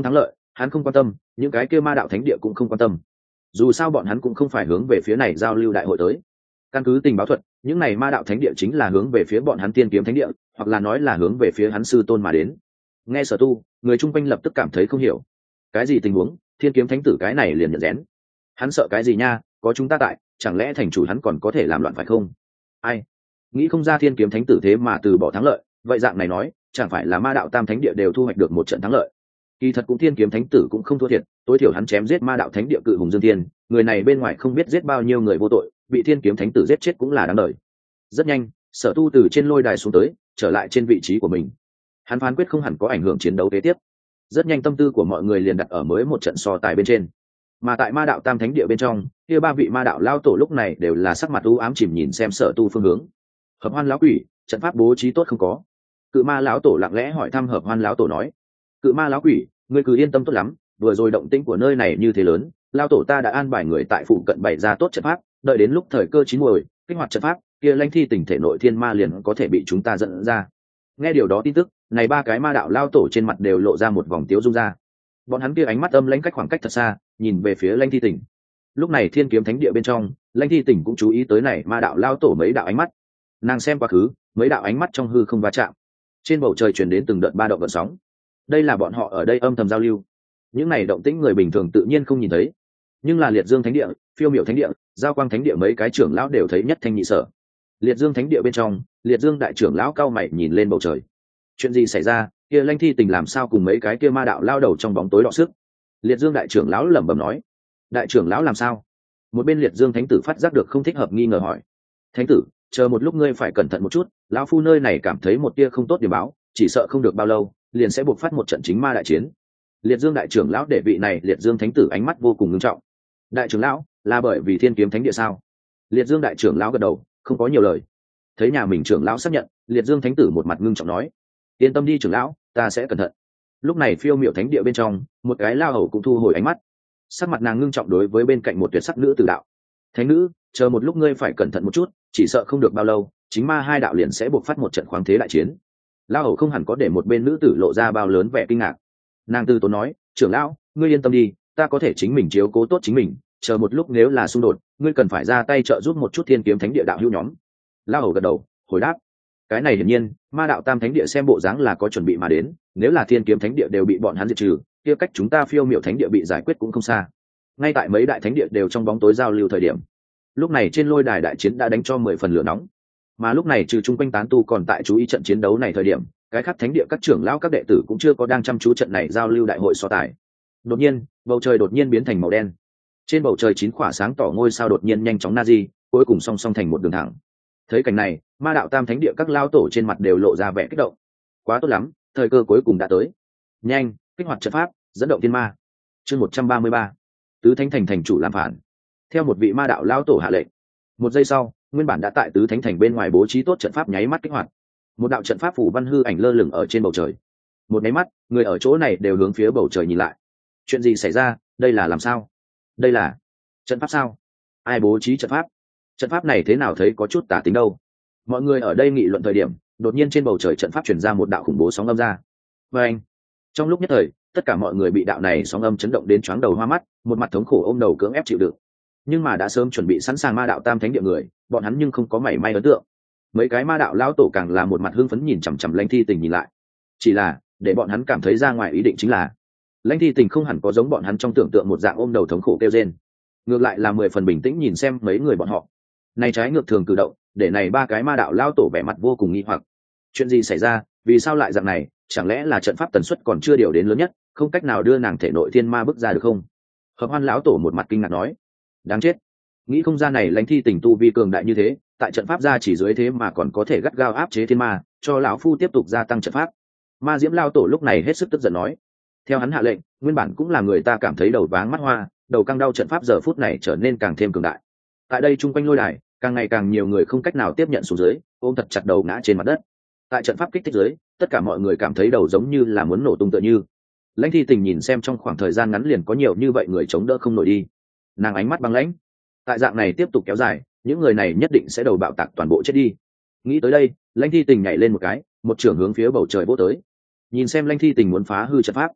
hắn không quan tâm, những cái kia ma đạo thánh địa cũng không quan tâm. Dù sao bọn hắn cũng không phải hướng về phía này giao lưu đại hội tới. Căn cứ tình báo thuật, những này ma đạo thánh địa chính là hướng về phía bọn hắn Tiên Kiếm Thánh địa, hoặc là nói là hướng về phía hắn sư tôn mà đến. Nghe Sở Tu, người chung quanh lập tức cảm thấy không hiểu. Cái gì tình huống? Thiên Kiếm Thánh tử cái này liền nhận rén. Hắn sợ cái gì nha, có chúng ta tại, chẳng lẽ thành chủ hắn còn có thể làm loạn phải không? Ai? Nghĩ không ra Thiên Kiếm Thánh tử thế mà từ bỏ thắng lợi, vậy dạng này nói, chẳng phải là ma đạo tam thánh địa đều thu hoạch được một trận thắng lợi. Kỳ thật cũng Thiên Kiếm Thánh tử cũng không thua thiệt, tối thiểu hắn chém giết ma đạo thánh địa cự hùng Dương Thiên, người này bên ngoài không biết giết bao nhiêu người vô tội, bị Thiên Kiếm Thánh tử giết chết cũng là đáng đời. Rất nhanh, Sở Tu từ trên lôi đài xuống tới, trở lại trên vị trí của mình. Hắn phán quyết không hẳn có ảnh hưởng chiến đấu kế tiếp. Rất nhanh tâm tư của mọi người liền đặt ở mới một trận so tài bên trên. Mà tại ma đạo tam thánh địa bên trong, kia ba vị ma đạo lao tổ lúc này đều là sắc mặt u ám chìm nhìn xem Sở Tu phương hướng. Hợp Hoan lão quỷ, trận pháp bố trí tốt không có? Cự ma lão tổ lặng lẽ hỏi thăm Hợp Hoan lão tổ nói. Cự ma lão quỷ, ngươi cứ yên tâm tốt lắm, vừa rồi động tĩnh của nơi này như thế lớn, lao tổ ta đã an bài người tại phụ cận bày ra tốt trận pháp, đợi đến lúc thời cơ chín muồi, kích hoạt trận pháp, kia Lãnh Thi Tỉnh thể nội thiên ma liền có thể bị chúng ta dẫn ra. Nghe điều đó tin tức, này ba cái ma đạo lao tổ trên mặt đều lộ ra một vòng tiếu dung ra. Bọn hắn kia ánh mắt âm lãnh cách khoảng cách thật xa, nhìn về phía Lãnh Thi Tỉnh. Lúc này Thiên Kiếm Thánh địa bên trong, Lãnh Thi Tỉnh cũng chú ý tới này ma đạo lao tổ mấy đạo ánh mắt. Nàng xem quá khứ, mấy đạo ánh mắt trong hư không va chạm. Trên bầu trời truyền đến từng đợt ba động gợn sóng. Đây là bọn họ ở đây âm thầm giao lưu. Những này động tĩnh người bình thường tự nhiên không nhìn thấy, nhưng là Liệt Dương Thánh địa, Phiêu Miểu Thánh địa, Giao Quang Thánh địa mấy cái trưởng lão đều thấy nhất thanh nhị sở. Liệt Dương Thánh địa bên trong, Liệt Dương đại trưởng lão cao mày nhìn lên bầu trời. Chuyện gì xảy ra? Kia Lãnh Thi Tình làm sao cùng mấy cái kia ma đạo lao đầu trong bóng tối đọ sức? Liệt Dương đại trưởng lão lẩm bẩm nói. Đại trưởng lão làm sao? Một bên Liệt Dương Thánh tử phát giác được không thích hợp nghi ngờ hỏi. Thánh tử, chờ một lúc ngươi phải cẩn thận một chút, lão phu nơi này cảm thấy một tia không tốt điểm báo, chỉ sợ không được bao lâu liền sẽ buộc phát một trận chính ma đại chiến. Liệt Dương đại trưởng lão để vị này Liệt Dương Thánh tử ánh mắt vô cùng nghiêm trọng. Đại trưởng lão, là bởi vì Thiên Kiếm Thánh địa sao? Liệt Dương đại trưởng lão gật đầu, không có nhiều lời. Thấy nhà mình trưởng lão xác nhận, Liệt Dương Thánh tử một mặt ngưng trọng nói: yên tâm đi trưởng lão, ta sẽ cẩn thận. Lúc này Phiêu Miểu Thánh địa bên trong, một cái lao hầu cũng thu hồi ánh mắt, sắc mặt nàng ngưng trọng đối với bên cạnh một tuyệt sắc nữ tử đạo: thánh nữ, chờ một lúc ngươi phải cẩn thận một chút, chỉ sợ không được bao lâu chính ma hai đạo liền sẽ buộc phát một trận khoáng thế đại chiến. Lao hầu không hẳn có để một bên nữ tử lộ ra bao lớn vẻ kinh ngạc. Nàng tư tốn nói: trưởng lão, ngươi yên tâm đi, ta có thể chính mình chiếu cố tốt chính mình, chờ một lúc nếu là xung đột, ngươi cần phải ra tay trợ giúp một chút Thiên Kiếm Thánh địa đạo hữu nhóm. Lao hầu gật đầu hồi đáp. Cái này hiển nhiên ma đạo tam thánh địa xem bộ dáng là có chuẩn bị mà đến, nếu là Thiên Kiếm Thánh địa đều bị bọn hắn diệt trừ, kia cách chúng ta Phiêu Miểu Thánh địa bị giải quyết cũng không xa. Ngay tại mấy đại thánh địa đều trong bóng tối giao lưu thời điểm, lúc này trên lôi đài đại chiến đã đánh cho mười phần lửa nóng. Mà lúc này trừ chung quanh tán tu còn tại chú ý trận chiến đấu này thời điểm, cái khác thánh địa các trưởng lão các đệ tử cũng chưa có đang chăm chú trận này giao lưu đại hội so tài. Đột nhiên bầu trời đột nhiên biến thành màu đen, trên bầu trời chín khỏa sáng tỏ ngôi sao đột nhiên nhanh chóng na di, cuối cùng song song thành một đường thẳng. Thấy cảnh này, ma đạo tam thánh địa các lao tổ trên mặt đều lộ ra vẻ kích động. Quá tốt lắm, thời cơ cuối cùng đã tới. Nhanh kích hoạt trận pháp, dẫn động thiên ma. Chương một trăm ba mươi ba, tứ thánh thành thành chủ làm phản. Theo một vị ma đạo lao tổ hạ lệnh, một giây sau, nguyên bản đã tại tứ thánh thành bên ngoài bố trí tốt trận pháp nháy mắt kích hoạt. Một đạo trận pháp phủ văn hư ảnh lơ lửng ở trên bầu trời. Một nháy mắt, người ở chỗ này đều hướng phía bầu trời nhìn lại. Chuyện gì xảy ra? Đây là làm sao? Đây là trận pháp sao? Ai bố trí trận pháp? Trận pháp này thế nào thấy có chút tà tính đâu? Mọi người ở đây nghị luận thời điểm, đột nhiên trên bầu trời trận pháp truyền ra một đạo khủng bố sóng âm ra. Và anh, trong lúc nhất thời, tất cả mọi người bị đạo này sóng âm chấn động đến choáng đầu hoa mắt, một mặt thống khổ ôm đầu cưỡng ép chịu đựng. Nhưng mà đã sớm chuẩn bị sẵn sàng ma đạo tam thánh địa người, bọn hắn nhưng không có mảy may ấn tượng. Mấy cái ma đạo lão tổ càng là một mặt hưng phấn nhìn chằm chằm Lãnh Thi Tình nhìn lại. Chỉ là để bọn hắn cảm thấy ra ngoài ý định chính là Lãnh Thi Tình không hẳn có giống bọn hắn trong tưởng tượng một dạng ôm đầu thống khổ kêu rên, ngược lại là mười phần bình tĩnh nhìn xem mấy người bọn họ. Này trái ngược thường cử động, để này ba cái ma đạo lão tổ vẻ mặt vô cùng nghi hoặc. Chuyện gì xảy ra? Vì sao lại dạng này? Chẳng lẽ là trận pháp tần suất còn chưa điều đến lớn nhất, không cách nào đưa nàng thể nội thiên ma bước ra được không? Hợp Hoan lão tổ một mặt kinh ngạc nói. Đáng chết, nghĩ không ra này Lãnh Thi Tình tu vi cường đại như thế, tại trận pháp gia chỉ dưới thế mà còn có thể gắt gao áp chế thiên ma, cho lão phu tiếp tục gia tăng trận pháp. Ma Diễm lão tổ lúc này hết sức tức giận nói. Theo hắn hạ lệnh, nguyên bản cũng là người ta cảm thấy đầu váng mắt hoa, đầu căng đau trận pháp giờ phút này trở nên càng thêm cường đại. Tại đây chung quanh lôi đài, càng ngày càng nhiều người không cách nào tiếp nhận xuống dưới, ôm thật chặt đầu ngã trên mặt đất. Tại trận pháp kích thích dưới, tất cả mọi người cảm thấy đầu giống như là muốn nổ tung tựa như. Lãnh Thi Tình nhìn xem trong khoảng thời gian ngắn liền có nhiều như vậy người chống đỡ không nổi đi, nàng ánh mắt băng lãnh. Tại dạng này tiếp tục kéo dài, những người này nhất định sẽ đầu bạo tạc toàn bộ chết đi. Nghĩ tới đây, Lãnh Thi Tình nhảy lên một cái, một trường hướng phía bầu trời vỗ tới. Nhìn xem Lãnh Thi Tình muốn phá hư trận pháp,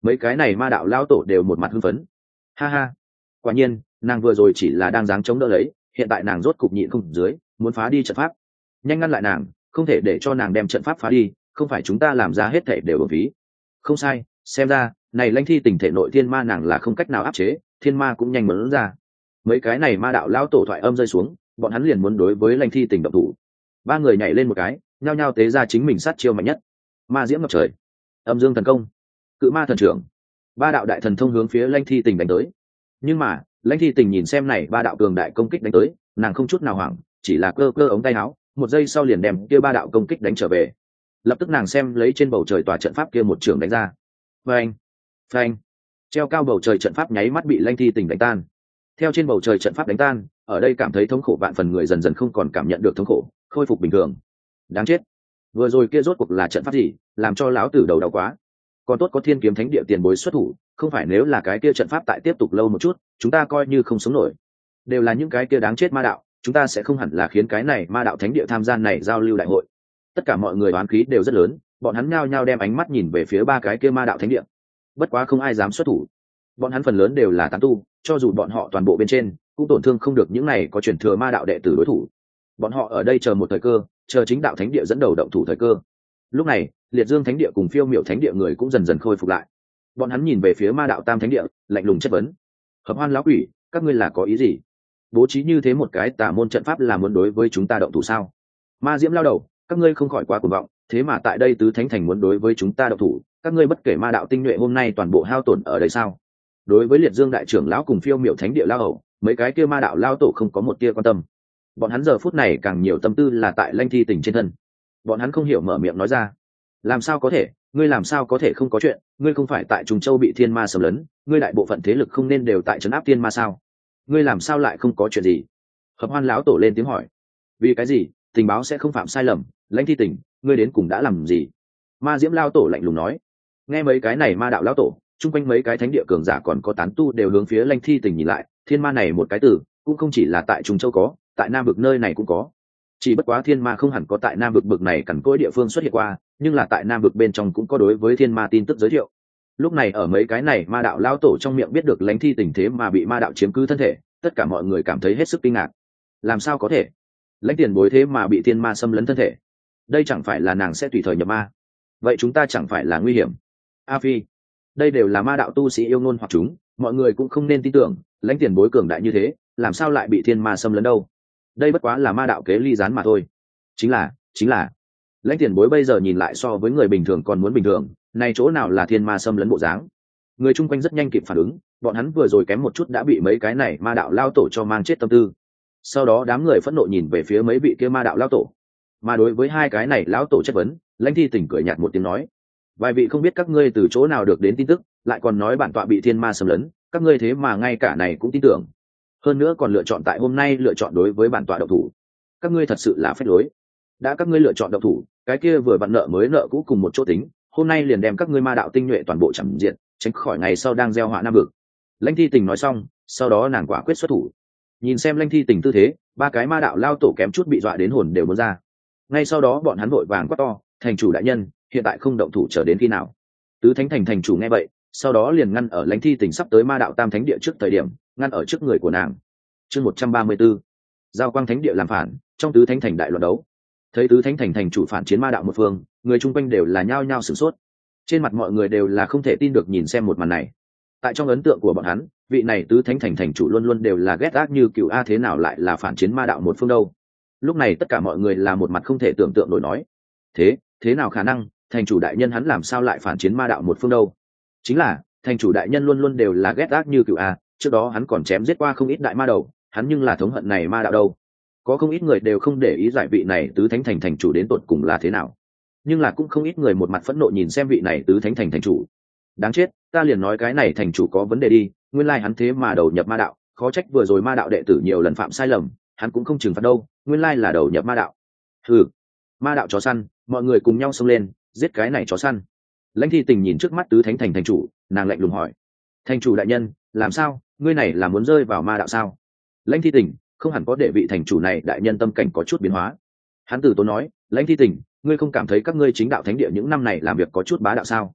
mấy cái này ma đạo lao tổ đều một mặt hưng phấn. Ha ha, quả nhiên nàng vừa rồi chỉ là đang dáng chống đỡ lấy, hiện tại nàng rốt cục nhịn không dưới, muốn phá đi trận pháp. Nhanh ngăn lại nàng, không thể để cho nàng đem trận pháp phá đi, không phải chúng ta làm ra hết thể đều bổ phí. Không sai, xem ra này Lãnh Thi Tình thể nội thiên ma nàng là không cách nào áp chế, thiên ma cũng nhanh muốn ra. Mấy cái này ma đạo lao tổ thoại âm rơi xuống, bọn hắn liền muốn đối với Lãnh Thi Tình động thủ. Ba người nhảy lên một cái, nhao nhao tế ra chính mình sát chiêu mạnh nhất. Ma diễm ngập trời, âm dương thần công, cự ma thần trưởng, ba đạo đại thần thông hướng phía Lãnh Thi Tình đánh tới. Nhưng mà Lãnh Thi Tình nhìn xem này ba đạo cường đại công kích đánh tới, nàng không chút nào hoảng, chỉ là cơ cơ ống tay áo, một giây sau liền đem kia ba đạo công kích đánh trở về. Lập tức nàng xem lấy trên bầu trời tòa trận pháp kia một trường đánh ra. Phanh, phanh, treo cao bầu trời trận pháp nháy mắt bị Lãnh Thi Tình đánh tan. Theo trên bầu trời trận pháp đánh tan, ở đây cảm thấy thống khổ vạn phần người dần dần không còn cảm nhận được thống khổ, khôi phục bình thường. Đáng chết, vừa rồi kia rốt cuộc là trận pháp gì, làm cho lão tử đầu đau quá. Còn tốt có Thiên Kiếm Thánh Địa tiền bối xuất thủ, không phải nếu là cái kia trận pháp tại tiếp tục lâu một chút, chúng ta coi như không sống nổi. Đều là những cái kia đáng chết ma đạo, chúng ta sẽ không hẳn là khiến cái này ma đạo thánh địa tham gia này giao lưu đại hội. Tất cả mọi người oán khí đều rất lớn, bọn hắn nhao nhao đem ánh mắt nhìn về phía ba cái kia ma đạo thánh địa. Bất quá không ai dám xuất thủ. Bọn hắn phần lớn đều là tán tu, cho dù bọn họ toàn bộ bên trên cũng tổn thương không được những này có truyền thừa ma đạo đệ tử đối thủ. Bọn họ ở đây chờ một thời cơ, chờ chính đạo thánh địa dẫn đầu động thủ thời cơ. Lúc này Liệt Dương thánh địa cùng Phiêu Miểu thánh địa người cũng dần dần khôi phục lại. Bọn hắn nhìn về phía ma đạo Tam thánh địa, lạnh lùng chất vấn: Hợp Hoan lão quỷ, các ngươi là có ý gì? Bố trí như thế một cái tà môn trận pháp là muốn đối với chúng ta động thủ sao? Ma Diễm lao đầu, các ngươi không khỏi quá cuồng vọng, thế mà tại đây tứ thánh thành muốn đối với chúng ta động thủ, các ngươi bất kể ma đạo tinh nhuệ hôm nay toàn bộ hao tổn ở đây sao? Đối với Liệt Dương đại trưởng lão cùng Phiêu Miểu thánh địa lao hầu, mấy cái kia ma đạo lao tổ không có một tia quan tâm. Bọn hắn giờ phút này càng nhiều tâm tư là tại Lãnh Thi Tình trên thân. Bọn hắn không hiểu mở miệng nói ra: làm sao có thể, ngươi làm sao có thể không có chuyện, ngươi không phải tại Trùng Châu bị thiên ma xâm lấn, ngươi đại bộ phận thế lực không nên đều tại trấn áp thiên ma sao? Ngươi làm sao lại không có chuyện gì? Hợp Hoan lão tổ lên tiếng hỏi. Vì cái gì? Tình báo sẽ không phạm sai lầm, Lãnh Thi Tình, ngươi đến cùng đã làm gì? Ma Diễm lao tổ lạnh lùng nói. Nghe mấy cái này ma đạo lão tổ, chung quanh mấy cái thánh địa cường giả còn có tán tu đều hướng phía Lãnh Thi Tình nhìn lại, thiên ma này một cái từ cũng không chỉ là tại Trùng Châu có, tại Nam vực nơi này cũng có. Chỉ bất quá thiên ma không hẳn có tại Nam vực bực này cằn cỗi địa phương xuất hiện qua, nhưng là tại Nam vực bên trong cũng có đối với thiên ma tin tức giới thiệu. Lúc này ở mấy cái này ma đạo lao tổ trong miệng biết được Lãnh Thi Tình thế mà bị ma đạo chiếm cứ thân thể, tất cả mọi người cảm thấy hết sức kinh ngạc. Làm sao có thể? Lãnh tiền bối thế mà bị thiên ma xâm lấn thân thể, đây chẳng phải là nàng sẽ tùy thời nhập ma? Vậy chúng ta chẳng phải là nguy hiểm? A Phi, đây đều là ma đạo tu sĩ yêu ngôn hoặc chúng, mọi người cũng không nên tin tưởng. Lãnh tiền bối cường đại như thế, làm sao lại bị thiên ma xâm lấn đâu? Đây bất quá là ma đạo kế ly gián mà thôi. Chính là chính là Lãnh tiền bối bây giờ nhìn lại so với người bình thường còn muốn bình thường, này chỗ nào là thiên ma xâm lấn bộ dáng? Người chung quanh rất nhanh kịp phản ứng, bọn hắn vừa rồi kém một chút đã bị mấy cái này ma đạo lao tổ cho mang chết tâm tư. Sau đó đám người phẫn nộ nhìn về phía mấy vị kia ma đạo lao tổ, mà đối với hai cái này lão tổ chất vấn, Lãnh Thi Tình cười nhạt một tiếng nói: vài vị không biết các ngươi từ chỗ nào được đến tin tức, lại còn nói bản tọa bị thiên ma xâm lấn, các ngươi thế mà ngay cả này cũng tin tưởng, hơn nữa còn lựa chọn tại hôm nay lựa chọn đối với bản tọa độc thủ. Các ngươi thật sự là phách lối. Đã các ngươi lựa chọn độc thủ, cái kia vừa vặn nợ mới nợ cũ cùng một chỗ tính, hôm nay liền đem các ngươi ma đạo tinh nhuệ toàn bộ chẳng diện, tránh khỏi ngày sau đang gieo họa Nam vực. Lãnh Thi Tình nói xong, sau đó nàng quả quyết xuất thủ. Nhìn xem Lãnh Thi Tình tư thế, ba cái ma đạo lao tổ kém chút bị dọa đến hồn đều muốn ra. Ngay sau đó bọn hắn vội vàng quát to: thành chủ đại nhân, hiện tại không động thủ chờ đến khi nào? Tứ thánh thành thành chủ nghe vậy, sau đó liền ngăn ở Lãnh Thi Tình sắp tới ma đạo Tam thánh địa trước thời điểm, ngăn ở trước người của nàng. Chương một trăm ba mươi 134, giao quang thánh địa làm phản, trong tứ thánh thành đại loạn đấu. Thấy tứ thánh thành thành chủ phản chiến ma đạo một phương, người chung quanh đều là nhao nhao sửng sốt. Trên mặt mọi người đều là không thể tin được nhìn xem một màn này. Tại trong ấn tượng của bọn hắn, vị này tứ thánh thành thành chủ luôn luôn đều là ghét ác như cựu a, thế nào lại là phản chiến ma đạo một phương đâu? Lúc này tất cả mọi người là một mặt không thể tưởng tượng nổi nói: thế thế nào khả năng? Thành chủ đại nhân hắn làm sao lại phản chiến ma đạo một phương đâu? Chính là thành chủ đại nhân luôn luôn đều là ghét ác như cựu a, trước đó hắn còn chém giết qua không ít đại ma đầu, hắn nhưng là thống hận này ma đạo đâu. Có không ít người đều không để ý giải vị này tứ thánh thành thành chủ đến tột cùng là thế nào, nhưng là cũng không ít người một mặt phẫn nộ nhìn xem vị này tứ thánh thành thành chủ. Đáng chết, ta liền nói cái này thành chủ có vấn đề đi, nguyên lai hắn thế mà đầu nhập ma đạo, khó trách vừa rồi ma đạo đệ tử nhiều lần phạm sai lầm, hắn cũng không trừng phạt đâu, nguyên lai là đầu nhập ma đạo. Hừ, ma đạo chó săn, mọi người cùng nhau xông lên, giết cái này chó săn. Lãnh Thi Tình nhìn trước mắt tứ thánh thành thành chủ, nàng lạnh lùng hỏi: thành chủ đại nhân, làm sao, ngươi này là muốn rơi vào ma đạo sao? Lãnh Thi Tình không hẳn có để vị thành chủ này đại nhân tâm cảnh có chút biến hóa. Hắn từ tốn nói: Lãnh Thi Tình, ngươi không cảm thấy các ngươi chính đạo thánh địa những năm này làm việc có chút bá đạo sao?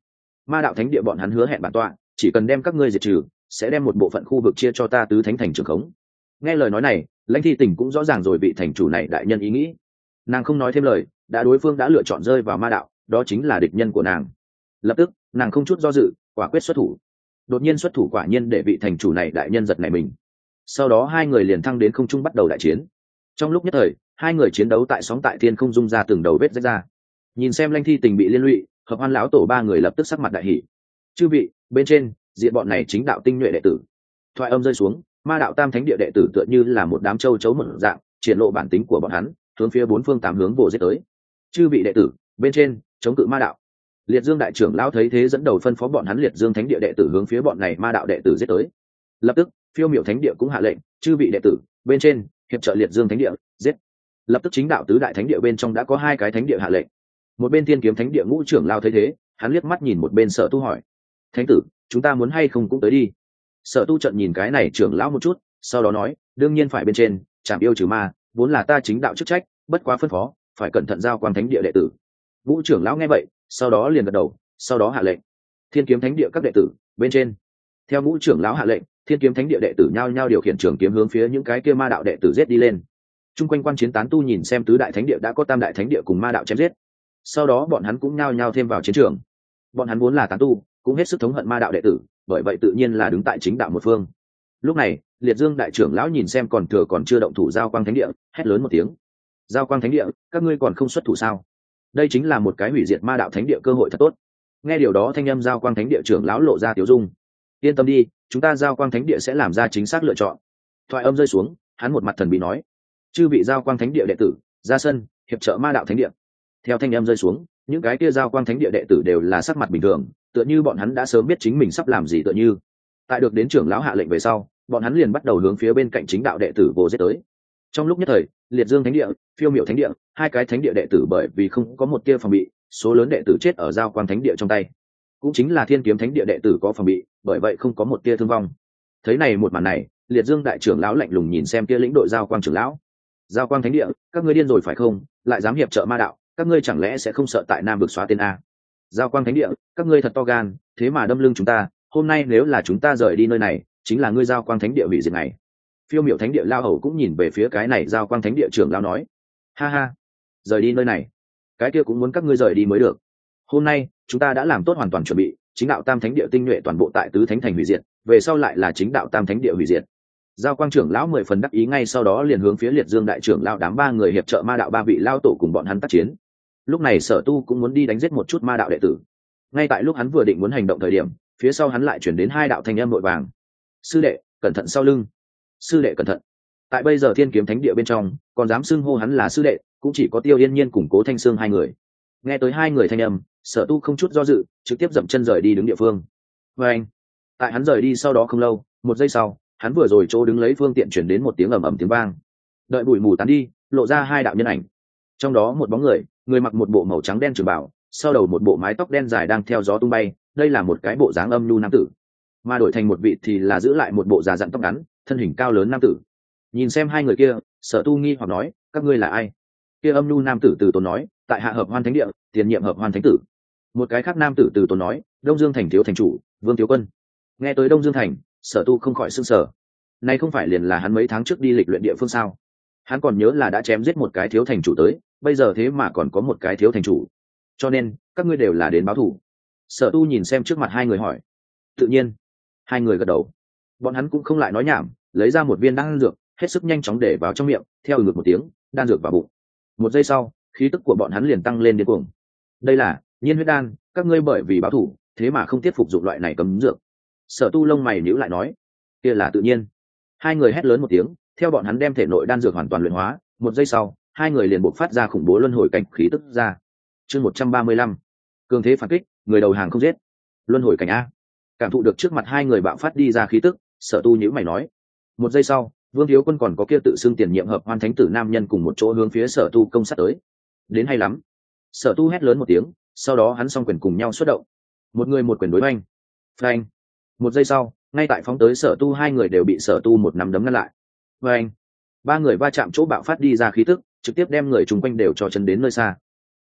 Ma đạo thánh địa bọn hắn hứa hẹn bản tọa chỉ cần đem các ngươi diệt trừ, sẽ đem một bộ phận khu vực chia cho ta tứ thánh thành trưởng khống. Nghe lời nói này, Lãnh Thi Tình cũng rõ ràng rồi vị thành chủ này đại nhân ý nghĩ. Nàng không nói thêm lời, đã đối phương đã lựa chọn rơi vào ma đạo, đó chính là địch nhân của nàng. Lập tức nàng không chút do dự, quả quyết xuất thủ. Đột nhiên xuất thủ quả nhiên để vị thành chủ này đại nhân giật nảy mình. Sau đó hai người liền thăng đến không trung bắt đầu đại chiến. Trong lúc nhất thời, hai người chiến đấu tại sóng tại thiên không dung ra từng đầu vết rách ra. Nhìn xem Lãnh Thi Tình bị liên lụy, Hợp Hoan lão tổ ba người lập tức sắc mặt đại hỉ. Chư vị, bên trên, diện bọn này chính đạo tinh nhuệ đệ tử. Thoại âm rơi xuống, ma đạo tam thánh địa đệ tử tựa như là một đám châu chấu một dạng, triển lộ bản tính của bọn hắn, hướng phía bốn phương tám hướng vồ giết tới. Chư vị đệ tử, bên trên, chống cự ma đạo. Liệt Dương đại trưởng lão thấy thế dẫn đầu phân phó bọn hắn Liệt Dương thánh địa đệ tử hướng phía bọn này ma đạo đệ tử giết tới. Lập tức, Phiêu Miểu thánh địa cũng hạ lệnh, chư vị đệ tử, bên trên, hiệp trợ Liệt Dương thánh địa, giết. Lập tức chính đạo tứ đại thánh địa bên trong đã có hai cái thánh địa hạ lệnh. Một bên Thiên Kiếm thánh địa ngũ trưởng lão thấy thế, hắn liếc mắt nhìn một bên Sở Tu hỏi: "Thánh tử, chúng ta muốn hay không cũng tới đi?" Sở Tu trận nhìn cái này trưởng lão một chút, sau đó nói: "Đương nhiên phải bên trên, chạm yêu trừ ma, vốn là ta chính đạo chức trách, bất quá phân phó, phải cẩn thận giao quang thánh địa đệ tử." Ngũ trưởng lão nghe vậy, sau đó liền gật đầu, sau đó hạ lệnh: Thiên Kiếm thánh địa các đệ tử, bên trên. Theo ngũ trưởng lão hạ lệnh, Thiên Kiếm thánh địa đệ tử nhao nhao điều khiển trường kiếm hướng phía những cái kia ma đạo đệ tử giết đi lên. Trung quanh quan chiến tán tu nhìn xem tứ đại thánh địa đã có tam đại thánh địa cùng ma đạo chém giết, sau đó bọn hắn cũng nhao nhao thêm vào chiến trường. Bọn hắn vốn là tán tu, cũng hết sức thống hận ma đạo đệ tử, bởi vậy tự nhiên là đứng tại chính đạo một phương. Lúc này, Liệt Dương đại trưởng lão nhìn xem còn thừa còn chưa động thủ giao quang thánh địa, hét lớn một tiếng: giao quang thánh địa, các ngươi còn không xuất thủ sao? Đây chính là một cái hủy diệt ma đạo thánh địa cơ hội thật tốt. Nghe điều đó, thanh âm giao quang thánh địa trưởng lão lộ ra tiểu dung: yên tâm đi, chúng ta giao quang thánh địa sẽ làm ra chính xác lựa chọn. Thoại âm rơi xuống, hắn một mặt thần bí nói: chư vị giao quang thánh địa đệ tử, ra sân, hiệp trợ ma đạo thánh địa. Theo thanh âm rơi xuống, những cái kia giao quang thánh địa đệ tử đều là sắc mặt bình thường, tựa như bọn hắn đã sớm biết chính mình sắp làm gì tựa như. Tại được đến trưởng lão hạ lệnh về sau, bọn hắn liền bắt đầu hướng phía bên cạnh chính đạo đệ tử vô giết tới. Trong lúc nhất thời, Liệt Dương thánh địa, Phiêu Miểu thánh địa, hai cái thánh địa đệ tử bởi vì không có một tia phòng bị, số lớn đệ tử chết ở giao quang thánh địa trong tay. Cũng chính là Thiên Kiếm thánh địa đệ tử có phòng bị, bởi vậy không có một tia thương vong. Thấy này một màn này, Liệt Dương đại trưởng lão lạnh lùng nhìn xem kia lĩnh đội giao quang trưởng lão: giao quang thánh địa, các ngươi điên rồi phải không? Lại dám hiệp trợ ma đạo, các ngươi chẳng lẽ sẽ không sợ tại Nam vực xóa tên a? Giao quang thánh địa, các ngươi thật to gan, thế mà đâm lưng chúng ta. Hôm nay nếu là chúng ta rời đi nơi này, chính là ngươi giao quang thánh địa hủy diệt này. Phiêu Miểu thánh địa lao hầu cũng nhìn về phía cái này giao quang thánh địa trưởng lão nói: ha ha, rời đi nơi này, cái kia cũng muốn các ngươi rời đi mới được. Hôm nay chúng ta đã làm tốt hoàn toàn chuẩn bị, chính đạo tam thánh địa tinh nhuệ toàn bộ tại tứ thánh thành hủy diệt, về sau lại là chính đạo tam thánh địa hủy diệt. Giao quang trưởng lão mười phần đắc ý, ngay sau đó liền hướng phía Liệt Dương đại trưởng lão đám ba người hiệp trợ ma đạo ba vị lao tổ cùng bọn hắn tác chiến. Lúc này Sở Tu cũng muốn đi đánh giết một chút ma đạo đệ tử. Ngay tại lúc hắn vừa định muốn hành động thời điểm, phía sau hắn lại chuyển đến hai đạo thanh âm vội vàng: sư đệ, cẩn thận sau lưng, sư đệ cẩn thận. Tại bây giờ Thiên Kiếm thánh địa bên trong, còn dám xưng hô hắn là sư đệ cũng chỉ có Tiêu Yên Nhiên cùng Cố Thanh Sương hai người. Nghe tới hai người thanh âm, Sở Tu không chút do dự, trực tiếp dậm chân rời đi đứng địa phương. Và anh, tại hắn rời đi sau đó không lâu, một giây sau, hắn vừa rồi chỗ đứng lấy phương tiện chuyển đến một tiếng ầm ầm tiếng vang. Đợi bụi mù tán đi, lộ ra hai đạo nhân ảnh. Trong đó một bóng người, người mặc một bộ màu trắng đen trường bào, sau đầu một bộ mái tóc đen dài đang theo gió tung bay, đây là một cái bộ dáng âm nhu nam tử. Mà đổi thành một vị thì là giữ lại một bộ già dặn tóc ngắn, thân hình cao lớn nam tử. Nhìn xem hai người kia, Sở Tu nghi hoặc nói: các ngươi là ai? Kia âm nhu nam tử từ tốn nói: tại hạ Hợp Hoan thánh địa, tiền nhiệm Hợp Hoan thánh tử. Một cái khác nam tử từ tốn nói: Đông Dương thành thiếu thành chủ, Vương Thiếu Quân. Nghe tới Đông Dương thành, Sở Tu không khỏi sững sờ. Này không phải liền là hắn mấy tháng trước đi lịch luyện địa phương sao? Hắn còn nhớ là đã chém giết một cái thiếu thành chủ tới, bây giờ thế mà còn có một cái thiếu thành chủ. Cho nên, các ngươi đều là đến báo thù. Sở Tu nhìn xem trước mặt hai người hỏi. Tự nhiên, hai người gật đầu. Bọn hắn cũng không lại nói nhảm, lấy ra một viên đan dược, hết sức nhanh chóng để vào trong miệng, theo ngược một tiếng, đan dược vào bụng. Một giây sau, khí tức của bọn hắn liền tăng lên điên cuồng. Đây là Nhiên huyết đan, các ngươi bởi vì báo thù, thế mà không tiếp phục dụng loại này cấm dược. Sở Tu lông mày nhíu lại nói: kia là tự nhiên. Hai người hét lớn một tiếng, theo bọn hắn đem thể nội đan dược hoàn toàn luyện hóa, một giây sau, hai người liền bộc phát ra khủng bố luân hồi cảnh khí tức ra. Chương một trăm ba mươi lăm, cường thế phản kích, người đầu hàng không giết. Luân hồi cảnh a. Cảm thụ được trước mặt hai người bạo phát đi ra khí tức, Sở Tu nhíu mày nói. Một giây sau, Vương Thiếu Quân còn có kia tự xưng tiền nhiệm Hợp Hoan thánh tử nam nhân cùng một chỗ hướng phía Sở Tu công sát tới. Đến hay lắm. Sở Tu hét lớn một tiếng, sau đó hắn song quyền cùng nhau xuất động. Một người một quyền đối oanh. Phanh. Một giây sau, ngay tại phóng tới Sở Tu hai người đều bị Sở Tu một nắm đấm ngăn lại. Phanh. Ba người va chạm chỗ bạo phát đi ra khí tức, trực tiếp đem người chung quanh đều cho chân đến nơi xa.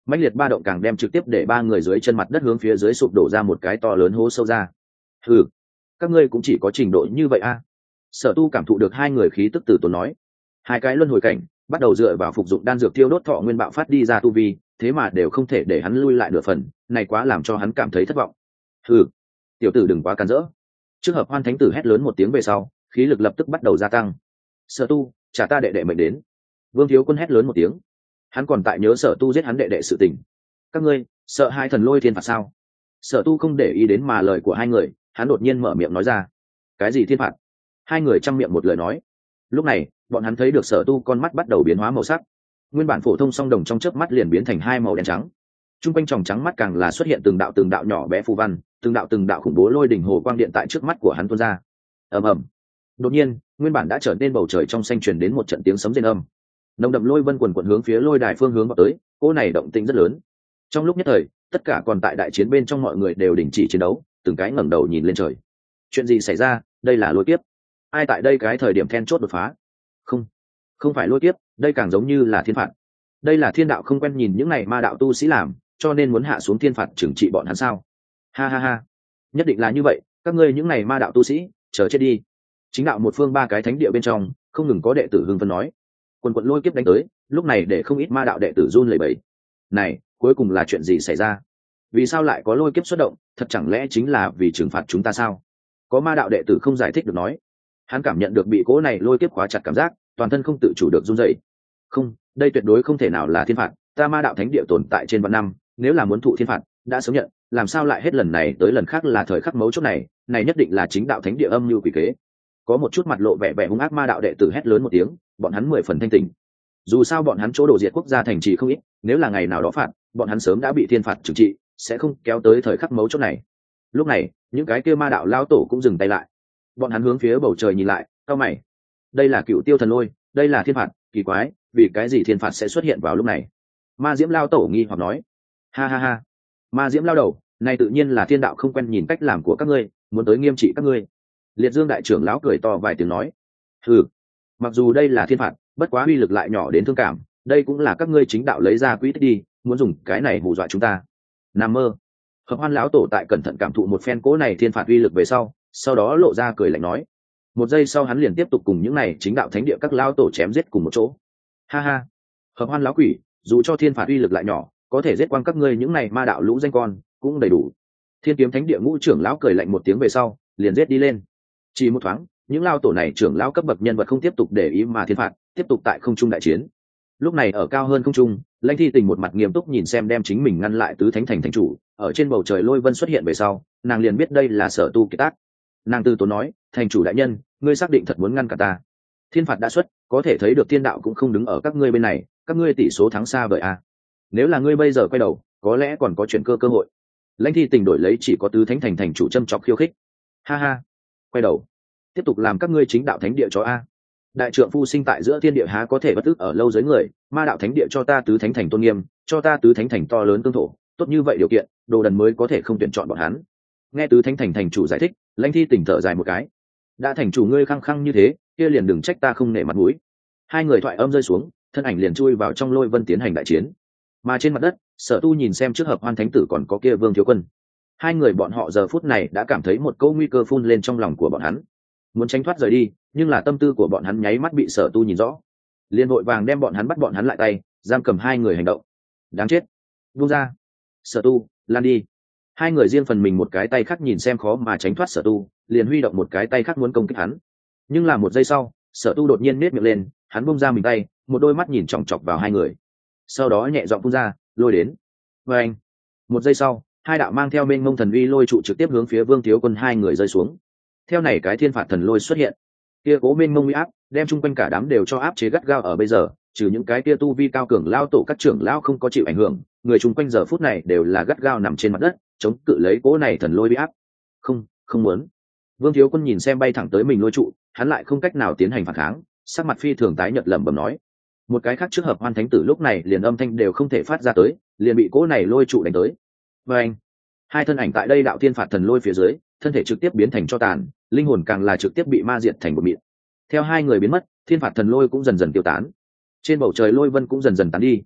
mãnh liệt ba động càng đem trực tiếp để ba người dưới chân mặt đất hướng phía dưới sụp đổ ra một cái to lớn hố sâu ra. Ừ, các ngươi cũng chỉ có trình độ như vậy a à? Sở Tu cảm thụ được hai người khí tức từ tốn nói. Hai cái luân hồi cảnh bắt đầu dựa vào phục dụng đan dược tiêu đốt thọ nguyên bạo phát đi ra tu vi, thế mà đều không thể để hắn lui lại nửa phần, này quá làm cho hắn cảm thấy thất vọng. Ừ, tiểu tử đừng quá càn rỡ. Trước Hợp Hoan Thánh tử hét lớn một tiếng về sau, khí lực lập tức bắt đầu gia tăng. Sở Tu, trả ta đệ đệ mệnh đến. Vương Thiếu Quân hét lớn một tiếng. Hắn còn tại nhớ Sở Tu giết hắn đệ đệ sự tình. Các ngươi sợ hai thần lôi thiên phạt sao? Sở Tu không để ý đến mà lời của hai người, hắn đột nhiên mở miệng nói ra. Cái gì thiên phạt? Hai người chăm miệng một lời nói. Lúc này bọn hắn thấy được Sở Tu con mắt bắt đầu biến hóa màu sắc, nguyên bản phổ thông song đồng trong chớp mắt liền biến thành hai màu đen trắng. Trung quanh tròng trắng mắt càng là xuất hiện từng đạo từng đạo nhỏ bé phù văn, từng đạo từng đạo khủng bố lôi đỉnh hồ quang điện tại trước mắt của hắn tuôn ra. Ầm ầm. Đột nhiên, nguyên bản đã trở nên bầu trời trong xanh truyền đến một trận tiếng sấm rền âm. Nồng đậm lôi vân quần quần hướng phía lôi đài phương hướng vào tới, cỗ này động tĩnh rất lớn. Trong lúc nhất thời, tất cả còn tại đại chiến bên trong mọi người đều đình chỉ chiến đấu, từng cái ngẩng đầu nhìn lên trời. Chuyện gì xảy ra? Đây là lôi kiếp. Ai tại đây cái thời điểm then chốt đột phá? Không, không phải lôi kiếp, đây càng giống như là thiên phạt. Đây là thiên đạo không quen nhìn những này ma đạo tu sĩ làm, cho nên muốn hạ xuống thiên phạt trừng trị bọn hắn sao? Ha ha ha, nhất định là như vậy, các ngươi những này ma đạo tu sĩ, chờ chết đi. Chính đạo một phương ba cái thánh địa bên trong, không ngừng có đệ tử hưng phấn nói. Quần quần lôi kiếp đánh tới, lúc này để không ít ma đạo đệ tử run lẩy bẩy. Này, cuối cùng là chuyện gì xảy ra? Vì sao lại có lôi kiếp xuất động? Thật chẳng lẽ chính là vì trừng phạt chúng ta sao? Có ma đạo đệ tử không giải thích được nói. Hắn cảm nhận được bị cỗ này lôi kiếp khóa chặt cảm giác, toàn thân không tự chủ được run rẩy. Không, đây tuyệt đối không thể nào là thiên phạt, ta ma đạo thánh địa tồn tại trên vạn năm, nếu là muốn thụ thiên phạt, đã sớm nhận, làm sao lại hết lần này tới lần khác là thời khắc mấu chốt này, này nhất định là chính đạo thánh địa âm mưu quỷ kế. Có một chút mặt lộ vẻ vẻ hung ác ma đạo đệ tử hét lớn một tiếng, bọn hắn mười phần thanh tỉnh. Dù sao bọn hắn chỗ đổ diệt quốc gia thành trì không ít, nếu là ngày nào đó phạt, bọn hắn sớm đã bị thiên phạt trừng trị, sẽ không kéo tới thời khắc mấu chốt này. Lúc này, những cái kia ma đạo lao tổ cũng dừng tay lại. Bọn hắn hướng phía bầu trời nhìn lại, cau mày. Đây là Cựu Tiêu thần lôi, đây là thiên phạt, kỳ quái, vì cái gì thiên phạt sẽ xuất hiện vào lúc này? Ma Diễm lao tổ nghi hoặc nói. Ha ha ha. Ma Diễm lao đầu, này tự nhiên là thiên đạo không quen nhìn cách làm của các ngươi, muốn tới nghiêm trị các ngươi. Liệt Dương đại trưởng lão cười to vài tiếng nói. Hừ, mặc dù đây là thiên phạt, bất quá uy lực lại nhỏ đến thương cảm, đây cũng là các ngươi chính đạo lấy ra quỹ tích đi, muốn dùng cái này hù dọa chúng ta. Nằm mơ. Hợp Hoan lão tổ tại cẩn thận cảm thụ một phen cỗ này thiên phạt uy lực về sau, sau đó lộ ra cười lạnh nói. Một giây sau hắn liền tiếp tục cùng những này chính đạo thánh địa các lão tổ chém giết cùng một chỗ. Ha ha. Hợp Hoan lão quỷ, dù cho thiên phạt uy lực lại nhỏ, có thể giết quang các ngươi những này ma đạo lũ danh con, cũng đầy đủ. Thiên Kiếm Thánh địa ngũ trưởng lão cười lạnh một tiếng về sau, liền giết đi lên. Chỉ một thoáng, những lao tổ này trưởng lão cấp bậc nhân vật không tiếp tục để ý mà thiên phạt, tiếp tục tại không trung đại chiến. Lúc này ở cao hơn không trung, Lãnh Thi Tình một mặt nghiêm túc nhìn xem đem chính mình ngăn lại tứ thánh thành thành chủ, ở trên bầu trời lôi vân xuất hiện về sau, nàng liền biết đây là Sở Tu kiệt tác. Nàng từ tốn nói, thành chủ đại nhân, ngươi xác định thật muốn ngăn cả ta? Thiên phạt đã xuất, có thể thấy được thiên đạo cũng không đứng ở các ngươi bên này, các ngươi tỷ số thắng xa vời à? Nếu là ngươi bây giờ quay đầu, có lẽ còn có chuyển cơ cơ hội. Lãnh Thi Tình đổi lấy chỉ có tứ thánh thành thành chủ châm chọc khiêu khích. Ha ha, quay đầu, tiếp tục làm các ngươi chính đạo thánh địa cho a. Đại trượng phu sinh tại giữa thiên địa há có thể bất tức ở lâu giới người, ma đạo thánh địa cho ta tứ thánh thành tôn nghiêm, cho ta tứ thánh thành to lớn cương thổ, tốt như vậy điều kiện, đồ đần mới có thể không tuyển chọn bọn hắn. Nghe tứ thánh thành thành chủ giải thích, Lãnh Thi Tình thở dài một cái. Đã thành chủ ngươi khăng khăng như thế, kia liền đừng trách ta không nể mặt mũi. Hai người thoại âm rơi xuống, thân ảnh liền chui vào trong lôi vân tiến hành đại chiến. Mà trên mặt đất, Sở Tu nhìn xem trước Hợp Hoan thánh tử còn có kia Vương Thiếu Quân. Hai người bọn họ giờ phút này đã cảm thấy một câu nguy cơ phun lên trong lòng của bọn hắn, muốn tránh thoát rời đi, nhưng là tâm tư của bọn hắn nháy mắt bị Sở Tu nhìn rõ, liền vội vàng đem bọn hắn bắt bọn hắn lại tay, giam cầm hai người hành động. Đáng chết, buông ra. Sở Tu, lan đi. Hai người riêng phần mình một cái tay khác nhìn xem khó mà tránh thoát Sở Tu, liền huy động một cái tay khác muốn công kích hắn. Nhưng là một giây sau, Sở Tu đột nhiên nết miệng lên, hắn buông ra mình tay, một đôi mắt nhìn chòng chọc vào hai người, sau đó nhẹ giọng phun ra, lôi đến. Và anh, một giây sau, hai đạo mang theo mênh mông thần uy lôi trụ trực tiếp hướng phía Vương Thiếu Quân hai người rơi xuống. Theo này cái thiên phạt thần lôi xuất hiện, kia cố mênh mông uy áp đem chung quanh cả đám đều cho áp chế gắt gao ở bây giờ, trừ những cái kia tu vi cao cường lao tổ các trưởng lao không có chịu ảnh hưởng, người chung quanh giờ phút này đều là gắt gao nằm trên mặt đất, chống cự lấy cố này thần lôi uy áp. Không, không muốn. Vương Thiếu Quân nhìn xem bay thẳng tới mình lôi trụ, hắn lại không cách nào tiến hành phản kháng, sắc mặt phi thường tái nhợt lẩm bẩm nói. Một cái khác trước Hợp Hoan thánh tử lúc này liền âm thanh đều không thể phát ra tới, liền bị cố này lôi trụ đánh tới. Và anh, hai thân ảnh tại đây đạo thiên phạt thần lôi phía dưới, thân thể trực tiếp biến thành cho tàn, linh hồn càng là trực tiếp bị ma diệt thành một mịn. Theo hai người biến mất, thiên phạt thần lôi cũng dần dần tiêu tán, trên bầu trời lôi vân cũng dần dần tán đi.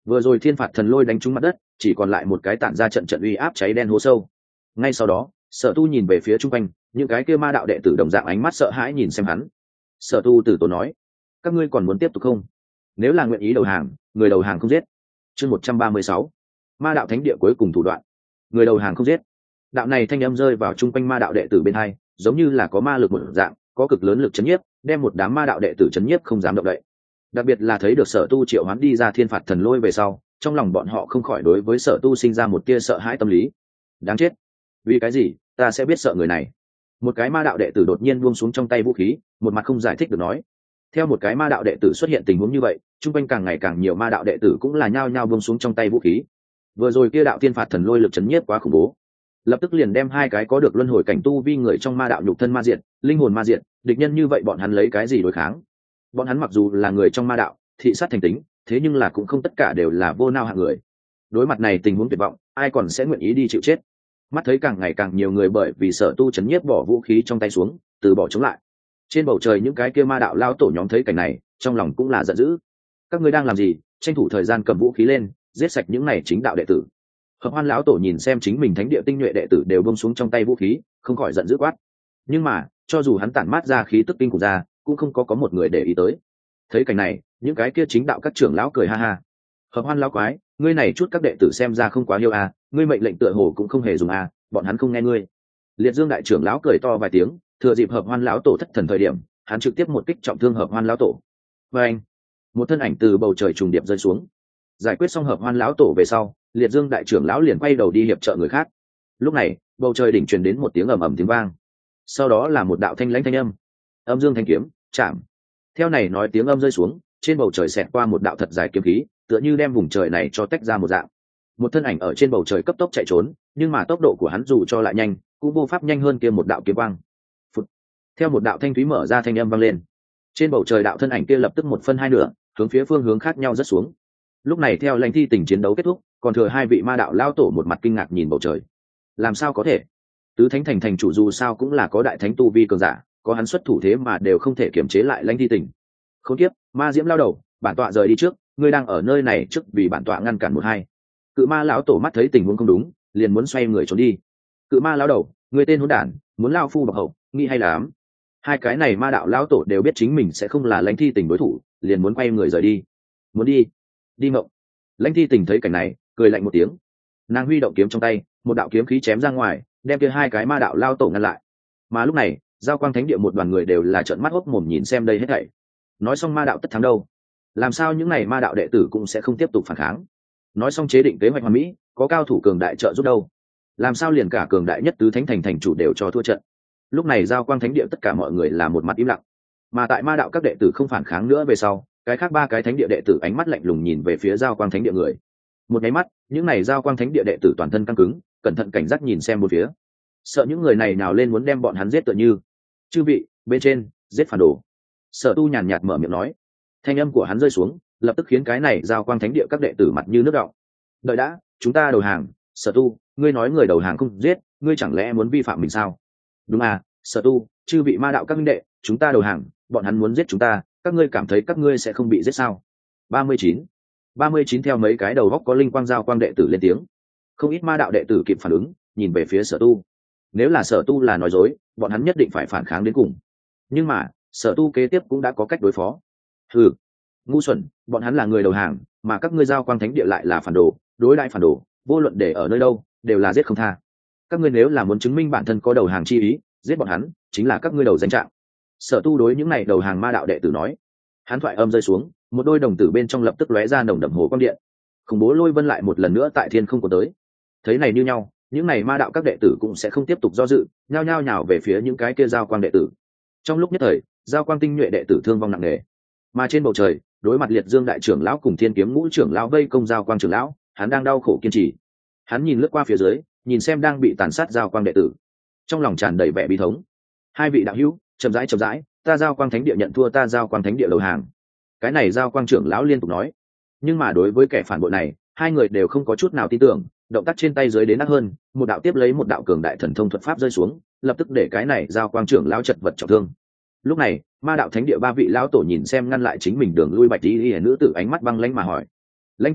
vừa rồi thiên phạt thần lôi đánh trúng mặt đất, chỉ còn lại một cái tản ra trận trận uy áp cháy đen hố sâu. Ngay sau đó Sở Tu nhìn về phía chung quanh, những cái kia ma đạo đệ tử đồng dạng ánh mắt sợ hãi nhìn xem hắn. Sở Tu từ tốn nói, các ngươi còn muốn tiếp tục không? Nếu là nguyện ý đầu hàng, người đầu hàng không giết. Chương một trăm ba mươi sáu, ma đạo thánh địa cuối cùng thủ đoạn, người đầu hàng không giết. Đạo này thanh âm rơi vào chung quanh ma đạo đệ tử bên hai, giống như là có ma lực một dạng, có cực lớn lực chấn nhiếp, đem một đám ma đạo đệ tử chấn nhiếp không dám động đậy. Đặc biệt là thấy được Sở Tu triệu hoán đi ra thiên phạt thần lôi về sau, trong lòng bọn họ không khỏi đối với Sở Tu sinh ra một tia sợ hãi tâm lý. Đáng chết, vì cái gì ta sẽ biết sợ người này? Một cái ma đạo đệ tử đột nhiên buông xuống trong tay vũ khí, một mặt không giải thích được nói. Theo một cái ma đạo đệ tử xuất hiện tình huống như vậy, chung quanh càng ngày càng nhiều ma đạo đệ tử cũng là nhao nhao buông xuống trong tay vũ khí. Vừa rồi kia đạo thiên phạt thần lôi lực chấn nhiếp quá khủng bố, lập tức liền đem hai cái có được luân hồi cảnh tu vi người trong ma đạo nhục thân ma diện, linh hồn ma diện, địch nhân như vậy bọn hắn lấy cái gì đối kháng? Bọn hắn mặc dù là người trong ma đạo, thị sát thành tính, thế nhưng là cũng không tất cả đều là vô nao hạng người. Đối mặt này tình huống tuyệt vọng, ai còn sẽ nguyện ý đi chịu chết? Mắt thấy càng ngày càng nhiều người bởi vì Sở Tu chấn nhiếp bỏ vũ khí trong tay xuống, từ bỏ chống lại. Trên bầu trời những cái kia ma đạo lao tổ nhóm thấy cảnh này, trong lòng cũng là giận dữ. Các ngươi đang làm gì? Tranh thủ thời gian cầm vũ khí lên, giết sạch những này chính đạo đệ tử. Hợp Hoan lão tổ nhìn xem chính mình thánh địa tinh nhuệ đệ tử đều buông xuống trong tay vũ khí, không khỏi giận dữ quát. Nhưng mà, cho dù hắn tản mát ra khí tức kinh khủng ra, cũng không có có một người để ý tới. Thấy cảnh này, những cái kia chính đạo các trưởng lão cười ha ha. Hợp Hoan lão quái, ngươi này chút các đệ tử xem ra không quá hiếu à, ngươi mệnh lệnh tựa hồ cũng không hề dùng à, bọn hắn không nghe ngươi. Liệt Dương đại trưởng lão cười to vài tiếng, thừa dịp Hợp Hoan lão tổ thất thần thời điểm, hắn trực tiếp một kích trọng thương Hợp Hoan lão tổ. Và anh, một thân ảnh từ bầu trời trùng điệp rơi xuống. Giải quyết xong Hợp Hoan lão tổ về sau, Liệt Dương đại trưởng lão liền quay đầu đi hiệp trợ người khác. Lúc này, bầu trời đỉnh truyền đến một tiếng ầm ầm tiếng vang. Sau đó là một đạo thanh lãnh thanh âm. Âm Dương thanh kiếm, chạm. Theo này nói tiếng âm rơi xuống, trên bầu trời xẹt qua một đạo thật dài kiếm khí, tựa như đem vùng trời này cho tách ra một dạng. Một thân ảnh ở trên bầu trời cấp tốc chạy trốn, nhưng mà tốc độ của hắn dù cho lại nhanh, cũng vô pháp nhanh hơn kia một đạo kiếm quang. Phụt. Theo một đạo thanh thúy mở ra thanh âm vang lên, trên bầu trời đạo thân ảnh kia lập tức một phân hai nửa, hướng phía phương hướng khác nhau rất xuống. Lúc này theo Lãnh Thi Tình chiến đấu kết thúc, còn thừa hai vị ma đạo lao tổ một mặt kinh ngạc nhìn bầu trời. Làm sao có thể? Tứ Thánh thành thành chủ dù sao cũng là có đại thánh tu vi cường giả, có hắn xuất thủ thế mà đều không thể kiềm chế lại Lãnh Thi Tình. Khốn kiếp, Ma Diễm lao đầu, bản tọa rời đi trước, ngươi đang ở nơi này trước vì bản tọa ngăn cản một hai. Cự Ma lão tổ mắt thấy tình huống không đúng, liền muốn xoay người trốn đi. Cự Ma lão đầu, ngươi tên hỗn đản, muốn lao phu bậc hậu, nghĩ hay lắm. Hai cái này ma đạo lão tổ đều biết chính mình sẽ không là Lãnh Thi Tình đối thủ, liền muốn quay người rời đi. Muốn đi? Đi mộng. Lãnh Thi Tình thấy cảnh này, cười lạnh một tiếng. Nàng huy động kiếm trong tay, một đạo kiếm khí chém ra ngoài, đem kia hai cái ma đạo lao tổ ngăn lại. Mà lúc này, Giao Quang Thánh địa một đoàn người đều là trợn mắt hốc mồm nhìn xem đây hết thảy. Nói xong ma đạo tất thắng đâu? Làm sao những này ma đạo đệ tử cũng sẽ không tiếp tục phản kháng? Nói xong chế định kế hoạch hoàn mỹ, có cao thủ cường đại trợ giúp đâu? Làm sao liền cả cường đại nhất tứ thánh thành thành chủ đều cho thua trận? Lúc này Giao Quang Thánh địa tất cả mọi người là một mặt im lặng. Mà tại ma đạo các đệ tử không phản kháng nữa về sau, cái khác ba cái thánh địa đệ tử ánh mắt lạnh lùng nhìn về phía Giao Quang Thánh địa người. Một cái mắt, những này Giao Quang Thánh địa đệ tử toàn thân căng cứng, cẩn thận cảnh giác nhìn xem bốn phía, sợ những người này nào lên muốn đem bọn hắn giết tựa như. Chư vị, bên trên, giết phản đồ. Sở Tu nhàn nhạt mở miệng nói. Thanh âm của hắn rơi xuống, lập tức khiến cái này Giao Quang Thánh địa các đệ tử mặt như nước đọng. Đợi đã, chúng ta đầu hàng. Sở Tu, ngươi nói người đầu hàng không giết, ngươi chẳng lẽ muốn vi phạm mình sao? Đúng à, Sở Tu, chư vị ma đạo các minh đệ, chúng ta đầu hàng, bọn hắn muốn giết chúng ta, các ngươi cảm thấy các ngươi sẽ không bị giết sao? ba mươi chín, ba mươi chín theo mấy cái đầu góc có linh quang Giao Quang đệ tử lên tiếng. Không ít ma đạo đệ tử kịp phản ứng, nhìn về phía Sở Tu. Nếu là Sở Tu là nói dối, bọn hắn nhất định phải phản kháng đến cùng. Nhưng mà, Sở Tu kế tiếp cũng đã có cách đối phó. Ừ, ngu xuẩn, bọn hắn là người đầu hàng, mà các ngươi Giao Quang Thánh địa lại là phản đồ, đối đãi phản đồ, vô luận để ở nơi đâu, đều là giết không tha. Các ngươi nếu là muốn chứng minh bản thân có đầu hàng chi ý, giết bọn hắn, chính là các ngươi đầu danh trạng. Sở Tu đối những này đầu hàng ma đạo đệ tử nói. Hắn thoại âm rơi xuống, một đôi đồng tử bên trong lập tức lóe ra nồng đậm hồ quang điện. Khủng bố lôi vân lại một lần nữa tại thiên không có tới. Thấy này như nhau, những này ma đạo các đệ tử cũng sẽ không tiếp tục do dự, nhao nhao nhào về phía những cái kia Giao Quang đệ tử. Trong lúc nhất thời, Giao Quang tinh nhuệ đệ tử thương vong nặng nề. Mà trên bầu trời, đối mặt Liệt Dương đại trưởng lão cùng Thiên Kiếm Ngũ trưởng lão vây công Giao Quang trưởng lão, hắn đang đau khổ kiên trì. Hắn nhìn lướt qua phía dưới, nhìn xem đang bị tàn sát Giao Quang đệ tử, trong lòng tràn đầy vẻ bi thống. Hai vị đạo hữu, chậm rãi chậm rãi, ta Giao Quang Thánh địa nhận thua, ta Giao Quang Thánh địa đầu hàng. Cái này Giao Quang trưởng lão liên tục nói. Nhưng mà đối với kẻ phản bội này, hai người đều không có chút nào tin tưởng, động tác trên tay dưới đến nát hơn, một đạo tiếp lấy một đạo cường đại thần thông thuật pháp rơi xuống, lập tức để cái này Giao Quang trưởng lão chật vật trọng thương. Lúc này, ma đạo thánh địa ba vị lão tổ nhìn xem ngăn lại chính mình đường lui bạch y y nữ tử ánh mắt băng lãnh mà hỏi: Lãnh Thi Tình,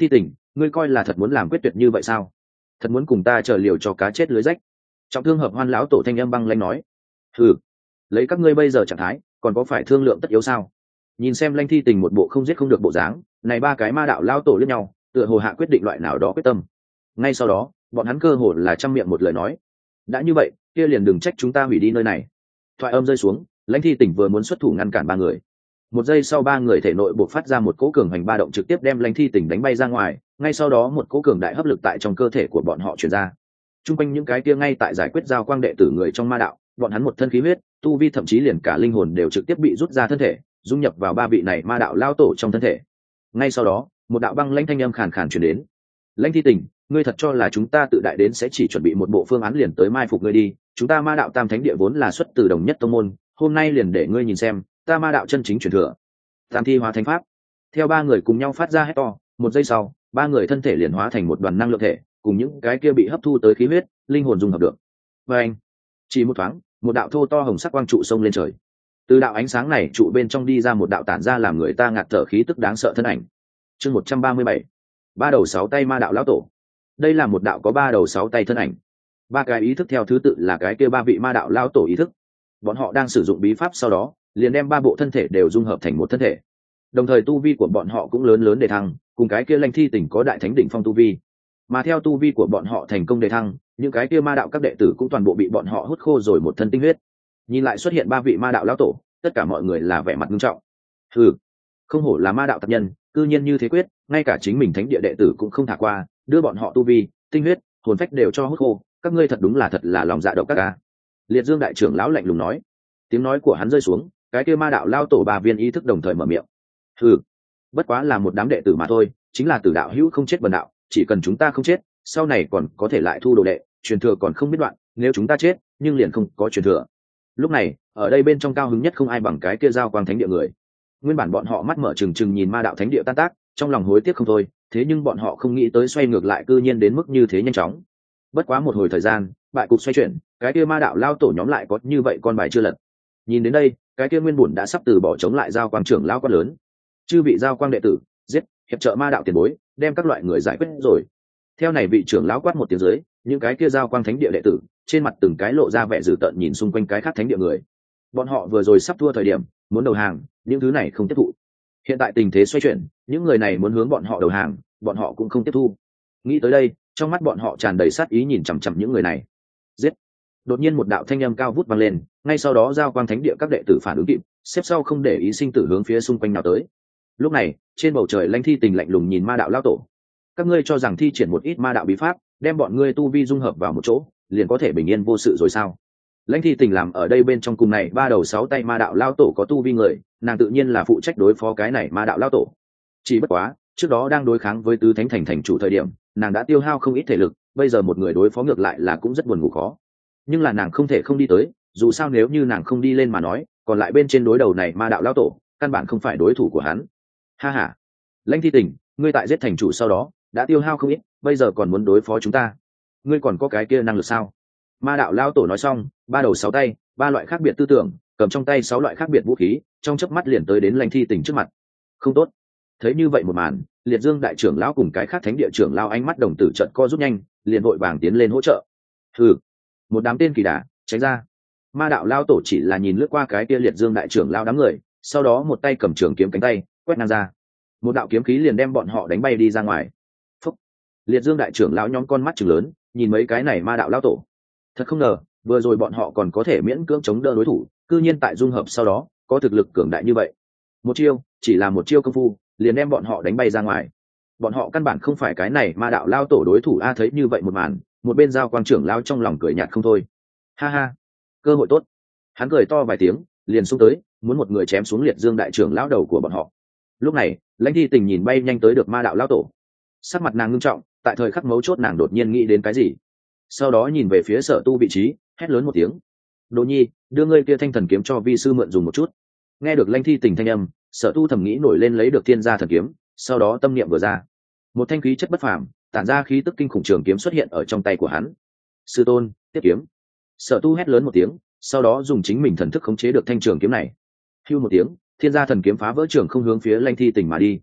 ngươi coi là thật muốn làm quyết tuyệt như vậy sao? Thật muốn cùng ta chờ liều cho cá chết lưới rách? Trọng thương hợp hoan lão tổ thanh âm băng lãnh nói. Ừ, lấy các ngươi bây giờ trạng thái còn có phải thương lượng tất yếu sao? Nhìn xem Lãnh Thi Tình một bộ không giết không được bộ dáng, này ba cái ma đạo lão tổ liếc nhau, tựa hồ hạ quyết định loại nào đó quyết tâm. Ngay sau đó bọn hắn cơ hồ là trăm miệng một lời nói, đã như vậy kia liền đừng trách chúng ta hủy đi nơi này. Thoại âm rơi xuống, Lãnh Thi Tình vừa muốn xuất thủ ngăn cản ba người, một giây sau ba người thể nội buộc phát ra một cỗ cường hành ba động trực tiếp đem Lãnh Thi Tình đánh bay ra ngoài, ngay sau đó một cỗ cường đại hấp lực tại trong cơ thể của bọn họ truyền ra. Trung quanh những cái kia ngay tại giải quyết giao quang đệ tử người trong ma đạo, bọn hắn một thân khí huyết, tu vi thậm chí liền cả linh hồn đều trực tiếp bị rút ra thân thể, dung nhập vào ba vị này ma đạo lao tổ trong thân thể. Ngay sau đó một đạo băng lãnh thanh âm khàn khàn truyền đến. Lãnh Thi Tình, ngươi thật cho là chúng ta tự đại đến sẽ chỉ chuẩn bị một bộ phương án liền tới mai phục ngươi đi? Chúng ta ma đạo tam thánh địa vốn là xuất từ đồng nhất tông môn, hôm nay liền để ngươi nhìn xem ta ma đạo chân chính truyền thừa tam thi hóa thánh pháp. Theo ba người cùng nhau phát ra hét to, một giây sau ba người thân thể liền hóa thành một đoàn năng lượng thể, cùng những cái kia bị hấp thu tới khí huyết linh hồn dung hợp được. Và anh chỉ một thoáng, một đạo thô to hồng sắc quang trụ xông lên trời. Từ đạo ánh sáng này trụ bên trong đi ra một đạo tản ra làm người ta ngạt thở khí tức đáng sợ thân ảnh. Chương một trăm ba mươi bảy, ba đầu sáu tay ma đạo lão tổ. Đây là một đạo có ba đầu sáu tay thân ảnh. Ba cái ý thức theo thứ tự là cái kia ba vị ma đạo lão tổ ý thức. Bọn họ đang sử dụng bí pháp, sau đó liền đem ba bộ thân thể đều dung hợp thành một thân thể. Đồng thời tu vi của bọn họ cũng lớn lớn đề thăng, cùng cái kia Lãnh Thi Tình có đại thánh đỉnh phong tu vi. Mà theo tu vi của bọn họ thành công đề thăng, những cái kia ma đạo các đệ tử cũng toàn bộ bị bọn họ hút khô rồi một thân tinh huyết. Nhìn lại xuất hiện ba vị ma đạo lão tổ, tất cả mọi người là vẻ mặt nghiêm trọng. Ừ, không hổ là ma đạo tập nhân, cư nhiên như thế quyết, ngay cả chính mình thánh địa đệ tử cũng không thả qua, đưa bọn họ tu vi, tinh huyết, hồn phách đều cho hút khô, các ngươi thật đúng là thật là lòng dạ độc các ca. Liệt Dương đại trưởng lão lạnh lùng nói. Tiếng nói của hắn rơi xuống, cái kia ma đạo lao tổ ba viên ý thức đồng thời mở miệng. Ừ, bất quá là một đám đệ tử mà thôi, chính là tử đạo hữu không chết bần đạo, chỉ cần chúng ta không chết, sau này còn có thể lại thu đồ đệ, truyền thừa còn không biết đoạn, nếu chúng ta chết nhưng liền không có truyền thừa. Lúc này ở đây bên trong cao hứng nhất không ai bằng cái kia giao quang thánh địa người. Nguyên bản bọn họ mắt mở trừng trừng nhìn ma đạo thánh địa tan tác, trong lòng hối tiếc không thôi, thế nhưng bọn họ không nghĩ tới xoay ngược lại cư nhiên đến mức như thế nhanh chóng. Bất quá một hồi thời gian, bại cục xoay chuyển, cái kia ma đạo lao tổ nhóm lại có như vậy con bài chưa lật. Nhìn đến đây, cái kia nguyên bổn đã sắp từ bỏ chống lại giao quang trưởng lao quát lớn. Chư vị giao quang đệ tử, giết hiệp trợ ma đạo tiền bối, đem các loại người giải quyết rồi. Theo này vị trưởng lão quát một tiếng dưới, những cái kia giao quang thánh địa đệ tử trên mặt từng cái lộ ra vẻ dữ tợn nhìn xung quanh cái khác thánh địa người. Bọn họ vừa rồi sắp thua thời điểm muốn đầu hàng, những thứ này không tiếp thụ. Hiện tại tình thế xoay chuyển, những người này muốn hướng bọn họ đầu hàng, bọn họ cũng không tiếp thu. Nghĩ tới đây, trong mắt bọn họ tràn đầy sát ý nhìn chằm chằm những người này. Giết! Đột nhiên một đạo thanh âm cao vút vang lên, ngay sau đó giao quang thánh địa các đệ tử phản ứng kịp, xếp sau không để ý sinh tử hướng phía xung quanh nào tới. Lúc này trên bầu trời Lãnh Thi Tình lạnh lùng nhìn ma đạo lão tổ. Các ngươi cho rằng thi triển một ít ma đạo bí pháp, đem bọn ngươi tu vi dung hợp vào một chỗ, liền có thể bình yên vô sự rồi sao? Lãnh Thi Tình làm ở đây bên trong cùng này ba đầu sáu tay ma đạo lão tổ có tu vi người, nàng tự nhiên là phụ trách đối phó cái này ma đạo lão tổ. Chỉ bất quá trước đó đang đối kháng với tứ thánh thành thành chủ thời điểm, nàng đã tiêu hao không ít thể lực, bây giờ một người đối phó ngược lại là cũng rất buồn ngủ khó. Nhưng là nàng không thể không đi tới, dù sao nếu như nàng không đi lên mà nói, còn lại bên trên đối đầu này ma đạo lão tổ căn bản không phải đối thủ của hắn. Ha ha, Lãnh Thi Tình, ngươi tại giết thành chủ sau đó đã tiêu hao không ít, bây giờ còn muốn đối phó chúng ta, ngươi còn có cái kia năng lực sao? Ma đạo lão tổ nói xong, ba đầu sáu tay, ba loại khác biệt tư tưởng, cầm trong tay sáu loại khác biệt vũ khí, trong chớp mắt liền tới đến Lãnh Thi Tình trước mặt. Không tốt. Thấy như vậy một màn, Liệt Dương đại trưởng lão cùng cái khác thánh địa trưởng lão ánh mắt đồng tử trận co rút nhanh, liền vội vàng tiến lên hỗ trợ. Hừ, một đám tên kỳ đà, tránh ra. Ma đạo lão tổ chỉ là nhìn lướt qua cái kia Liệt Dương đại trưởng lão đám người, sau đó một tay cầm trường kiếm cánh tay quét ngang ra, một đạo kiếm khí liền đem bọn họ đánh bay đi ra ngoài. Phúc. Liệt Dương đại trưởng lão nhóm con mắt trừng lớn, nhìn mấy cái này ma đạo lão tổ, thật không ngờ vừa rồi bọn họ còn có thể miễn cưỡng chống đỡ đối thủ, cư nhiên tại dung hợp sau đó có thực lực cường đại như vậy. Một chiêu, chỉ là một chiêu công phu, liền đem bọn họ đánh bay ra ngoài. Bọn họ căn bản không phải cái này ma đạo lao tổ đối thủ a. Thấy như vậy một màn, một bên giao quang trưởng lao trong lòng cười nhạt không thôi. Ha ha, cơ hội tốt. Hắn cười to vài tiếng, liền xông tới, muốn một người chém xuống Liệt Dương đại trưởng lão đầu của bọn họ. Lúc này Lãnh Thi Tình nhìn bay nhanh tới được ma đạo lao tổ, sắc mặt nàng ngưng trọng, tại thời khắc mấu chốt nàng đột nhiên nghĩ đến cái gì, sau đó nhìn về phía Sở Tu vị trí, hét lớn một tiếng: Đỗ Nhi, đưa ngươi kia thanh thần kiếm cho vi sư mượn dùng một chút. Nghe được Lãnh Thi Tình thanh âm, Sở Tu thầm nghĩ nổi lên lấy được thiên gia thần kiếm, sau đó tâm niệm vừa ra, một thanh khí chất bất phàm, tản ra khí tức kinh khủng trường kiếm xuất hiện ở trong tay của hắn. Sư tôn, tiếp kiếm. Sở Tu hét lớn một tiếng, sau đó dùng chính mình thần thức khống chế được thanh trường kiếm này. Hưu một tiếng, thiên gia thần kiếm phá vỡ trường không hướng phía Lãnh Thi Tình mà đi.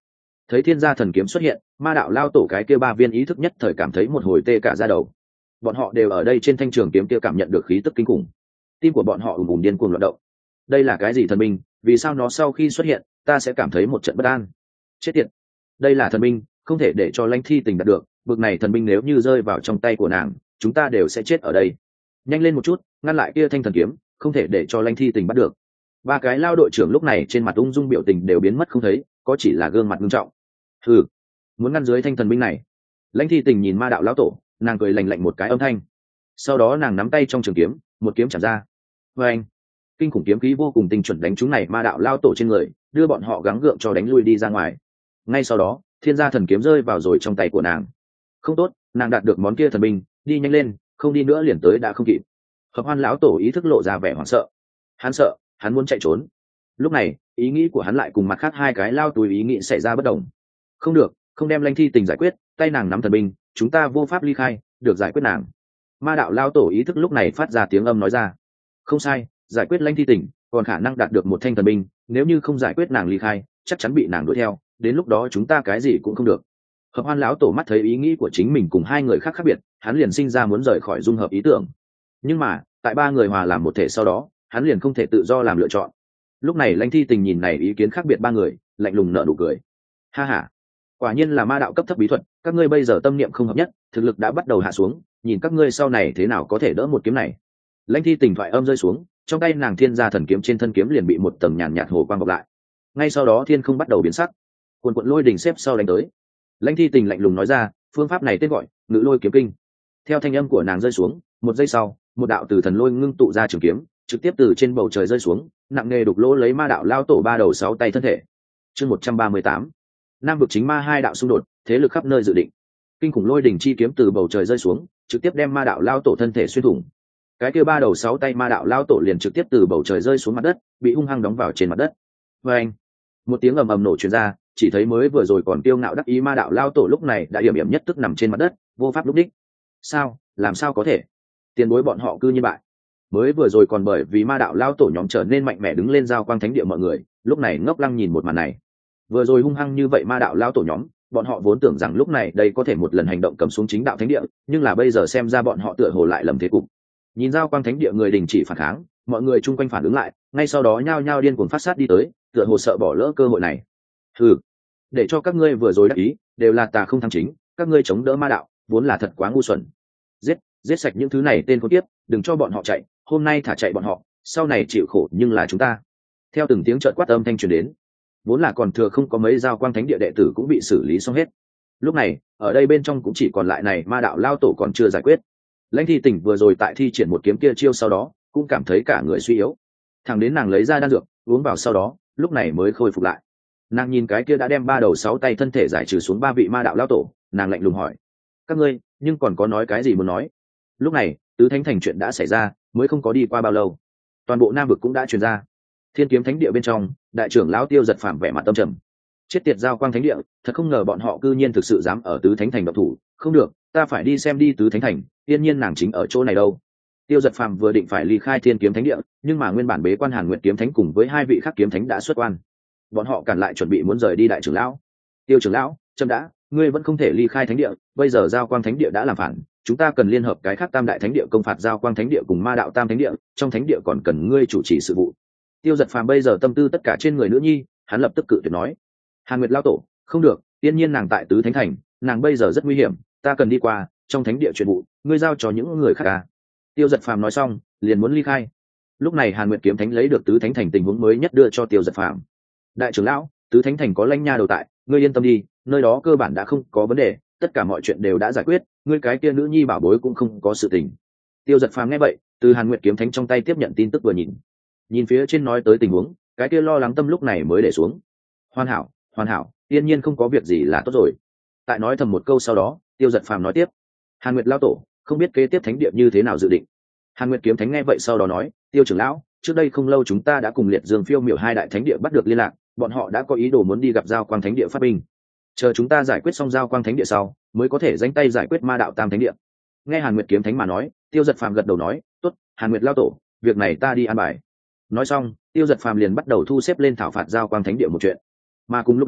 Thấy thiên gia thần kiếm xuất hiện, ma đạo lao tổ cái kia ba viên ý thức nhất thời cảm thấy một hồi tê cả da đầu. Bọn họ đều ở đây trên thanh trường kiếm kia cảm nhận được khí tức kinh khủng, tim của bọn họ ùm ùm điên cuồng loạn động. Đây là cái gì thần binh? Vì sao nó sau khi xuất hiện ta sẽ cảm thấy một trận bất an? Chết tiệt, đây là thần binh, không thể để cho Lãnh Thi Tình đạt được. Bực này thần binh nếu như rơi vào trong tay của nàng, chúng ta đều sẽ chết ở đây. Nhanh lên một chút, ngăn lại kia thanh thần kiếm, không thể để cho Lãnh Thi Tình bắt được. Ba cái lao đội trưởng lúc này trên mặt ung dung biểu tình đều biến mất không thấy, có chỉ là gương mặt nghiêm trọng. Ừ, muốn ngăn dưới thanh thần binh này. Lãnh Thi Tình nhìn ma đạo lão tổ, nàng cười lạnh lạnh một cái âm thanh, sau đó nàng nắm tay trong trường kiếm, một kiếm chạm ra. Và anh, kinh khủng kiếm khí vô cùng tinh chuẩn đánh trúng này ma đạo lao tổ trên người, đưa bọn họ gắng gượng cho đánh lui đi ra ngoài. Ngay sau đó thiên gia thần kiếm rơi vào rồi trong tay của nàng. Không tốt, nàng đạt được món kia thần binh, đi nhanh lên, không đi nữa liền tới đã không kịp. Hợp Hoan lão tổ ý thức lộ ra vẻ hoảng sợ, hắn sợ, hắn muốn chạy trốn. Lúc này ý nghĩ của hắn lại cùng mặt khác hai cái lao túi ý nghĩ xảy ra bất đồng. Không được, không đem Lãnh Thi Tình giải quyết, tay nàng nắm thần binh, chúng ta vô pháp ly khai, được giải quyết nàng. Ma đạo lao tổ ý thức lúc này phát ra tiếng âm nói ra. Không sai, giải quyết Lãnh Thi Tình còn khả năng đạt được một thanh thần binh, nếu như không giải quyết nàng ly khai, chắc chắn bị nàng đuổi theo, đến lúc đó chúng ta cái gì cũng không được. Hợp Hoan lão tổ mắt thấy ý nghĩ của chính mình cùng hai người khác khác biệt, hắn liền sinh ra muốn rời khỏi dung hợp ý tưởng. Nhưng mà tại ba người hòa làm một thể sau đó, hắn liền không thể tự do làm lựa chọn. Lúc này Lãnh Thi Tình nhìn này ý kiến khác biệt ba người, lạnh lùng nở nụ cười. Ha ha, quả nhiên là ma đạo cấp thấp bí thuật, các ngươi bây giờ tâm niệm không hợp nhất, thực lực đã bắt đầu hạ xuống, nhìn các ngươi sau này thế nào có thể đỡ một kiếm này. Lãnh Thi Tình thoại âm rơi xuống, trong tay nàng thiên gia thần kiếm trên thân kiếm liền bị một tầng nhàn nhạt hồ quang bọc lại. Ngay sau đó thiên không bắt đầu biến sắc, cuồn cuộn lôi đình xếp sau đánh tới. Lãnh Thi Tình lạnh lùng nói ra, phương pháp này tên gọi ngự lôi kiếm kinh. Theo thanh âm của nàng rơi xuống, một giây sau, một đạo từ thần lôi ngưng tụ ra trường kiếm, trực tiếp từ trên bầu trời rơi xuống, nặng nề đục lỗ lấy ma đạo lao tổ ba đầu sáu tay thân thể. Chương một trăm ba mươi tám, nam vực chính ma hai đạo xung đột, thế lực khắp nơi dự định. Kinh khủng lôi đỉnh chi kiếm từ bầu trời rơi xuống, trực tiếp đem ma đạo lao tổ thân thể xuyên thủng. Cái kia ba đầu sáu tay ma đạo lao tổ liền trực tiếp từ bầu trời rơi xuống mặt đất, bị hung hăng đóng vào trên mặt đất. Và anh, một tiếng ầm ầm nổ truyền ra, chỉ thấy mới vừa rồi còn tiêu ngạo đắc ý ma đạo lao tổ lúc này đã hiểm hiểm nhất tức nằm trên mặt đất, vô pháp lúc đích. Sao, làm sao có thể? Tiền bối bọn họ cư nhiên bại. Mới vừa rồi còn bởi vì ma đạo lao tổ nhóm trở nên mạnh mẽ đứng lên giao quang thánh địa mọi người, lúc này ngốc lăng nhìn một màn này. Vừa rồi hung hăng như vậy ma đạo lao tổ nhóm, bọn họ vốn tưởng rằng lúc này đây có thể một lần hành động cầm xuống chính đạo thánh địa, nhưng là bây giờ xem ra bọn họ tựa hồ lại lầm thế cục. Nhìn giao quang thánh địa người đình chỉ phản kháng, mọi người chung quanh phản ứng lại, ngay sau đó nhao nhao điên cuồng phát sát đi tới, tựa hồ sợ bỏ lỡ cơ hội này. Hừ, để cho các ngươi vừa rồi đắc ý, đều là tà không thắng chính, các ngươi chống đỡ ma đạo, vốn là thật quá ngu xuẩn. Giết, giết sạch những thứ này tên khốn kiếp, đừng cho bọn họ chạy, hôm nay thả chạy bọn họ, sau này chịu khổ nhưng là chúng ta. Theo từng tiếng trợn quát âm thanh truyền đến, vốn là còn thừa không có mấy giao quang thánh địa đệ tử cũng bị xử lý xong hết. Lúc này ở đây bên trong cũng chỉ còn lại này ma đạo lao tổ còn chưa giải quyết. Lãnh Thi Tình vừa rồi tại thi triển một kiếm kia chiêu sau đó cũng cảm thấy cả người suy yếu, thằng đến nàng lấy ra đan dược uống vào sau đó lúc này mới khôi phục lại. Nàng nhìn cái kia đã đem ba đầu sáu tay thân thể giải trừ xuống ba vị ma đạo lao tổ, nàng lạnh lùng hỏi, các ngươi nhưng còn có nói cái gì muốn nói? Lúc này tứ thánh thành chuyện đã xảy ra, mới không có đi qua bao lâu, toàn bộ nam vực cũng đã truyền ra. Thiên kiếm thánh địa bên trong, đại trưởng lão Tiêu Giật Phàm vẻ mặt tâm trầm. Chết tiệt giao quang thánh địa, thật không ngờ bọn họ cư nhiên thực sự dám ở tứ thánh thành động thủ, không được, ta phải đi xem đi tứ thánh thành, yên nhiên nàng chính ở chỗ này đâu. Tiêu Giật Phàm vừa định phải ly khai Thiên kiếm thánh địa, nhưng mà nguyên bản bế quan Hàn Nguyệt kiếm thánh cùng với hai vị khác kiếm thánh đã xuất quan. Bọn họ cản lại chuẩn bị muốn rời đi đại trưởng lão. Tiêu trưởng lão, chậm đã, ngươi vẫn không thể ly khai thánh địa, bây giờ giao quang thánh địa đã làm phản, chúng ta cần liên hợp cái khác tam đại thánh địa công phạt giao quang thánh địa cùng ma đạo tam thánh địa, trong thánh địa còn cần ngươi chủ trì sự vụ. Tiêu Giật Phàm bây giờ tâm tư tất cả trên người nữ nhi, hắn lập tức cự tuyệt nói. Hàn Nguyệt lão tổ, không được, tiên nhiên nàng tại tứ thánh thành, nàng bây giờ rất nguy hiểm, ta cần đi qua, trong thánh địa chuyện vụ, ngươi giao cho những người khác à? Tiêu Giật Phàm nói xong, liền muốn ly khai. Lúc này Hàn Nguyệt kiếm thánh lấy được tứ thánh thành tình huống mới nhất đưa cho Tiêu Giật Phàm. Đại trưởng lão, tứ thánh thành có lãnh nha đầu tại, ngươi yên tâm đi, nơi đó cơ bản đã không có vấn đề, tất cả mọi chuyện đều đã giải quyết, ngươi cái kia nữ nhi bảo bối cũng không có sự tình. Tiêu Giật Phàm nghe vậy, từ Hàn Nguyệt kiếm thánh trong tay tiếp nhận tin tức vừa nhìn, nhìn phía trên nói tới tình huống, cái kia lo lắng tâm lúc này mới để xuống. Hoàn hảo, hoàn hảo, tiên nhiên không có việc gì là tốt rồi. Tại nói thầm một câu sau đó, Tiêu Giật Phàm nói tiếp, Hàn Nguyệt lão tổ, không biết kế tiếp thánh địa như thế nào dự định. Hàn Nguyệt kiếm thánh nghe vậy sau đó nói, Tiêu trưởng lão, trước đây không lâu chúng ta đã cùng Liệt Dương Phiêu Miểu hai đại thánh địa bắt được liên lạc, bọn họ đã có ý đồ muốn đi gặp giao quang thánh địa phát binh, chờ chúng ta giải quyết xong giao quang thánh địa sau mới có thể danh tay giải quyết ma đạo tam thánh địa. Nghe Hàn Nguyệt kiếm thánh mà nói, Tiêu Giật Phàm gật đầu nói, tốt, Hàn Nguyệt lão tổ, việc này ta đi an bài. Nói xong, Tiêu Giật Phàm liền bắt đầu thu xếp lên thảo phạt giao quang thánh địa một chuyện. Mà cùng lúc đó,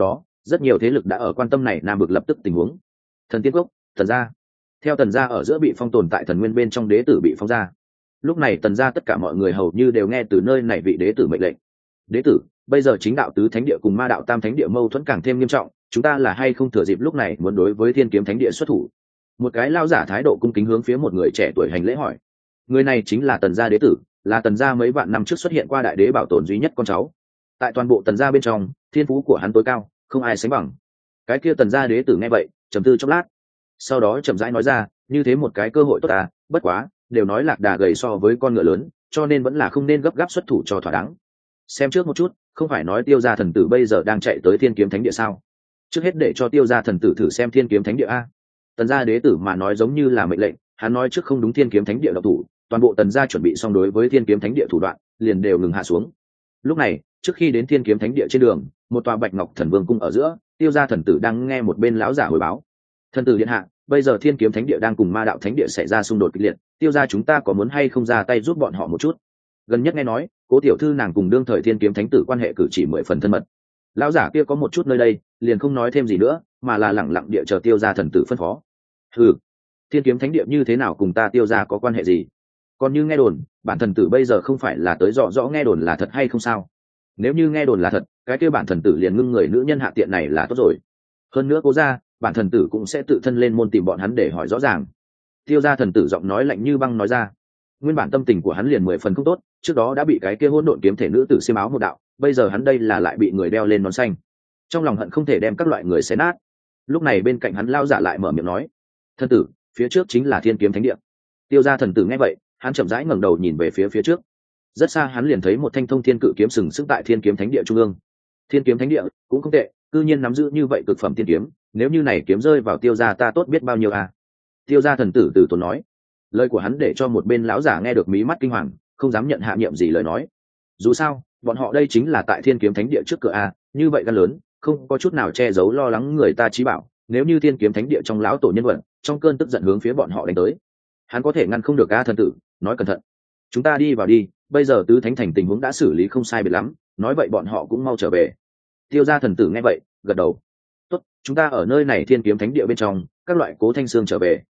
rất nhiều thế lực đã ở quan tâm này nam vực lập tức tình huống. Thần tiên cốc, Tần gia. Theo Tần gia ở giữa bị phong tồn tại thần nguyên bên trong đế tử bị phong ra. Lúc này Tần gia tất cả mọi người hầu như đều nghe từ nơi này vị đế tử mệnh lệnh. Đế tử, bây giờ chính đạo tứ thánh địa cùng ma đạo tam thánh địa mâu thuẫn càng thêm nghiêm trọng, chúng ta là hay không thừa dịp lúc này muốn đối với thiên kiếm thánh địa xuất thủ? Một cái lao giả thái độ cung kính hướng phía một người trẻ tuổi hành lễ hỏi. Người này chính là Tần gia đế tử, là Tần gia mấy vạn năm trước xuất hiện qua đại đế bảo tồn duy nhất con cháu. Tại toàn bộ Tần gia bên trong, thiên phú của hắn tối cao, không ai sánh bằng. Cái kia Tần gia đế tử nghe vậy, trầm tư chốc lát, sau đó chậm rãi nói ra, như thế một cái cơ hội tốt à, bất quá, đều nói lạc đà gầy so với con ngựa lớn, cho nên vẫn là không nên gấp gáp xuất thủ cho thỏa đáng. Xem trước một chút, không phải nói Tiêu gia thần tử bây giờ đang chạy tới thiên kiếm thánh địa sao? Trước hết để cho Tiêu gia thần tử thử xem thiên kiếm thánh địa a. Tần gia đế tử mà nói giống như là mệnh lệnh, hắn nói trước không đúng thiên kiếm thánh địa độc thủ, toàn bộ Tần gia chuẩn bị xong đối với thiên kiếm thánh địa thủ đoạn, liền đều ngừng hạ xuống. Lúc này, trước khi đến thiên kiếm thánh địa trên đường, một tòa bạch ngọc thần vương cung ở giữa, Tiêu gia thần tử đang nghe một bên lão giả hồi báo. Thần tử điện hạ, bây giờ thiên kiếm thánh địa đang cùng ma đạo thánh địa xảy ra xung đột kịch liệt, Tiêu gia chúng ta có muốn hay không ra tay giúp bọn họ một chút? Gần nhất nghe nói, cố tiểu thư nàng cùng đương thời thiên kiếm thánh tử quan hệ cử chỉ mười phần thân mật. Lão giả kia có một chút nơi đây, liền không nói thêm gì nữa, mà là lẳng lặng địa chờ Tiêu gia thần tử phân phó. Ừ, thiên kiếm thánh địa như thế nào cùng ta Tiêu gia có quan hệ gì? Còn như nghe đồn, bản thần tử bây giờ không phải là tới rõ rõ nghe đồn là thật hay không sao? Nếu như nghe đồn là thật, cái kia bản thần tử liền ngưng người nữ nhân hạ tiện này là tốt rồi. Hơn nữa cố gia, bản thần tử cũng sẽ tự thân lên môn tìm bọn hắn để hỏi rõ ràng. Tiêu gia thần tử giọng nói lạnh như băng nói ra. Nguyên bản tâm tình của hắn liền mười phần không tốt, trước đó đã bị cái kia hỗn độn kiếm thể nữ tử xiêm áo một đạo, bây giờ hắn đây là lại bị người đeo lên nón xanh, trong lòng hận không thể đem các loại người xé nát. Lúc này bên cạnh hắn lao giả lại mở miệng nói, thần tử, phía trước chính là thiên kiếm thánh địa. Tiêu gia thần tử nghe vậy, hắn chậm rãi ngẩng đầu nhìn về phía phía trước. Rất xa hắn liền thấy một thanh thông thiên cự kiếm sừng sững tại thiên kiếm thánh địa trung ương. Thiên kiếm thánh địa cũng không tệ, cư nhiên nắm giữ như vậy cực phẩm thiên kiếm, nếu như này kiếm rơi vào Tiêu gia ta tốt biết bao nhiêu à. Tiêu gia thần tử từ tốn nói. Lời của hắn để cho một bên lão giả nghe được mí mắt kinh hoàng, không dám nhận hạ nhiệm gì lời nói. Dù sao, bọn họ đây chính là tại thiên kiếm thánh địa trước cửa a, như vậy gan lớn, không có chút nào che giấu lo lắng người ta chí bảo, nếu như thiên kiếm thánh địa trong lão tổ nhân vật, trong cơn tức giận hướng phía bọn họ đánh tới, hắn có thể ngăn không được a. Thần tử, nói cẩn thận. Chúng ta đi vào đi, bây giờ tứ thánh thành tình huống đã xử lý không sai biệt lắm, nói vậy bọn họ cũng mau trở về. Tiêu gia thần tử nghe vậy, gật đầu. Tốt, chúng ta ở nơi này thiên kiếm thánh địa bên trong, các loại cố thanh xương trở về,